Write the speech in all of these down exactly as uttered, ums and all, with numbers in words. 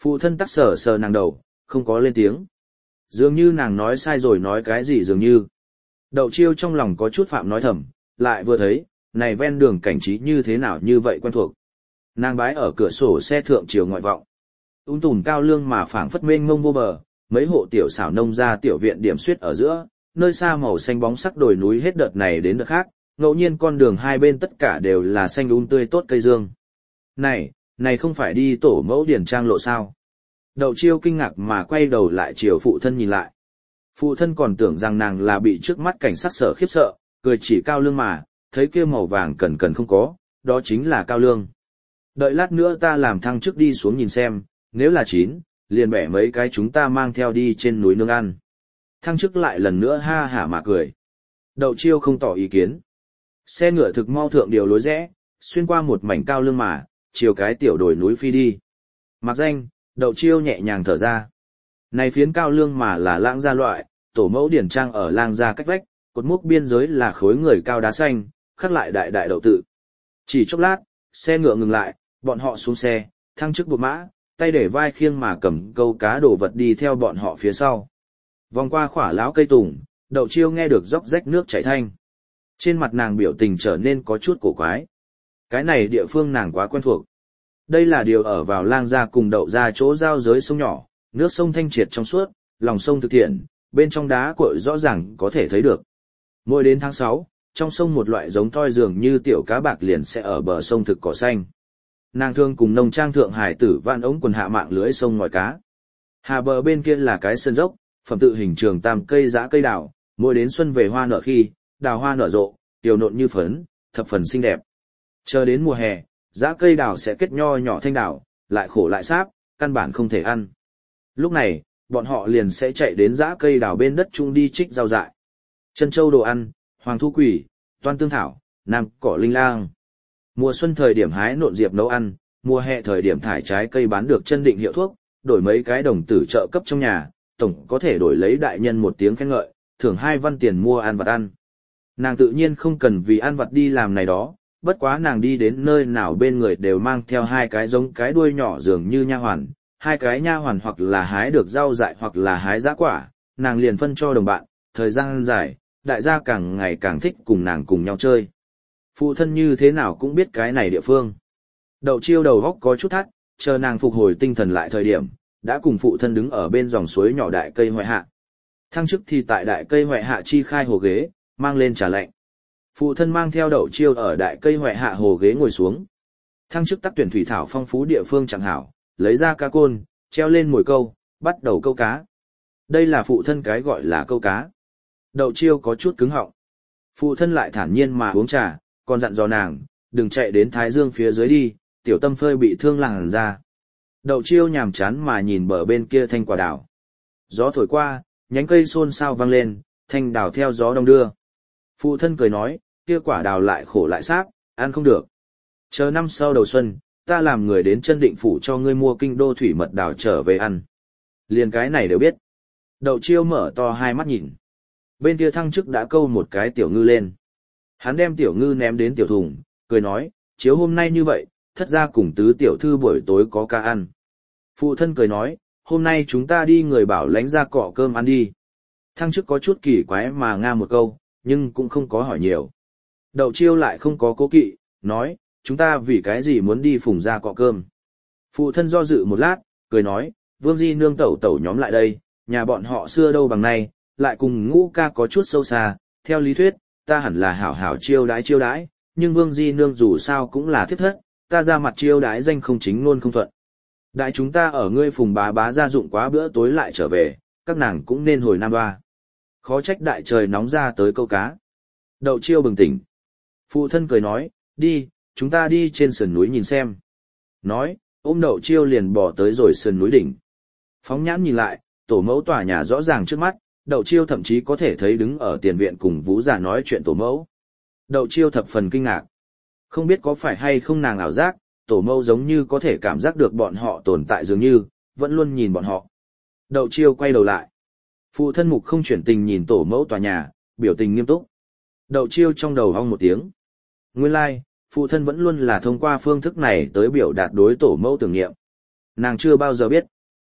Phụ thân tắc sờ sờ nàng đầu, không có lên tiếng. Dường như nàng nói sai rồi nói cái gì dường như. Đậu Chiêu trong lòng có chút phạm nói thầm, lại vừa thấy, này ven đường cảnh trí như thế nào như vậy quen thuộc. Nàng bái ở cửa sổ xe thượng chiều ngoại vọng. Ung tùm cao lương mà phảng phất mênh mông vô bờ, mấy hộ tiểu xảo nông gia tiểu viện điểm xuyết ở giữa, nơi xa màu xanh bóng sắc đồi núi hết đợt này đến đợt khác, ngẫu nhiên con đường hai bên tất cả đều là xanh um tươi tốt cây dương. Này, này không phải đi tổ mẫu điển trang lộ sao? Đậu Chiêu kinh ngạc mà quay đầu lại chiều phụ thân nhìn lại. Phụ thân còn tưởng rằng nàng là bị trước mắt cảnh sát sở khiếp sợ, cười chỉ cao lương mà, thấy kia màu vàng cần cần không có, đó chính là cao lương. Đợi lát nữa ta làm thăng chức đi xuống nhìn xem, nếu là chín, liền bẻ mấy cái chúng ta mang theo đi trên núi nương ăn. Thăng chức lại lần nữa ha hả mà cười. Đậu Chiêu không tỏ ý kiến. Xe ngựa thực mau thượng điều lối rẽ, xuyên qua một mảnh cao lương mà, chiều cái tiểu đồi núi phi đi. Mặc danh, Đậu Chiêu nhẹ nhàng thở ra. Này phiến cao lương mà là lang gia loại, tổ mẫu điển trang ở lang gia cách vách, cột mốc biên giới là khối người cao đá xanh, khắc lại đại đại đậu tự. Chỉ chốc lát, xe ngựa ngừng lại, bọn họ xuống xe, thăng chức buộc mã, tay để vai khiêng mà cầm câu cá đồ vật đi theo bọn họ phía sau. Vòng qua khỏa lão cây tùng, Đậu Chiêu nghe được róc rách nước chảy thanh. Trên mặt nàng biểu tình trở nên có chút cổ quái. Cái này địa phương nàng quá quen thuộc. Đây là điều ở vào lang gia cùng Đậu gia chỗ giao giới sông nhỏ, nước sông thanh triệt trong suốt, lòng sông thực thiện, bên trong đá cội rõ ràng có thể thấy được. Mỗi đến tháng sáu, trong sông một loại giống thoi dường như tiểu cá bạc liền sẽ ở bờ sông thực cỏ xanh. Nàng thương cùng nông trang thượng hải tử vạn ống quần hạ mạng lưới sông ngòi cá. Hà bờ bên kia là cái sơn dốc, phẩm tự hình trường tam cây dã cây đào, mỗi đến xuân về hoa nở khi, đào hoa nở rộ, tiểu nộn như phấn, thập phần xinh đẹp. Chờ đến mùa hè, dã cây đào sẽ kết nho nhỏ thanh đào, lại khổ lại sáp, căn bản không thể ăn. Lúc này, bọn họ liền sẽ chạy đến dã cây đào bên đất chung đi trích rau dại. Chân châu đồ ăn, hoàng thu quỷ, toan tương thảo, nam cỏ linh lang. Mùa xuân thời điểm hái nộn diệp nấu ăn, mùa hè thời điểm thải trái cây bán được chân định hiệu thuốc, đổi mấy cái đồng tử trợ cấp trong nhà, tổng có thể đổi lấy đại nhân một tiếng khen ngợi, thưởng hai văn tiền mua ăn vặt ăn. Nàng tự nhiên không cần vì ăn vặt đi làm này đó, bất quá nàng đi đến nơi nào bên người đều mang theo hai cái giống cái đuôi nhỏ dường như nha hoàn, hai cái nha hoàn hoặc là hái được rau dại hoặc là hái giá quả, nàng liền phân cho đồng bạn, thời gian dài, đại gia càng ngày càng thích cùng nàng cùng nhau chơi. Phụ thân như thế nào cũng biết cái này địa phương. Đậu Chiêu đầu góc có chút thắt, chờ nàng phục hồi tinh thần lại thời điểm, đã cùng phụ thân đứng ở bên dòng suối nhỏ đại cây hoại hạ. Thăng chức thì tại đại cây hoại hạ chi khai hồ ghế, mang lên trà lạnh. Phụ thân mang theo Đậu Chiêu ở đại cây hoại hạ hồ ghế ngồi xuống. Thăng chức tác tuyển thủy thảo phong phú địa phương chẳng hảo, lấy ra cá côn, treo lên mồi câu, bắt đầu câu cá. Đây là phụ thân cái gọi là câu cá. Đậu Chiêu có chút cứng họng. Phụ thân lại thản nhiên mà uống trà, còn dặn dò nàng, đừng chạy đến Thái Dương phía dưới đi, tiểu tâm phơi bị thương làn ra. Đậu Chiêu nhàm chán mà nhìn bờ bên kia thanh quả đào. Gió thổi qua, nhánh cây xôn xao vang lên, thanh đào theo gió đông đưa. Phụ thân cười nói, kia quả đào lại khổ lại sáp, ăn không được. Chờ năm sau đầu xuân, ta làm người đến chân định phủ cho ngươi mua kinh đô thủy mật đào trở về ăn. Liền cái này đều biết. Đậu Chiêu mở to hai mắt nhìn. Bên kia thăng chức đã câu một cái tiểu ngư lên. Hắn đem tiểu ngư ném đến tiểu thùng, cười nói, chiếu hôm nay như vậy, thất ra cùng tứ tiểu thư buổi tối có ca ăn. Phụ thân cười nói, hôm nay chúng ta đi người bảo lánh ra cọ cơm ăn đi. Thăng chức có chút kỳ quái mà nga một câu, nhưng cũng không có hỏi nhiều. Đậu Chiêu lại không có cố kỵ, nói, chúng ta vì cái gì muốn đi phùng ra cọ cơm. Phụ thân do dự một lát, cười nói, Vương Di nương tẩu tẩu nhóm lại đây, nhà bọn họ xưa đâu bằng nay, lại cùng Ngũ ca có chút sâu xa, theo lý thuyết, ta hẳn là hảo hảo chiêu đãi chiêu đãi, nhưng Vương Di nương dù sao cũng là thiết thất, ta ra mặt chiêu đãi danh không chính luôn không thuận. Đại chúng ta ở ngươi phùng bá bá gia dụng quá bữa tối lại trở về, các nàng cũng nên hồi Nam Ba. Khó trách đại trời nóng ra tới câu cá. Đậu Chiêu bừng tỉnh. Phụ thân cười nói, đi, chúng ta đi trên sườn núi nhìn xem. Nói, ôm Đậu Chiêu liền bỏ tới rồi sườn núi đỉnh. Phóng nhãn nhìn lại, tổ mẫu tòa nhà rõ ràng trước mắt, Đậu Chiêu thậm chí có thể thấy đứng ở tiền viện cùng Vũ già nói chuyện tổ mẫu. Đậu Chiêu thập phần kinh ngạc. Không biết có phải hay không nàng ảo giác, tổ mẫu giống như có thể cảm giác được bọn họ tồn tại dường như, vẫn luôn nhìn bọn họ. Đậu Chiêu quay đầu lại. Phụ thân mục không chuyển tình nhìn tổ mẫu tòa nhà, biểu tình nghiêm túc. Đậu Chiêu trong đầu hong một tiếng. Nguyên lai, like, phụ thân vẫn luôn là thông qua phương thức này tới biểu đạt đối tổ mẫu tưởng niệm. Nàng chưa bao giờ biết,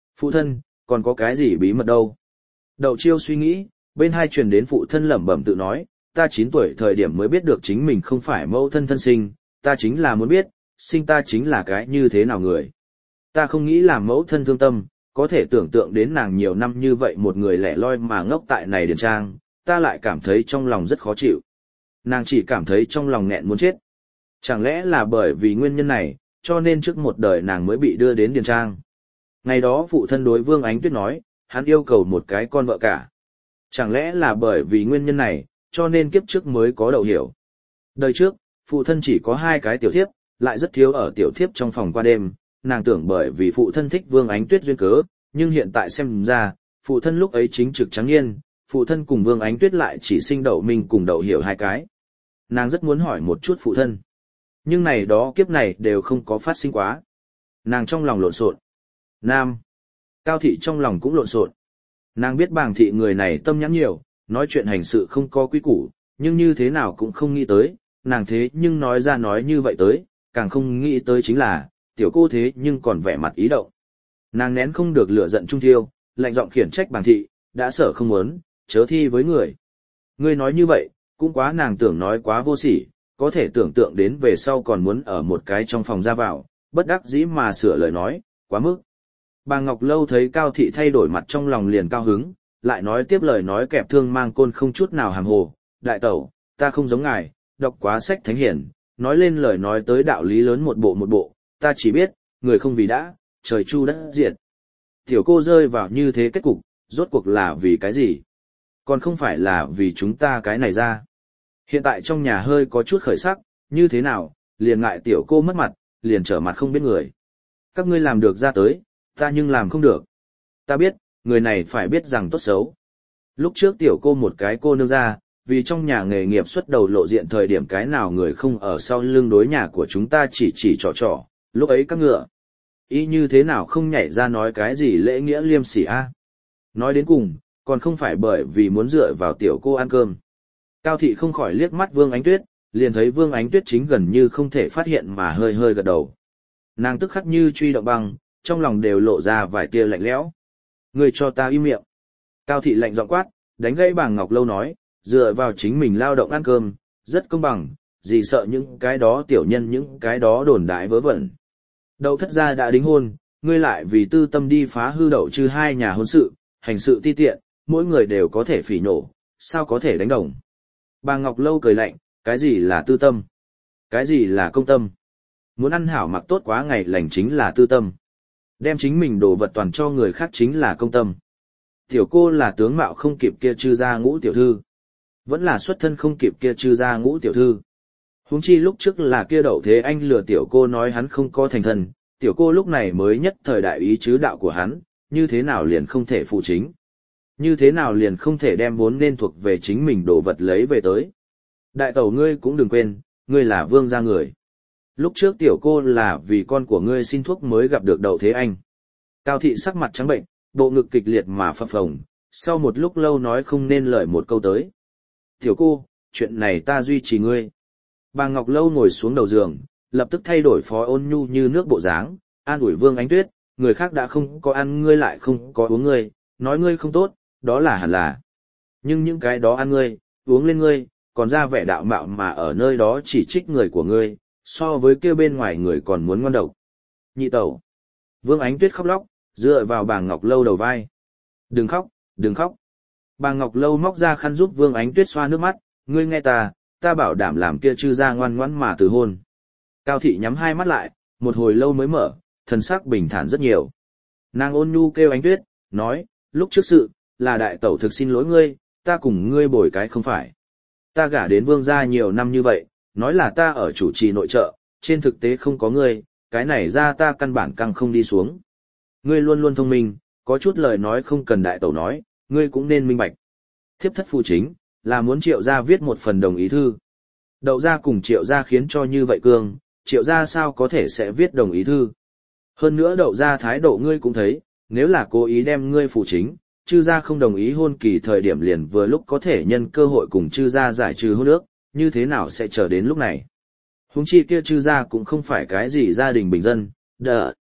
Phụ thân, còn có cái gì bí mật đâu? Đậu Chiêu suy nghĩ, bên hai truyền đến phụ thân lẩm bẩm tự nói, ta chín tuổi thời điểm mới biết được chính mình không phải mẫu thân thân sinh, ta chính là muốn biết, sinh ta chính là cái như thế nào người. Ta không nghĩ làm mẫu thân thương tâm, có thể tưởng tượng đến nàng nhiều năm như vậy một người lẻ loi mà ngốc tại này điền trang, ta lại cảm thấy trong lòng rất khó chịu. Nàng chỉ cảm thấy trong lòng nghẹn muốn chết. Chẳng lẽ là bởi vì nguyên nhân này, cho nên trước một đời nàng mới bị đưa đến điền trang. Ngày đó phụ thân đối Vương Ánh Tuyết nói, hắn yêu cầu một cái con vợ cả. Chẳng lẽ là bởi vì nguyên nhân này, cho nên kiếp trước mới có Đậu Hiểu. Đời trước, phụ thân chỉ có hai cái tiểu thiếp, lại rất thiếu ở tiểu thiếp trong phòng qua đêm, nàng tưởng bởi vì phụ thân thích Vương Ánh Tuyết duyên cớ, nhưng hiện tại xem ra, phụ thân lúc ấy chính trực trắng niên, phụ thân cùng Vương Ánh Tuyết lại chỉ sinh Đậu Minh cùng Đậu Hiểu hai cái. Nàng rất muốn hỏi một chút phụ thân. Nhưng này đó kiếp này đều không có phát sinh quá. Nàng trong lòng lộn xộn. Nam. Cao thị trong lòng cũng lộn xộn. Nàng biết Bàng thị người này tâm nhãn nhiều, nói chuyện hành sự không có quy củ, nhưng như thế nào cũng không nghĩ tới, nàng thế nhưng nói ra nói như vậy tới, càng không nghĩ tới chính là, tiểu cô thế nhưng còn vẻ mặt ý động. Nàng nén không được lửa giận trung thiêu, lạnh giọng khiển trách Bàng thị, đã sợ không muốn, chớ thi với người. Ngươi nói như vậy, cũng quá nàng tưởng nói quá vô sỉ, có thể tưởng tượng đến về sau còn muốn ở một cái trong phòng ra vào, bất đắc dĩ mà sửa lời nói, quá mức. Bà Ngọc Lâu thấy Cao thị thay đổi mặt trong lòng liền cao hứng, lại nói tiếp lời nói kẹp thương mang côn không chút nào hàm hồ, đại tẩu, ta không giống ngài, đọc quá sách thánh hiển, nói lên lời nói tới đạo lý lớn một bộ một bộ, ta chỉ biết, người không vì đã, trời chu đất diệt. Tiểu cô rơi vào như thế kết cục, rốt cuộc là vì cái gì? Còn không phải là vì chúng ta cái này ra. Hiện tại trong nhà hơi có chút khởi sắc, như thế nào, liền ngại tiểu cô mất mặt, liền trở mặt không biết người. Các ngươi làm được ra tới, ta nhưng làm không được. Ta biết, người này phải biết rằng tốt xấu. Lúc trước tiểu cô một cái cô nương ra, vì trong nhà nghề nghiệp xuất đầu lộ diện thời điểm cái nào người không ở sau lưng đối nhà của chúng ta chỉ chỉ trò trò, lúc ấy các ngựa. Y như thế nào không nhảy ra nói cái gì lễ nghĩa liêm sỉ a? Nói đến cùng, còn không phải bởi vì muốn dựa vào tiểu cô ăn cơm. Cao thị không khỏi liếc mắt Vương Ánh Tuyết, liền thấy Vương Ánh Tuyết chính gần như không thể phát hiện mà hơi hơi gật đầu. Nàng tức khắc như truy động băng, trong lòng đều lộ ra vài tia lạnh lẽo. Ngươi cho ta im miệng. Cao thị lạnh giọng quát, đánh gãy Bàng Ngọc Lâu nói, dựa vào chính mình lao động ăn cơm, rất công bằng, gì sợ những cái đó tiểu nhân những cái đó đồn đại vớ vẩn. Đậu thất gia đã đính hôn, ngươi lại vì tư tâm đi phá hư Đậu Trư hai nhà hôn sự, hành sự ti tiện, mỗi người đều có thể phỉ nổ, sao có thể đánh đồng. Bàng Ngọc Lâu cười lạnh, cái gì là tư tâm? Cái gì là công tâm? Muốn ăn hảo mặc tốt quá ngày lành chính là tư tâm. Đem chính mình đồ vật toàn cho người khác chính là công tâm. Tiểu cô là tướng mạo không kịp kia Trư gia Ngũ tiểu thư. Vẫn là xuất thân không kịp kia Trư gia Ngũ tiểu thư. Huống chi lúc trước là kia Đậu Thế Anh lừa tiểu cô nói hắn không có thành thân, tiểu cô lúc này mới nhất thời đại ý chứ đạo của hắn, như thế nào liền không thể phụ chính. Như thế nào liền không thể đem vốn nên thuộc về chính mình đồ vật lấy về tới. Đại tẩu ngươi cũng đừng quên, ngươi là vương gia người. Lúc trước tiểu cô là vì con của ngươi xin thuốc mới gặp được Đậu Thế Anh. Cao thị sắc mặt trắng bệnh, bộ ngực kịch liệt mà phập phồng, sau một lúc lâu nói không nên lời một câu tới. Tiểu cô, chuyện này ta duy trì ngươi. Bàng Ngọc Lâu ngồi xuống đầu giường, lập tức thay đổi phó ôn nhu như nước bộ dáng, an ủi Vương Ánh Tuyết, người khác đã không có ăn ngươi lại không có uống ngươi, nói ngươi không tốt, đó là hẳn là. Nhưng những cái đó ăn ngươi, uống lên ngươi, còn ra vẻ đạo mạo mà ở nơi đó chỉ trích người của ngươi, so với kia bên ngoài người còn muốn ngon độc. Nhị tẩu. Vương Ánh Tuyết khóc lóc, dựa vào Bàng Ngọc Lâu đầu vai. Đừng khóc, đừng khóc. Bàng Ngọc Lâu móc ra khăn giúp Vương Ánh Tuyết xoa nước mắt, ngươi nghe ta, ta bảo đảm làm kia Trư gia ngoan ngoãn mà từ hôn. Cao thị nhắm hai mắt lại, một hồi lâu mới mở, thần sắc bình thản rất nhiều. Nàng ôn nhu kêu Ánh Tuyết, nói, lúc trước sự, là đại tẩu thực xin lỗi ngươi, ta cùng ngươi bồi cái không phải. Ta gả đến vương gia nhiều năm như vậy, nói là ta ở chủ trì nội trợ, trên thực tế không có ngươi, cái này ra ta căn bản căng không đi xuống. Ngươi luôn luôn thông minh, có chút lời nói không cần đại tẩu nói, ngươi cũng nên minh bạch. Thiếp thất phu chính, là muốn Triệu gia viết một phần đồng ý thư. Đậu gia cùng Triệu gia khiến cho như vậy cương, Triệu gia sao có thể sẽ viết đồng ý thư. Hơn nữa Đậu gia thái độ ngươi cũng thấy, nếu là cố ý đem ngươi phụ chính, Trư gia không đồng ý hôn kỳ thời điểm liền vừa lúc có thể nhân cơ hội cùng Trư gia giải trừ hôn ước, như thế nào sẽ chờ đến lúc này. Huống chi kia Trư gia cũng không phải cái gì gia đình bình dân, đờ.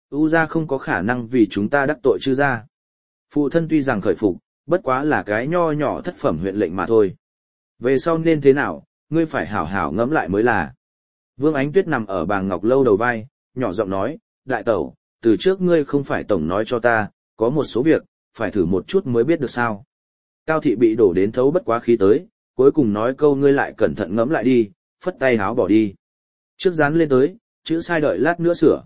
U gia không có khả năng vì chúng ta đắc tội chư gia. Phụ thân tuy rằng khởi phục, bất quá là cái nho nhỏ thất phẩm huyện lệnh mà thôi. Về sau nên thế nào, ngươi phải hảo hảo ngẫm lại mới là. Vương Ánh Tuyết nằm ở bàng ngọc lâu đầu vai, nhỏ giọng nói, đại tẩu, từ trước ngươi không phải tổng nói cho ta, có một số việc, phải thử một chút mới biết được sao. Cao thị bị đổ đến thấu bất quá khí tới, cuối cùng nói câu ngươi lại cẩn thận ngẫm lại đi, phất tay háo bỏ đi. Trước dán lên tới, chữ sai đợi lát nữa sửa.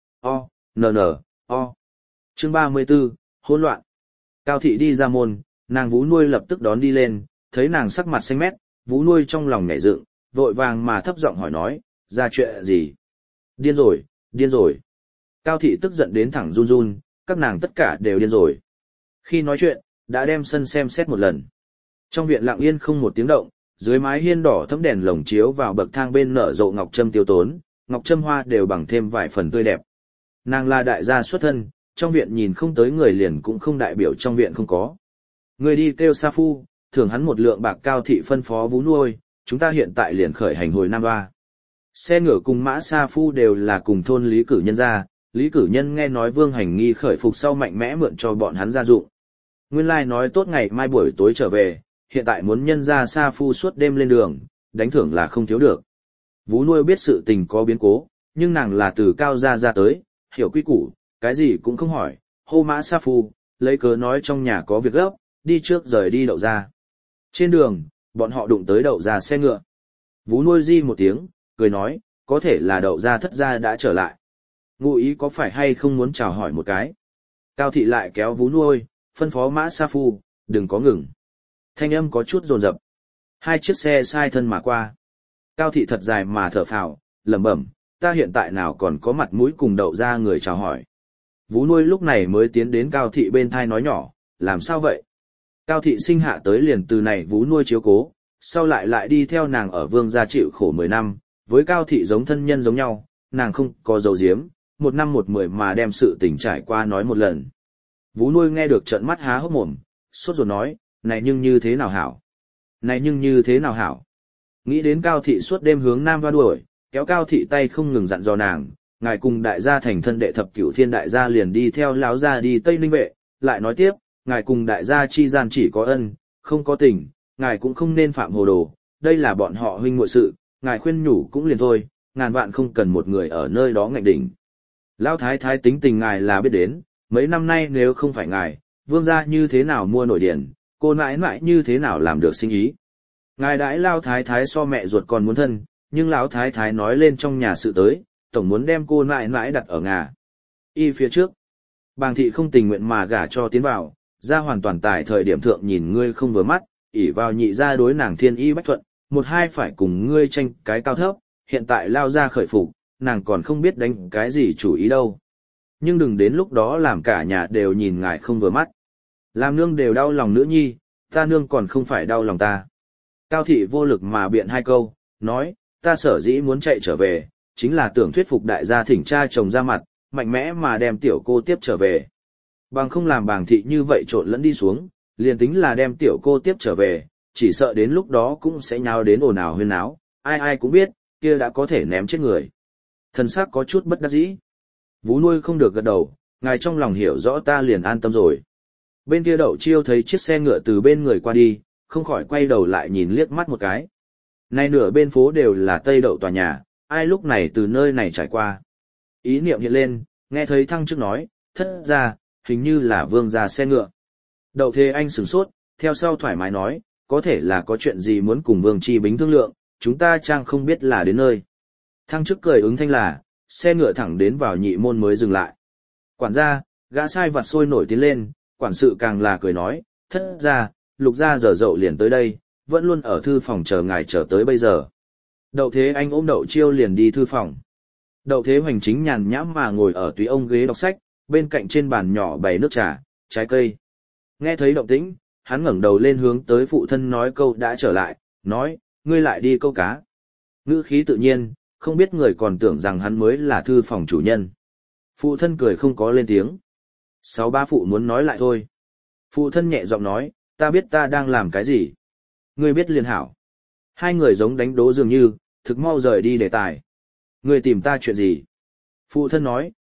O, n n, o. Chương ba mươi 34, hỗn loạn. Cao thị đi ra môn, nàng Vú Nuôi lập tức đón đi lên, thấy nàng sắc mặt xanh mét, Vú Nuôi trong lòng nhảy dựng, vội vàng mà thấp giọng hỏi nói, ra chuyện gì? Điên rồi, điên rồi. Cao thị tức giận đến thẳng run run, các nàng tất cả đều điên rồi. Khi nói chuyện, đã đem sân xem xét một lần. Trong viện lặng yên không một tiếng động, dưới mái hiên đỏ thấm đèn lồng chiếu vào bậc thang bên nở rộ ngọc trâm tiêu tốn, ngọc trâm hoa đều bằng thêm vài phần tươi đẹp. Nàng là đại gia xuất thân, trong viện nhìn không tới người liền cũng không đại biểu trong viện không có. Người đi kêu Sa Phu, thưởng hắn một lượng bạc. Cao thị phân phó Vú Nuôi, chúng ta hiện tại liền khởi hành hồi Nam Ba. Xe ngựa cùng mã Sa Phu đều là cùng thôn Lý Cử Nhân ra, Lý Cử Nhân nghe nói Vương Hành Nghi khởi phục sau mạnh mẽ mượn cho bọn hắn gia dụng. Nguyên lai nói tốt ngày mai buổi tối trở về, hiện tại muốn nhân ra Sa Phu suốt đêm lên đường, đánh thưởng là không thiếu được. Vú Nuôi biết sự tình có biến cố, nhưng nàng là từ cao gia ra tới, hiểu quy củ, cái gì cũng không hỏi, hô mã Sa Phu, lấy cớ nói trong nhà có việc gấp, đi trước rời đi đậu ra. Trên đường, bọn họ đụng tới đậu ra xe ngựa. Vú Nuôi di một tiếng, cười nói, có thể là đậu ra thất gia đã trở lại. Ngụ ý có phải hay không muốn chào hỏi một cái. Cao thị lại kéo Vú Nuôi, phân phó mã Sa Phu, đừng có ngừng. Thanh âm có chút rồn rập. Hai chiếc xe sai thân mà qua. Cao thị thật dài mà thở phào, lẩm bẩm, ta hiện tại nào còn có mặt mũi cùng đậu ra người chào hỏi. Vú Nuôi lúc này mới tiến đến Cao thị bên thai nói nhỏ, làm sao vậy? Cao thị sinh hạ tới liền từ này Vú Nuôi chiếu cố, sau lại lại đi theo nàng ở Vương gia chịu khổ mười năm, với Cao thị giống thân nhân giống nhau, nàng không có dấu diếm, một năm một mười mà đem sự tình trải qua nói một lần. Vú Nuôi nghe được trợn mắt há hốc mồm, sốt ruột nói, này nhưng như thế nào hảo? Này nhưng như thế nào hảo? Nghĩ đến Cao thị suốt đêm hướng Nam va đuổi, kéo Cao thị tay không ngừng dặn dò nàng, ngài cùng đại gia thành thân đệ thập cửu thiên đại gia liền đi theo lão gia đi Tây Ninh vệ, lại nói tiếp, ngài cùng đại gia chi gian chỉ có ân, không có tình, ngài cũng không nên phạm hồ đồ, đây là bọn họ huynh muội sự, ngài khuyên nhủ cũng liền thôi, ngàn vạn không cần một người ở nơi đó ngạnh đỉnh. Lão thái thái tính tình ngài là biết đến, mấy năm nay nếu không phải ngài, Vương gia như thế nào mua nổi điển, cô nãi nãi như thế nào làm được sinh ý. Ngài đãi Lão thái thái so mẹ ruột còn muốn thân, nhưng Lão thái thái nói lên trong nhà sự tới, tổng muốn đem cô nãi nãi đặt ở ngà. Y phía trước, Bàng thị không tình nguyện mà gả cho tiến vào, ra hoàn toàn tại thời điểm thượng nhìn ngươi không vừa mắt, ỷ vào nhị gia đối nàng thiên y bách thuận, một hai phải cùng ngươi tranh cái cao thấp, hiện tại lao ra khởi phục, nàng còn không biết đánh cái gì chủ ý đâu. Nhưng đừng đến lúc đó làm cả nhà đều nhìn ngài không vừa mắt. Làm nương đều đau lòng nữ nhi, ta nương còn không phải đau lòng ta. Cao thị vô lực mà biện hai câu, nói, ta sở dĩ muốn chạy trở về, chính là tưởng thuyết phục đại gia thỉnh cha chồng ra mặt, mạnh mẽ mà đem tiểu cô tiếp trở về. Bằng không làm Bàng thị như vậy trộn lẫn đi xuống, liền tính là đem tiểu cô tiếp trở về, chỉ sợ đến lúc đó cũng sẽ nháo đến ồn ào huyên náo, ai ai cũng biết, kia đã có thể ném chết người. Thần sắc có chút bất đắc dĩ. Vú Nuôi không được gật đầu, ngài trong lòng hiểu rõ ta liền an tâm rồi. Bên kia Đậu Chiêu thấy chiếc xe ngựa từ bên người qua đi, không khỏi quay đầu lại nhìn liếc mắt một cái. Nay nửa bên phố đều là Tây Đậu tòa nhà, ai lúc này từ nơi này trải qua. Ý niệm hiện lên, nghe thấy Thăng Chức nói, thất ra, hình như là Vương gia xe ngựa. Đậu Thế Anh sửng sốt, theo sau thoải mái nói, có thể là có chuyện gì muốn cùng Vương Chi Bính thương lượng, chúng ta trang không biết là đến nơi. Thăng Chức cười ứng thanh là, xe ngựa thẳng đến vào nhị môn mới dừng lại. Quản gia, gã sai vặt sôi nổi tiến lên, quản sự càng là cười nói, thất ra, lục gia giờ dậu liền tới đây, vẫn luôn ở thư phòng chờ ngài chờ tới bây giờ. Đậu Thế Anh ôm Đậu Chiêu liền đi thư phòng. Đậu Thế Hoành chính nhàn nhãm mà ngồi ở tùy ông ghế đọc sách, bên cạnh trên bàn nhỏ bày nước trà, trái cây. Nghe thấy động tĩnh, hắn ngẩng đầu lên hướng tới phụ thân nói câu đã trở lại, nói, ngươi lại đi câu cá. Ngữ khí tự nhiên, không biết người còn tưởng rằng hắn mới là thư phòng chủ nhân. Phụ thân cười không có lên tiếng. Sáu ba phụ muốn nói lại thôi. Phụ thân nhẹ giọng nói, ta biết ta đang làm cái gì. Ngươi biết liền hảo. Hai người giống đánh đố dường như, thực mau rời đi đề tài. Ngươi tìm ta chuyện gì? Phụ thân nói,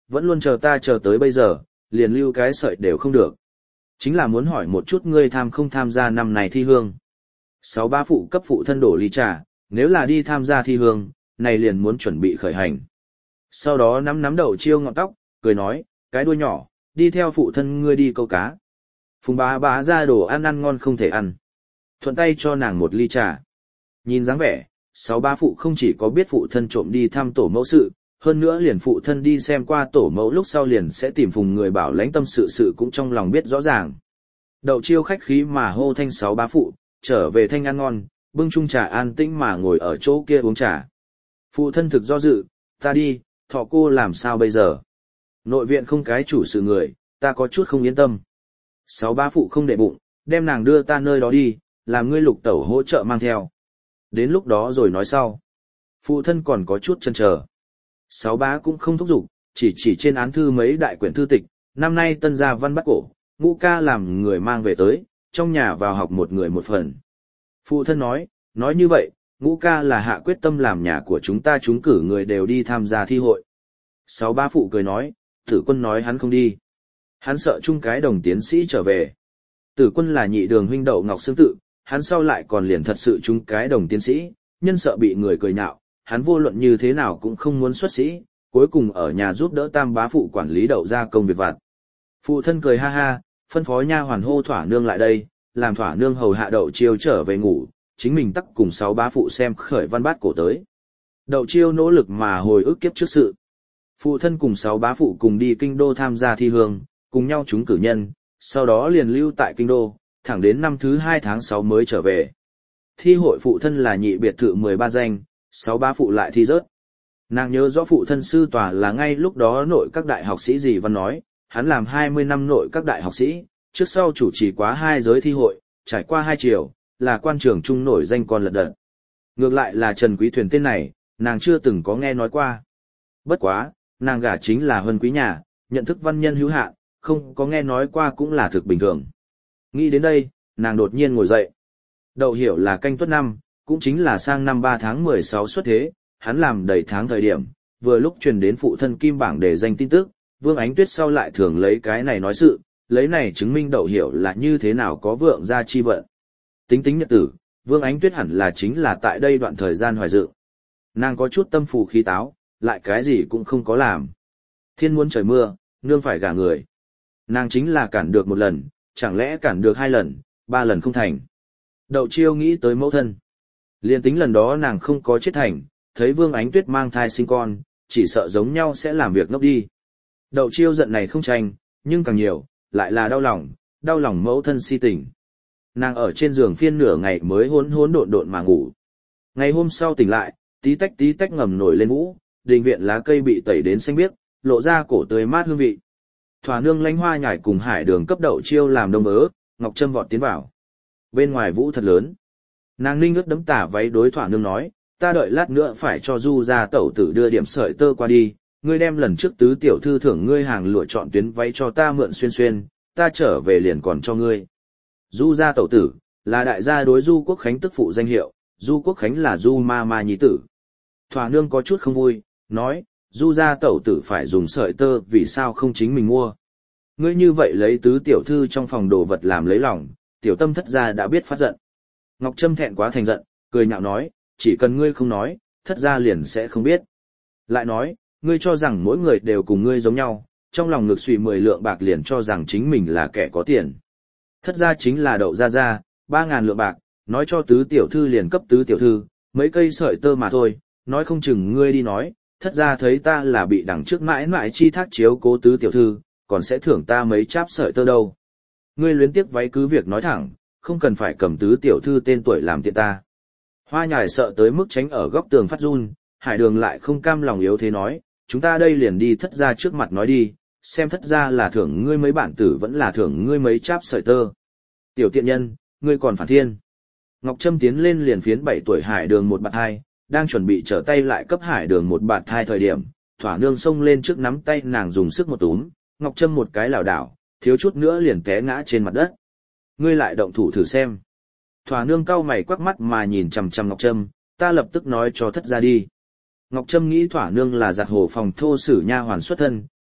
vẫn luôn chờ ta chờ tới bây giờ, liền lưu cái sợi đều không được. Chính là muốn hỏi một chút ngươi tham không tham gia năm này thi hương. Sáu ba phụ cấp phụ thân đổ ly trà, nếu là đi tham gia thi hương, này liền muốn chuẩn bị khởi hành. Sau đó nắm nắm Đậu Chiêu ngọn tóc, cười nói, cái đuôi nhỏ, đi theo phụ thân ngươi đi câu cá. Phùng bá bá ra đồ ăn ăn ngon không thể ăn. Thuận tay cho nàng một ly trà. Nhìn dáng vẻ, sáu ba phụ không chỉ có biết phụ thân trộm đi thăm tổ mẫu sự, hơn nữa liền phụ thân đi xem qua tổ mẫu lúc sau liền sẽ tìm Phùng người bảo lãnh tâm sự sự cũng trong lòng biết rõ ràng. Đậu Chiêu khách khí mà hô thanh sáu ba phụ, trở về thanh ăn ngon, bưng chung trà an tĩnh mà ngồi ở chỗ kia uống trà. Phụ thân thực do dự, ta đi, thọ cô làm sao bây giờ? Nội viện không cái chủ sự người, ta có chút không yên tâm. Sáu ba phụ không để bụng, đem nàng đưa ta nơi đó đi, làm ngươi Lục tẩu hỗ trợ mang theo. Đến lúc đó rồi nói sau. Phụ thân còn có chút chần chờ. Sáu bá cũng không thúc giục, chỉ chỉ trên án thư mấy đại quyển thư tịch, năm nay tân gia văn bắt cổ, ngũ ca làm người mang về tới, trong nhà vào học một người một phần. Phụ thân nói, nói như vậy, ngũ ca là hạ quyết tâm làm nhà của chúng ta chúng cử người đều đi tham gia thi hội. Sáu ba phụ cười nói, tử quân nói hắn không đi. Hắn sợ chung cái đồng tiến sĩ trở về. Tử quân là nhị đường huynh Đậu Ngọc Sương tự, hắn sau lại còn liền thật sự chung cái đồng tiến sĩ, nhân sợ bị người cười nhạo, hắn vô luận như thế nào cũng không muốn xuất sĩ, cuối cùng ở nhà giúp đỡ tam bá phụ quản lý Đậu ra công việc vặt. Phụ thân cười ha ha, phân phó nha hoàn hô Thỏa Nương lại đây, làm Thỏa Nương hầu hạ Đậu Chiêu trở về ngủ, chính mình tắc cùng sáu bá phụ xem khởi văn bát cổ tới. Đậu Chiêu nỗ lực mà hồi ức kiếp trước sự. Phụ thân cùng sáu bá phụ cùng đi kinh đô tham gia thi hương, cùng nhau trúng cử nhân, sau đó liền lưu tại kinh đô, thẳng đến năm thứ hai tháng sáu mới trở về. Thi hội phụ thân là nhị biệt thự mười ba danh, sáu bá phụ lại thi rớt. Nàng nhớ rõ phụ thân sư tòa là ngay lúc đó nội các đại học sĩ gì văn nói, hắn làm hai mươi năm nội các đại học sĩ, trước sau chủ trì quá hai giới thi hội, trải qua hai chiều, là quan trường trung nổi danh con lật đật. Ngược lại là Trần Quý Thuyền tên này, nàng chưa từng có nghe nói qua. Bất quá, nàng gả chính là huân quý nhà, nhận thức văn nhân hữu hạn, không có nghe nói qua cũng là thực bình thường. Nghĩ đến đây, nàng đột nhiên ngồi dậy. Đậu Hiểu là canh tuất năm, cũng chính là sang năm ba tháng mười sáu xuất thế, hắn làm đầy tháng thời điểm, vừa lúc truyền đến phụ thân kim bảng để danh tin tức, Vương Ánh Tuyết sau lại thường lấy cái này nói sự, lấy này chứng minh Đậu Hiểu là như thế nào có vượng gia chi vận. Tính tính nhật tử, Vương Ánh Tuyết hẳn là chính là tại đây đoạn thời gian hoài dự. Nàng có chút tâm phù khí táo, lại cái gì cũng không có làm. Thiên muốn trời mưa, nương phải gả người. Nàng chính là cản được một lần, chẳng lẽ cản được hai lần, ba lần không thành. Đậu Chiêu nghĩ tới mẫu thân. Liên tính lần đó nàng không có chết thành, thấy Vương Ánh Tuyết mang thai sinh con, chỉ sợ giống nhau sẽ làm việc ngốc đi. Đậu Chiêu giận này không tranh, nhưng càng nhiều, lại là đau lòng, đau lòng mẫu thân si tình. Nàng ở trên giường phiên nửa ngày mới hỗn hỗn độn độn mà ngủ. Ngày hôm sau tỉnh lại, tí tách tí tách ngầm nổi lên vũ, đình viện lá cây bị tẩy đến xanh biếc, lộ ra cổ tươi mát hương vị. Thỏa Nương lánh hoa nhải cùng Hải Đường cấp Đậu Chiêu làm đông ớ, Ngọc Trâm vọt tiến vào. Bên ngoài vũ thật lớn. Nàng ninh ướt đấm tả váy đối Thỏa Nương nói, ta đợi lát nữa phải cho Du gia tẩu tử đưa điểm sợi tơ qua đi, ngươi đem lần trước tứ tiểu thư thưởng ngươi hàng lựa chọn tuyến váy cho ta mượn xuyên xuyên, ta trở về liền còn cho ngươi. Du gia tẩu tử, là đại gia đối Du Quốc Khánh tức phụ danh hiệu, Du Quốc Khánh là Du ma ma nhi tử. Thỏa Nương có chút không vui, nói, Du gia tẩu tử phải dùng sợi tơ vì sao không chính mình mua. Ngươi như vậy lấy tứ tiểu thư trong phòng đồ vật làm lấy lòng, tiểu tâm thất gia đã biết phát giận. Ngọc Trâm thẹn quá thành giận, cười nhạo nói, chỉ cần ngươi không nói, thất gia liền sẽ không biết. Lại nói, ngươi cho rằng mỗi người đều cùng ngươi giống nhau, trong lòng ngực suy mười lượng bạc liền cho rằng chính mình là kẻ có tiền. Thất gia chính là Đậu gia gia, ba ngàn lượng bạc, nói cho tứ tiểu thư liền cấp tứ tiểu thư, mấy cây sợi tơ mà thôi, nói không chừng ngươi đi nói, thất gia thấy ta là bị đằng trước mãi mãi chi thác chiếu cố tứ tiểu thư, còn sẽ thưởng ta mấy cháp sợi tơ đâu. Ngươi luyến tiếc váy cứ việc nói thẳng, không cần phải cầm tứ tiểu thư tên tuổi làm tiện ta. Hoa nhài sợ tới mức tránh ở góc tường phát run, Hải Đường lại không cam lòng yếu thế nói, chúng ta đây liền đi thất gia trước mặt nói đi, xem thất gia là thưởng ngươi mấy bản tử vẫn là thưởng ngươi mấy cháp sợi tơ. Tiểu tiện nhân, ngươi còn phản thiên. Ngọc Trâm tiến lên liền phiến bảy tuổi Hải Đường một bạt hai, đang chuẩn bị trở tay lại cấp Hải Đường một bạt hai thời điểm, Thỏa Nương xông lên trước nắm tay nàng dùng sức một túm, Ngọc Trâm một cái lảo đảo, thiếu chút nữa liền té ngã trên mặt đất. Ngươi lại động thủ thử xem. Thỏa Nương cau mày quắc mắt mà nhìn chằm chằm Ngọc Trâm, ta lập tức nói cho thất gia đi. Ngọc Trâm nghĩ Thỏa Nương là giặt hồ phòng thô sử nha hoàn xuất thân,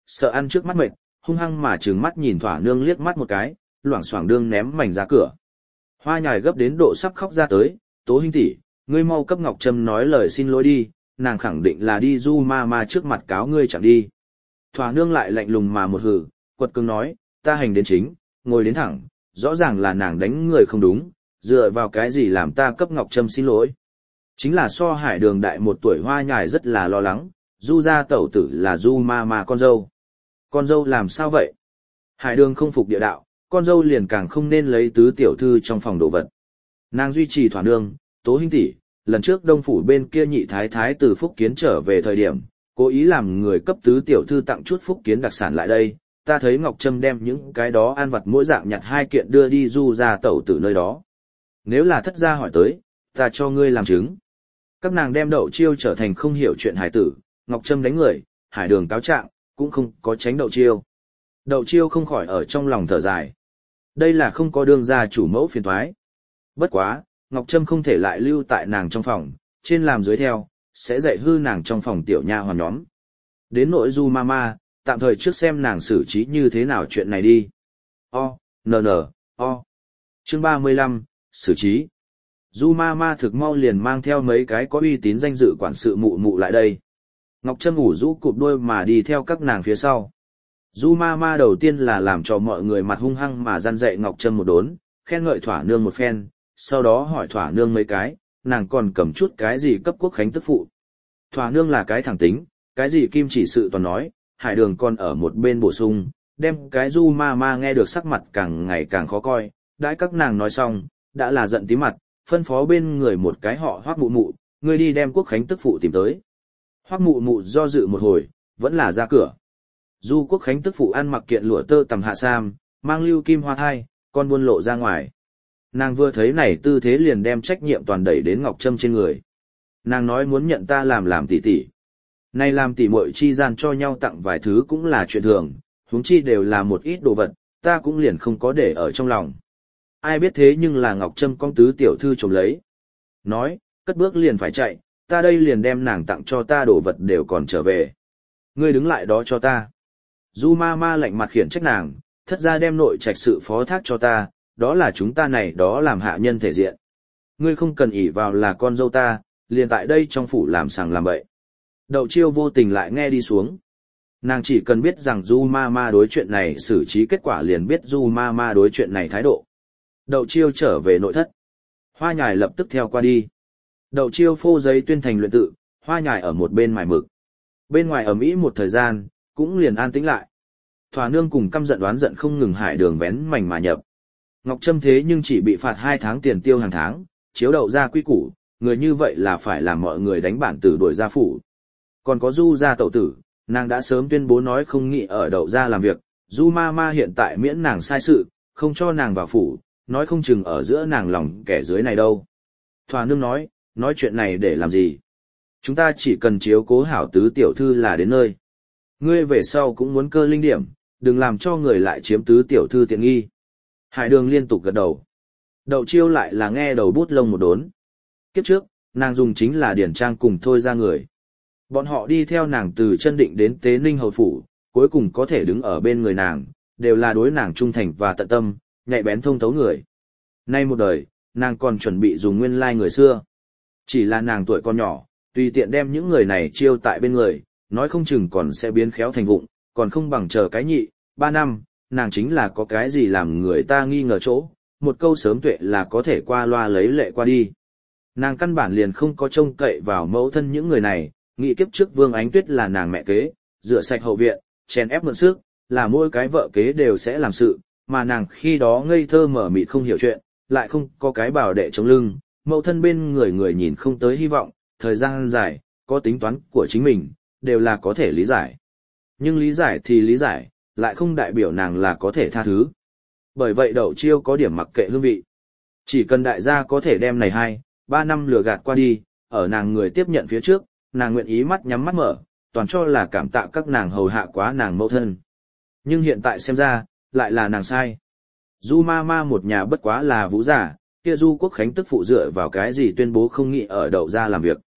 sợ ăn trước mắt mệt, hung hăng mà trừng mắt nhìn Thỏa Nương liếc mắt một cái, loảng xoảng đương ném mảnh ra cửa. Hoa Nhài gấp đến độ sắp khóc ra tới, Tố huynh tỷ, ngươi mau cấp Ngọc Trâm nói lời xin lỗi đi, nàng khẳng định là đi du ma ma trước mặt cáo ngươi chẳng đi. Thỏa Nương lại lạnh lùng mà một hử, quật cường nói, ta hành đến chính, ngồi đến thẳng, rõ ràng là nàng đánh người không đúng, dựa vào cái gì làm ta cấp Ngọc Trâm xin lỗi. Chính là so Hải Đường đại một tuổi Hoa Nhài rất là lo lắng, du gia tẩu tử là du ma ma con dâu. Con dâu làm sao vậy? Hải Đường không phục địa đạo, con dâu liền càng không nên lấy tứ tiểu thư trong phòng đồ vật. Nàng duy trì Thỏa Nương, Tố huynh tỷ, lần trước Đông phủ bên kia nhị thái thái từ Phúc Kiến trở về thời điểm, cố ý làm người cấp tứ tiểu thư tặng chút Phúc Kiến đặc sản lại đây, ta thấy Ngọc Trâm đem những cái đó ăn vặt mỗi dạng nhặt hai kiện đưa đi du gia tẩu tử nơi đó. Nếu là thất gia hỏi tới, ta cho ngươi làm chứng. Các nàng đem Đậu Chiêu trở thành không hiểu chuyện hải tử, Ngọc Trâm đánh người, Hải Đường cáo trạng, cũng không có tránh Đậu Chiêu. Đậu Chiêu không khỏi ở trong lòng thở dài. Đây là không có đương gia chủ mẫu phiền toái. Bất quá, Ngọc Trâm không thể lại lưu tại nàng trong phòng, trên làm dưới theo, sẽ dạy hư nàng trong phòng tiểu nha hoàn nhóm. Đến nỗi du mama, tạm thời trước xem nàng xử trí như thế nào chuyện này đi. O, n n, o. Chương ba mươi lăm, xử trí. Du mama thực mau liền mang theo mấy cái có uy tín danh dự quản sự mụ mụ lại đây. Ngọc Trâm ủ rũ cụp đuôi mà đi theo các nàng phía sau. Du mama đầu tiên là làm cho mọi người mặt hung hăng mà gian dạy Ngọc Trâm một đốn, khen ngợi Thỏa Nương một phen, sau đó hỏi Thỏa Nương mấy cái, nàng còn cầm chút cái gì cấp quốc khánh tức phụ. Thỏa Nương là cái thẳng tính, cái gì kim chỉ sự toàn nói, Hải Đường còn ở một bên bổ sung, đem cái du ma ma nghe được sắc mặt càng ngày càng khó coi, đãi các nàng nói xong, đã là giận tí mặt, phân phó bên người một cái họ Hoắc mụ mụ, ngươi đi đem quốc khánh tức phụ tìm tới. Hoắc mụ mụ do dự một hồi, vẫn là ra cửa. Du quốc khánh tức phụ ăn mặc kiện lụa tơ tằm hạ sam, mang lưu kim hoa thai, con buôn lộ ra ngoài. Nàng vừa thấy này tư thế liền đem trách nhiệm toàn đẩy đến Ngọc Trâm trên người. Nàng nói muốn nhận ta làm làm tỷ tỷ. Nay làm tỷ muội chi gian cho nhau tặng vài thứ cũng là chuyện thường, huống chi đều là một ít đồ vật, ta cũng liền không có để ở trong lòng. Ai biết thế nhưng là Ngọc Trâm con tứ tiểu thư trộm lấy. Nói, cất bước liền phải chạy, ta đây liền đem nàng tặng cho ta đồ vật đều còn trở về. Ngươi đứng lại đó cho ta. Du ma ma lạnh mặt khiển trách nàng, thất ra đem nội trạch sự phó thác cho ta, đó là chúng ta này đó làm hạ nhân thể diện. Ngươi không cần ỷ vào là con dâu ta, liền tại đây trong phủ làm sàng làm bậy. Đậu Chiêu vô tình lại nghe đi xuống. Nàng chỉ cần biết rằng Du ma ma đối chuyện này xử trí kết quả liền biết Du ma ma đối chuyện này thái độ. Đậu Chiêu trở về nội thất. Hoa Nhài lập tức theo qua đi. Đậu Chiêu phô giấy tuyên thành luyện tự, Hoa Nhài ở một bên mài mực. Bên ngoài ầm ĩ một thời gian, cũng liền an tĩnh lại. Thỏa Nương cùng căm giận đoán giận không ngừng Hải Đường vén mảnh mà nhập. Ngọc Trâm thế nhưng chỉ bị phạt hai tháng tiền tiêu hàng tháng, chiếu đậu ra quy củ, người như vậy là phải làm mọi người đánh bản tử đuổi ra phủ. Còn có Du gia tẩu tử, nàng đã sớm tuyên bố nói không nghĩ ở đậu ra làm việc, Du ma ma hiện tại miễn nàng sai sự, không cho nàng vào phủ, nói không chừng ở giữa nàng lòng kẻ dưới này đâu. Thỏa Nương nói, nói chuyện này để làm gì? Chúng ta chỉ cần chiếu cố hảo tứ tiểu thư là đến nơi. Ngươi về sau cũng muốn cơ linh điểm, đừng làm cho người lại chiếm tứ tiểu thư tiện nghi. Hải Đường liên tục gật đầu. Đậu Chiêu lại là nghe đầu bút lông một đốn. Kiếp trước, nàng dùng chính là điển trang cùng thôi ra người. Bọn họ đi theo nàng từ Chân Định đến Tế Ninh hầu phủ, cuối cùng có thể đứng ở bên người nàng, đều là đối nàng trung thành và tận tâm, nhạy bén thông thấu người. Nay một đời, nàng còn chuẩn bị dùng nguyên lai người xưa. Chỉ là nàng tuổi còn nhỏ, tùy tiện đem những người này chiêu tại bên người, nói không chừng còn sẽ biến khéo thành vụng, còn không bằng chờ cái nhị, ba năm, nàng chính là có cái gì làm người ta nghi ngờ chỗ, một câu sớm tuệ là có thể qua loa lấy lệ qua đi. Nàng căn bản liền không có trông cậy vào mẫu thân những người này, nghĩ kiếp trước Vương Ánh Tuyết là nàng mẹ kế, rửa sạch hậu viện, chèn ép mượn sức, là mỗi cái vợ kế đều sẽ làm sự, mà nàng khi đó ngây thơ mở mịt không hiểu chuyện, lại không có cái bảo đệ chống lưng, mẫu thân bên người người nhìn không tới hy vọng, thời gian dài, có tính toán của chính mình, đều là có thể lý giải. Nhưng lý giải thì lý giải, lại không đại biểu nàng là có thể tha thứ. Bởi vậy Đậu Chiêu có điểm mặc kệ hương vị. Chỉ cần đại gia có thể đem này hai, ba năm lừa gạt qua đi, ở nàng người tiếp nhận phía trước, nàng nguyện ý mắt nhắm mắt mở, toàn cho là cảm tạ các nàng hầu hạ quá nàng mẫu thân. Nhưng hiện tại xem ra, lại là nàng sai. Du ma ma một nhà bất quá là vũ giả, kia Du Quốc Khánh tức phụ dựa vào cái gì tuyên bố không nghĩ ở Đậu gia làm việc.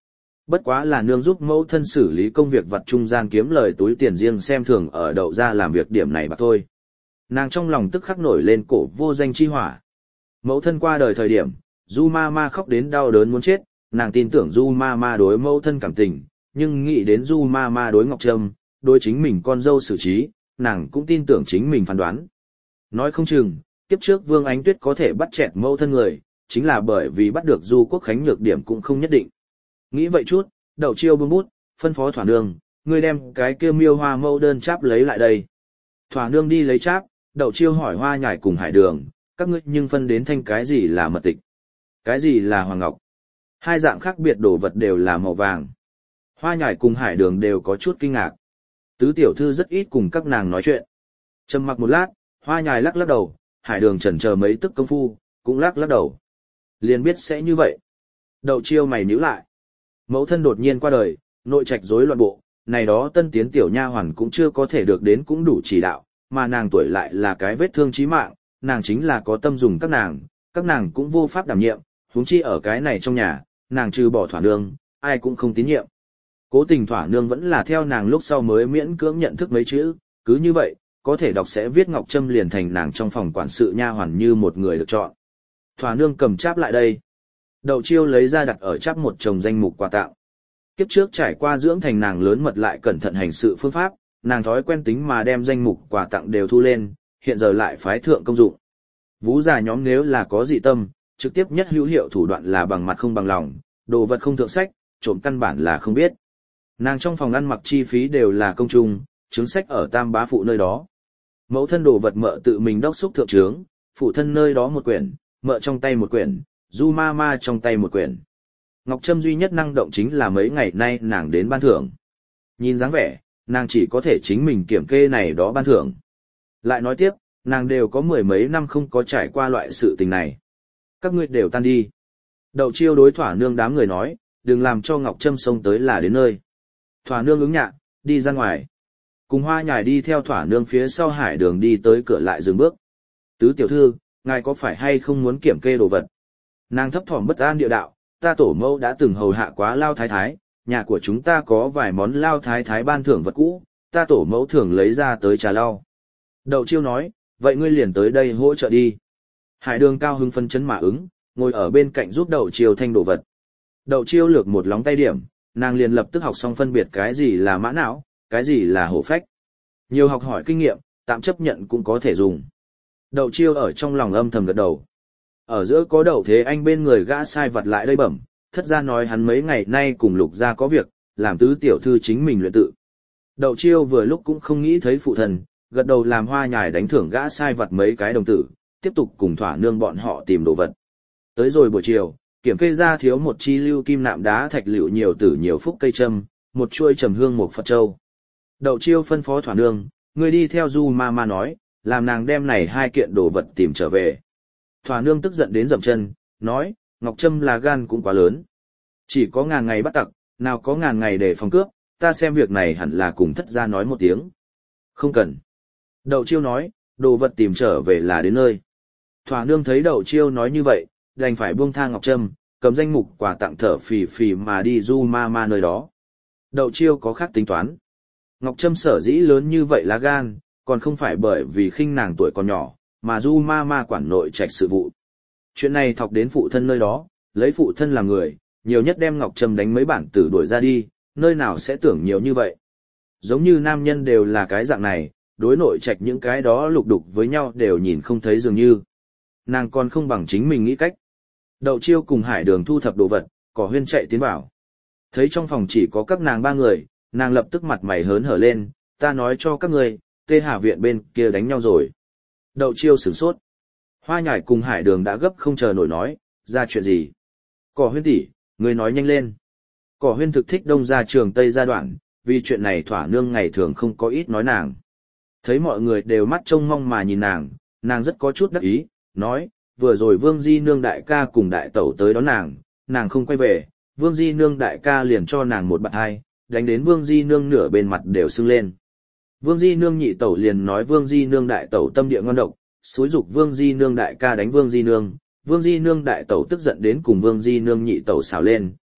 Bất quá là nương giúp mẫu thân xử lý công việc vặt trung gian kiếm lời túi tiền riêng xem thường ở đậu ra làm việc điểm này mà thôi. Nàng trong lòng tức khắc nổi lên cổ vô danh chi hỏa. Mẫu thân qua đời thời điểm, Du ma ma khóc đến đau đớn muốn chết, nàng tin tưởng Du ma ma đối mẫu thân cảm tình, nhưng nghĩ đến Du ma ma đối Ngọc Trâm, đối chính mình con dâu xử trí, nàng cũng tin tưởng chính mình phán đoán. Nói không chừng, kiếp trước Vương Ánh Tuyết có thể bắt chẹt mẫu thân người, chính là bởi vì bắt được Du Quốc Khánh nhược điểm cũng không nhất định. Nghĩ vậy chút, Đậu Chiêu bưng bút, phân phó Thỏa Nương, ngươi đem cái kia miêu hoa mẫu đơn cháp lấy lại đây. Thỏa Nương đi lấy cháp, Đậu Chiêu hỏi Hoa Nhài cùng Hải Đường, các ngươi nhưng phân đến thanh cái gì là mật tịch, cái gì là hoàng ngọc. Hai dạng khác biệt đồ vật đều là màu vàng. Hoa Nhài cùng Hải Đường đều có chút kinh ngạc. Tứ tiểu thư rất ít cùng các nàng nói chuyện. Trầm mặc một lát, Hoa Nhài lắc lắc đầu, Hải Đường chần chờ mấy tức công phu, cũng lắc lắc đầu. Liền biết sẽ như vậy. Đậu Chiêu mày nhíu lại. Mẫu thân đột nhiên qua đời, nội trạch rối loạn bộ, này đó tân tiến tiểu nha hoàn cũng chưa có thể được đến cũng đủ chỉ đạo, mà nàng tuổi lại là cái vết thương chí mạng, nàng chính là có tâm dùng các nàng, các nàng cũng vô pháp đảm nhiệm, huống chi ở cái này trong nhà, nàng trừ bỏ Thỏa Nương, ai cũng không tín nhiệm. Cố tình Thỏa Nương vẫn là theo nàng lúc sau mới miễn cưỡng nhận thức mấy chữ, cứ như vậy, có thể đọc sẽ viết Ngọc Trâm liền thành nàng trong phòng quản sự nha hoàn như một người được chọn. Thỏa Nương cầm cháp lại đây. Đậu Chiêu lấy ra đặt ở cháp một chồng danh mục quà tặng. Kiếp trước trải qua dưỡng thành nàng lớn mật lại cẩn thận hành sự phương pháp, nàng thói quen tính mà đem danh mục quà tặng đều thu lên, hiện giờ lại phái thượng công dụng. Vú già nhóm nếu là có dị tâm, trực tiếp nhất hữu hiệu thủ đoạn là bằng mặt không bằng lòng, đồ vật không thượng sách, trộm căn bản là không biết. Nàng trong phòng ăn mặc chi phí đều là công chung, chứng sách ở tam bá phụ nơi đó. Mẫu thân đồ vật mợ tự mình đốc xúc thượng trướng, phụ thân nơi đó một quyển, mợ trong tay một quyển, Du ma ma trong tay một quyển. Ngọc Trâm duy nhất năng động chính là mấy ngày nay nàng đến ban thưởng. Nhìn dáng vẻ, nàng chỉ có thể chính mình kiểm kê này đó ban thưởng. Lại nói tiếp, nàng đều có mười mấy năm không có trải qua loại sự tình này. Các ngươi đều tan đi. Đậu Chiêu đối Thỏa Nương đám người nói, đừng làm cho Ngọc Trâm xông tới là đến nơi. Thỏa Nương ứng nhạ, đi ra ngoài. Cùng Hoa Nhài đi theo Thỏa Nương phía sau Hải Đường đi tới cửa lại dừng bước. Tứ tiểu thư, ngài có phải hay không muốn kiểm kê đồ vật? Nàng thấp thỏm bất an địa đạo, ta tổ mẫu đã từng hầu hạ quá Lao Thái Thái, nhà của chúng ta có vài món Lao Thái Thái ban thưởng vật cũ, ta tổ mẫu thường lấy ra tới trà lau. Đậu Chiêu nói, vậy ngươi liền tới đây hỗ trợ đi. Hải Đường cao hứng phân chấn mà ứng, ngồi ở bên cạnh giúp Đậu Chiêu thanh đồ vật. Đậu Chiêu lược một lóng tay điểm, nàng liền lập tức học xong phân biệt cái gì là mã não, cái gì là hổ phách. Nhiều học hỏi kinh nghiệm, tạm chấp nhận cũng có thể dùng. Đậu Chiêu ở trong lòng âm thầm gật đầu. Ở giữa có Đậu Thế Anh bên người gã sai vặt lại đây bẩm, thất gia nói hắn mấy ngày nay cùng Lục gia có việc, làm tứ tiểu thư chính mình luyện tự. Đậu Chiêu vừa lúc cũng không nghĩ thấy phụ thần, gật đầu làm Hoa Nhài đánh thưởng gã sai vặt mấy cái đồng tử, tiếp tục cùng Thỏa Nương bọn họ tìm đồ vật. Tới rồi buổi chiều, kiểm kê ra thiếu một chi lưu kim nạm đá thạch liệu nhiều tử nhiều phúc cây châm, một chuôi trầm hương một Phật châu. Đậu Chiêu phân phó Thỏa Nương, người đi theo Du ma ma nói, làm nàng đem này hai kiện đồ vật tìm trở về. Thỏa Nương tức giận đến dậm chân, nói, Ngọc Trâm là gan cũng quá lớn. Chỉ có ngàn ngày bắt tặc, nào có ngàn ngày để phòng cướp, ta xem việc này hẳn là cùng thất gia nói một tiếng. Không cần. Đậu Chiêu nói, đồ vật tìm trở về là đến nơi. Thỏa Nương thấy Đậu Chiêu nói như vậy, đành phải buông tha Ngọc Trâm, cầm danh mục quà tặng thở phì phì mà đi Du ma ma nơi đó. Đậu Chiêu có khác tính toán. Ngọc Trâm sở dĩ lớn như vậy lá gan, còn không phải bởi vì khinh nàng tuổi còn nhỏ, mà Du ma ma quản nội trạch sự vụ. Chuyện này thọc đến phụ thân nơi đó, lấy phụ thân làm người, nhiều nhất đem Ngọc Trâm đánh mấy bản tử đuổi ra đi, nơi nào sẽ tưởng nhiều như vậy. Giống như nam nhân đều là cái dạng này, đối nội trạch những cái đó lục đục với nhau đều nhìn không thấy dường như. Nàng còn không bằng chính mình nghĩ cách. Đậu Chiêu cùng Hải Đường thu thập đồ vật, Cỏ Huyên chạy tiến vào. Thấy trong phòng chỉ có các nàng ba người, nàng lập tức mặt mày hớn hở lên, ta nói cho các người, Tê Hà viện bên kia đánh nhau rồi. Đậu Chiêu sửng sốt. Hoa Nhài cùng Hải Đường đã gấp không chờ nổi nói, ra chuyện gì? Cỏ Huyên tỷ, người nói nhanh lên. Cỏ Huyên thực thích đông ra trường Tây gia đoạn, vì chuyện này Thỏa Nương ngày thường không có ít nói nàng. Thấy mọi người đều mắt trông mong mà nhìn nàng, nàng rất có chút đắc ý, nói, vừa rồi Vương Di Nương đại ca cùng đại tẩu tới đón nàng, nàng không quay về, Vương Di Nương đại ca liền cho nàng một bạt hai, đánh đến Vương Di Nương nửa bên mặt đều sưng lên. Vương Di Nương nhị tẩu liền nói Vương Di Nương đại tẩu tâm địa ngon độc, xúi dục Vương Di Nương đại ca đánh Vương Di Nương, Vương Di Nương đại tẩu tức giận đến cùng Vương Di Nương nhị tẩu xào lên,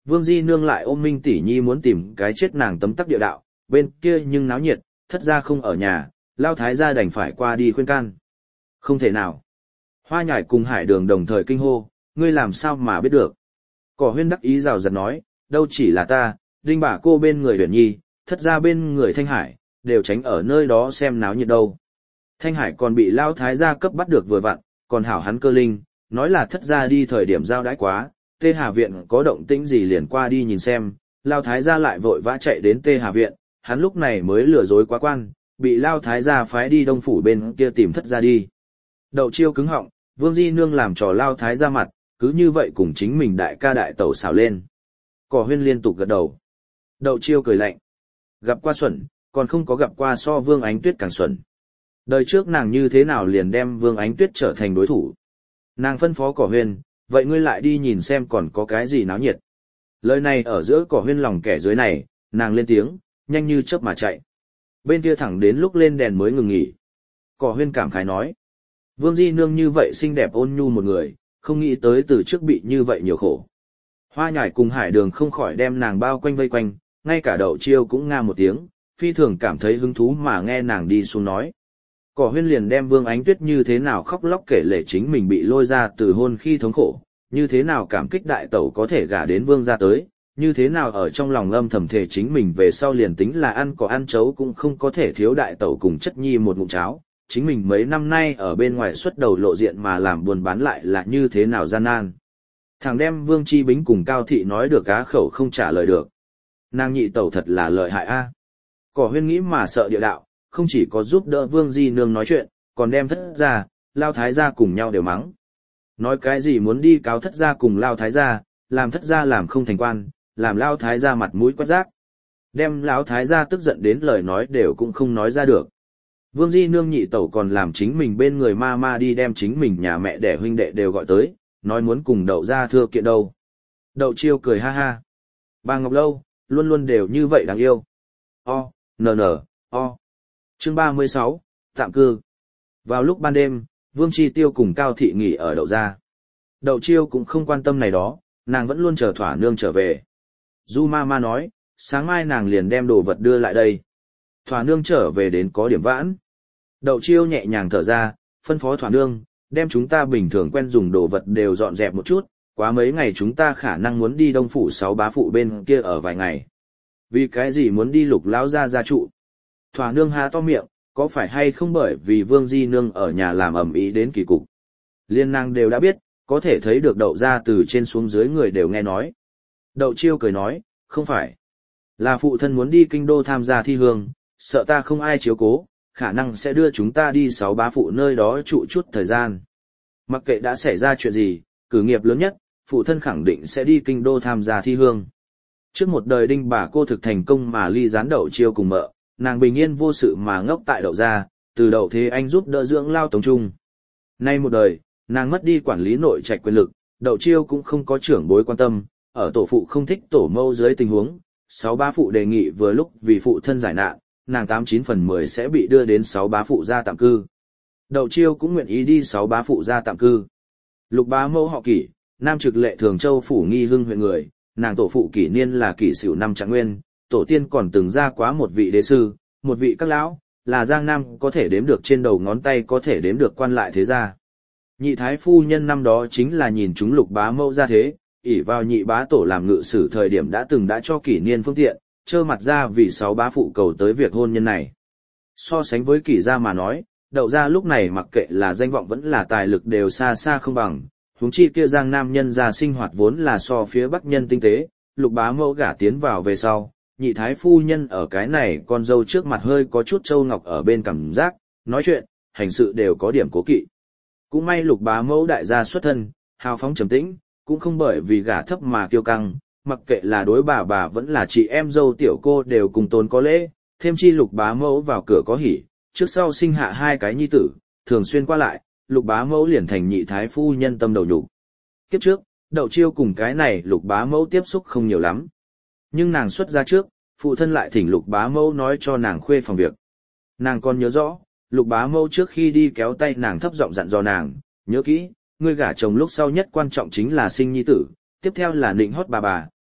Vương Di Nương lại ôm Minh tỷ nhi muốn tìm cái chết nàng tấm tắc địa đạo, bên kia nhưng náo nhiệt, thất gia không ở nhà, Lao Thái gia đành phải qua đi khuyên can. Không thể nào. Hoa Nhải cùng Hải Đường đồng thời kinh hô, ngươi làm sao mà biết được. Cỏ Huyên đắc ý rào rạt nói, đâu chỉ là ta, Đinh bà cô bên người Huyền Nhi, thất gia bên người Thanh Hải, đều tránh ở nơi đó xem náo nhiệt đâu. Thanh Hải còn bị Lao Thái gia cấp bắt được vừa vặn, còn hảo hắn cơ linh, nói là thất gia đi thời điểm giao đãi quá, Tê Hà Viện có động tĩnh gì liền qua đi nhìn xem, Lao Thái gia lại vội vã chạy đến Tê Hà Viện, hắn lúc này mới lừa dối quá quan, bị Lao Thái gia phái đi Đông Phủ bên kia tìm thất gia đi. Đậu Chiêu cứng họng, Vương Di Nương làm trò Lao Thái gia mặt, cứ như vậy cùng chính mình đại ca đại tẩu xào lên. Cỏ Huyên liên tục gật đầu. Đậu Chiêu cười lạnh. Gặp qua xuẩn, còn không có gặp qua so Vương Ánh Tuyết càng xuẩn. Đời trước nàng như thế nào liền đem Vương Ánh Tuyết trở thành đối thủ. Nàng phân phó Cỏ Huyên, vậy ngươi lại đi nhìn xem còn có cái gì náo nhiệt. Lời này ở giữa Cỏ Huyên lòng kẻ dưới này, nàng lên tiếng, nhanh như chớp mà chạy. Bên kia thẳng đến lúc lên đèn mới ngừng nghỉ. Cỏ Huyên cảm khái nói. Vương Di Nương như vậy xinh đẹp ôn nhu một người, không nghĩ tới từ trước bị như vậy nhiều khổ. Hoa Nhải cùng Hải Đường không khỏi đem nàng bao quanh vây quanh, ngay cả Đậu Chiêu cũng nga một tiếng, phi thường cảm thấy hứng thú mà nghe nàng đi xuống nói. Cỏ Huyên liền đem Vương Ánh Tuyết như thế nào khóc lóc kể lể chính mình bị lôi ra từ hôn khi thống khổ, như thế nào cảm kích đại tẩu có thể gả đến Vương gia tới, như thế nào ở trong lòng âm thầm thề chính mình về sau liền tính là ăn cỏ ăn chấu cũng không có thể thiếu đại tẩu cùng chất nhi một ngụm cháo, chính mình mấy năm nay ở bên ngoài xuất đầu lộ diện mà làm buôn bán lại là như thế nào gian nan. Thằng đem Vương Chi Bính cùng Cao Thị nói được cá khẩu không trả lời được. Nàng nhị tẩu thật là lợi hại a. Cỏ Huyên nghĩ mà sợ địa đạo, không chỉ có giúp đỡ Vương Di Nương nói chuyện, còn đem thất gia, Lao Thái gia cùng nhau đều mắng. Nói cái gì muốn đi cáo thất gia cùng Lao Thái gia, làm thất gia làm không thành quan, làm Lao Thái gia mặt mũi quét rác. Đem Lão Thái gia tức giận đến lời nói đều cũng không nói ra được. Vương Di Nương nhị tẩu còn làm chính mình bên người ma ma đi đem chính mình nhà mẹ đẻ huynh đệ đều gọi tới, nói muốn cùng Đậu gia thưa kiện đâu. Đậu Chiêu cười ha ha. Bà Ngọc Lâu, luôn luôn đều như vậy đáng yêu. O, nờ nờ, o. Chương ba mươi sáu, tạm cư. Vào lúc ban đêm, Vương Chi Tiêu cùng Cao Thị nghỉ ở Đậu gia. Đậu Chiêu cũng không quan tâm này đó, nàng vẫn luôn chờ thỏa nương trở về. Du ma ma nói, sáng mai nàng liền đem đồ vật đưa lại đây. Thỏa nương trở về đến có điểm vãn. Đậu Chiêu nhẹ nhàng thở ra, phân phó thỏa nương, đem chúng ta bình thường quen dùng đồ vật đều dọn dẹp một chút, quá mấy ngày chúng ta khả năng muốn đi Đông Phủ sáu bá phụ bên kia ở vài ngày. Vì cái gì muốn đi Lục lão gia gia trụ? Thỏa nương há to miệng, có phải hay không bởi vì Vương Di Nương ở nhà làm ầm ĩ đến kỳ cục. Liên nàng đều đã biết, có thể thấy được Đậu gia từ trên xuống dưới người đều nghe nói. Đậu Chiêu cười nói, không phải. Là phụ thân muốn đi kinh đô tham gia thi hương, sợ ta không ai chiếu cố, khả năng sẽ đưa chúng ta đi sáu bá phụ nơi đó trụ chút thời gian. Mặc kệ đã xảy ra chuyện gì, cử nghiệp lớn nhất, phụ thân khẳng định sẽ đi kinh đô tham gia thi hương. Trước một đời Đinh bà cô thực thành công mà ly gián Đậu Chiêu cùng mợ, nàng bình yên vô sự mà ngốc tại Đậu gia, từ Đậu Thế Anh giúp đỡ dưỡng lao Tống Trung. Nay một đời, nàng mất đi quản lý nội trạch quyền lực, Đậu Chiêu cũng không có trưởng bối quan tâm, ở tổ phụ không thích tổ mâu dưới tình huống, sáu bá phụ đề nghị vừa lúc vì phụ thân giải nạn, nàng tám chín phần mười sẽ bị đưa đến sáu bá phụ gia tạm cư. Đậu Chiêu cũng nguyện ý đi sáu bá phụ gia tạm cư. Lục bá mẫu họ Kỷ, nam trực lệ Thường Châu phủ Nghi Hưng huyện người, nàng tổ phụ Kỷ niên là Kỷ Sửu năm Trạng Nguyên, tổ tiên còn từng ra quá một vị đế sư, một vị các lão, là Giang Nam có thể đếm được trên đầu ngón tay có thể đếm được quan lại thế gia. Nhị thái phu nhân năm đó chính là nhìn chúng Lục bá mẫu ra thế, ỷ vào nhị bá tổ làm ngự sử thời điểm đã từng đã cho Kỷ niên phương tiện, trơ mặt ra vì sáu bá phụ cầu tới việc hôn nhân này. So sánh với Kỷ gia mà nói, Đậu gia lúc này mặc kệ là danh vọng vẫn là tài lực đều xa xa không bằng, huống chi kia Giang Nam nhân gia sinh hoạt vốn là so phía Bắc nhân tinh tế, Lục bá mẫu gả tiến vào về sau, nhị thái phu nhân ở cái này con dâu trước mặt hơi có chút châu ngọc ở bên cảm giác, nói chuyện, hành sự đều có điểm cố kỵ. Cũng may Lục bá mẫu đại gia xuất thân, hào phóng trầm tĩnh, cũng không bởi vì gả thấp mà kiêu căng, mặc kệ là đối bà bà vẫn là chị em dâu tiểu cô đều cùng tôn có lễ, thêm chi Lục bá mẫu vào cửa có hỉ, trước sau sinh hạ hai cái nhi tử, thường xuyên qua lại, Lục bá mẫu liền thành nhị thái phu nhân tâm đầu nhục. Kiếp trước, Đậu Chiêu cùng cái này Lục bá mẫu tiếp xúc không nhiều lắm. Nhưng nàng xuất ra trước, phụ thân lại thỉnh Lục bá mẫu nói cho nàng khuê phòng việc. Nàng còn nhớ rõ, Lục bá mẫu trước khi đi kéo tay nàng thấp giọng dặn dò nàng, nhớ kỹ, ngươi gả chồng lúc sau nhất quan trọng chính là sinh nhi tử, tiếp theo là nịnh hót bà bà,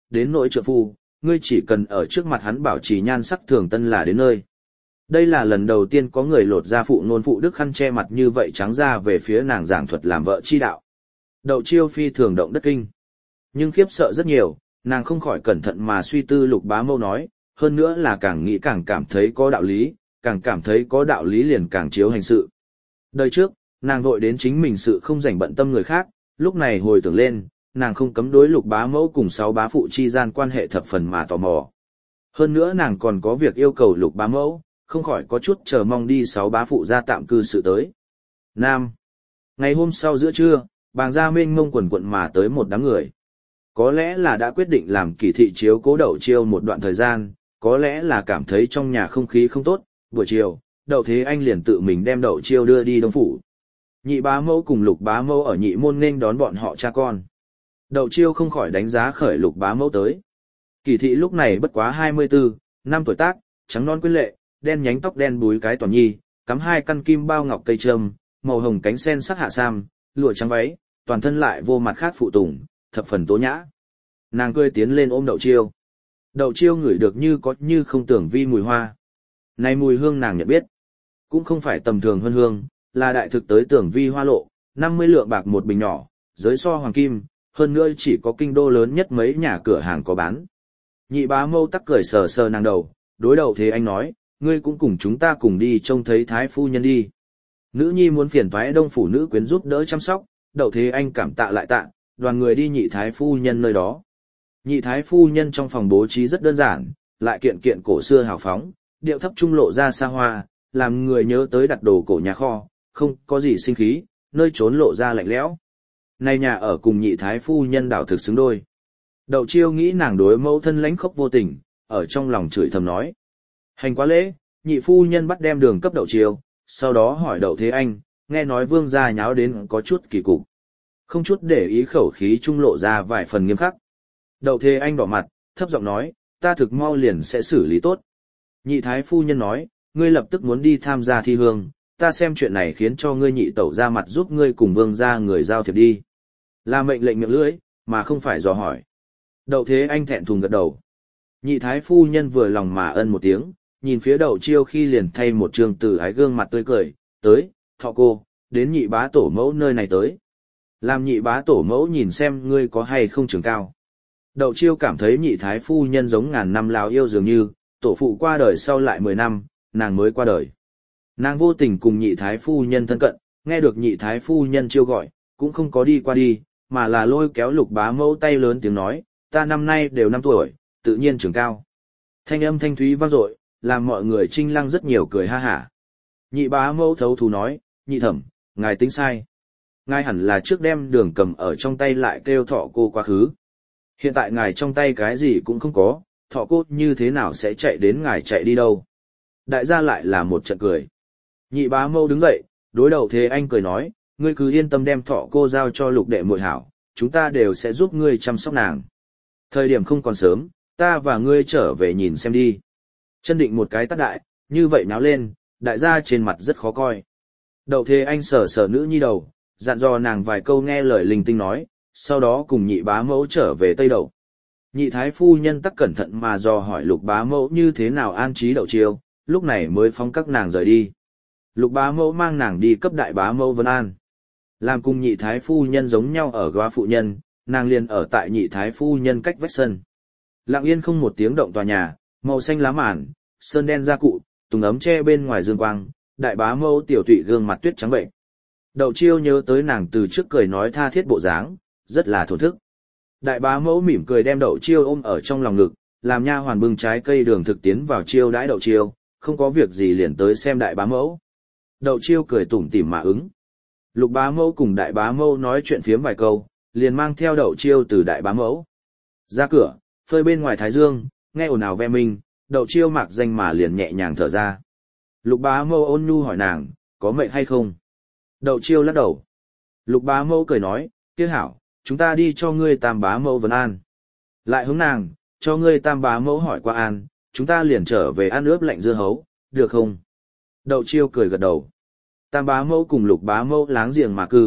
đến nỗi trượng phu, ngươi chỉ cần ở trước mặt hắn bảo trì nhan sắc thường tân là đến nơi. Đây là lần đầu tiên có người lột ra phụ nôn phụ đức khăn che mặt như vậy trắng ra về phía nàng giảng thuật làm vợ chi đạo. Đậu Chiêu phi thường động đất kinh. Nhưng khiếp sợ rất nhiều, nàng không khỏi cẩn thận mà suy tư Lục Bá Mâu nói, hơn nữa là càng nghĩ càng cảm thấy có đạo lý, càng cảm thấy có đạo lý liền càng chiếu hành sự. Đời trước, nàng vội đến chính mình sự không rảnh bận tâm người khác, lúc này hồi tưởng lên, nàng không cấm đối Lục Bá Mẫu cùng sáu bá phụ chi gian quan hệ thập phần mà tò mò. Hơn nữa nàng còn có việc yêu cầu Lục Bá Mẫu, không khỏi có chút chờ mong đi sáu bá phụ ra tạm cư sự tới. Nam. Ngày hôm sau giữa trưa, bàng gia mênh mông quần quận mà tới một đám người. Có lẽ là đã quyết định làm kỳ thị chiếu cố Đậu Chiêu một đoạn thời gian, có lẽ là cảm thấy trong nhà không khí không tốt, buổi chiều, Đậu Thế Anh liền tự mình đem Đậu Chiêu đưa đi Đông Phủ. Nhị bá mẫu cùng Lục bá mẫu ở nhị môn nghênh đón bọn họ cha con. Đậu Chiêu không khỏi đánh giá khởi Lục bá mẫu tới. Kỳ thị lúc này bất quá hai mươi bốn, năm tuổi tác, trắng non quyến lệ, đen nhánh tóc đen búi cái toàn nhi, cắm hai căn kim bao ngọc cây trâm, màu hồng cánh sen sắc hạ sam, lụa trắng váy, toàn thân lại vô mặt khác phụ tùng, thập phần tố nhã. Nàng cười tiến lên ôm Đậu Chiêu. Đậu Chiêu ngửi được như có như không tưởng vi mùi hoa. Này mùi hương nàng nhận biết, cũng không phải tầm thường hơn hương, là đại thực tới tưởng vi hoa lộ, năm mươi lượng bạc một bình nhỏ, giới so hoàng kim, hơn nữa chỉ có kinh đô lớn nhất mấy nhà cửa hàng có bán. Nhị bá mâu tắc cười sờ sờ nàng đầu, đối Đậu Thế Anh nói, ngươi cũng cùng chúng ta cùng đi trông thấy thái phu nhân đi. Nữ nhi muốn phiền toái Đông phủ nữ quyến giúp đỡ chăm sóc, Đậu Thế Anh cảm tạ lại tạ, đoàn người đi nhị thái phu nhân nơi đó. Nhị thái phu nhân trong phòng bố trí rất đơn giản, lại kiện kiện cổ xưa hào phóng, điệu thấp trung lộ ra xa hoa, làm người nhớ tới đặt đồ cổ nhà kho, không có gì sinh khí, nơi trốn lộ ra lạnh lẽo. Này nhà ở cùng nhị thái phu nhân đảo thực xứng đôi. Đậu Chiêu nghĩ nàng đối mẫu thân lãnh khốc vô tình, ở trong lòng chửi thầm nói. Hành quá lễ, nhị phu nhân bắt đem đường cấp Đậu Chiêu, sau đó hỏi Đậu Thế Anh, nghe nói vương gia nháo đến có chút kỳ cục. Không chút để ý khẩu khí trung lộ ra vài phần nghiêm khắc. Đậu Thế Anh đỏ mặt, thấp giọng nói, ta thực mau liền sẽ xử lý tốt. Nhị thái phu nhân nói, ngươi lập tức muốn đi tham gia thi hương, ta xem chuyện này khiến cho ngươi nhị tẩu ra mặt giúp ngươi cùng vương gia người giao thiệp đi. Là mệnh lệnh miệng lưỡi, mà không phải dò hỏi. Đậu Thế Anh thẹn thùng gật đầu. Nhị thái phu nhân vừa lòng mà ân một tiếng, nhìn phía Đậu Chiêu khi liền thay một trường tử ái gương mặt tươi cười, tới, thọ cô, đến nhị bá tổ mẫu nơi này tới. Làm nhị bá tổ mẫu nhìn xem ngươi có hay không trường cao. Đậu Chiêu cảm thấy nhị thái phu nhân giống ngàn năm lào yêu dường như, tổ phụ qua đời sau lại mười năm, nàng mới qua đời. Nàng vô tình cùng nhị thái phu nhân thân cận, nghe được nhị thái phu nhân chiêu gọi, cũng không có đi qua đi, mà là lôi kéo Lục bá mẫu tay lớn tiếng nói, ta năm nay đều năm tuổi, tự nhiên trưởng cao. Thanh âm thanh thúy vang dội, làm mọi người trinh lăng rất nhiều cười ha hả. Nhị bá mẫu thấu thú nói, nhị thẩm, ngài tính sai. Ngài hẳn là trước đem đường cầm ở trong tay lại kêu thọ cô quá khứ. Hiện tại ngài trong tay cái gì cũng không có, thọ cô như thế nào sẽ chạy đến ngài chạy đi đâu. Đại gia lại là một trận cười. Nhị bá mâu đứng dậy, đối đầu Thế Anh cười nói, ngươi cứ yên tâm đem thọ cô giao cho Lục đệ muội hảo, chúng ta đều sẽ giúp ngươi chăm sóc nàng. Thời điểm không còn sớm, ta và ngươi trở về nhìn xem đi. Chân định một cái tát đại, như vậy náo lên, đại gia trên mặt rất khó coi. Đậu Thế Anh sờ sờ nữ nhi đầu, dặn dò nàng vài câu nghe lời linh tinh nói, sau đó cùng nhị bá mẫu trở về Tây Đậu. Nhị thái phu nhân tắc cẩn thận mà dò hỏi Lục bá mẫu như thế nào an trí Đậu Chiêu, lúc này mới phóng các nàng rời đi. Lục bá mẫu mang nàng đi cấp đại bá mẫu Vân An. Làm cùng nhị thái phu nhân giống nhau ở góa phụ nhân, nàng liền ở tại nhị thái phu nhân cách vách sân. Lặng yên không một tiếng động tòa nhà, màu xanh lá màn, sơn đen gia cụ, tùng ấm che bên ngoài dương quang, đại bá mẫu tiểu tụy gương mặt tuyết trắng bệnh. Đậu Chiêu nhớ tới nàng từ trước cười nói tha thiết bộ dáng, rất là thổn thức. Đại bá mẫu mỉm cười đem Đậu Chiêu ôm ở trong lòng ngực, làm nha hoàn bưng trái cây đường thực tiến vào chiêu đãi Đậu Chiêu, không có việc gì liền tới xem đại bá mẫu. Đậu Chiêu cười tủm tỉm mà ứng. Lục bá mẫu cùng đại bá mẫu nói chuyện phiếm vài câu, liền mang theo Đậu Chiêu từ đại bá mẫu ra cửa, phơi bên ngoài thái dương, nghe ồn ào ve minh, Đậu Chiêu mặc danh mà liền nhẹ nhàng thở ra. Lục bá mẫu ôn nhu hỏi nàng, có mệt hay không? Đậu Chiêu lắc đầu. Lục bá mẫu cười nói, kia hảo, chúng ta đi cho ngươi tam bá mẫu vấn an. Lại hướng nàng, cho ngươi tam bá mẫu hỏi qua an, chúng ta liền trở về ăn ướp lạnh dưa hấu, được không? Đậu Chiêu cười gật đầu. Tam bá mẫu cùng lục bá mẫu láng giềng mà cư,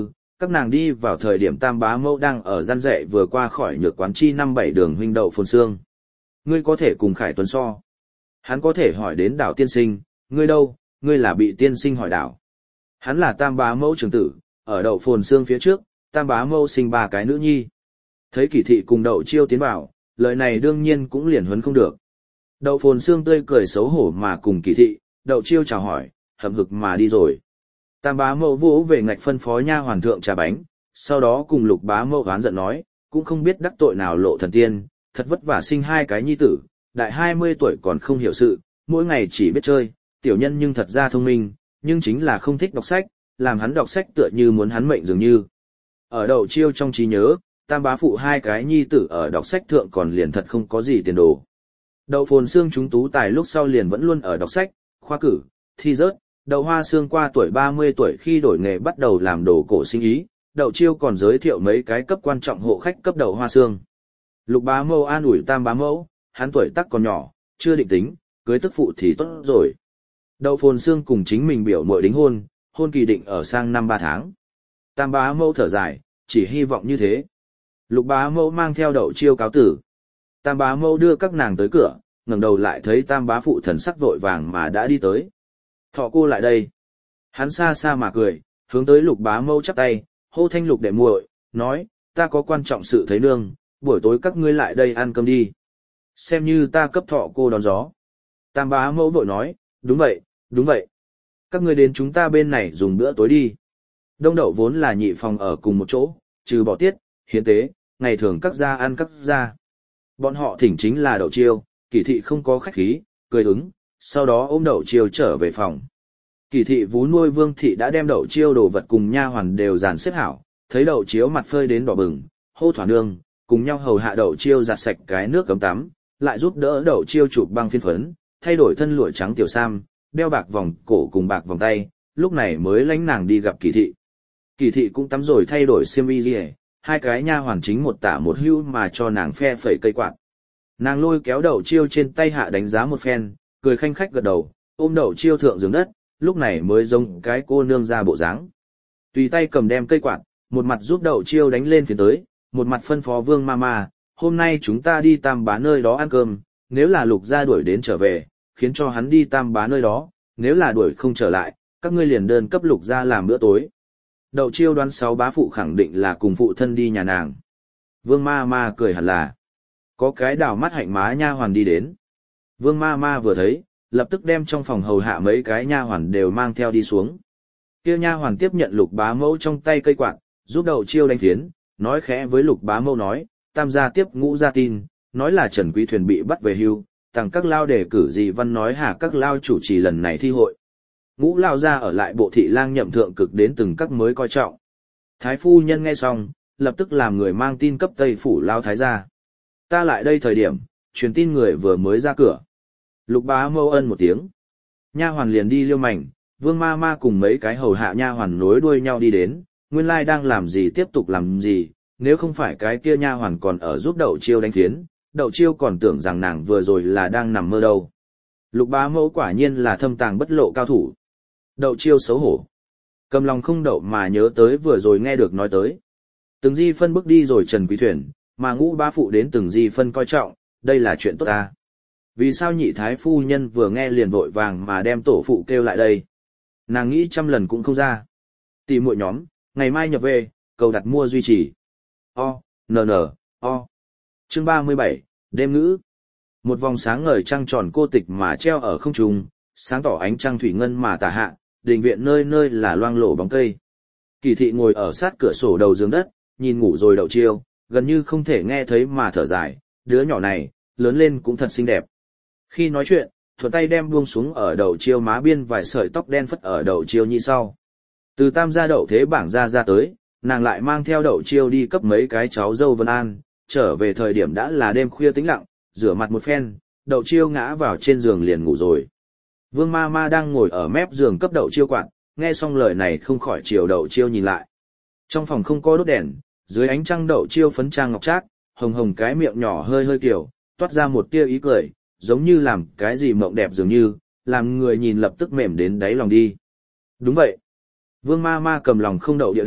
Các nàng đi vào thời điểm Tam bá mẫu đang ở gian dạy vừa qua khỏi nhược quán chi năm bảy đường huynh đậu phồn xương. Ngươi có thể cùng Khải Tuấn so. Hắn có thể hỏi đến đảo tiên sinh, ngươi đâu, ngươi là bị tiên sinh hỏi đảo. Hắn là Tam bá mẫu trưởng tử, ở đậu phồn xương phía trước, Tam bá mẫu sinh ba cái nữ nhi. Thấy Kỳ thị cùng đậu chiêu tiến vào, lời này đương nhiên cũng liền huấn không được. Đậu phồn xương tươi cười xấu hổ mà cùng Kỳ thị, đậu chiêu chào hỏi, hậm hực mà đi rồi. Tam bá mẫu vỗ về ngạch phân phó nha hoàn thượng trà bánh, sau đó cùng Lục bá mẫu oán giận nói, cũng không biết đắc tội nào lộ thần tiên, thật vất vả sinh hai cái nhi tử, đại hai mươi tuổi còn không hiểu sự, mỗi ngày chỉ biết chơi, tiểu nhân nhưng thật ra thông minh, nhưng chính là không thích đọc sách, làm hắn đọc sách tựa như muốn hắn mệnh dường như. Ở đậu chiêu trong trí nhớ, Tam bá phụ hai cái nhi tử ở đọc sách thượng còn liền thật không có gì tiền đồ. Đậu phồn xương chúng tú tài lúc sau liền vẫn luôn ở đọc sách, khoa cử, thi rớt. Đậu Hoa Sương qua tuổi ba mươi tuổi khi đổi nghề bắt đầu làm đồ cổ sinh ý, Đậu Chiêu còn giới thiệu mấy cái cấp quan trọng hộ khách cấp Đậu Hoa Sương. Lục bá mẫu an ủi Tam bá mẫu, hắn tuổi tác còn nhỏ, chưa định tính, cưới tức phụ thì tốt rồi. Đậu phồn xương cùng chính mình biểu muội đính hôn, hôn kỳ định ở sang năm ba tháng. Tam bá mẫu thở dài, chỉ hy vọng như thế. Lục bá mẫu mang theo Đậu Chiêu cáo tử. Tam bá mẫu đưa các nàng tới cửa, ngẩng đầu lại thấy Tam bá phụ thần sắc vội vàng mà đã đi tới. Thọ cô lại đây. Hắn xa xa mà cười, hướng tới Lục bá mẫu chắp tay, hô thanh Lục đệ muội, nói, ta có quan trọng sự thấy nương, buổi tối các ngươi lại đây ăn cơm đi. Xem như ta cấp thọ cô đón gió. Tam bá mẫu vội nói, đúng vậy, đúng vậy. Các ngươi đến chúng ta bên này dùng bữa tối đi. Đông đậu vốn là nhị phòng ở cùng một chỗ, trừ bỏ tiết, hiến tế, ngày thường các gia ăn các gia. Bọn họ thỉnh chính là Đậu Chiêu, Kỳ thị không có khách khí, cười ứng, sau đó ôm Đậu Chiêu trở về phòng. Kỳ thị vú nuôi Vương thị đã đem Đậu Chiêu đồ vật cùng nha hoàn đều dàn xếp hảo, thấy Đậu Chiêu mặt phơi đến đỏ bừng, hô thỏa nương, cùng nhau hầu hạ Đậu Chiêu giặt sạch cái nước cấm tắm, lại giúp đỡ Đậu Chiêu chụp băng phiến phấn, thay đổi thân lụa trắng tiểu sam, đeo bạc vòng cổ cùng bạc vòng tay, lúc này mới lãnh nàng đi gặp Kỳ thị. Kỳ thị cũng tắm rồi thay đổi xiêm y liề, hai cái nha hoàn chính một tả một hữu mà cho nàng phe phẩy cây quạt. Nàng lôi kéo Đậu Chiêu trên tay hạ đánh giá một phen, cười khanh khách gật đầu, ôm Đậu Chiêu thượng giường đất, lúc này mới giống cái cô nương ra bộ dáng. Tùy tay cầm đem cây quạt, một mặt giúp Đậu Chiêu đánh lên phía tới, một mặt phân phó Vương Mama, hôm nay chúng ta đi Tam bá nơi đó ăn cơm, nếu là Lục gia đuổi đến trở về, khiến cho hắn đi Tam bá nơi đó, nếu là đuổi không trở lại, các ngươi liền đơn cấp Lục gia làm bữa tối. Đậu Chiêu đoán sáu bá phụ khẳng định là cùng phụ thân đi nhà nàng. Vương Mama cười hẳn là. Có cái đảo mắt hạnh má nha hoàn đi đến. Vương Mama vừa thấy, lập tức đem trong phòng hầu hạ mấy cái nha hoàn đều mang theo đi xuống. Kia nha hoàn tiếp nhận Lục bá mẫu trong tay cây quạt, giúp Đậu Chiêu đánh phiến, nói khẽ với Lục bá mẫu nói, Tam gia tiếp ngũ gia tin, nói là Trần Quý Thuyền bị bắt về hưu, tặng các lao đề cử gì văn nói hà các lao chủ trì lần này thi hội. Ngũ lao ra ở lại bộ thị lang nhậm thượng cực đến từng các mới coi trọng. Thái phu nhân nghe xong, lập tức làm người mang tin cấp Tây phủ lao thái gia. Ta lại đây thời điểm, truyền tin người vừa mới ra cửa. Lục bá mâu ân một tiếng. Nha hoàn liền đi liêu mảnh, Vương ma ma cùng mấy cái hầu hạ nha hoàn nối đuôi nhau đi đến, nguyên lai đang làm gì tiếp tục làm gì, nếu không phải cái kia nha hoàn còn ở giúp Đậu Chiêu đánh phiến, Đậu Chiêu còn tưởng rằng nàng vừa rồi là đang nằm mơ đâu. Lục bá mẫu quả nhiên là thâm tàng bất lộ cao thủ. Đậu Chiêu xấu hổ. Cầm lòng không đậu mà nhớ tới vừa rồi nghe được nói tới. Từng di phân bước đi rồi Trần Quý Thuyền, mà ngũ bá phụ đến từng di phân coi trọng, đây là chuyện tốt ta. Vì sao nhị thái phu nhân vừa nghe liền vội vàng mà đem tổ phụ kêu lại đây? Nàng nghĩ trăm lần cũng không ra. Tỷ muội nhóm, ngày mai nhập về, cầu đặt mua duy trì. O, N N, O. Chương ba mươi bảy, đêm ngữ. Một vòng sáng ngời trăng tròn cô tịch mà treo ở không trung, sáng tỏ ánh trăng thủy ngân mà tà hạ, đình viện nơi nơi là loang lổ bóng cây. Kỳ thị ngồi ở sát cửa sổ đầu giường đất, nhìn ngủ rồi Đậu Chiêu, gần như không thể nghe thấy mà thở dài, đứa nhỏ này, lớn lên cũng thật xinh đẹp. Khi nói chuyện, thuận tay đem buông xuống ở Đậu Chiêu má biên vài sợi tóc đen phất ở Đậu Chiêu nhị sau. Từ Tam gia Đậu Thế bảng ra ra tới, nàng lại mang theo Đậu Chiêu đi cấp mấy cái cháu dâu Vân An, trở về thời điểm đã là đêm khuya tĩnh lặng, rửa mặt một phen, Đậu Chiêu ngã vào trên giường liền ngủ rồi. Vương ma ma đang ngồi ở mép giường cấp Đậu Chiêu quạt, nghe xong lời này không khỏi chiều Đậu Chiêu nhìn lại. Trong phòng không có đốt đèn, dưới ánh trăng Đậu Chiêu phấn trang ngọc trác, hồng hồng cái miệng nhỏ hơi hơi kiểu, toát ra một tia ý cười, giống như làm cái gì mộng đẹp dường như, làm người nhìn lập tức mềm đến đáy lòng đi. Đúng vậy. Vương ma ma cầm lòng không đậu địa đạo,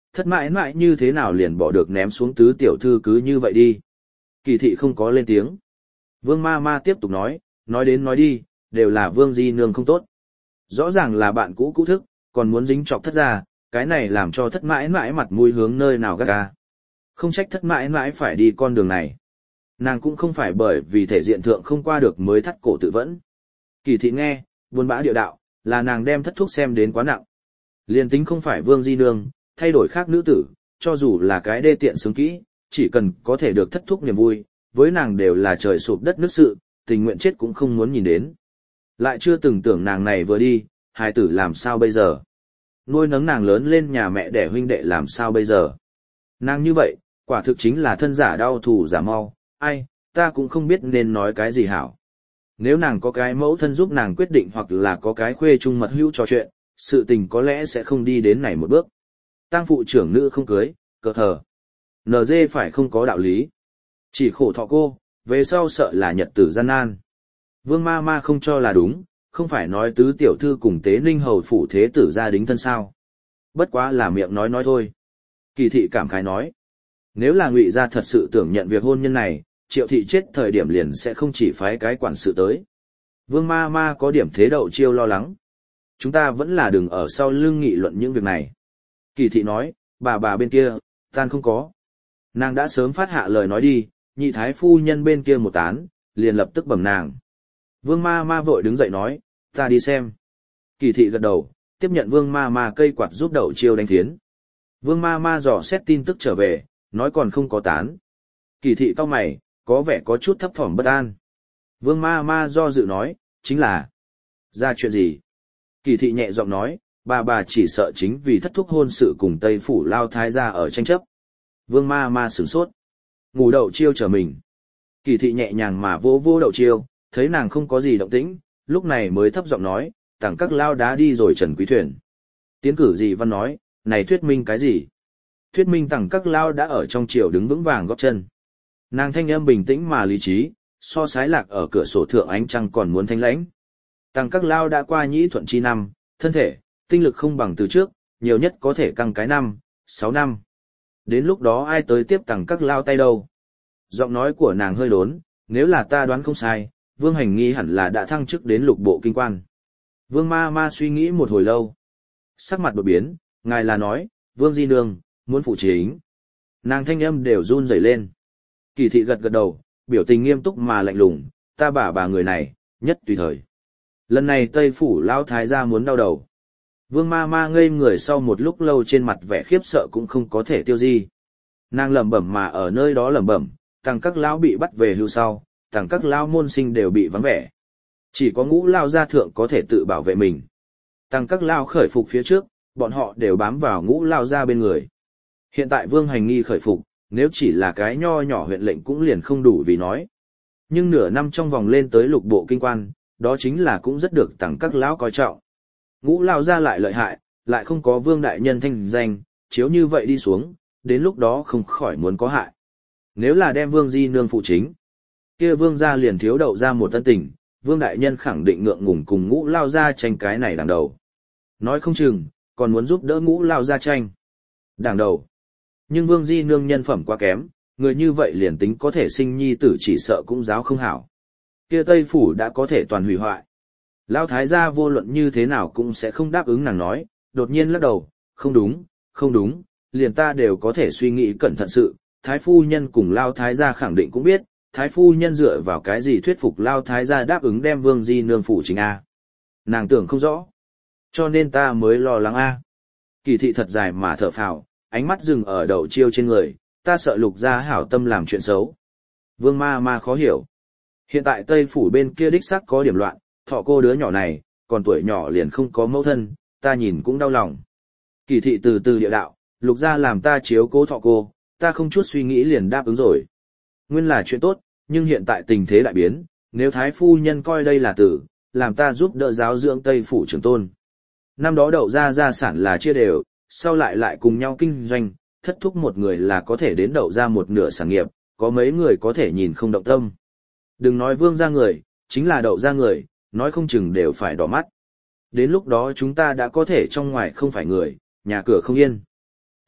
thất mãi mãi như thế nào liền bỏ được ném xuống tứ tiểu thư cứ như vậy đi. Kỳ thị không có lên tiếng. Vương ma ma tiếp tục nói, nói đến nói đi, đều là Vương Di Nương không tốt. Rõ ràng là bạn cũ cũ thức, còn muốn dính chọc thất ra, cái này làm cho thất mãi mãi mặt mũi hướng nơi nào gắt ga. Không trách thất mãi mãi phải đi con đường này. Nàng cũng không phải bởi vì thể diện thượng không qua được mới thắt cổ tự vẫn. Kỳ thị nghe, buồn bã điệu đạo, là nàng đem thất thuốc xem đến quá nặng. Liên tính không phải Vương Di Nương, thay đổi khác nữ tử, cho dù là cái đê tiện sướng kỹ, chỉ cần có thể được thất thuốc niềm vui, với nàng đều là trời sụp đất nước sự, tình nguyện chết cũng không muốn nhìn đến. Lại chưa từng tưởng nàng này vừa đi, hài tử làm sao bây giờ? Nuôi nấng nàng lớn lên nhà mẹ đẻ huynh đệ làm sao bây giờ? Nàng như vậy, quả thực chính là thân giả đau thù giả mau, ai, ta cũng không biết nên nói cái gì hảo. Nếu nàng có cái mẫu thân giúp nàng quyết định hoặc là có cái khuê chung mật hữu trò chuyện, sự tình có lẽ sẽ không đi đến này một bước. Tang phụ trưởng nữ không cưới, cợt hờ. en giê phải không có đạo lý. Chỉ khổ thọ cô, về sau sợ là nhật tử gian nan. Vương ma ma không cho là đúng, không phải nói tứ tiểu thư cùng tế ninh hầu phủ thế tử gia đính thân sao. Bất quá là miệng nói nói thôi. Kỳ thị cảm khái nói. Nếu là Ngụy gia thật sự tưởng nhận việc hôn nhân này, Triệu thị chết thời điểm liền sẽ không chỉ phái cái quản sự tới. Vương ma ma có điểm thế đậu chiêu lo lắng. Chúng ta vẫn là đừng ở sau lưng nghị luận những việc này. Kỳ thị nói, bà bà bên kia, tan không có. Nàng đã sớm phát hạ lời nói đi, nhị thái phu nhân bên kia một tán, liền lập tức bẩm nàng. Vương ma ma vội đứng dậy nói, ta đi xem. Kỳ thị gật đầu, tiếp nhận vương ma ma cây quạt giúp đậu chiêu đánh thiến. Vương ma ma dò xét tin tức trở về, nói còn không có tán. Kỳ thị cau mày, có vẻ có chút thấp thỏm bất an. Vương ma ma do dự nói, chính là, ra chuyện gì? Kỳ thị nhẹ giọng nói, bà bà chỉ sợ chính vì thất thúc hôn sự cùng Tây Phủ Lao Thái gia ở tranh chấp. Vương ma ma sửng sốt. Ngủ đậu chiêu trở mình. Kỳ thị nhẹ nhàng mà vỗ vỗ đậu chiêu, thấy nàng không có gì động tĩnh, lúc này mới thấp giọng nói, tặng các lao đá đi rồi Trần Quý Thuyền. Tiến cử gì văn nói, này thuyết minh cái gì? Thuyết minh tặng các lao đã ở trong triều đứng vững vàng góp chân. Nàng thanh âm bình tĩnh mà lý trí, so sái lạc ở cửa sổ thượng ánh trăng còn muốn thanh lãnh. Tặng các lao đã qua nhĩ thuận chi năm, thân thể, tinh lực không bằng từ trước, nhiều nhất có thể căng cái năm, sáu năm. Đến lúc đó ai tới tiếp tặng các lao tay đâu? Giọng nói của nàng hơi đốn, nếu là ta đoán không sai, Vương Hành Nghi hẳn là đã thăng chức đến lục bộ kinh quan. Vương ma ma suy nghĩ một hồi lâu. Sắc mặt đột biến, ngài là nói, Vương Di Nương, muốn phụ chính. Nàng thanh âm đều run rẩy lên. Kỳ thị gật gật đầu, biểu tình nghiêm túc mà lạnh lùng, ta bà bà người này, nhất tùy thời. Lần này Tây Phủ Lão Thái gia muốn đau đầu. Vương ma ma ngây người sau một lúc lâu trên mặt vẻ khiếp sợ cũng không có thể tiêu di. Nàng lẩm bẩm mà ở nơi đó lẩm bẩm, tàng các lão bị bắt về hưu sau, tàng các lão môn sinh đều bị vắng vẻ. Chỉ có Ngũ Lao gia thượng có thể tự bảo vệ mình. Tàng các lão khởi phục phía trước, bọn họ đều bám vào Ngũ Lao gia bên người. Hiện tại Vương Hành Nghi khởi phục, nếu chỉ là cái nho nhỏ huyện lệnh cũng liền không đủ vì nói. Nhưng nửa năm trong vòng lên tới lục bộ kinh quan, đó chính là cũng rất được tàng các lão coi trọng. Ngũ Lao gia lại lợi hại, lại không có Vương đại nhân thanh danh, chiếu như vậy đi xuống, đến lúc đó không khỏi muốn có hại. Nếu là đem Vương Di Nương phụ chính, kia Vương gia liền thiếu đậu ra một tân tình, Vương đại nhân khẳng định ngượng ngùng cùng Ngũ Lao gia tranh cái này đằng đầu. Nói không chừng, còn muốn giúp đỡ Ngũ Lao gia tranh. Đằng đầu. Nhưng Vương Di Nương nhân phẩm quá kém, người như vậy liền tính có thể sinh nhi tử chỉ sợ cũng giáo không hảo. Kia Tây Phủ đã có thể toàn hủy hoại. Lao Thái gia vô luận như thế nào cũng sẽ không đáp ứng nàng nói, đột nhiên lắc đầu, không đúng, không đúng, liền ta đều có thể suy nghĩ cẩn thận sự, Thái Phu Nhân cùng Lao Thái gia khẳng định cũng biết, Thái Phu Nhân dựa vào cái gì thuyết phục Lao Thái gia đáp ứng đem Vương Di Nương phủ chính A. Nàng tưởng không rõ, cho nên ta mới lo lắng A. Kỳ thị thật dài mà thở phào, ánh mắt dừng ở đầu chiêu trên người, ta sợ Lục gia hảo tâm làm chuyện xấu. Vương ma ma khó hiểu. Hiện tại Tây Phủ bên kia đích xác có điểm loạn, thọ cô đứa nhỏ này, còn tuổi nhỏ liền không có mẫu thân, ta nhìn cũng đau lòng. Kỳ thị từ từ địa đạo, Lục gia làm ta chiếu cố thọ cô, ta không chút suy nghĩ liền đáp ứng rồi. Nguyên là chuyện tốt, nhưng hiện tại tình thế đại biến, nếu Thái Phu Nhân coi đây là tử, làm ta giúp đỡ giáo dưỡng Tây Phủ trưởng tôn. Năm đó đậu ra gia sản là chia đều, sau lại lại cùng nhau kinh doanh, thất thúc một người là có thể đến đậu ra một nửa sản nghiệp, có mấy người có thể nhìn không động tâm. Đừng nói Vương gia người, chính là đậu ra người, nói không chừng đều phải đỏ mắt. Đến lúc đó chúng ta đã có thể trong ngoài không phải người, nhà cửa không yên.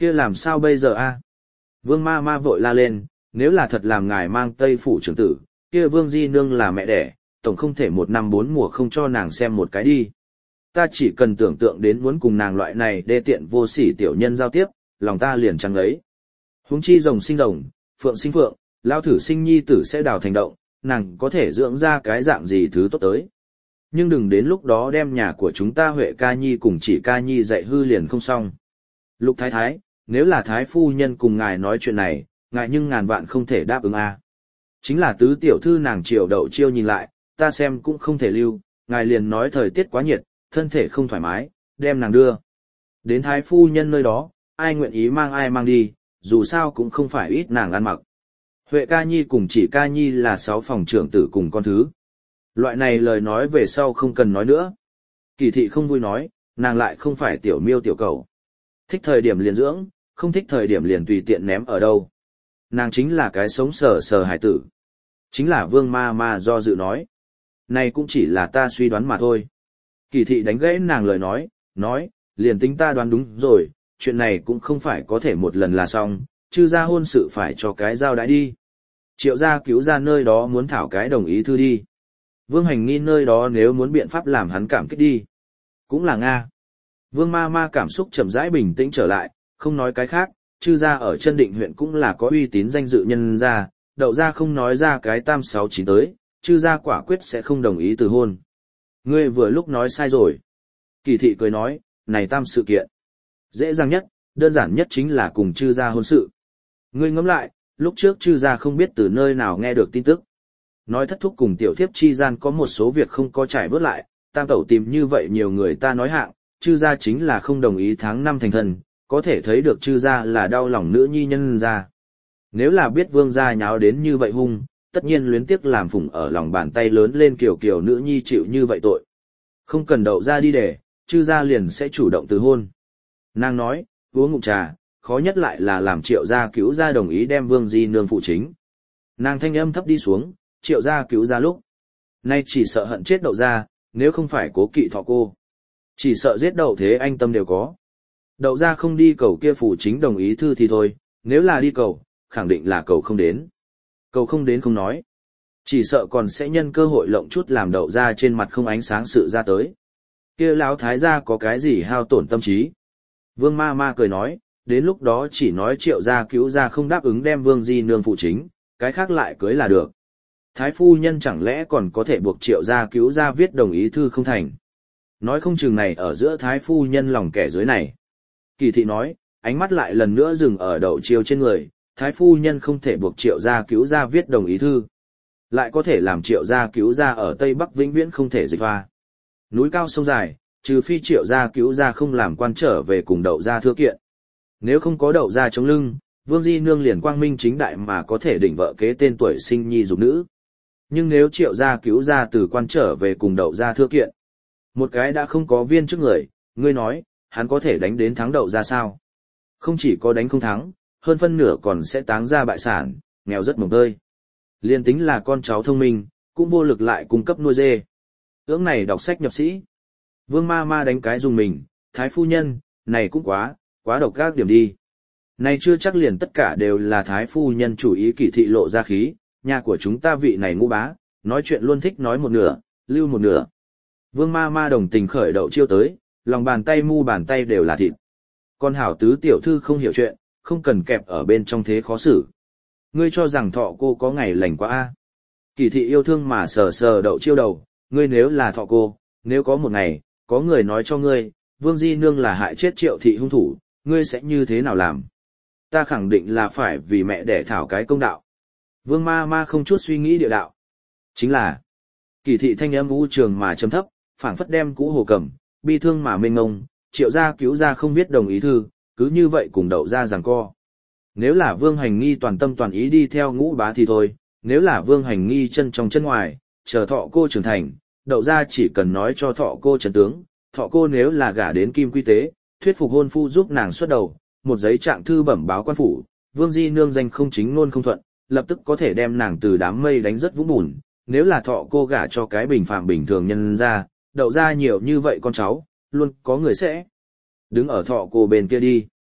Kia làm sao bây giờ a? Vương ma ma vội la lên, nếu là thật làm ngài mang Tây phủ trưởng tử, kia Vương Di Nương là mẹ đẻ, tổng không thể một năm bốn mùa không cho nàng xem một cái đi. Ta chỉ cần tưởng tượng đến muốn cùng nàng loại này đê tiện vô sỉ tiểu nhân giao tiếp, lòng ta liền chẳng lấy. Huống chi rồng sinh rồng, phượng sinh phượng, lao thử sinh nhi tử sẽ đào thành động, nàng có thể dưỡng ra cái dạng gì thứ tốt tới. Nhưng đừng đến lúc đó đem nhà của chúng ta Huệ ca nhi cùng chỉ ca nhi dạy hư liền không xong. Lục thái thái, nếu là thái phu nhân cùng ngài nói chuyện này, ngài nhưng ngàn vạn không thể đáp ứng a. Chính là tứ tiểu thư nàng Triệu Đậu Chiêu nhìn lại, ta xem cũng không thể lưu, ngài liền nói thời tiết quá nhiệt, thân thể không thoải mái, đem nàng đưa. Đến thái phu nhân nơi đó, ai nguyện ý mang ai mang đi, dù sao cũng không phải ít nàng ăn mặc. Huệ ca nhi cùng chỉ ca nhi là sáu phòng trưởng tử cùng con thứ. Loại này lời nói về sau không cần nói nữa. Kỳ thị không vui nói, nàng lại không phải tiểu miêu tiểu cầu. Thích thời điểm liền dưỡng, không thích thời điểm liền tùy tiện ném ở đâu. Nàng chính là cái sống sờ sờ hải tử. Chính là vương ma ma do dự nói. Này cũng chỉ là ta suy đoán mà thôi. Kỳ thị đánh gãy nàng lời nói, nói, liền tính ta đoán đúng rồi, chuyện này cũng không phải có thể một lần là xong, chư ra hôn sự phải cho cái giao đãi đi. Triệu gia cứu ra nơi đó muốn thảo cái đồng ý thư đi. Vương Hành Nghi nơi đó nếu muốn biện pháp làm hắn cảm kích đi. Cũng là Nga. Vương ma ma cảm xúc chậm rãi bình tĩnh trở lại, không nói cái khác, chư gia ở chân định huyện cũng là có uy tín danh dự nhân gia, đậu gia không nói ra cái tam sáu chín tới, chư gia quả quyết sẽ không đồng ý từ hôn. Ngươi vừa lúc nói sai rồi. Kỳ thị cười nói, này tam sự kiện. Dễ dàng nhất, đơn giản nhất chính là cùng chư gia hôn sự. Ngươi ngẫm lại, lúc trước chư gia không biết từ nơi nào nghe được tin tức. Nói thất thúc cùng tiểu thiếp chi gian có một số việc không có trải vớt lại, tam tẩu tìm như vậy nhiều người ta nói hạng, chư gia chính là không đồng ý tháng năm thành thân, có thể thấy được chư gia là đau lòng nữ nhi nhân gia. Nếu là biết vương gia nháo đến như vậy hung, tất nhiên luyến tiếc làm phủng ở lòng bàn tay lớn lên kiểu kiểu nữ nhi chịu như vậy tội. Không cần đậu ra đi để, chư gia liền sẽ chủ động từ hôn. Nàng nói, uống ngụm trà, khó nhất lại là làm triệu gia cứu gia đồng ý đem vương di nương phụ chính. Nàng thanh âm thấp đi xuống, triệu gia cứu gia lúc. Nay chỉ sợ hận chết đậu gia, nếu không phải cố kỵ thọ cô. Chỉ sợ giết đậu thế anh tâm đều có. Đậu gia không đi cầu kia phụ chính đồng ý thư thì thôi, nếu là đi cầu, khẳng định là cầu không đến. Cầu không đến không nói. Chỉ sợ còn sẽ nhân cơ hội lộng chút làm đậu gia trên mặt không ánh sáng sự ra tới. Kia lão thái gia có cái gì hao tổn tâm trí. Vương ma ma cười nói, đến lúc đó chỉ nói triệu gia cứu gia không đáp ứng đem vương di nương phụ chính, cái khác lại cưới là được. Thái phu nhân chẳng lẽ còn có thể buộc triệu gia cứu gia viết đồng ý thư không thành. Nói không chừng này ở giữa thái phu nhân lòng kẻ dưới này. Kỳ thị nói, ánh mắt lại lần nữa dừng ở đậu chiêu trên người, thái phu nhân không thể buộc triệu gia cứu gia viết đồng ý thư. Lại có thể làm triệu gia cứu gia ở Tây Bắc vĩnh viễn không thể dịch hoa. Núi cao sông dài, trừ phi triệu gia cứu gia không làm quan trở về cùng đậu gia thưa kiện. Nếu không có đậu gia chống lưng, vương di nương liền quang minh chính đại mà có thể đỉnh vợ kế tên tuổi sinh nhi dục nữ. Nhưng nếu triệu gia cứu gia từ quan trở về cùng đậu gia thưa kiện, một cái đã không có viên trước người, ngươi nói, hắn có thể đánh đến thắng đậu gia sao? Không chỉ có đánh không thắng, hơn phân nửa còn sẽ táng ra bại sản, nghèo rất mồng tơi. Liên tính là con cháu thông minh, cũng vô lực lại cung cấp nuôi dê. Ưỡng này đọc sách nhập sĩ. Vương ma ma đánh cái dùng mình, thái phu nhân, này cũng quá, quá độc các điểm đi. Này chưa chắc liền tất cả đều là thái phu nhân chủ ý kỳ thị lộ ra khí, nhà của chúng ta vị này ngũ bá, nói chuyện luôn thích nói một nửa, lưu một nửa. Vương ma ma đồng tình khởi đậu chiêu tới, lòng bàn tay mu bàn tay đều là thịt. Con hảo tứ tiểu thư không hiểu chuyện, không cần kẹp ở bên trong thế khó xử. Ngươi cho rằng thọ cô có ngày lành quá a? Kỳ thị yêu thương mà sờ sờ đậu chiêu đầu, ngươi nếu là thọ cô, nếu có một ngày, có người nói cho ngươi, vương di nương là hại chết triệu thị hung thủ, ngươi sẽ như thế nào làm? Ta khẳng định là phải vì mẹ để thảo cái công đạo. Vương ma ma không chút suy nghĩ địa đạo. Chính là, kỳ thị thanh âm u trường mà trầm thấp, phảng phất đem cũ hồ cầm, bi thương mà mênh ngông, triệu gia cứu gia không biết đồng ý thư, cứ như vậy cùng đậu ra giằng co. Nếu là vương hành nghi toàn tâm toàn ý đi theo ngũ bá thì thôi, nếu là vương hành nghi chân trong chân ngoài, chờ thọ cô trưởng thành, đậu ra chỉ cần nói cho thọ cô trấn tướng, thọ cô nếu là gả đến kim quy tế, thuyết phục hôn phu giúp nàng xuất đầu, một giấy trạng thư bẩm báo quan phủ, vương di nương danh không chính ngôn không thuận, lập tức có thể đem nàng từ đám mây đánh rất vũng bùn. Nếu là thọ cô gả cho cái bình phàm bình thường nhân ra, đậu ra nhiều như vậy con cháu, luôn có người sẽ đứng ở thọ cô bên kia đi.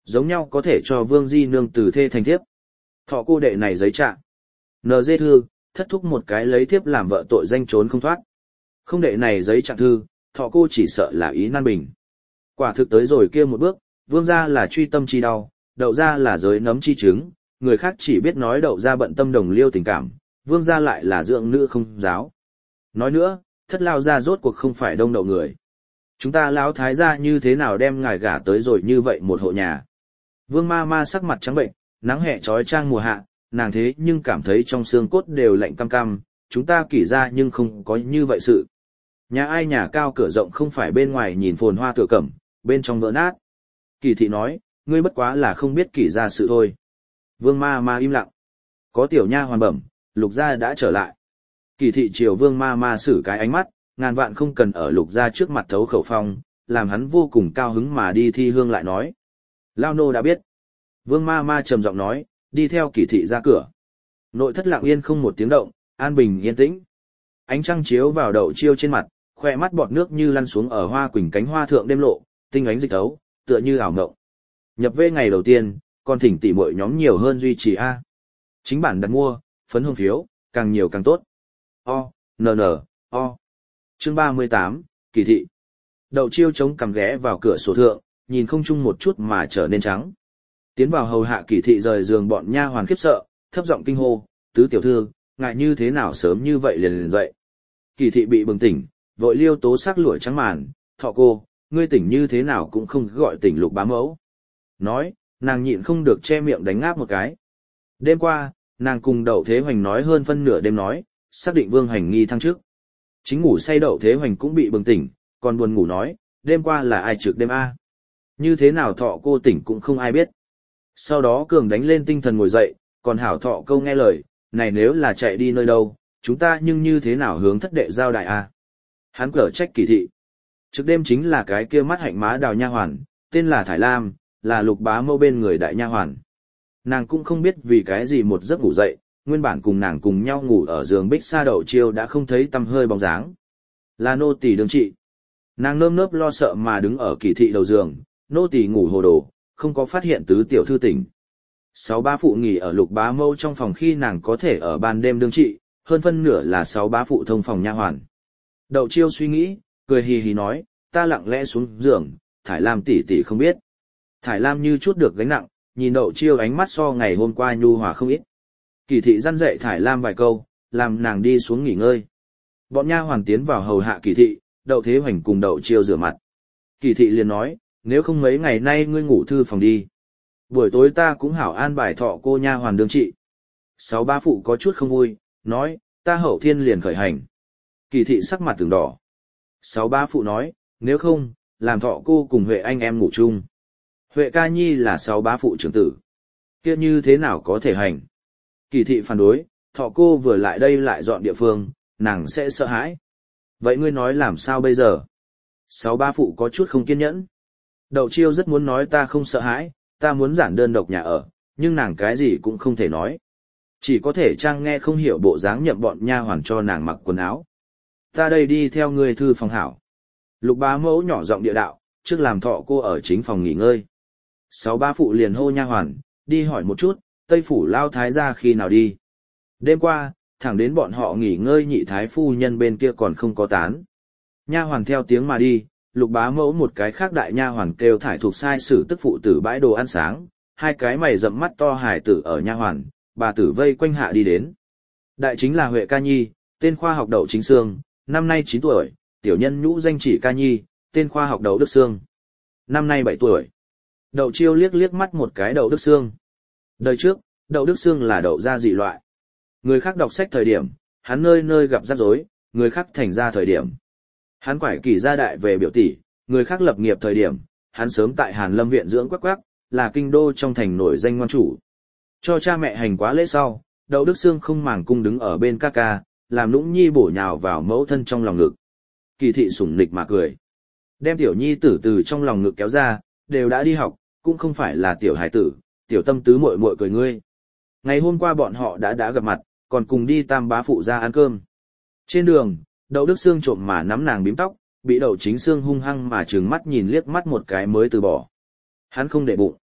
Giống nhau có thể cho Vương Di Nương từ thê thành thiếp. Thọ cô đệ này giấy trạng. N D thư, thất thúc một cái lấy thiếp làm vợ tội danh trốn không thoát. Không đệ này giấy trạng thư, thọ cô chỉ sợ là ý nan bình. Quả thực tới rồi kia một bước, Vương gia là truy tâm chi đau, đậu gia là giới nấm chi trứng, người khác chỉ biết nói đậu gia bận tâm đồng liêu tình cảm, Vương gia lại là dưỡng nữ không giáo. Nói nữa, thất lao gia rốt cuộc không phải đông đậu người. Chúng ta lão thái gia như thế nào đem ngài gả tới rồi như vậy một hộ nhà. Vương ma ma sắc mặt trắng bệnh, nắng hè trói trang mùa hạ, nàng thế nhưng cảm thấy trong xương cốt đều lạnh cam cam, chúng ta kỷ ra nhưng không có như vậy sự. Nhà ai nhà cao cửa rộng không phải bên ngoài nhìn phồn hoa tựa cẩm, bên trong vỡ nát. Kỳ thị nói, ngươi bất quá là không biết kỷ ra sự thôi. Vương ma ma im lặng. Có tiểu nha hoàn bẩm, lục gia đã trở lại. Kỳ thị chiều vương ma ma xử cái ánh mắt, ngàn vạn không cần ở lục gia trước mặt thấu khẩu phong, làm hắn vô cùng cao hứng mà đi thi hương lại nói. Lao nô đã biết. Vương ma ma trầm giọng nói, đi theo kỳ thị ra cửa. Nội thất lặng yên không một tiếng động, an bình yên tĩnh. Ánh trăng chiếu vào đậu chiêu trên mặt, khoe mắt bọt nước như lăn xuống ở hoa quỳnh cánh hoa thượng đêm lộ, tinh ánh dịch thấu, tựa như ảo ngộng. Nhập về ngày đầu tiên, còn thỉnh tỷ muội nhóm nhiều hơn duy trì A. Chính bản đặt mua, phấn hương phiếu, càng nhiều càng tốt. O, N N, O. Chương ba mươi tám, kỳ thị. Đậu chiêu chống cằm ghé vào cửa sổ thượng, nhìn không chung một chút mà trở nên trắng. Tiến vào hầu hạ kỳ thị rời giường bọn nha hoàn khiếp sợ, thấp giọng kinh hô, tứ tiểu thư, ngại như thế nào sớm như vậy liền liền dậy. Kỳ thị bị bừng tỉnh, vội liêu tố sắc lụa trắng màn, thọ cô, ngươi tỉnh như thế nào cũng không gọi tỉnh lục bá mẫu. Nói, nàng nhịn không được che miệng đánh ngáp một cái. Đêm qua, nàng cùng Đậu Thế Hoành nói hơn phân nửa đêm nói, xác định Vương Hành nghi thăng trước. Chính ngủ say Đậu Thế Hoành cũng bị bừng tỉnh, còn buồn ngủ nói, đêm qua là ai trực đêm a? Như thế nào thọ cô tỉnh cũng không ai biết. Sau đó Cường đánh lên tinh thần ngồi dậy, còn hảo thọ câu nghe lời, này nếu là chạy đi nơi đâu, chúng ta nhưng như thế nào hướng thất đệ giao đại a? Hắn cở trách kỳ thị. Trực đêm chính là cái kia mắt hạnh má đào nha hoàn, tên là Thải Lam, là lục bá mâu bên người đại nha hoàn. Nàng cũng không biết vì cái gì một giấc ngủ dậy, nguyên bản cùng nàng cùng nhau ngủ ở giường bích sa Đậu chiêu đã không thấy tăm hơi bóng dáng. Là nô tỳ đương trị. Nàng nơm nớp lo sợ mà đứng ở kỳ thị đầu giường, nô tỳ ngủ hồ đồ, không có phát hiện tứ tiểu thư tỉnh. Sáu bá phụ nghỉ ở lục bá mâu trong phòng khi nàng có thể ở ban đêm đương trị, hơn phân nửa là sáu bá phụ thông phòng nha hoàn. Đậu chiêu suy nghĩ, cười hì hì nói, ta lặng lẽ xuống giường, Thải Lam tỷ tỷ không biết. Thải Lam như chút được gánh nặng, nhìn Đậu chiêu ánh mắt so ngày hôm qua nhu hòa không ít. Kỳ thị răn dạy Thải Lam vài câu, làm nàng đi xuống nghỉ ngơi. Bọn nha hoàn tiến vào hầu hạ kỳ thị, Đậu Thế Hoành cùng Đậu chiêu rửa mặt. Kỳ thị liền nói, nếu không mấy ngày nay ngươi ngủ thư phòng đi. Buổi tối ta cũng hảo an bài thọ cô nha hoàn đương trị. Sáu ba phụ có chút không vui, nói, ta hậu thiên liền khởi hành. Kỳ thị sắc mặt từng đỏ. Sáu ba phụ nói, nếu không, làm thọ cô cùng Huệ anh em ngủ chung. Huệ ca nhi là sáu bá phụ trưởng tử. Kia như thế nào có thể hành? Kỳ thị phản đối, thọ cô vừa lại đây lại dọn địa phương, nàng sẽ sợ hãi. Vậy ngươi nói làm sao bây giờ? Sáu bá phụ có chút không kiên nhẫn. Đậu chiêu rất muốn nói ta không sợ hãi, ta muốn giản đơn độc nhà ở, nhưng nàng cái gì cũng không thể nói. Chỉ có thể trang nghe không hiểu bộ dáng nhậm bọn nha hoàn cho nàng mặc quần áo. Ta đây đi theo ngươi thư phòng hảo. Lục bá mẫu nhỏ giọng địa đạo, trước làm thọ cô ở chính phòng nghỉ ngơi. Sáu ba phụ liền hô nha hoàn, đi hỏi một chút, Tây Phủ Lao Thái gia khi nào đi. Đêm qua, thẳng đến bọn họ nghỉ ngơi nhị thái phu nhân bên kia còn không có tán. Nha hoàn theo tiếng mà đi, lục bá mẫu một cái khác đại nha hoàn kêu thải thuộc sai sử tức phụ tử bãi đồ ăn sáng, hai cái mày rậm mắt to hài tử ở nha hoàn, bà tử vây quanh hạ đi đến. Đại chính là Huệ ca nhi, tên khoa học Đậu Chính Sương, năm nay chín tuổi, tiểu nhân nhũ danh chỉ ca nhi, tên khoa học Đậu Đức Sương. Năm nay bảy tuổi. Đậu chiêu liếc liếc mắt một cái Đậu Đức Sương. Đời trước, Đậu Đức Sương là đậu gia dị loại. Người khác đọc sách thời điểm, hắn nơi nơi gặp rắc rối, người khác thành ra thời điểm. Hắn quải kỳ gia đại về biểu tỷ, người khác lập nghiệp thời điểm, hắn sớm tại Hàn Lâm viện dưỡng quắc quắc, là kinh đô trong thành nổi danh ngoan chủ. Cho cha mẹ hành quá lễ sau, Đậu Đức Sương không màng cung đứng ở bên ca ca, làm Nũng Nhi bổ nhào vào mẫu thân trong lòng ngực. Kỳ thị sủng nịch mà cười. Đem tiểu nhi tử từ trong lòng ngực kéo ra, đều đã đi học, cũng không phải là tiểu hải tử, tiểu tâm tứ muội muội cười ngươi. Ngày hôm qua bọn họ đã đã gặp mặt, còn cùng đi Tam bá phụ ra ăn cơm. Trên đường, Đậu Đức Sương trộm mà nắm nàng bím tóc, bị Đậu Chính Sương hung hăng mà trừng mắt nhìn liếc mắt một cái mới từ bỏ. Hắn không để bụng.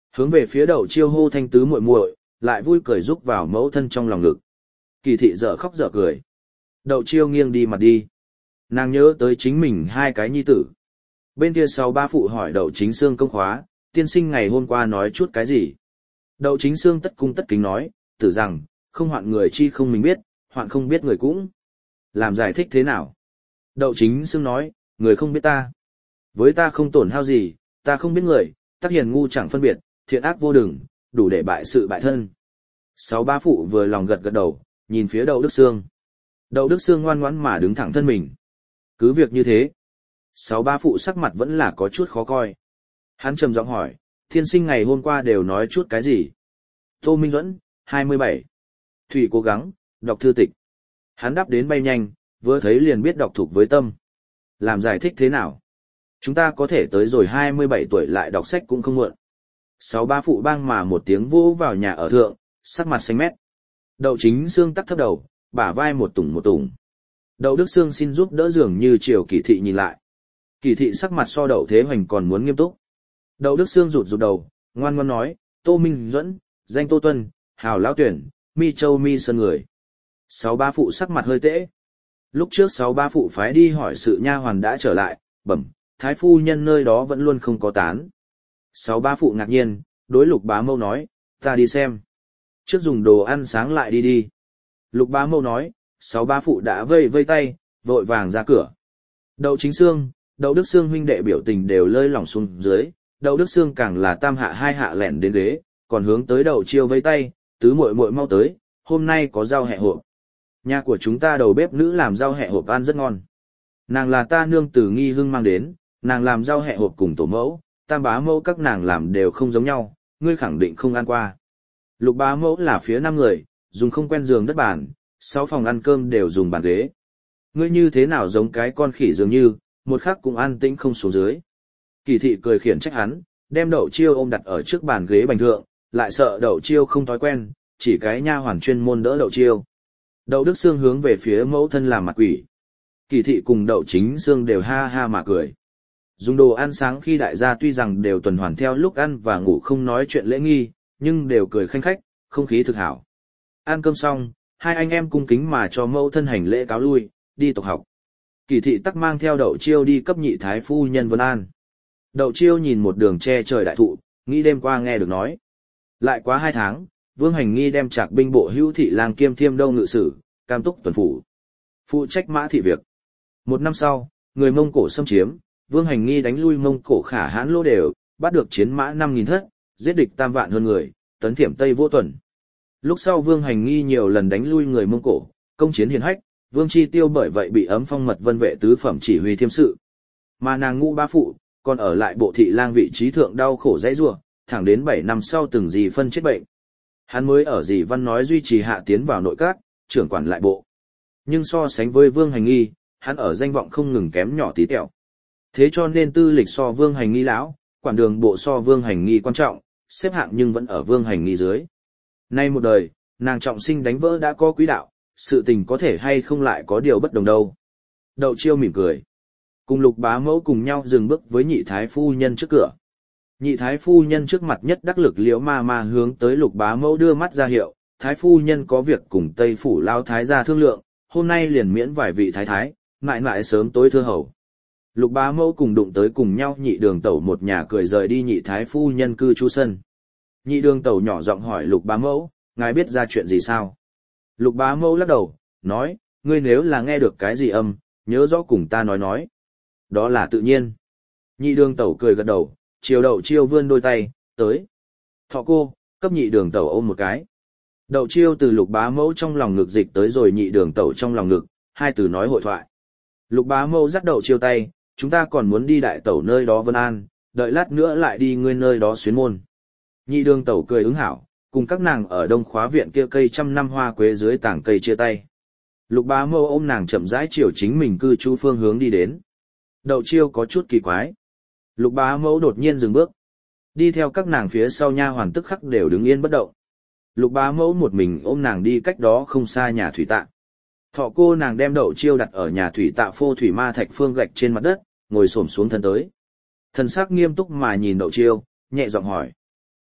Hướng về phía đậu chiêu hô thanh tứ muội muội, lại vui cười rúc vào mẫu thân trong lòng ngực. Kỳ thị dở khóc dở cười. Đậu chiêu nghiêng đi mặt đi. Nàng nhớ tới chính mình hai cái nhi tử. Bên kia sau ba phụ hỏi đậu chính xương công khóa, tiên sinh ngày hôm qua nói chút cái gì. Đậu chính xương tất cung tất kính nói, tử rằng, không hoạn người chi không mình biết, hoạn không biết người cũng. Làm giải thích thế nào? Đậu chính xương nói, người không biết ta. Với ta không tổn hao gì, ta không biết người, tác hiền ngu chẳng phân biệt, thiện ác vô đừng, đủ để bại sự bại thân. Sáu ba phụ vừa lòng gật gật đầu, nhìn phía đậu Đức Sương. Đậu Đức Sương ngoan ngoãn mà đứng thẳng thân mình. Cứ việc như thế. Sáu ba phụ sắc mặt vẫn là có chút khó coi. Hắn trầm giọng hỏi, thiên sinh ngày hôm qua đều nói chút cái gì? Tô Minh Duẫn, hai mươi bảy. Thủy cố gắng, đọc thư tịch. Hắn đáp đến bay nhanh, vừa thấy liền biết đọc thuộc với tâm. Làm giải thích thế nào? Chúng ta có thể tới rồi hai mươi bảy tuổi lại đọc sách cũng không muộn. Sáu ba phụ bang mà một tiếng vỗ vào nhà ở thượng, sắc mặt xanh mét. Đậu chính xương tắc thấp đầu, bả vai một tủng một tủng. Đậu Đức Sương xin giúp đỡ dường như chiều Kỳ thị nhìn lại. Kỳ thị sắc mặt so Đậu Thế Hoành còn muốn nghiêm túc. Đậu Đức Sương rụt rụt đầu, ngoan ngoãn nói, Tô Minh Duẫn, danh Tô Tuân, Hào Lão Tuyển, Mi Châu Mi Sơn người. Sáu ba phụ sắc mặt hơi tễ. Lúc trước sáu ba phụ phái đi hỏi sự nha hoàn đã trở lại, bẩm, thái phu nhân nơi đó vẫn luôn không có tán. Sáu ba phụ ngạc nhiên, đối Lục Bá Mâu nói, ta đi xem. Trước dùng đồ ăn sáng lại đi đi. Lục Bá Mâu nói, sáu ba phụ đã vây vây tay, vội vàng ra cửa. Đậu Chính Xương, Đậu Đức Sương huynh đệ biểu tình đều lơi lỏng xuống dưới, Đậu Đức Sương càng là tam hạ hai hạ lẻn đến ghế, còn hướng tới Đậu Chiêu vây tay, tứ muội muội mau tới, hôm nay có rau hẹ hộp. Nhà của chúng ta đầu bếp nữ làm rau hẹ hộp ăn rất ngon. Nàng là ta nương từ Nghi Hưng mang đến, nàng làm rau hẹ hộp cùng tổ mẫu, tam bá mẫu các nàng làm đều không giống nhau, ngươi khẳng định không ăn qua. Lục bá mẫu là phía năm người, dùng không quen giường đất bàn, sáu phòng ăn cơm đều dùng bàn ghế. Ngươi như thế nào giống cái con khỉ dường như, một khắc cũng an tĩnh không xuống dưới. Kỳ thị cười khiển trách hắn, đem Đậu Chiêu ôm đặt ở trước bàn ghế bành thượng, lại sợ Đậu Chiêu không thói quen, chỉ cái nha hoàn chuyên môn đỡ Đậu Chiêu. Đậu Đức Sương hướng về phía mẫu thân làm mặt quỷ. Kỳ thị cùng Đậu Chính Sương đều ha ha mà cười. Dùng đồ ăn sáng khi đại gia tuy rằng đều tuần hoàn theo lúc ăn và ngủ không nói chuyện lễ nghi, nhưng đều cười khanh khách, không khí thực hảo. Ăn cơm xong, hai anh em cung kính mà cho mẫu thân hành lễ cáo lui, đi tộc học. Kỳ thị tắc mang theo Đậu Chiêu đi cấp nhị thái phu nhân Vân An. Đậu Chiêu nhìn một đường che trời đại thụ, nghĩ đêm qua nghe được nói. Lại quá hai tháng, Vương Hành Nghi đem Trạc binh bộ hữu thị lang kiêm thiêm đâu ngự sử, cam túc tuần phủ, phụ trách mã thị việc. Một năm sau, người Mông Cổ xâm chiếm, Vương Hành Nghi đánh lui Mông Cổ khả hãn lô đều, bắt được chiến mã năm nghìn thất, giết địch tam vạn hơn người, tấn thiểm Tây Vô Tuần. Lúc sau Vương Hành Nghi nhiều lần đánh lui người Mông Cổ, công chiến hiển hách, Vương Chi Tiêu bởi vậy bị ấm phong mật vân vệ tứ phẩm chỉ huy thiêm sự. Mà nàng Ngũ Bá phụ, còn ở lại bộ thị lang vị trí thượng đau khổ dãy rủa, thẳng đến bảy năm sau từng dì phân chết bệnh. Hắn mới ở dì văn nói duy trì hạ tiến vào nội các, trưởng quản lại bộ. Nhưng so sánh với Vương Hành Nghi, hắn ở danh vọng không ngừng kém nhỏ tí tẹo. Thế cho nên tư lịch so Vương Hành Nghi lão, quản đường bộ so Vương Hành Nghi quan trọng, xếp hạng nhưng vẫn ở Vương Hành Nghi dưới. Nay một đời, nàng trọng sinh đánh vỡ đã có quý đạo, sự tình có thể hay không lại có điều bất đồng đâu. Đậu Chiêu mỉm cười. Cùng Lục Bá mẫu cùng nhau dừng bước với nhị thái phu nhân trước cửa. Nhị thái phu nhân trước mặt nhất đắc lực liễu ma ma hướng tới Lục Bá mẫu đưa mắt ra hiệu, thái phu nhân có việc cùng Tây phủ lao thái gia thương lượng, hôm nay liền miễn vài vị thái thái, mãi mãi sớm tối thưa hầu. Lục Bá mẫu cùng đụng tới cùng nhau nhị đường tẩu một nhà cười rời đi nhị thái phu nhân cư trú sân. Nhị đường tẩu nhỏ giọng hỏi Lục Bá mẫu, ngài biết ra chuyện gì sao? Lục Bá mẫu lắc đầu, nói, ngươi nếu là nghe được cái gì âm, nhớ rõ cùng ta nói nói. Đó là tự nhiên. Nhị đường tẩu cười gật đầu, chiều Đậu Chiêu vươn đôi tay, tới. Thọ cô, cấp nhị đường tẩu ôm một cái. Đậu Chiêu từ Lục Bá mẫu trong lòng ngực dịch tới rồi nhị đường tẩu trong lòng ngực, hai từ nói hội thoại. Lục Bá mẫu dắt Đậu Chiêu tay, chúng ta còn muốn đi đại tẩu nơi đó Vân An, đợi lát nữa lại đi ngươi nơi đó xuyến môn. Nhị đường tẩu cười ứng hảo, cùng các nàng ở đông khóa viện kia cây trăm năm hoa quế dưới tảng cây chia tay. Lục Bá mẫu ôm nàng chậm rãi chiều chính mình cư trú phương hướng đi đến. Đậu Chiêu có chút kỳ quái. Lục Bá mẫu đột nhiên dừng bước. Đi theo các nàng phía sau nha hoàn tức khắc đều đứng yên bất động. Lục Bá mẫu một mình ôm nàng đi cách đó không xa nhà thủy tạ. Thọ cô nàng đem Đậu Chiêu đặt ở nhà thủy tạ phô thủy ma thạch phương gạch trên mặt đất, ngồi xổm xuống thân tới. Thần sắc nghiêm túc mà nhìn Đậu Chiêu, nhẹ giọng hỏi.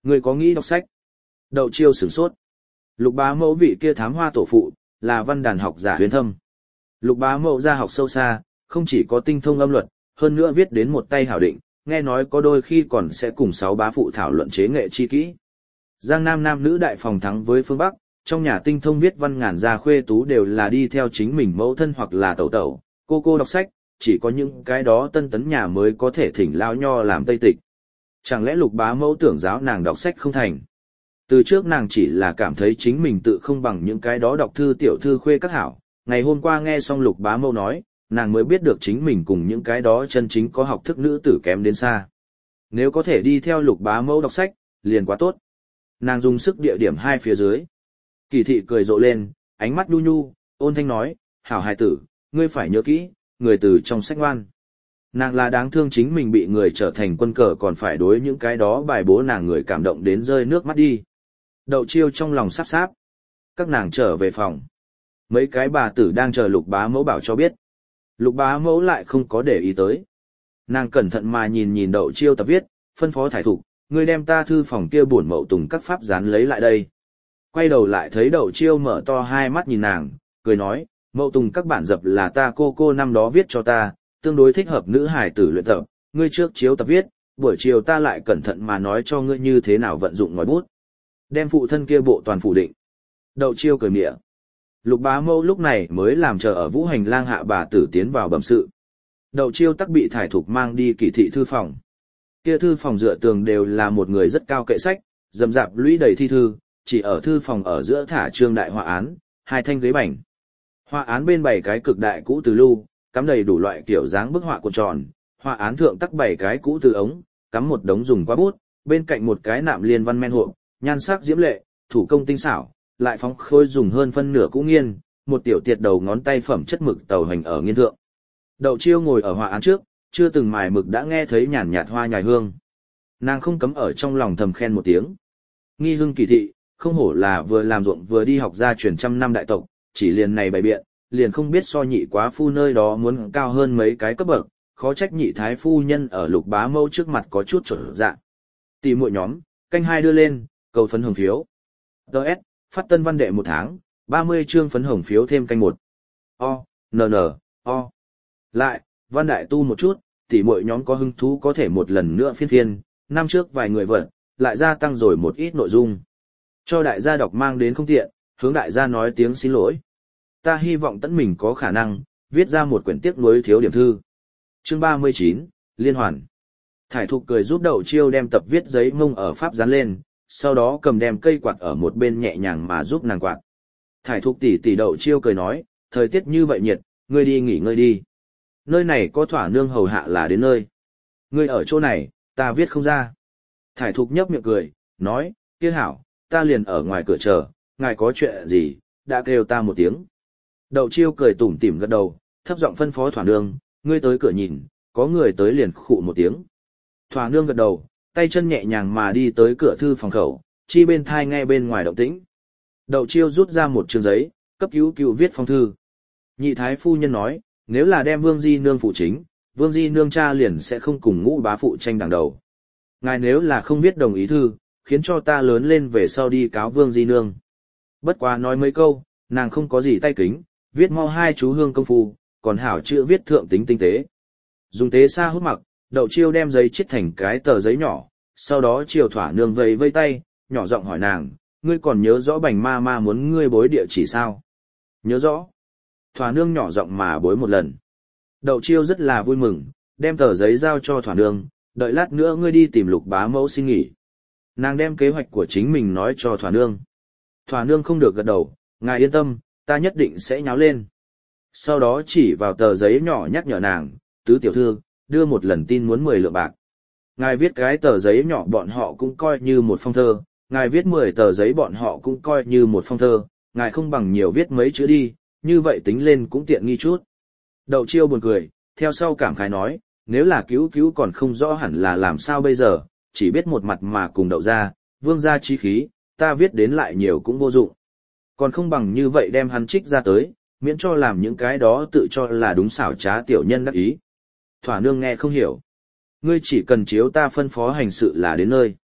Ngươi có nghĩ đọc sách? Đậu Chiêu sửng sốt. Lục bá mẫu vị kia thám hoa tổ phụ, là văn đàn học giả huyền thâm. Lục bá mẫu ra học sâu xa, không chỉ có tinh thông âm luật, hơn nữa viết đến một tay hảo định, nghe nói có đôi khi còn sẽ cùng sáu bá phụ thảo luận chế nghệ chi kỹ. Giang Nam nam nữ đại phòng thắng với phương Bắc, trong nhà tinh thông viết văn ngàn gia khuê tú đều là đi theo chính mình mẫu thân hoặc là tẩu tẩu, cô cô đọc sách, chỉ có những cái đó tân tấn nhà mới có thể thỉnh lao nho làm tây tịch. Chẳng lẽ lục bá mẫu tưởng giáo nàng đọc sách không thành? Từ trước nàng chỉ là cảm thấy chính mình tự không bằng những cái đó đọc thư tiểu thư khuê các hảo, ngày hôm qua nghe xong lục bá mẫu nói, nàng mới biết được chính mình cùng những cái đó chân chính có học thức nữ tử kém đến xa. Nếu có thể đi theo lục bá mẫu đọc sách, liền quá tốt. Nàng dùng sức địa điểm hai phía dưới. Kỳ thị cười rộ lên, ánh mắt nhu nhu, ôn thanh nói, hảo hài tử, ngươi phải nhớ kỹ, người từ trong sách ngoan. Nàng là đáng thương chính mình bị người trở thành quân cờ còn phải đối những cái đó bài bố nàng người cảm động đến rơi nước mắt đi. Đậu Chiêu trong lòng sắp sáp. Các nàng trở về phòng. Mấy cái bà tử đang chờ lục bá mẫu bảo cho biết. Lục bá mẫu lại không có để ý tới. Nàng cẩn thận mà nhìn nhìn Đậu Chiêu tập viết, phân phó thải thục, ngươi đem ta thư phòng kia buồn mậu tùng các pháp dán lấy lại đây. Quay đầu lại thấy Đậu Chiêu mở to hai mắt nhìn nàng, cười nói, mậu tùng các bản dập là ta cô cô năm đó viết cho ta, tương đối thích hợp nữ hài tử luyện tập, ngươi trước chiếu tập viết, buổi chiều ta lại cẩn thận mà nói cho ngươi như thế nào vận dụng ngòi bút. Đem phụ thân kia bộ toàn phủ định. Đậu Chiêu cười mỉa. Lục bá mẫu lúc này mới làm chờ ở vũ hành lang hạ bà tử tiến vào bẩm sự. Đậu Chiêu tắc bị thải thục mang đi kỳ thị thư phòng. Kia thư phòng dựa tường đều là một người rất cao kệ sách, rậm rạp lũy đầy thi thư, chỉ ở thư phòng ở giữa thả trương đại họa án, hai thanh ghế bành. Họa án bên bảy cái cực đại cũ từ lưu, cắm đầy đủ loại kiểu dáng bức họa cuộn tròn, họa án thượng tắc bảy cái cũ từ ống, cắm một đống dùng qua bút, bên cạnh một cái nạm liên văn men hộp, nhan sắc diễm lệ, thủ công tinh xảo, lại phóng khôi dùng hơn phân nửa cũ nghiên, một tiểu tiệt đầu ngón tay phẩm chất mực tàu hành ở nghiên thượng. Đậu Chiêu ngồi ở họa án trước, chưa từng mài mực đã nghe thấy nhàn nhạt hoa nhài hương. Nàng không cấm ở trong lòng thầm khen một tiếng. Nghi hưng kỳ thị, không hổ là vừa làm ruộng vừa đi học gia truyền trăm năm đại tộc, chỉ liền này bày biện, liền không biết so nhị quá phu nơi đó muốn cao hơn mấy cái cấp bậc, khó trách nhị thái phu nhân ở lục bá mâu trước mặt có chút trở dạng. Tỷ muội nhóm, canh hai đưa lên, cầu phấn hồng phiếu. Đợt, phát tân văn đệ một tháng, ba mươi chương phấn hồng phiếu thêm canh một. O, n n, o. Lại, văn đại tu một chút, tỷ muội nhóm có hứng thú có thể một lần nữa phiên phiên, năm trước vài người vận, lại gia tăng rồi một ít nội dung. Cho đại gia đọc mang đến không tiện, hướng đại gia nói tiếng xin lỗi. Ta hy vọng tận mình có khả năng, viết ra một quyển tiếc nuối thiếu điểm thư. Chương ba mươi chín, Liên hoàn. Thải thục cười giúp Đậu Chiêu đem tập viết giấy mông ở pháp dán lên, sau đó cầm đem cây quạt ở một bên nhẹ nhàng mà giúp nàng quạt. Thải thục tỷ tỷ Đậu Chiêu cười nói, thời tiết như vậy nhiệt, ngươi đi nghỉ ngơi đi. Nơi này có thỏa nương hầu hạ là đến nơi. Ngươi ở chỗ này, ta viết không ra. Thải thục nhấp miệng cười, nói, kia hảo, ta liền ở ngoài cửa chờ, ngài có chuyện gì, đã kêu ta một tiếng. Đậu Chiêu cười tủm tỉm gật đầu, thấp giọng phân phó thỏa nương, ngươi tới cửa nhìn, có người tới liền khụ một tiếng. Thỏa nương gật đầu, tay chân nhẹ nhàng mà đi tới cửa thư phòng khẩu, chi bên thai nghe bên ngoài động tĩnh. Đậu Chiêu rút ra một chương giấy, cấp cứu cứu viết phong thư. Nhị thái phu nhân nói, nếu là đem Vương Di Nương phụ chính, Vương Di Nương cha liền sẽ không cùng ngũ bá phụ tranh đằng đầu. Ngài nếu là không viết đồng ý thư, khiến cho ta lớn lên về sau đi cáo Vương Di Nương. Bất quá nói mấy câu, nàng không có gì tay kính, viết mau hai chú hương công phu, còn hảo chữ viết thượng tính tinh tế. Dùng tế xa hút mặc, Đậu Chiêu đem giấy chiết thành cái tờ giấy nhỏ, sau đó chiều thỏa nương vây vây tay, nhỏ giọng hỏi nàng, ngươi còn nhớ rõ bành ma ma muốn ngươi bối địa chỉ sao? Nhớ rõ. Thỏa nương nhỏ giọng mà bối một lần. Đậu Chiêu rất là vui mừng, đem tờ giấy giao cho thỏa nương, đợi lát nữa ngươi đi tìm lục bá mẫu xin nghỉ. Nàng đem kế hoạch của chính mình nói cho thỏa nương. Thỏa nương không được gật đầu, ngài yên tâm, ta nhất định sẽ nháo lên. Sau đó chỉ vào tờ giấy nhỏ nhắc nhở nàng, tứ tiểu thư, đưa một lần tin muốn mười lượng bạc. Ngài viết cái tờ giấy nhỏ bọn họ cũng coi như một phong thơ, ngài viết mười tờ giấy bọn họ cũng coi như một phong thơ, ngài không bằng nhiều viết mấy chữ đi, như vậy tính lên cũng tiện nghi chút. Đậu Chiêu buồn cười, theo sau cảm khái nói, nếu là cứu cứu còn không rõ hẳn là làm sao bây giờ, chỉ biết một mặt mà cùng đậu ra, vương gia chi khí, ta viết đến lại nhiều cũng vô dụng. Còn không bằng như vậy đem hắn trích ra tới, miễn cho làm những cái đó tự cho là đúng xảo trá tiểu nhân đắc ý. Thỏa nương nghe không hiểu. Ngươi chỉ cần chiếu ta phân phó hành sự là đến nơi.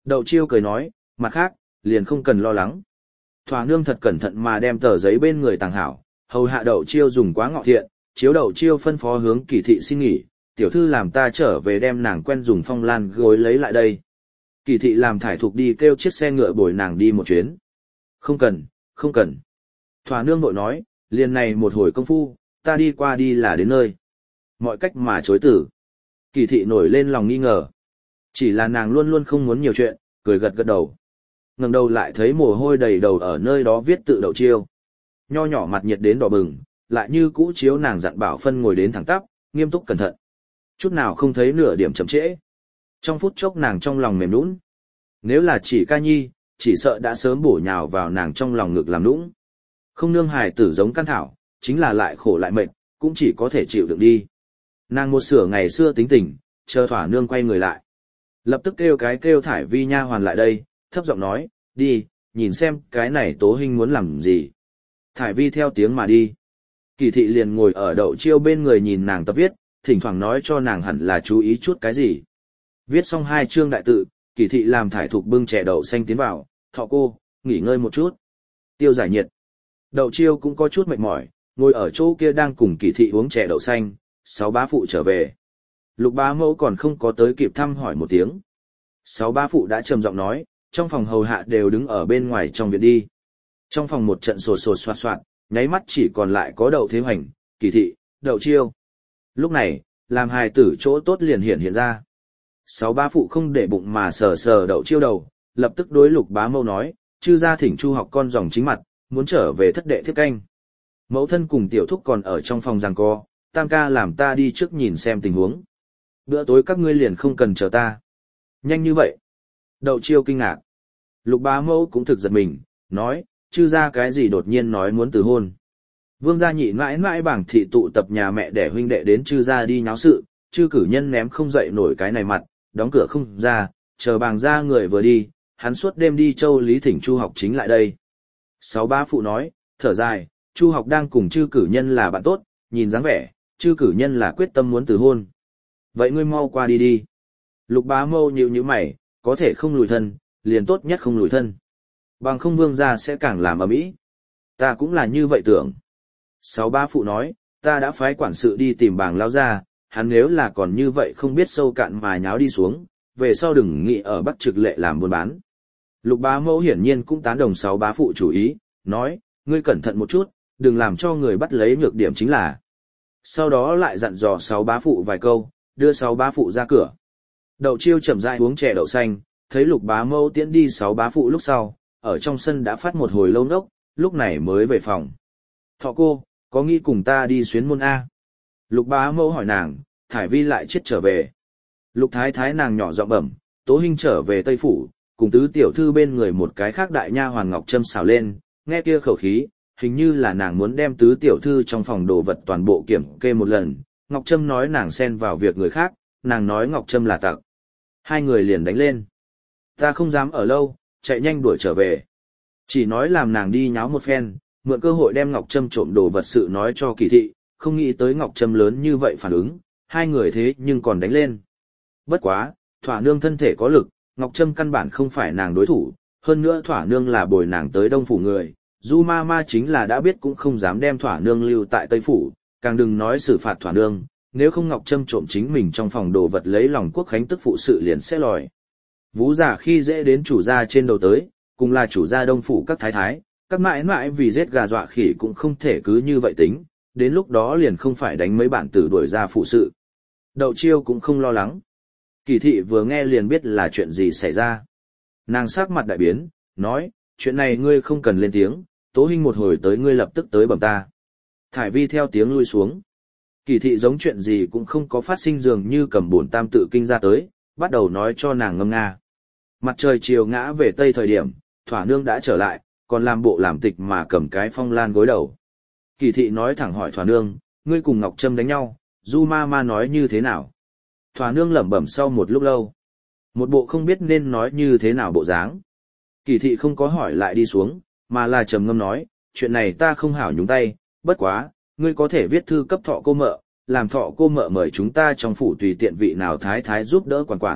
Đậu chiêu cười nói, mặt khác, liền không cần lo lắng. Thỏa nương thật cẩn thận mà đem tờ giấy bên người tàng hảo, hầu hạ đậu chiêu dùng quá ngọ thiện, chiếu đậu chiêu phân phó hướng Kỳ thị xin nghỉ, tiểu thư làm ta trở về đem nàng quen dùng phong lan gối lấy lại đây. Kỳ thị làm thải thục đi kêu chiếc xe ngựa bồi nàng đi một chuyến. Không cần, không cần. Thỏa nương vội nói, liền này một hồi công phu, ta đi qua đi là đến nơi. Mọi cách mà chối tử. Kỳ thị nổi lên lòng nghi ngờ. Chỉ là nàng luôn luôn không muốn nhiều chuyện, cười gật gật đầu. Ngẩng đầu lại thấy mồ hôi đầy đầu ở nơi đó viết tự đậu chiêu. Nho nhỏ mặt nhiệt đến đỏ bừng, lại như cũ chiếu nàng dặn bảo phân ngồi đến thẳng tắp, nghiêm túc cẩn thận. Chút nào không thấy nửa điểm chậm trễ. Trong phút chốc nàng trong lòng mềm nũng. Nếu là chỉ ca nhi, chỉ sợ đã sớm bổ nhào vào nàng trong lòng ngực làm nũng. Không nương hài tử giống căn thảo, chính là lại khổ lại mệt, cũng chỉ có thể chịu đựng đi. Nàng một sửa ngày xưa tính tình, chờ thỏa nương quay người lại. Lập tức kêu cái kêu thải vi nha hoàn lại đây, thấp giọng nói, đi, nhìn xem cái này tố hình muốn làm gì. Thải vi theo tiếng mà đi. Kỳ thị liền ngồi ở đậu chiêu bên người nhìn nàng tập viết, thỉnh thoảng nói cho nàng hẳn là chú ý chút cái gì. Viết xong hai chương đại tự, Kỳ thị làm thải thục bưng chè đậu xanh tiến vào, thọ cô, nghỉ ngơi một chút. Tiêu giải nhiệt. Đậu chiêu cũng có chút mệt mỏi, ngồi ở chỗ kia đang cùng Kỳ thị uống chè đậu xanh, sáu bá phụ trở về. Lục bá mẫu còn không có tới kịp thăm hỏi một tiếng. Sáu bá phụ đã trầm giọng nói, trong phòng hầu hạ đều đứng ở bên ngoài trong viện đi. Trong phòng một trận sột sột soạt soạt, nháy mắt chỉ còn lại có đậu thế hoành, Kỳ thị, đậu chiêu. Lúc này, làm hài tử chỗ tốt liền hiện hiện ra. Sáu bá phụ không để bụng mà sờ sờ đậu chiêu đầu, lập tức đối lục bá mẫu nói, chư gia thỉnh chu học con dòng chính mặt, muốn trở về thất đệ thiết canh. Mẫu thân cùng tiểu thúc còn ở trong phòng giằng co, tam ca làm ta đi trước nhìn xem tình huống. Bữa tối các ngươi liền không cần chờ ta. Nhanh như vậy. Đậu chiêu kinh ngạc. Lục bá mẫu cũng thực giật mình, nói, chư gia cái gì đột nhiên nói muốn từ hôn. Vương gia nhị mãi mãi bảng thị tụ tập nhà mẹ để huynh đệ đến chư gia đi nháo sự, chư cử nhân ném không dậy nổi cái này mặt, đóng cửa không ra, chờ bàng gia người vừa đi, hắn suốt đêm đi châu lý thỉnh chu học chính lại đây. Sáu bá phụ nói, thở dài, chu học đang cùng chư cử nhân là bạn tốt, nhìn dáng vẻ, chư cử nhân là quyết tâm muốn từ hôn. Vậy ngươi mau qua đi đi. Lục bá mâu nhíu nhíu mày, có thể không lùi thân, liền tốt nhất không lùi thân. Bằng không vương gia sẽ càng làm ầm ĩ. Ta cũng là như vậy tưởng. Sáu bá phụ nói, ta đã phái quản sự đi tìm bàng lao ra, hắn nếu là còn như vậy không biết sâu cạn mà nháo đi xuống, về sau đừng nghĩ ở Bắc Trực Lệ làm buôn bán. Lục bá mẫu hiển nhiên cũng tán đồng sáu bá phụ chủ ý, nói, ngươi cẩn thận một chút, đừng làm cho người bắt lấy nhược điểm chính là. Sau đó lại dặn dò sáu bá phụ vài câu, đưa sáu bá phụ ra cửa. Đậu chiêu chậm rãi uống chè đậu xanh, thấy lục bá mẫu tiễn đi sáu bá phụ lúc sau, ở trong sân đã phát một hồi lâu nốc, lúc này mới về phòng. Thọ cô, có nghĩ cùng ta đi xuyến môn A? Lục bá mẫu hỏi nàng, thải vi lại chết trở về. Lục thái thái nàng nhỏ giọng bẩm, tố hình trở về Tây Phủ, cùng tứ tiểu thư bên người một cái khác đại nha hoàn Ngọc Trâm xào lên, nghe kia khẩu khí, hình như là nàng muốn đem tứ tiểu thư trong phòng đồ vật toàn bộ kiểm kê một lần. Ngọc Trâm nói nàng xen vào việc người khác, nàng nói Ngọc Trâm là tặc. Hai người liền đánh lên. Ta không dám ở lâu, chạy nhanh đuổi trở về. Chỉ nói làm nàng đi nháo một phen, mượn cơ hội đem Ngọc Trâm trộm đồ vật sự nói cho Kỳ thị, không nghĩ tới Ngọc Trâm lớn như vậy phản ứng, hai người thế nhưng còn đánh lên. Bất quá, thỏa nương thân thể có lực, Ngọc Trâm căn bản không phải nàng đối thủ, hơn nữa thỏa nương là bồi nàng tới Đông Phủ người, Du ma ma chính là đã biết cũng không dám đem thỏa nương lưu tại Tây Phủ, càng đừng nói xử phạt thỏa nương, nếu không Ngọc Trâm trộm chính mình trong phòng đồ vật lấy lòng quốc khánh tức phụ sự liền sẽ lòi. Vú giả khi dễ đến chủ gia trên đầu tới, cùng là chủ gia Đông Phủ các thái thái, các mãi mãi vì giết gà dọa khỉ cũng không thể cứ như vậy tính, đến lúc đó liền không phải đánh mấy bản tử đuổi ra phụ sự. Đậu chiêu cũng không lo lắng. Kỳ thị vừa nghe liền biết là chuyện gì xảy ra. Nàng sắc mặt đại biến, nói, chuyện này ngươi không cần lên tiếng, tố hình một hồi tới ngươi lập tức tới bẩm ta. Thải vi theo tiếng lui xuống. Kỳ thị giống chuyện gì cũng không có phát sinh dường như cầm bổn tam tự kinh ra tới, bắt đầu nói cho nàng ngâm nga. Mặt trời chiều ngã về tây thời điểm, thỏa nương đã trở lại, còn làm bộ làm tịch mà cầm cái phong lan gối đầu. Kỳ thị nói thẳng hỏi thỏa nương, ngươi cùng Ngọc Trâm đánh nhau, Du ma ma nói như thế nào? Thỏa nương lẩm bẩm sau một lúc lâu. Một bộ không biết nên nói như thế nào bộ dáng. Kỳ thị không có hỏi lại đi xuống, mà là trầm ngâm nói, chuyện này ta không hảo nhúng tay, bất quá, ngươi có thể viết thư cấp thọ cô mợ, làm thọ cô mợ mời chúng ta trong phủ tùy tiện vị nào thái thái giúp đỡ quản quản,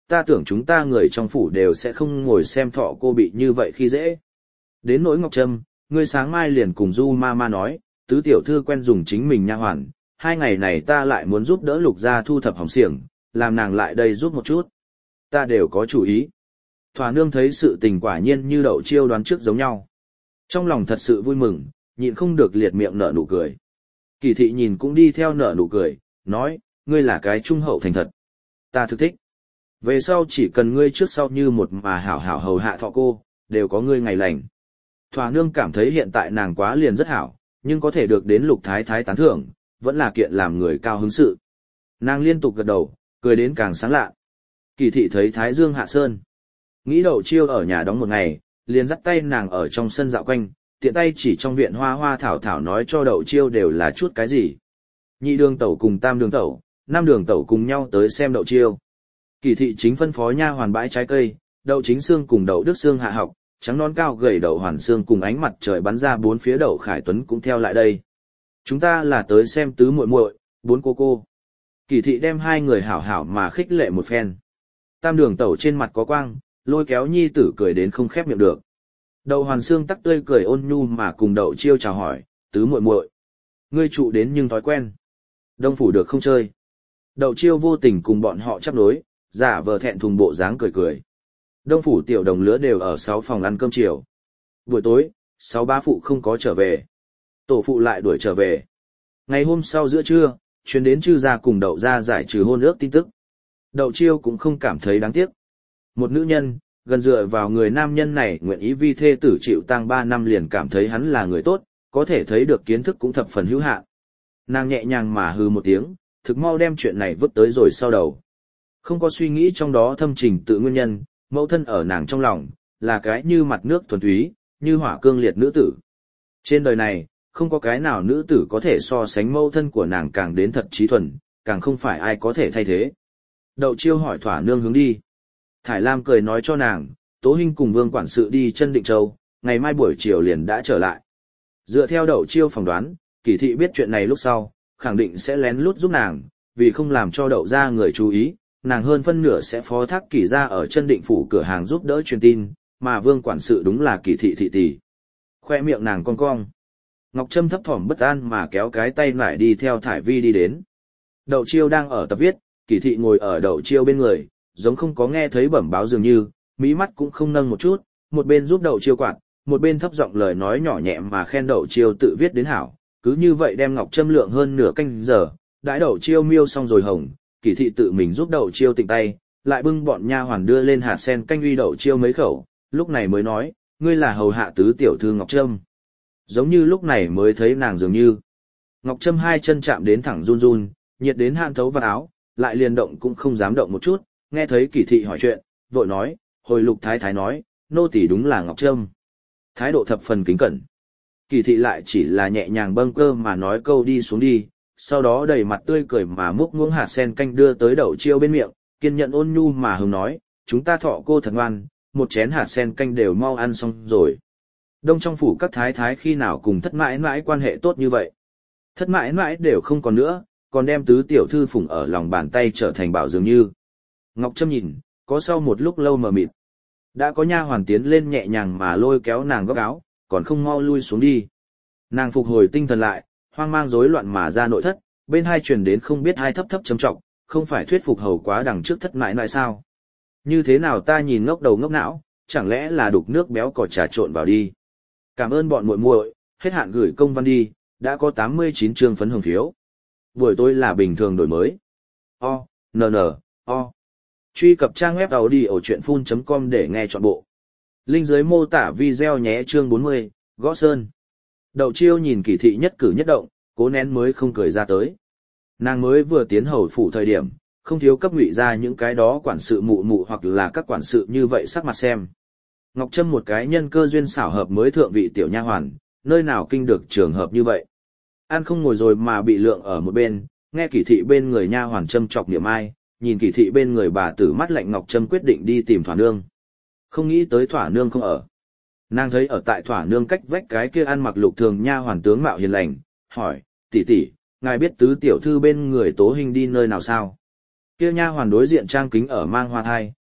ta tưởng chúng ta người trong phủ đều sẽ không ngồi xem thọ cô bị như vậy khi dễ. Đến nỗi Ngọc Trâm, ngươi sáng mai liền cùng Du ma ma nói, tứ tiểu thư quen dùng chính mình nha hoàn, hai ngày này ta lại muốn giúp đỡ Lục gia thu thập hỏng xiềng, làm nàng lại đây giúp một chút. Ta đều có chủ ý. Thỏa nương thấy sự tình quả nhiên như Đậu Chiêu đoán trước giống nhau. Trong lòng thật sự vui mừng, nhịn không được liệt miệng nở nụ cười. Kỳ thị nhìn cũng đi theo nở nụ cười, nói, ngươi là cái trung hậu thành thật. Ta thực thích. Về sau chỉ cần ngươi trước sau như một mà hảo hảo hầu hạ thọ cô, đều có ngươi ngày lành. Thỏa nương cảm thấy hiện tại nàng quá liền rất hảo, nhưng có thể được đến Lục thái thái tán thưởng, vẫn là kiện làm người cao hứng sự. Nàng liên tục gật đầu, cười đến càng sáng lạ. Kỳ thị thấy Thái Dương hạ sơn. Nghĩ Đậu Chiêu ở nhà đóng một ngày, liền dắt tay nàng ở trong sân dạo quanh, tiện tay chỉ trong viện hoa hoa thảo thảo nói cho Đậu Chiêu đều là chút cái gì. Nhị đường tẩu cùng tam đường tẩu, năm đường tẩu cùng nhau tới xem Đậu Chiêu. Kỳ thị chính phân phó nha hoàn bãi trái cây, Đậu Chính Xương cùng Đậu Đức Xương hạ học, trắng non cao gầy Đậu Hoàn Xương cùng ánh mặt trời bắn ra bốn phía Đậu Khải Tuấn cũng theo lại đây. Chúng ta là tới xem tứ muội muội, bốn cô cô. Kỳ thị đem hai người hảo hảo mà khích lệ một phen. Tam đường tẩu trên mặt có quang, lôi kéo nhi tử cười đến không khép miệng được. Đậu Hoàn Xương tắc tươi cười ôn nhu mà cùng Đậu Chiêu chào hỏi, tứ muội muội, ngươi trụ đến nhưng thói quen. Đông phủ được không chơi. Đậu Chiêu vô tình cùng bọn họ chấp đối, giả vờ thẹn thùng bộ dáng cười cười. Đông phủ tiểu đồng lứa đều ở sáu phòng ăn cơm chiều. Buổi tối, sáu ba phụ không có trở về. Tổ phụ lại đuổi trở về. Ngày hôm sau giữa trưa, chuyến đến Trư gia cùng Đậu gia giải trừ hôn ước tin tức. Đậu Chiêu cũng không cảm thấy đáng tiếc. Một nữ nhân, gần dựa vào người nam nhân này nguyện ý vi thê tử chịu tang ba năm liền cảm thấy hắn là người tốt, có thể thấy được kiến thức cũng thập phần hữu hạn. Nàng nhẹ nhàng mà hừ một tiếng, thực mau đem chuyện này vứt tới rồi sau đầu. Không có suy nghĩ trong đó thâm trình tự nguyên nhân, mẫu thân ở nàng trong lòng, là cái như mặt nước thuần túy, như hỏa cương liệt nữ tử. Trên đời này, không có cái nào nữ tử có thể so sánh mẫu thân của nàng càng đến thật trí thuần, càng không phải ai có thể thay thế. Đậu Chiêu hỏi Thỏa nương hướng đi. Thải Lam cười nói cho nàng, Tố Hinh cùng Vương quản sự đi chân Định Châu, ngày mai buổi chiều liền đã trở lại. Dựa theo Đậu Chiêu phỏng đoán, Kỳ thị biết chuyện này lúc sau, khẳng định sẽ lén lút giúp nàng, vì không làm cho Đậu gia người chú ý, nàng hơn phân nửa sẽ phó thác Kỳ gia ở chân Định phủ cửa hàng giúp đỡ truyền tin, mà Vương quản sự đúng là Kỳ thị thị tỷ. Khoe miệng nàng cong cong. Ngọc Trâm thấp thỏm bất an mà kéo cái tay lại đi theo Thải Vi đi đến. Đậu Chiêu đang ở tập viết, Kỳ thị ngồi ở Đậu Chiêu bên người, giống không có nghe thấy bẩm báo dường như, mí mắt cũng không nâng một chút, một bên giúp Đậu Chiêu quạt, một bên thấp giọng lời nói nhỏ nhẹ mà khen Đậu Chiêu tự viết đến hảo, cứ như vậy đem Ngọc Trâm lượng hơn nửa canh giờ, đãi Đậu Chiêu miêu xong rồi hồng, Kỳ thị tự mình giúp Đậu Chiêu tịnh tay, lại bưng bọn nha hoàn đưa lên hạt sen canh uy Đậu Chiêu mấy khẩu, lúc này mới nói, ngươi là hầu hạ tứ tiểu thư Ngọc Trâm. Giống như lúc này mới thấy nàng dường như. Ngọc Trâm hai chân chạm đến thẳng run run, nhiệt đến hạn thấu vào áo, lại liền động cũng không dám động một chút, nghe thấy Kỳ thị hỏi chuyện, vội nói, hồi Lục thái thái nói, nô tỳ đúng là Ngọc Trâm. Thái độ thập phần kính cẩn. Kỳ thị lại chỉ là nhẹ nhàng bâng cơ mà nói câu đi xuống đi, sau đó đầy mặt tươi cười mà múc muỗng hạt sen canh đưa tới Đậu Chiêu bên miệng, kiên nhận ôn nhu mà hứng nói, chúng ta thọ cô thật ngoan, một chén hạt sen canh đều mau ăn xong rồi. Đông trong phủ các thái thái khi nào cùng thất mãi mãi quan hệ tốt như vậy. Thất mãi mãi đều không còn nữa, còn đem tứ tiểu thư phụng ở lòng bàn tay trở thành bảo dường như. Ngọc Trâm nhìn, có sau một lúc lâu mờ mịt. Đã có nha hoàn tiến lên nhẹ nhàng mà lôi kéo nàng góc áo, còn không mau lui xuống đi. Nàng phục hồi tinh thần lại, hoang mang rối loạn mà ra nội thất, bên hai truyền đến không biết hai thấp thấp trầm trọng, không phải thuyết phục hầu quá đằng trước thất mãi mãi sao. Như thế nào ta nhìn ngốc đầu ngốc não, chẳng lẽ là đục nước béo cò trà trộn vào đi. Cảm ơn bọn muội muội, hết hạn gửi công văn đi, đã có tám mươi chín chương phấn hồng phiếu. Buổi tối là bình thường đổi mới. O, N N, O. Truy cập trang web audiochuyenphun chấm com để nghe trọn bộ. Link dưới mô tả video nhé. Chương bốn mươi, Gõ Sơn. Đậu Chiêu nhìn Kỳ thị nhất cử nhất động, cố nén mới không cười ra tới. Nàng mới vừa tiến hầu phủ thời điểm, không thiếu cấp ngụy ra những cái đó quản sự mụ mụ hoặc là các quản sự như vậy sắc mặt xem. Ngọc Trâm một cái nhân cơ duyên xảo hợp mới thượng vị tiểu nha hoàn, nơi nào kinh được trường hợp như vậy. An không ngồi rồi mà bị lượng ở một bên, nghe Kỳ thị bên người nha hoàn châm chọc niệm ai, nhìn Kỳ thị bên người bà tử mắt lạnh Ngọc Trâm quyết định đi tìm Thỏa nương. Không nghĩ tới Thỏa nương không ở. Nàng thấy ở tại Thỏa nương cách vách cái kia ăn mặc lục thường nha hoàn tướng mạo hiền lành, hỏi, tỷ tỷ, ngài biết tứ tiểu thư bên người Tố Hinh đi nơi nào sao? Kia nha hoàn đối diện trang kính ở mang hoa thai,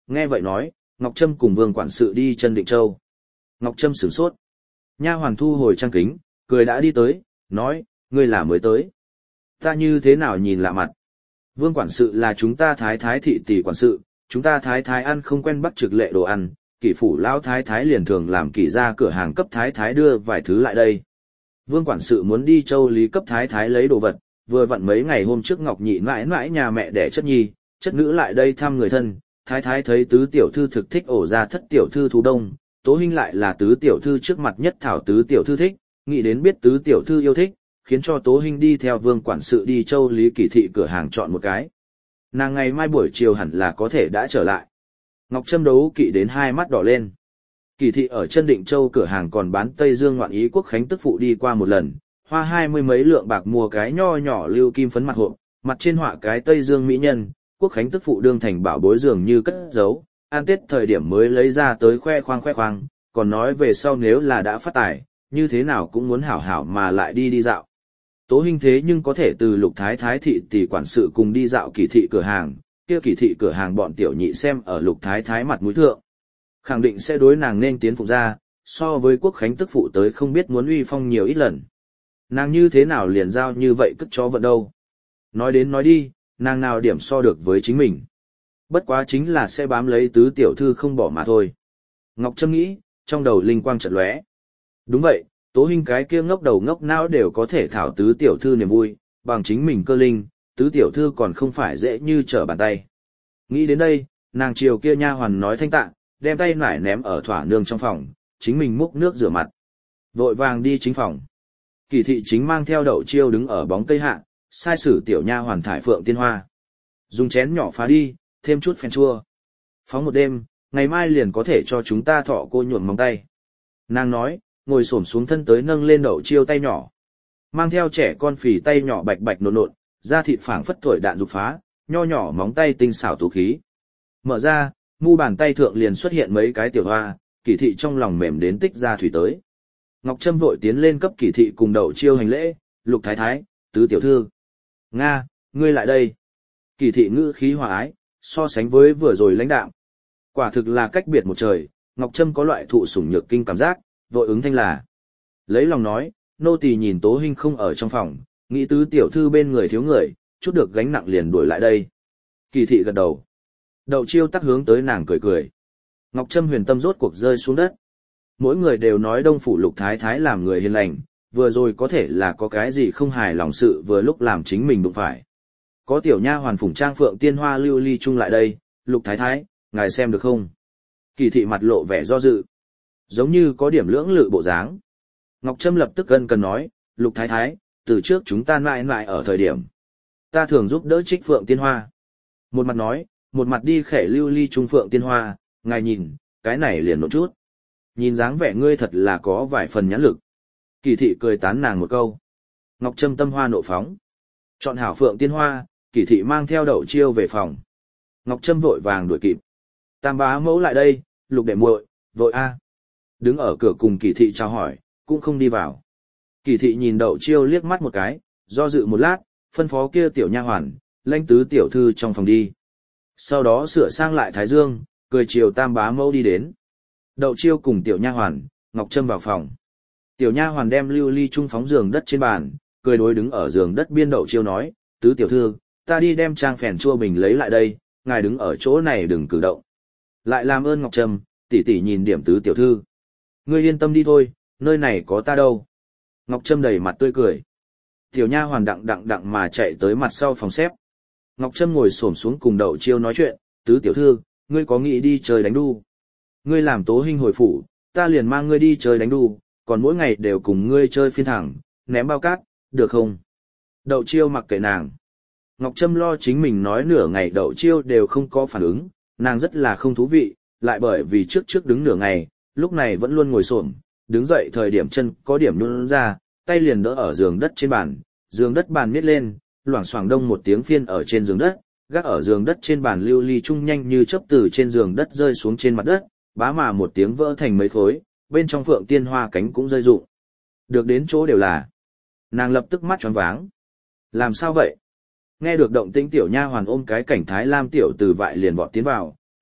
nghe vậy nói, Ngọc Trâm cùng Vương quản sự đi chân Định Châu. Ngọc Trâm sửng sốt. Nha hoàn thu hồi trang kính, cười đã đi tới, nói, ngươi là mới tới. Ta như thế nào nhìn lạ mặt. Vương quản sự là chúng ta thái thái thị tỷ quản sự, chúng ta thái thái ăn không quen bắt trực lệ đồ ăn, kỷ phủ lão thái thái liền thường làm kỷ ra cửa hàng cấp thái thái đưa vài thứ lại đây. Vương quản sự muốn đi Châu Lý cấp thái thái lấy đồ vật, vừa vặn mấy ngày hôm trước Ngọc Nhị mãi mãi nhà mẹ đẻ chất nhi, chất nữ lại đây thăm người thân, thái thái thấy tứ tiểu thư thực thích ổ ra thất tiểu thư thú đông, Tố Hinh lại là tứ tiểu thư trước mặt nhất thảo tứ tiểu thư thích, nghĩ đến biết tứ tiểu thư yêu thích, khiến cho Tố Hinh đi theo Vương quản sự đi Châu Lý Kỳ thị cửa hàng chọn một cái. Nàng ngày mai buổi chiều hẳn là có thể đã trở lại. Ngọc Trâm đấu kỵ đến hai mắt đỏ lên. Kỳ thị ở chân Định Châu cửa hàng còn bán Tây Dương ngoạn ý Quốc Khánh tức phụ đi qua một lần, hoa hai mươi mấy lượng bạc mua cái nho nhỏ lưu kim phấn mặt hộp, mặt trên họa cái Tây Dương mỹ nhân, Quốc Khánh tức phụ đương thành bảo bối dường như cất giấu, an tết thời điểm mới lấy ra tới khoe khoang khoe khoang, còn nói về sau nếu là đã phát tài, như thế nào cũng muốn hảo hảo mà lại đi đi dạo. Tố Hinh thế nhưng có thể từ Lục Thái Thái thị tỷ quản sự cùng đi dạo Kỳ thị cửa hàng, kia Kỳ thị cửa hàng bọn tiểu nhị xem ở Lục Thái Thái mặt mũi thượng, khẳng định sẽ đối nàng nên tiến phục ra, so với Quốc Khánh tức phụ tới không biết muốn uy phong nhiều ít lần. Nàng như thế nào liền giao như vậy cất chó vận đâu. Nói đến nói đi, nàng nào điểm so được với chính mình. Bất quá chính là sẽ bám lấy tứ tiểu thư không bỏ mà thôi. Ngọc Trâm nghĩ, trong đầu linh quang chợt lóe. Đúng vậy, Tố Hinh cái kia ngốc đầu ngốc não đều có thể thảo tứ tiểu thư niềm vui, bằng chính mình cơ linh, tứ tiểu thư còn không phải dễ như trở bàn tay. Nghĩ đến đây, nàng chiều kia nha hoàn nói thanh tạ, đem tay nải ném ở thỏa nương trong phòng, chính mình múc nước rửa mặt. Vội vàng đi chính phòng. Kỳ thị chính mang theo Đậu Chiêu đứng ở bóng cây hạ, sai sử tiểu nha hoàn thải phượng tiên hoa. Dùng chén nhỏ phá đi, thêm chút phèn chua. Phóng một đêm, ngày mai liền có thể cho chúng ta thọ cô nhuộm móng tay. Nàng nói, ngồi xổm xuống thân tới nâng lên Đậu Chiêu tay nhỏ. Mang theo trẻ con phì tay nhỏ bạch bạch nộn nộn, da thịt phảng phất thổi đạn dục phá, nho nhỏ móng tay tinh xảo tú khí. Mở ra, mu bàn tay thượng liền xuất hiện mấy cái tiểu hoa, Kỳ thị trong lòng mềm đến tích ra thủy tới. Ngọc Trâm vội tiến lên cấp Kỳ thị cùng Đậu Chiêu hành lễ, Lục Thái Thái, tứ tiểu thư. Nga, ngươi lại đây. Kỳ thị ngữ khí hòa ái, so sánh với vừa rồi lãnh đạm. Quả thực là cách biệt một trời, Ngọc Trâm có loại thụ sủng nhược kinh cảm giác, vội ứng thanh là. Lấy lòng nói, nô tỳ nhìn Tố Hinh không ở trong phòng, nghĩ tứ tiểu thư bên người thiếu người, chút được gánh nặng liền đuổi lại đây. Kỳ thị gật đầu. Đậu Chiêu tắc hướng tới nàng cười cười. Ngọc Trâm huyền tâm rốt cuộc rơi xuống đất. Mỗi người đều nói Đông phủ Lục Thái Thái làm người hiền lành, vừa rồi có thể là có cái gì không hài lòng sự vừa lúc làm chính mình đụng phải. Có tiểu nha hoàn phủng trang phượng tiên hoa lưu ly chung lại đây, Lục Thái Thái, ngài xem được không? Kỳ thị mặt lộ vẻ do dự, giống như có điểm lưỡng lự bộ dáng. Ngọc Trâm lập tức gân cần nói, Lục Thái Thái, từ trước chúng ta mãi mãi ở thời điểm. Ta thường giúp đỡ trích phượng tiên hoa. Một mặt nói, một mặt đi khẽ lưu ly chung phượng tiên hoa, ngài nhìn, cái này liền một chút. Nhìn dáng vẻ ngươi thật là có vài phần nhãn lực. Kỳ thị cười tán nàng một câu. Ngọc Trâm tâm hoa nộ phóng. Chọn hảo phượng tiên hoa, Kỳ thị mang theo Đậu Chiêu về phòng. Ngọc Trâm vội vàng đuổi kịp. Tam bá mẫu lại đây, Lục đệ muội, vội a. Đứng ở cửa cùng Kỳ thị chào hỏi, cũng không đi vào. Kỳ thị nhìn Đậu Chiêu liếc mắt một cái, do dự một lát, phân phó kia tiểu nha hoàn, lãnh tứ tiểu thư trong phòng đi. Sau đó sửa sang lại thái dương, cười chiều Tam bá mẫu đi đến. Đậu Chiêu cùng tiểu nha hoàn, Ngọc Trâm vào phòng. Tiểu nha hoàn đem lưu ly chung phóng giường đất trên bàn, cười đối đứng ở giường đất biên Đậu Chiêu nói, tứ tiểu thư, ta đi đem trang phèn chua bình lấy lại đây, ngài đứng ở chỗ này đừng cử động. Lại làm ơn Ngọc Trâm, tỷ tỷ nhìn điểm tứ tiểu thư. Ngươi yên tâm đi thôi, nơi này có ta đâu. Ngọc Trâm đầy mặt tươi cười. Tiểu nha hoàn đặng đặng đặng mà chạy tới mặt sau phòng xếp. Ngọc Trâm ngồi xổm xuống cùng Đậu Chiêu nói chuyện, tứ tiểu thư, ngươi có nghĩ đi chơi đánh đu? Ngươi làm Tố Hinh hồi phủ, ta liền mang ngươi đi chơi đánh đu, còn mỗi ngày đều cùng ngươi chơi phiên thẳng, ném bao cát, được không? Đậu Chiêu mặc kệ nàng. Ngọc Trâm lo chính mình nói nửa ngày Đậu Chiêu đều không có phản ứng, nàng rất là không thú vị, lại bởi vì trước trước đứng nửa ngày, lúc này vẫn luôn ngồi xổm, đứng dậy thời điểm chân có điểm nhún ra, tay liền đỡ ở giường đất trên bàn, giường đất bàn miết lên, loảng xoảng đông một tiếng phiên ở trên giường đất, gác ở giường đất trên bàn lưu ly chung nhanh như chớp từ trên giường đất rơi xuống trên mặt đất, bá mà một tiếng vỡ thành mấy khối, bên trong phượng tiên hoa cánh cũng rơi rụng. Được đến chỗ đều là. Nàng lập tức mắt tròn váng. Làm sao vậy? Nghe được động tĩnh tiểu nha hoàn ôm cái cảnh Thái Lam tiểu từ vại liền vọt tiến vào,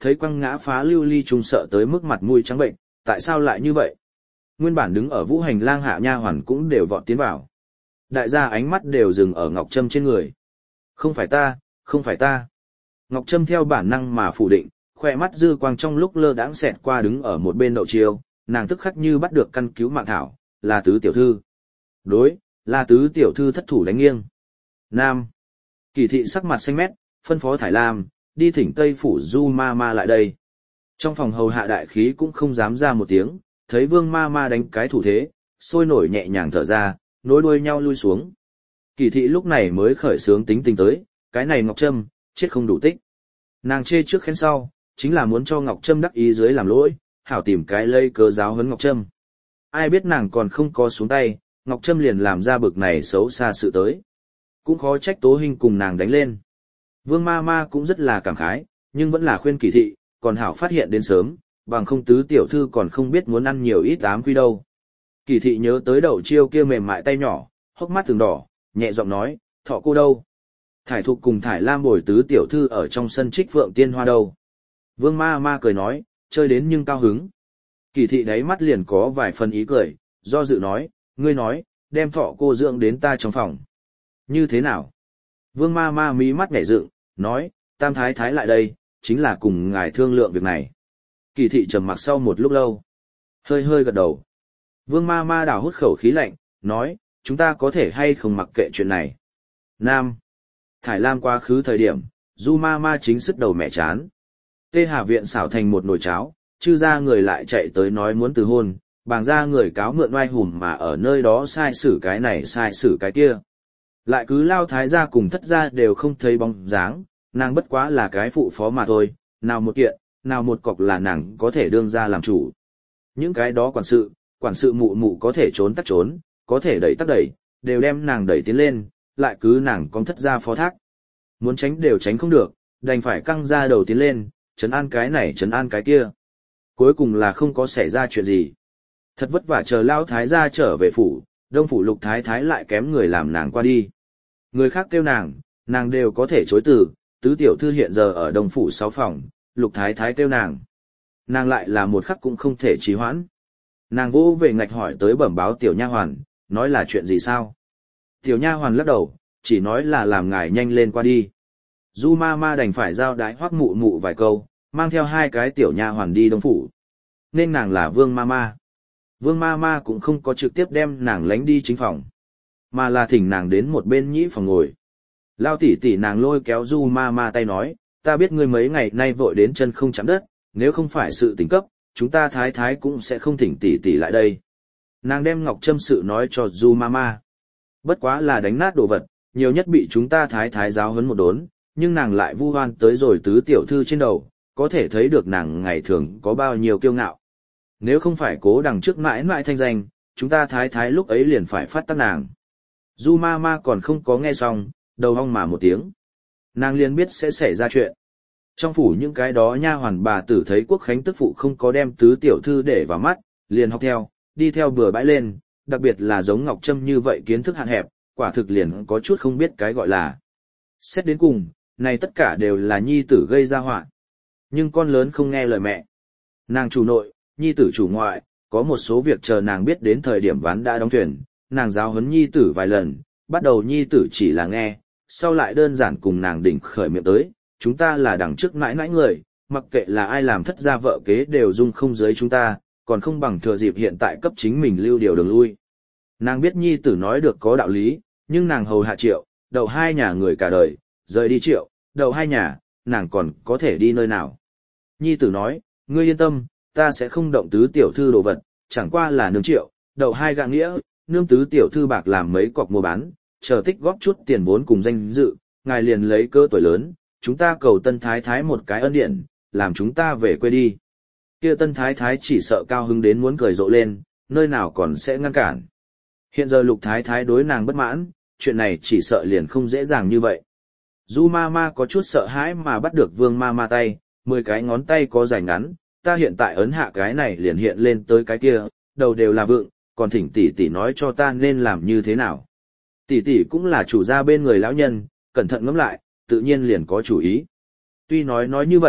thấy quăng ngã phá lưu ly trung sợ tới mức mặt mũi trắng bệnh, tại sao lại như vậy? Nguyên bản đứng ở vũ hành lang hạ nha hoàn cũng đều vọt tiến vào. Đại gia ánh mắt đều dừng ở Ngọc Trâm trên người. Không phải ta, không phải ta. Ngọc Trâm theo bản năng mà phủ định, khoe mắt dư quang trong lúc lơ đãng xẹt qua đứng ở một bên Đậu Chiêu, nàng tức khắc như bắt được căn cứu mạng thảo, là tứ tiểu thư. Đối, là tứ tiểu thư thất thủ đánh nghiêng. Nam. Kỳ thị sắc mặt xanh mét, phân phó Thải Lam, đi thỉnh Tây phủ Du ma ma lại đây. Trong phòng hầu hạ đại khí cũng không dám ra một tiếng, thấy Vương ma ma đánh cái thủ thế, sôi nổi nhẹ nhàng thở ra, nối đuôi nhau lui xuống. Kỳ thị lúc này mới khởi sướng tính tình tới, cái này Ngọc Trâm, chết không đủ tích. Nàng chê trước khen sau, chính là muốn cho Ngọc Trâm đắc ý dưới làm lỗi, hảo tìm cái lây cớ giáo huấn Ngọc Trâm. Ai biết nàng còn không có xuống tay, Ngọc Trâm liền làm ra bực này xấu xa sự tới. Cũng khó trách Tố Hinh cùng nàng đánh lên. Vương ma ma cũng rất là cảm khái, nhưng vẫn là khuyên Kỳ thị, còn hảo phát hiện đến sớm, bằng không tứ tiểu thư còn không biết muốn ăn nhiều ít ám quy đâu. Kỳ thị nhớ tới Đậu Chiêu kia mềm mại tay nhỏ, hốc mắt từng đỏ, nhẹ giọng nói, thọ cô đâu? Thải Thục cùng Thải Lam bồi tứ tiểu thư ở trong sân trích phượng tiên hoa đâu? Vương ma ma cười nói, chơi đến nhưng cao hứng. Kỳ thị đáy mắt liền có vài phần ý cười, do dự nói, ngươi nói, đem thọ cô dưỡng đến ta trong phòng. Như thế nào? Vương ma ma mí mắt nhảy dựng, nói, tam thái thái lại đây, chính là cùng ngài thương lượng việc này. Kỳ thị trầm mặc sau một lúc lâu, hơi hơi gật đầu. Vương ma ma đảo hút khẩu khí lạnh, nói, chúng ta có thể hay không mặc kệ chuyện này. Nam. Thải Lam quá khứ thời điểm, Du ma ma chính sức đầu mẹ chán. Tê Hà viện xảo thành một nồi cháo, chư ra người lại chạy tới nói muốn từ hôn, bàng ra người cáo mượn oai hùm mà ở nơi đó sai xử cái này sai xử cái kia. Lại cứ lao thái gia cùng thất gia đều không thấy bóng dáng, nàng bất quá là cái phụ phó mà thôi, nào một kiện, nào một cọc là nàng có thể đương ra làm chủ. Những cái đó quản sự, quản sự mụ mụ có thể trốn tắt trốn, có thể đẩy tắt đẩy, đều đem nàng đẩy tiến lên, lại cứ nàng con thất gia phó thác. Muốn tránh đều tránh không được, đành phải căng ra đầu tiến lên, trấn an cái này trấn an cái kia. Cuối cùng là không có xảy ra chuyện gì. Thật vất vả chờ lao thái gia trở về phủ, đông phủ lục thái thái lại kém người làm nàng qua đi. Người khác kêu nàng, nàng đều có thể chối từ, tứ tiểu thư hiện giờ ở đông phủ sáu phòng, lục thái thái kêu nàng. Nàng lại là một khắc cũng không thể trì hoãn. Nàng vô về ngạch hỏi tới bẩm báo tiểu nha hoàn, nói là chuyện gì sao? Tiểu nha hoàn lắc đầu, chỉ nói là làm ngài nhanh lên qua đi. Du ma ma đành phải giao đái hoắc mụ mụ vài câu, mang theo hai cái tiểu nha hoàn đi đông phủ. Nên nàng là Vương ma ma. Vương ma ma cũng không có trực tiếp đem nàng lánh đi chính phòng, mà là thỉnh nàng đến một bên nhĩ phòng ngồi. Lao tỷ tỷ nàng lôi kéo Du ma ma tay nói, ta biết ngươi mấy ngày nay vội đến chân không chạm đất, nếu không phải sự tình cấp, chúng ta thái thái cũng sẽ không thỉnh tỷ tỷ lại đây. Nàng đem Ngọc Trâm sự nói cho Du ma ma. Bất quá là đánh nát đồ vật, nhiều nhất bị chúng ta thái thái giáo huấn một đốn, nhưng nàng lại vu oan tới rồi tứ tiểu thư trên đầu, có thể thấy được nàng ngày thường có bao nhiêu kiêu ngạo. Nếu không phải cố đằng trước mãi mãi thanh danh, chúng ta thái thái lúc ấy liền phải phát tác nàng. Du ma ma còn không có nghe xong, đầu hong mà một tiếng. Nàng liền biết sẽ xảy ra chuyện. Trong phủ những cái đó nha hoàn bà tử thấy Quốc Khánh tức phụ không có đem tứ tiểu thư để vào mắt, liền học theo, đi theo bừa bãi lên, đặc biệt là giống Ngọc Trâm như vậy kiến thức hạn hẹp, quả thực liền có chút không biết cái gọi là. Xét đến cùng, này tất cả đều là nhi tử gây ra họa. Nhưng con lớn không nghe lời mẹ. Nàng chủ nội, nhi tử chủ ngoại, có một số việc chờ nàng biết đến thời điểm ván đã đóng thuyền, nàng giáo huấn nhi tử vài lần, bắt đầu nhi tử chỉ là nghe, sau lại đơn giản cùng nàng đỉnh khởi miệng tới, chúng ta là đằng trước mãi mãi người, mặc kệ là ai làm thất gia vợ kế đều dung không dưới chúng ta, còn không bằng thừa dịp hiện tại cấp chính mình lưu điều đường lui. Nàng biết nhi tử nói được có đạo lý, nhưng nàng hầu hạ Triệu, đầu hai nhà người cả đời, rời đi Triệu, đầu hai nhà, nàng còn có thể đi nơi nào. Nhi tử nói, ngươi yên tâm, ta sẽ không động tứ tiểu thư đồ vật, chẳng qua là nương Triệu, đầu hai gạ nghĩa, nương tứ tiểu thư bạc làm mấy cọc mua bán, chờ tích góp chút tiền vốn cùng danh dự, ngài liền lấy cơ tuổi lớn, chúng ta cầu tân thái thái một cái ân điển, làm chúng ta về quê đi. Kia tân thái thái chỉ sợ cao hứng đến muốn cười rộ lên, nơi nào còn sẽ ngăn cản. Hiện giờ lục thái thái đối nàng bất mãn, chuyện này chỉ sợ liền không dễ dàng như vậy. Du ma ma có chút sợ hãi mà bắt được Vương ma ma tay, mười cái ngón tay có dài ngắn, ta hiện tại ấn hạ cái này liền hiện lên tới cái kia, đầu đều là vượng, còn thỉnh tỷ tỷ nói cho ta nên làm như thế nào. Tỷ tỷ cũng là chủ gia bên người lão nhân, cẩn thận ngẫm lại, tự nhiên liền có chủ ý. Tuy nói nói như vậy,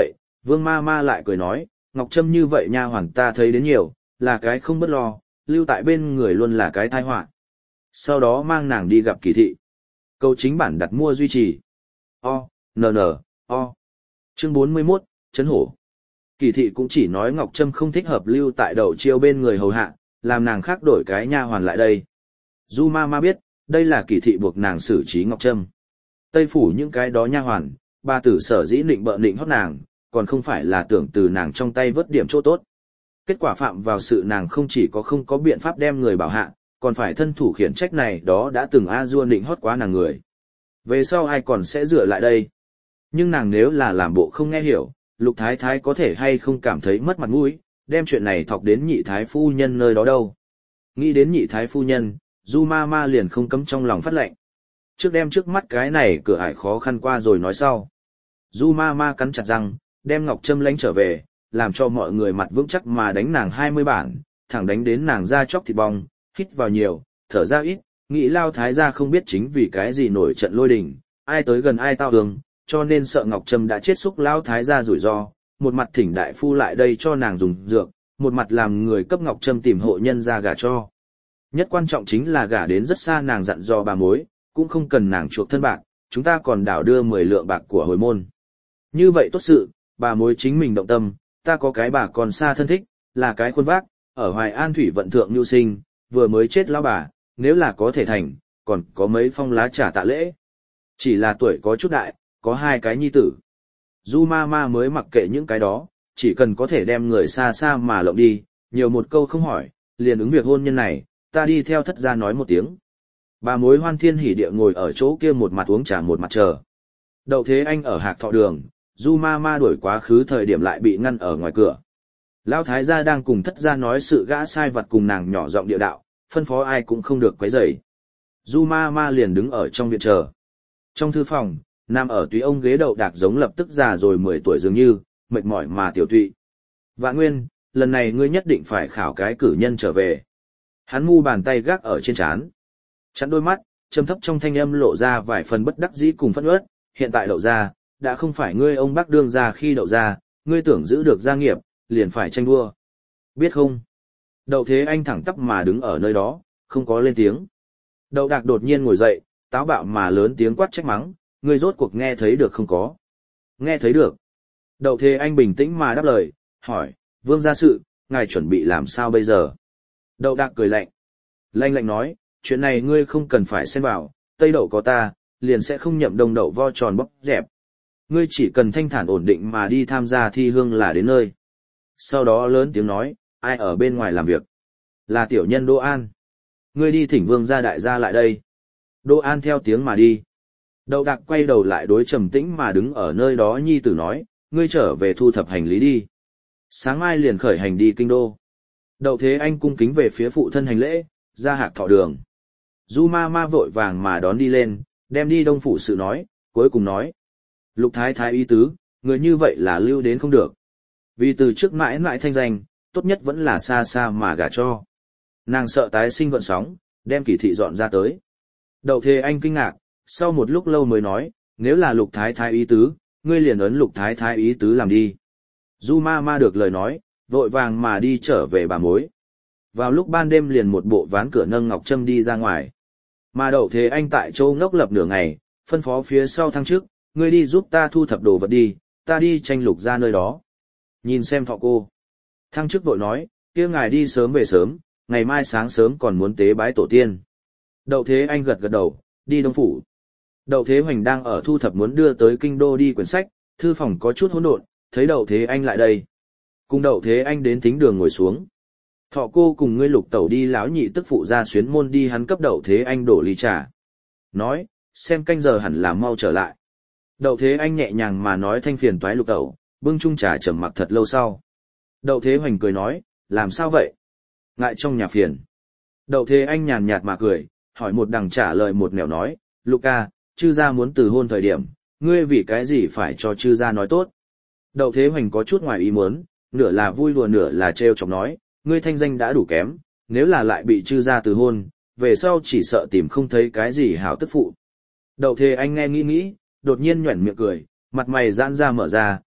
Vương ma ma lại cười nói, Ngọc Trâm như vậy nha hoàn ta thấy đến nhiều, là cái không bất lo, lưu tại bên người luôn là cái tai họa. Sau đó mang nàng đi gặp Kỳ thị. Câu chính bản đặt mua duy trì. O, N N, O. Chương bốn mươi mốt, Trấn Hổ. Kỳ thị cũng chỉ nói Ngọc Trâm không thích hợp lưu tại Đậu Chiêu bên người hầu hạ, làm nàng khác đổi cái nha hoàn lại đây. Du ma ma biết, đây là Kỳ thị buộc nàng xử trí Ngọc Trâm. Tây phủ những cái đó nha hoàn, bà tử sở dĩ định bợ định hót nàng, còn không phải là tưởng từ nàng trong tay vớt điểm chỗ tốt. Kết quả phạm vào sự nàng không chỉ có không có biện pháp đem người bảo hạ, còn phải thân thủ khiển trách này đó đã từng a dua định hót quá nàng người. Về sau ai còn sẽ dựa lại đây? Nhưng nàng nếu là làm bộ không nghe hiểu, Lục Thái Thái có thể hay không cảm thấy mất mặt mũi, đem chuyện này thọc đến nhị thái phu nhân nơi đó đâu. Nghĩ đến nhị thái phu nhân, Du ma ma liền không cấm trong lòng phát lệnh. Trước đem trước mắt cái này cửa ải khó khăn qua rồi nói sau. Du ma ma cắn chặt răng, đem Ngọc Trâm lánh trở về, làm cho mọi người mặt vững chắc mà đánh nàng hai mươi bản, thẳng đánh đến nàng da chóc thịt bong, hít vào nhiều, thở ra ít, nghĩ Lao Thái gia không biết chính vì cái gì nổi trận lôi đình, ai tới gần ai tao đường, cho nên sợ Ngọc Trâm đã chết xúc Lao Thái gia rủi ro, một mặt thỉnh đại phu lại đây cho nàng dùng dược, một mặt làm người cấp Ngọc Trâm tìm hộ nhân ra gả cho. Nhất quan trọng chính là gả đến rất xa nàng dặn dò bà mối, cũng không cần nàng chuộc thân bạc, chúng ta còn đảo đưa mười lượng bạc của hồi môn. Như vậy tốt sự, bà mối chính mình động tâm, ta có cái bà còn xa thân thích, là cái khuôn vác, ở Hoài An thủy vận thượng nhu sinh, vừa mới chết lão bà, nếu là có thể thành, còn có mấy phong lá trả tạ lễ. Chỉ là tuổi có chút đại, có hai cái nhi tử. Du ma ma mới mặc kệ những cái đó, chỉ cần có thể đem người xa xa mà lộng đi, nhiều một câu không hỏi, liền ứng việc hôn nhân này, ta đi theo thất gia nói một tiếng. Bà mối hoan thiên hỉ địa ngồi ở chỗ kia một mặt uống trà một mặt chờ. Đậu Thế Anh ở Hạc Thọ Đường, Du ma ma đuổi quá khứ thời điểm lại bị ngăn ở ngoài cửa. Lão thái gia đang cùng thất gia nói sự gã sai vật cùng nàng nhỏ giọng địa đạo, phân phó ai cũng không được quấy rầy. Du ma ma liền đứng ở trong viện chờ. Trong thư phòng, nằm ở túy ông ghế đậu đạc giống lập tức già rồi mười tuổi dường như, mệt mỏi mà tiểu tụy. Vạn Nguyên, lần này ngươi nhất định phải khảo cái cử nhân trở về. Hắn mu bàn tay gác ở trên trán. Chắn đôi mắt, trầm thấp trong thanh âm lộ ra vài phần bất đắc dĩ cùng phẫn uất, hiện tại đậu ra, đã không phải ngươi ông bác đương ra khi đậu ra, ngươi tưởng giữ được gia nghiệp, liền phải tranh đua. Biết không? Đậu Thế Anh thẳng tắp mà đứng ở nơi đó, không có lên tiếng. Đậu Đạc đột nhiên ngồi dậy, táo bạo mà lớn tiếng quát trách mắng, ngươi rốt cuộc nghe thấy được không có? Nghe thấy được. Đậu Thế Anh bình tĩnh mà đáp lời, hỏi, vương gia sự, ngài chuẩn bị làm sao bây giờ? Đậu Đạc cười lạnh. Lạnh lạnh nói, chuyện này ngươi không cần phải xen vào, Tây Đậu có ta, liền sẽ không nhậm Đông Đậu vo tròn bóc dẹp. Ngươi chỉ cần thanh thản ổn định mà đi tham gia thi hương là đến nơi. Sau đó lớn tiếng nói, ai ở bên ngoài làm việc? Là tiểu nhân Đỗ An. Ngươi đi thỉnh vương gia đại gia lại đây. Đỗ An theo tiếng mà đi. Đậu Đạc quay đầu lại đối trầm tĩnh mà đứng ở nơi đó nhi tử nói, ngươi trở về thu thập hành lý đi. Sáng mai liền khởi hành đi kinh đô. Đậu Thế Anh cung kính về phía phụ thân hành lễ, ra Hạc Thọ Đường. Du ma ma vội vàng mà đón đi lên, đem đi đông phủ sự nói, cuối cùng nói. Lục thái thái ý tứ, người như vậy là lưu đến không được. Vì từ trước mãi mãi thanh danh, tốt nhất vẫn là xa xa mà gả cho. Nàng sợ tái sinh gợn sóng, đem Kỳ thị dọn ra tới. Đậu Thế Anh kinh ngạc, sau một lúc lâu mới nói, nếu là lục thái thái ý tứ, ngươi liền ấn lục thái thái ý tứ làm đi. Du ma ma được lời nói, vội vàng mà đi trở về bà mối. Vào lúc ban đêm liền một bộ ván cửa nâng Ngọc Trâm đi ra ngoài. Mà Đậu Thế Anh tại châu ngốc lập nửa ngày, phân phó phía sau thăng trước, ngươi đi giúp ta thu thập đồ vật đi, ta đi tranh lục ra nơi đó. Nhìn xem Thọ cô. Thăng chức vội nói, kia ngài đi sớm về sớm, ngày mai sáng sớm còn muốn tế bái tổ tiên. Đậu Thế Anh gật gật đầu, đi đông phủ. Đậu Thế Hoành đang ở thu thập muốn đưa tới kinh đô đi quyển sách, thư phòng có chút hỗn độn, thấy Đậu Thế Anh lại đây. Cùng Đậu Thế Anh đến thính đường ngồi xuống. Thọ cô cùng ngươi Lục tẩu đi lão nhị tức phụ ra xuyến môn đi, hắn cấp Đậu Thế Anh đổ ly trà. Nói, xem canh giờ hẳn là mau trở lại. Đậu Thế Anh nhẹ nhàng mà nói thanh phiền toái Lục tẩu, bưng chung trà trầm mặc thật lâu sau. Đậu Thế Hoành cười nói, làm sao vậy? Ngại trong nhà phiền. Đậu Thế Anh nhàn nhạt mà cười, hỏi một đằng trả lời một nẻo nói, Lục ca, chư gia muốn từ hôn thời điểm, ngươi vì cái gì phải cho chư gia nói tốt? Đậu Thế Hoành có chút ngoài ý muốn, nửa là vui đùa nửa là trêu chọc nói, ngươi thanh danh đã đủ kém, nếu là lại bị chư gia từ hôn, về sau chỉ sợ tìm không thấy cái gì hảo tức phụ. Đậu Thế Anh nghe nghĩ nghĩ, đột nhiên nhoẻn miệng cười, mặt mày giãn ra mở ra,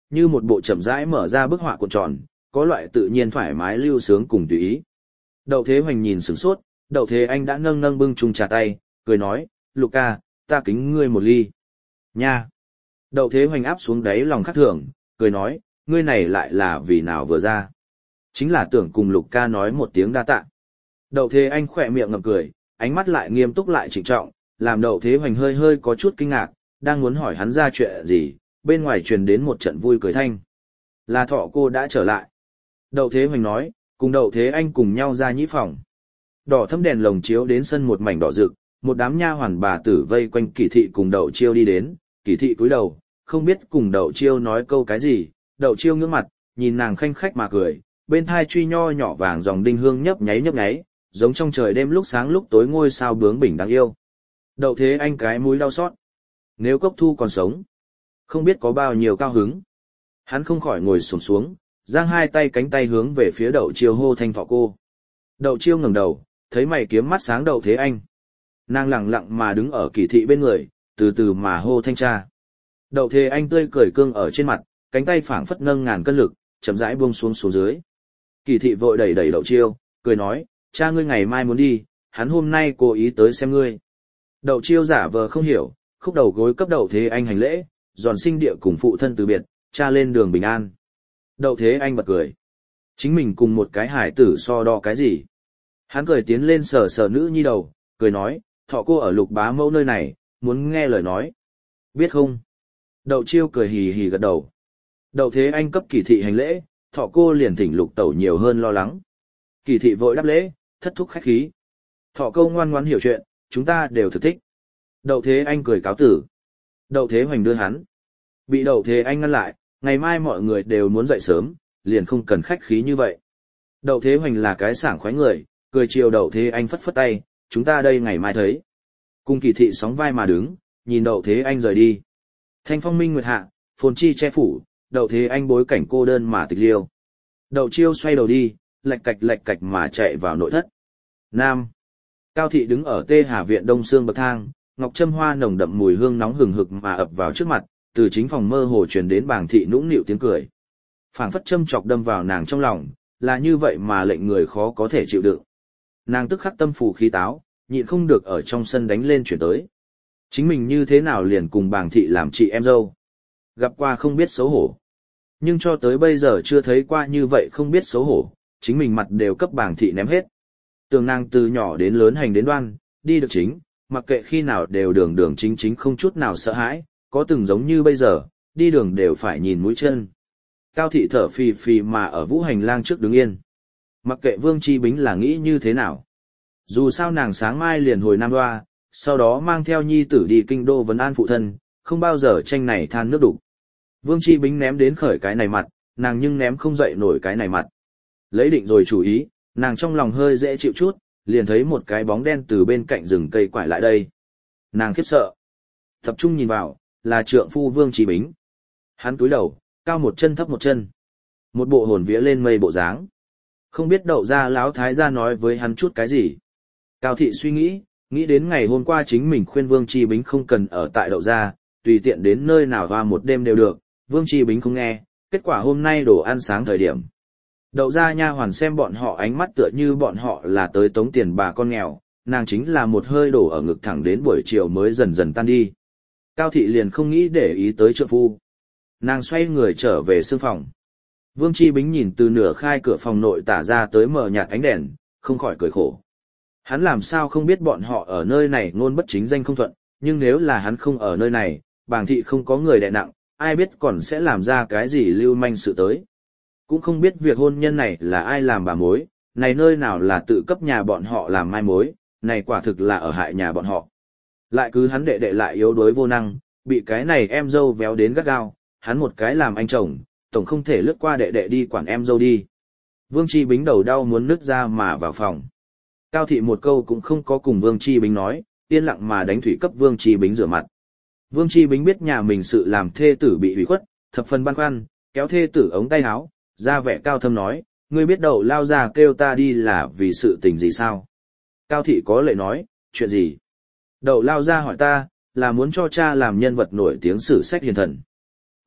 như một bộ chậm rãi mở ra bức họa cuộn tròn, có loại tự nhiên thoải mái lưu sướng cùng tùy ý. Đậu Thế Hoành nhìn sửng sốt, Đậu Thế Anh đã nâng nâng bưng chung trà tay, cười nói, Luca, ta kính ngươi một ly. Nha! Đậu Thế Hoành áp xuống đáy lòng khắc thường, cười nói, ngươi này lại là vì nào vừa ra. Chính là tưởng cùng Luca nói một tiếng đa tạ. Đậu Thế Anh khỏe miệng ngậm cười, ánh mắt lại nghiêm túc lại trịnh trọng, làm Đậu Thế Hoành hơi hơi có chút kinh ngạc, đang muốn hỏi hắn ra chuyện gì, bên ngoài truyền đến một trận vui cười thanh. Là Thọ cô đã trở lại. Đậu Thế Hoành nói, cùng Đậu Thế Anh cùng nhau ra nhĩ phòng. Đỏ thâm đèn lồng chiếu đến sân một mảnh đỏ rực, một đám nha hoàn bà tử vây quanh Kỳ thị cùng Đậu Chiêu đi đến, Kỳ thị cúi đầu, không biết cùng Đậu Chiêu nói câu cái gì, Đậu Chiêu ngước mặt, nhìn nàng khanh khách mà cười, bên thai truy nho nhỏ vàng dòng đinh hương nhấp nháy nhấp nháy, giống trong trời đêm lúc sáng lúc tối ngôi sao bướng bỉnh đáng yêu. Đậu Thế Anh cái mũi đau xót. Nếu Cốc Thu còn sống, không biết có bao nhiêu cao hứng. Hắn không khỏi ngồi xổm xuống, giang hai tay cánh tay hướng về phía Đậu Chiêu hô thanh Thọ cô. Đậu Chiêu ngẩng đầu, thấy mày kiếm mắt sáng Đậu Thế Anh. Nàng lặng lặng mà đứng ở Kỳ thị bên người, từ từ mà hô thanh cha. Đậu Thế Anh tươi cười cương ở trên mặt, cánh tay phảng phất nâng ngàn cân lực, chậm rãi buông xuống xuống dưới. Kỳ thị vội đẩy đẩy Đậu Chiêu, cười nói, cha ngươi ngày mai muốn đi, hắn hôm nay cố ý tới xem ngươi. Đậu Chiêu giả vờ không hiểu, khúc đầu gối cấp Đậu Thế Anh hành lễ, giòn sinh địa cùng phụ thân từ biệt, cha lên đường bình an. Đậu Thế Anh bật cười. Chính mình cùng một cái hải tử so đo cái gì? Hắn cười tiến lên sờ sờ nữ nhi đầu, cười nói, Thọ cô ở Lục bá mẫu nơi này, muốn nghe lời nói. Biết không? Đậu Chiêu cười hì hì gật đầu. Đậu Thế Anh cấp Kỳ thị hành lễ, Thọ cô liền thỉnh Lục tẩu nhiều hơn lo lắng. Kỳ thị vội đáp lễ, thất thúc khách khí. Thọ câu ngoan ngoãn hiểu chuyện, chúng ta đều thực thích. Đậu Thế Anh cười cáo tử. Đậu Thế Hoành đưa hắn. Bị Đậu Thế Anh ngăn lại, ngày mai mọi người đều muốn dậy sớm, liền không cần khách khí như vậy. Đậu Thế Hoành là cái sảng khoái người, cười chiều Đậu Thế Anh phất phất tay, chúng ta đây ngày mai thấy. Cùng Kỳ thị sóng vai mà đứng, nhìn Đậu Thế Anh rời đi. Thanh phong minh nguyệt hạ, phồn chi che phủ, Đậu Thế Anh bối cảnh cô đơn mà tịch liêu. Đậu Chiêu xoay đầu đi, lạch cạch lạch cạch mà chạy vào nội thất. Nam. Cao thị đứng ở Tê Hà viện đông xương bậc thang, ngọc châm hoa nồng đậm mùi hương nóng hừng hực mà ập vào trước mặt, từ chính phòng mơ hồ truyền đến bảng thị nũng nịu tiếng cười. Phảng phất châm chọc đâm vào nàng trong lòng, là như vậy mà lệnh người khó có thể chịu đựng. Nàng tức khắc tâm phù khí táo, nhịn không được ở trong sân đánh lên chuyển tới. Chính mình như thế nào liền cùng bảng thị làm chị em dâu. Gặp qua không biết xấu hổ. Nhưng cho tới bây giờ chưa thấy qua như vậy không biết xấu hổ, chính mình mặt đều cấp bảng thị ném hết. Tường nàng từ nhỏ đến lớn hành đến đoan, đi được chính, mặc kệ khi nào đều đường đường chính chính không chút nào sợ hãi, có từng giống như bây giờ, đi đường đều phải nhìn mũi chân. Cao thị thở phì phì mà ở vũ hành lang trước đứng yên. Mặc kệ Vương Chi Bính là nghĩ như thế nào. Dù sao nàng sáng mai liền hồi Nam Đoa, sau đó mang theo nhi tử đi kinh đô vấn an phụ thân, không bao giờ tranh này than nước đủ. Vương Chi Bính ném đến khởi cái này mặt, nàng nhưng ném không dậy nổi cái này mặt. Lấy định rồi chủ ý, nàng trong lòng hơi dễ chịu chút, liền thấy một cái bóng đen từ bên cạnh rừng cây quải lại đây. Nàng khiếp sợ. Tập trung nhìn vào, là trượng phu Vương Chi Bính. Hắn cúi đầu, cao một chân thấp một chân. Một bộ hồn vía lên mây bộ dáng. Không biết Đậu gia láo thái gia nói với hắn chút cái gì. Cao thị suy nghĩ, nghĩ đến ngày hôm qua chính mình khuyên Vương Chi Bính không cần ở tại Đậu gia, tùy tiện đến nơi nào và một đêm đều được, Vương Chi Bính không nghe, kết quả hôm nay đồ ăn sáng thời điểm. Đậu gia nha hoàn xem bọn họ ánh mắt tựa như bọn họ là tới tống tiền bà con nghèo, nàng chính là một hơi đổ ở ngực thẳng đến buổi chiều mới dần dần tan đi. Cao thị liền không nghĩ để ý tới trượng phu. Nàng xoay người trở về sương phòng. Vương Chi Bính nhìn từ nửa khai cửa phòng nội tả ra tới mờ nhạt ánh đèn, không khỏi cười khổ. Hắn làm sao không biết bọn họ ở nơi này ngôn bất chính danh không thuận, nhưng nếu là hắn không ở nơi này, bàng thị không có người đè nặng, ai biết còn sẽ làm ra cái gì lưu manh sự tới. Cũng không biết việc hôn nhân này là ai làm bà mối, này nơi nào là tự cấp nhà bọn họ làm mai mối, này quả thực là ở hại nhà bọn họ. Lại cứ hắn đệ đệ lại yếu đuối vô năng, bị cái này em dâu véo đến gắt gao, hắn một cái làm anh chồng, tổng không thể lướt qua đệ đệ đi quản em dâu đi. Vương Chi Bính đầu đau muốn nứt ra mà vào phòng. Cao thị một câu cũng không có cùng Vương Chi Bính nói, yên lặng mà đánh thủy cấp Vương Chi Bính rửa mặt. Vương Chi Bính biết nhà mình sự làm thê tử bị hủy khuất, thập phần băn khoăn, kéo thê tử ống tay áo, ra vẻ cao thâm nói, ngươi biết Đậu lao ra kêu ta đi là vì sự tình gì sao? Cao thị có lệ nói, chuyện gì? Đậu lao ra hỏi ta, là muốn cho cha làm nhân vật nổi tiếng sử sách hiền thần.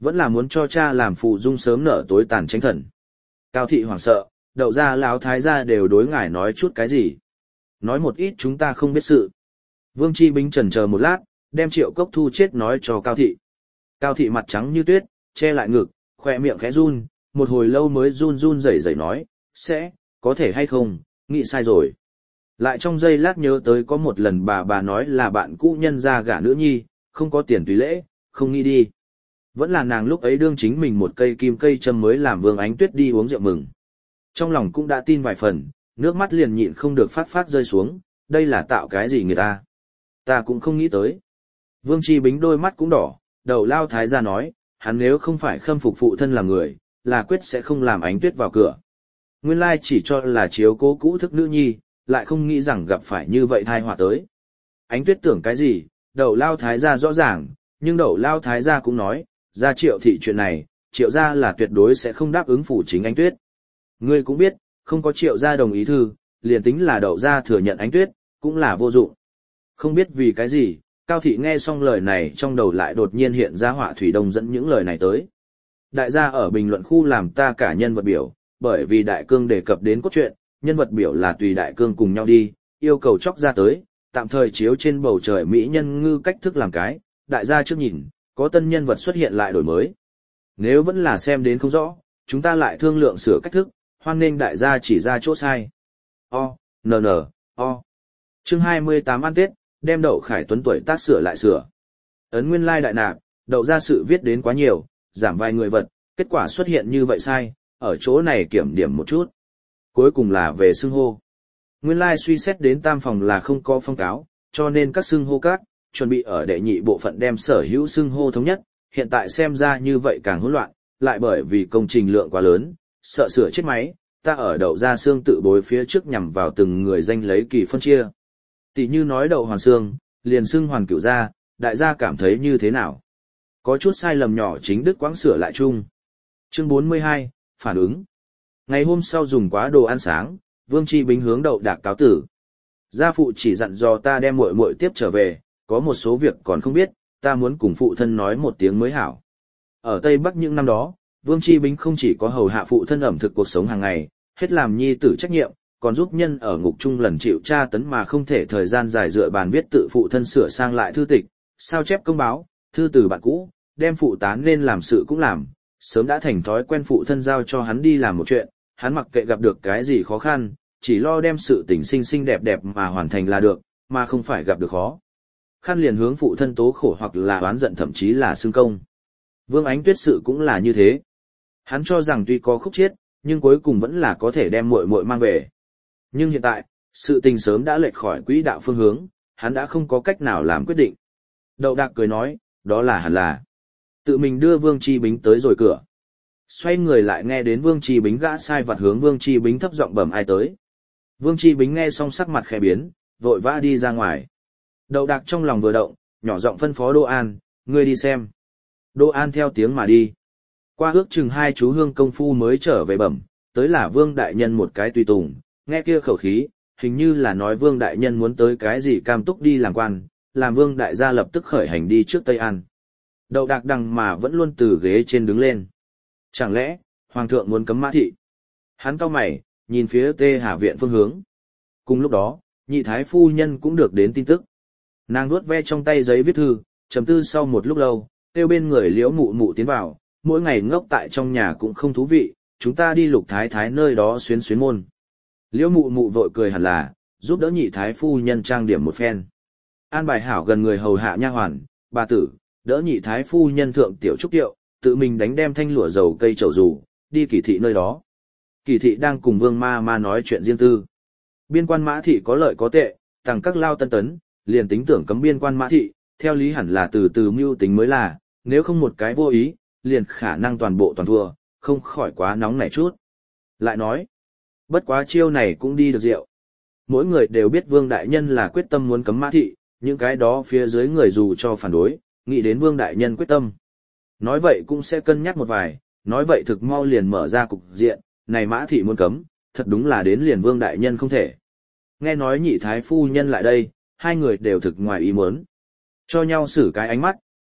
Vẫn là muốn cho cha làm phụ dung sớm nở tối tàn tránh thần. Cao thị hoảng sợ, đậu ra lão thái gia đều đối ngài nói chút cái gì. Nói một ít chúng ta không biết sự. Vương Chi Bính chần chờ một lát, đem Triệu Cốc Thu chết nói cho Cao thị. Cao thị mặt trắng như tuyết, che lại ngực, khoe miệng khẽ run, một hồi lâu mới run run rẩy rẩy nói, sẽ, có thể hay không, nghĩ sai rồi. Lại trong giây lát nhớ tới có một lần bà bà nói là bạn cũ nhân ra gả nữ nhi, không có tiền tùy lễ, không nghĩ đi. Vẫn là nàng lúc ấy đương chính mình một cây kim cây châm mới làm Vương Ánh Tuyết đi uống rượu mừng. Trong lòng cũng đã tin vài phần, nước mắt liền nhịn không được phát phát rơi xuống, đây là tạo cái gì người ta. Ta cũng không nghĩ tới. Vương Chi Bính đôi mắt cũng đỏ, đầu lao thái gia nói, hắn nếu không phải khâm phục phụ thân làm người, là quyết sẽ không làm Ánh Tuyết vào cửa. Nguyên lai chỉ cho là chiếu cố cũ thức nữ nhi, lại không nghĩ rằng gặp phải như vậy thai họa tới. Ánh Tuyết tưởng cái gì, đầu lao thái gia rõ ràng, nhưng đầu lao thái gia cũng nói, ra Triệu thị chuyện này, Triệu gia là tuyệt đối sẽ không đáp ứng phủ chính Ánh Tuyết. Ngươi cũng biết, không có Triệu gia đồng ý thư, liền tính là đậu gia thừa nhận Ánh Tuyết, cũng là vô dụng. Không biết vì cái gì, Cao thị nghe xong lời này trong đầu lại đột nhiên hiện ra Họa Thủy Đông dẫn những lời này tới. Đại gia ở bình luận khu làm ta cả nhân vật biểu, bởi vì đại cương đề cập đến cốt truyện, nhân vật biểu là tùy đại cương cùng nhau đi, yêu cầu chóc ra tới, tạm thời chiếu trên bầu trời mỹ nhân ngư cách thức làm cái, đại gia trước nhìn, có tân nhân vật xuất hiện lại đổi mới. Nếu vẫn là xem đến không rõ, chúng ta lại thương lượng sửa cách thức, hoan nên đại gia chỉ ra chỗ sai. O, n n, o. Chương hai mươi tám ăn Tết, đem Đậu Khải Tuấn tuổi tác sửa lại sửa. Ấn nguyên lai đại nạp, đậu ra sự viết đến quá nhiều, giảm vài người vật, kết quả xuất hiện như vậy sai, ở chỗ này kiểm điểm một chút. Cuối cùng là về xưng hô. Nguyên lai suy xét đến tam phòng là không có phong cáo, cho nên các xưng hô các, chuẩn bị ở đệ nhị bộ phận đem sở hữu xưng hô thống nhất, hiện tại xem ra như vậy càng hỗn loạn, lại bởi vì công trình lượng quá lớn, sợ sửa chết máy, ta ở đậu ra xương tự bối phía trước nhằm vào từng người danh lấy kỳ phân chia. Tỷ như nói đậu hoàn xương, liền xưng hoàn cửu gia, đại gia cảm thấy như thế nào? Có chút sai lầm nhỏ chính đức quãng sửa lại chung. Chương bốn mươi hai, phản ứng. Ngày hôm sau dùng quá đồ ăn sáng, Vương Chi Bính hướng Đậu Đạc cáo tử. Gia phụ chỉ dặn dò ta đem muội muội tiếp trở về, có một số việc còn không biết, ta muốn cùng phụ thân nói một tiếng mới hảo. Ở Tây Bắc những năm đó, Vương Chi Bính không chỉ có hầu hạ phụ thân ẩm thực cuộc sống hàng ngày, hết làm nhi tử trách nhiệm, còn giúp nhân ở ngục chung lần chịu tra tấn mà không thể thời gian dài dựa bàn viết tự phụ thân sửa sang lại thư tịch, sao chép công báo, thư từ bạn cũ, đem phụ tán nên làm sự cũng làm, sớm đã thành thói quen phụ thân giao cho hắn đi làm một chuyện, hắn mặc kệ gặp được cái gì khó khăn, chỉ lo đem sự tình xinh xinh đẹp đẹp mà hoàn thành là được, mà không phải gặp được khó khăn liền hướng phụ thân tố khổ hoặc là oán giận thậm chí là xưng công. Vương Ánh Tuyết sự cũng là như thế. Hắn cho rằng tuy có khúc chiết, nhưng cuối cùng vẫn là có thể đem muội muội mang về. Nhưng hiện tại, sự tình sớm đã lệch khỏi quỹ đạo phương hướng, hắn đã không có cách nào làm quyết định. Đậu Đạc cười nói, đó là hẳn là. Tự mình đưa Vương Chi Bính tới rồi cửa. Xoay người lại nghe đến Vương Chi Bính gã sai vặt hướng Vương Chi Bính thấp giọng bẩm ai tới. Vương Chi Bính nghe xong sắc mặt khẽ biến, vội vã đi ra ngoài. Đậu Đạc trong lòng vừa động, nhỏ giọng phân phó Đỗ An, ngươi đi xem. Đỗ An theo tiếng mà đi. Qua ước chừng hai chú hương công phu mới trở về bẩm, tới là Vương Đại Nhân một cái tùy tùng, nghe kia khẩu khí, hình như là nói Vương Đại Nhân muốn tới cái gì cam túc đi làm quan, làm Vương Đại gia lập tức khởi hành đi trước Tây An. Đậu Đạc đằng mà vẫn luôn từ ghế trên đứng lên. Chẳng lẽ, Hoàng thượng muốn cấm Mã thị? Hắn cau mày, nhìn phía Tê Hà Viện phương hướng. Cùng lúc đó, nhị thái phu nhân cũng được đến tin tức. Nàng nuốt ve trong tay giấy viết thư, trầm tư sau một lúc lâu, kêu bên người Liễu Mụ Mụ tiến vào, mỗi ngày ngốc tại trong nhà cũng không thú vị, chúng ta đi Lục thái thái nơi đó xuyến xuyến môn. Liễu Mụ Mụ vội cười hẳn là, giúp đỡ nhị thái phu nhân trang điểm một phen. An bài hảo gần người hầu hạ nha hoàn, bà tử, đỡ nhị thái phu nhân thượng tiểu trúc tiệu, tự mình đánh đem thanh lụa dầu cây trầu rủ, đi Kỳ thị nơi đó. Kỳ thị đang cùng Vương Ma Ma nói chuyện riêng tư. Biên quan Mã thị có lợi có tệ, tặng các lao tân tấn, liền tính tưởng cấm biên quan Mã thị, theo lý hẳn là từ từ mưu tính mới là, nếu không một cái vô ý, liền khả năng toàn bộ toàn thua, không khỏi quá nóng nảy chút. Lại nói, bất quá chiêu này cũng đi được rượu. Mỗi người đều biết Vương Đại Nhân là quyết tâm muốn cấm Mã thị, những cái đó phía dưới người dù cho phản đối, nghĩ đến Vương Đại Nhân quyết tâm. Nói vậy cũng sẽ cân nhắc một vài, nói vậy thực mau liền mở ra cục diện, này Mã thị muốn cấm, thật đúng là đến liền Vương Đại Nhân không thể. Nghe nói nhị thái phu nhân lại đây, hai người đều thực ngoài ý muốn. Cho nhau xử cái ánh mắt,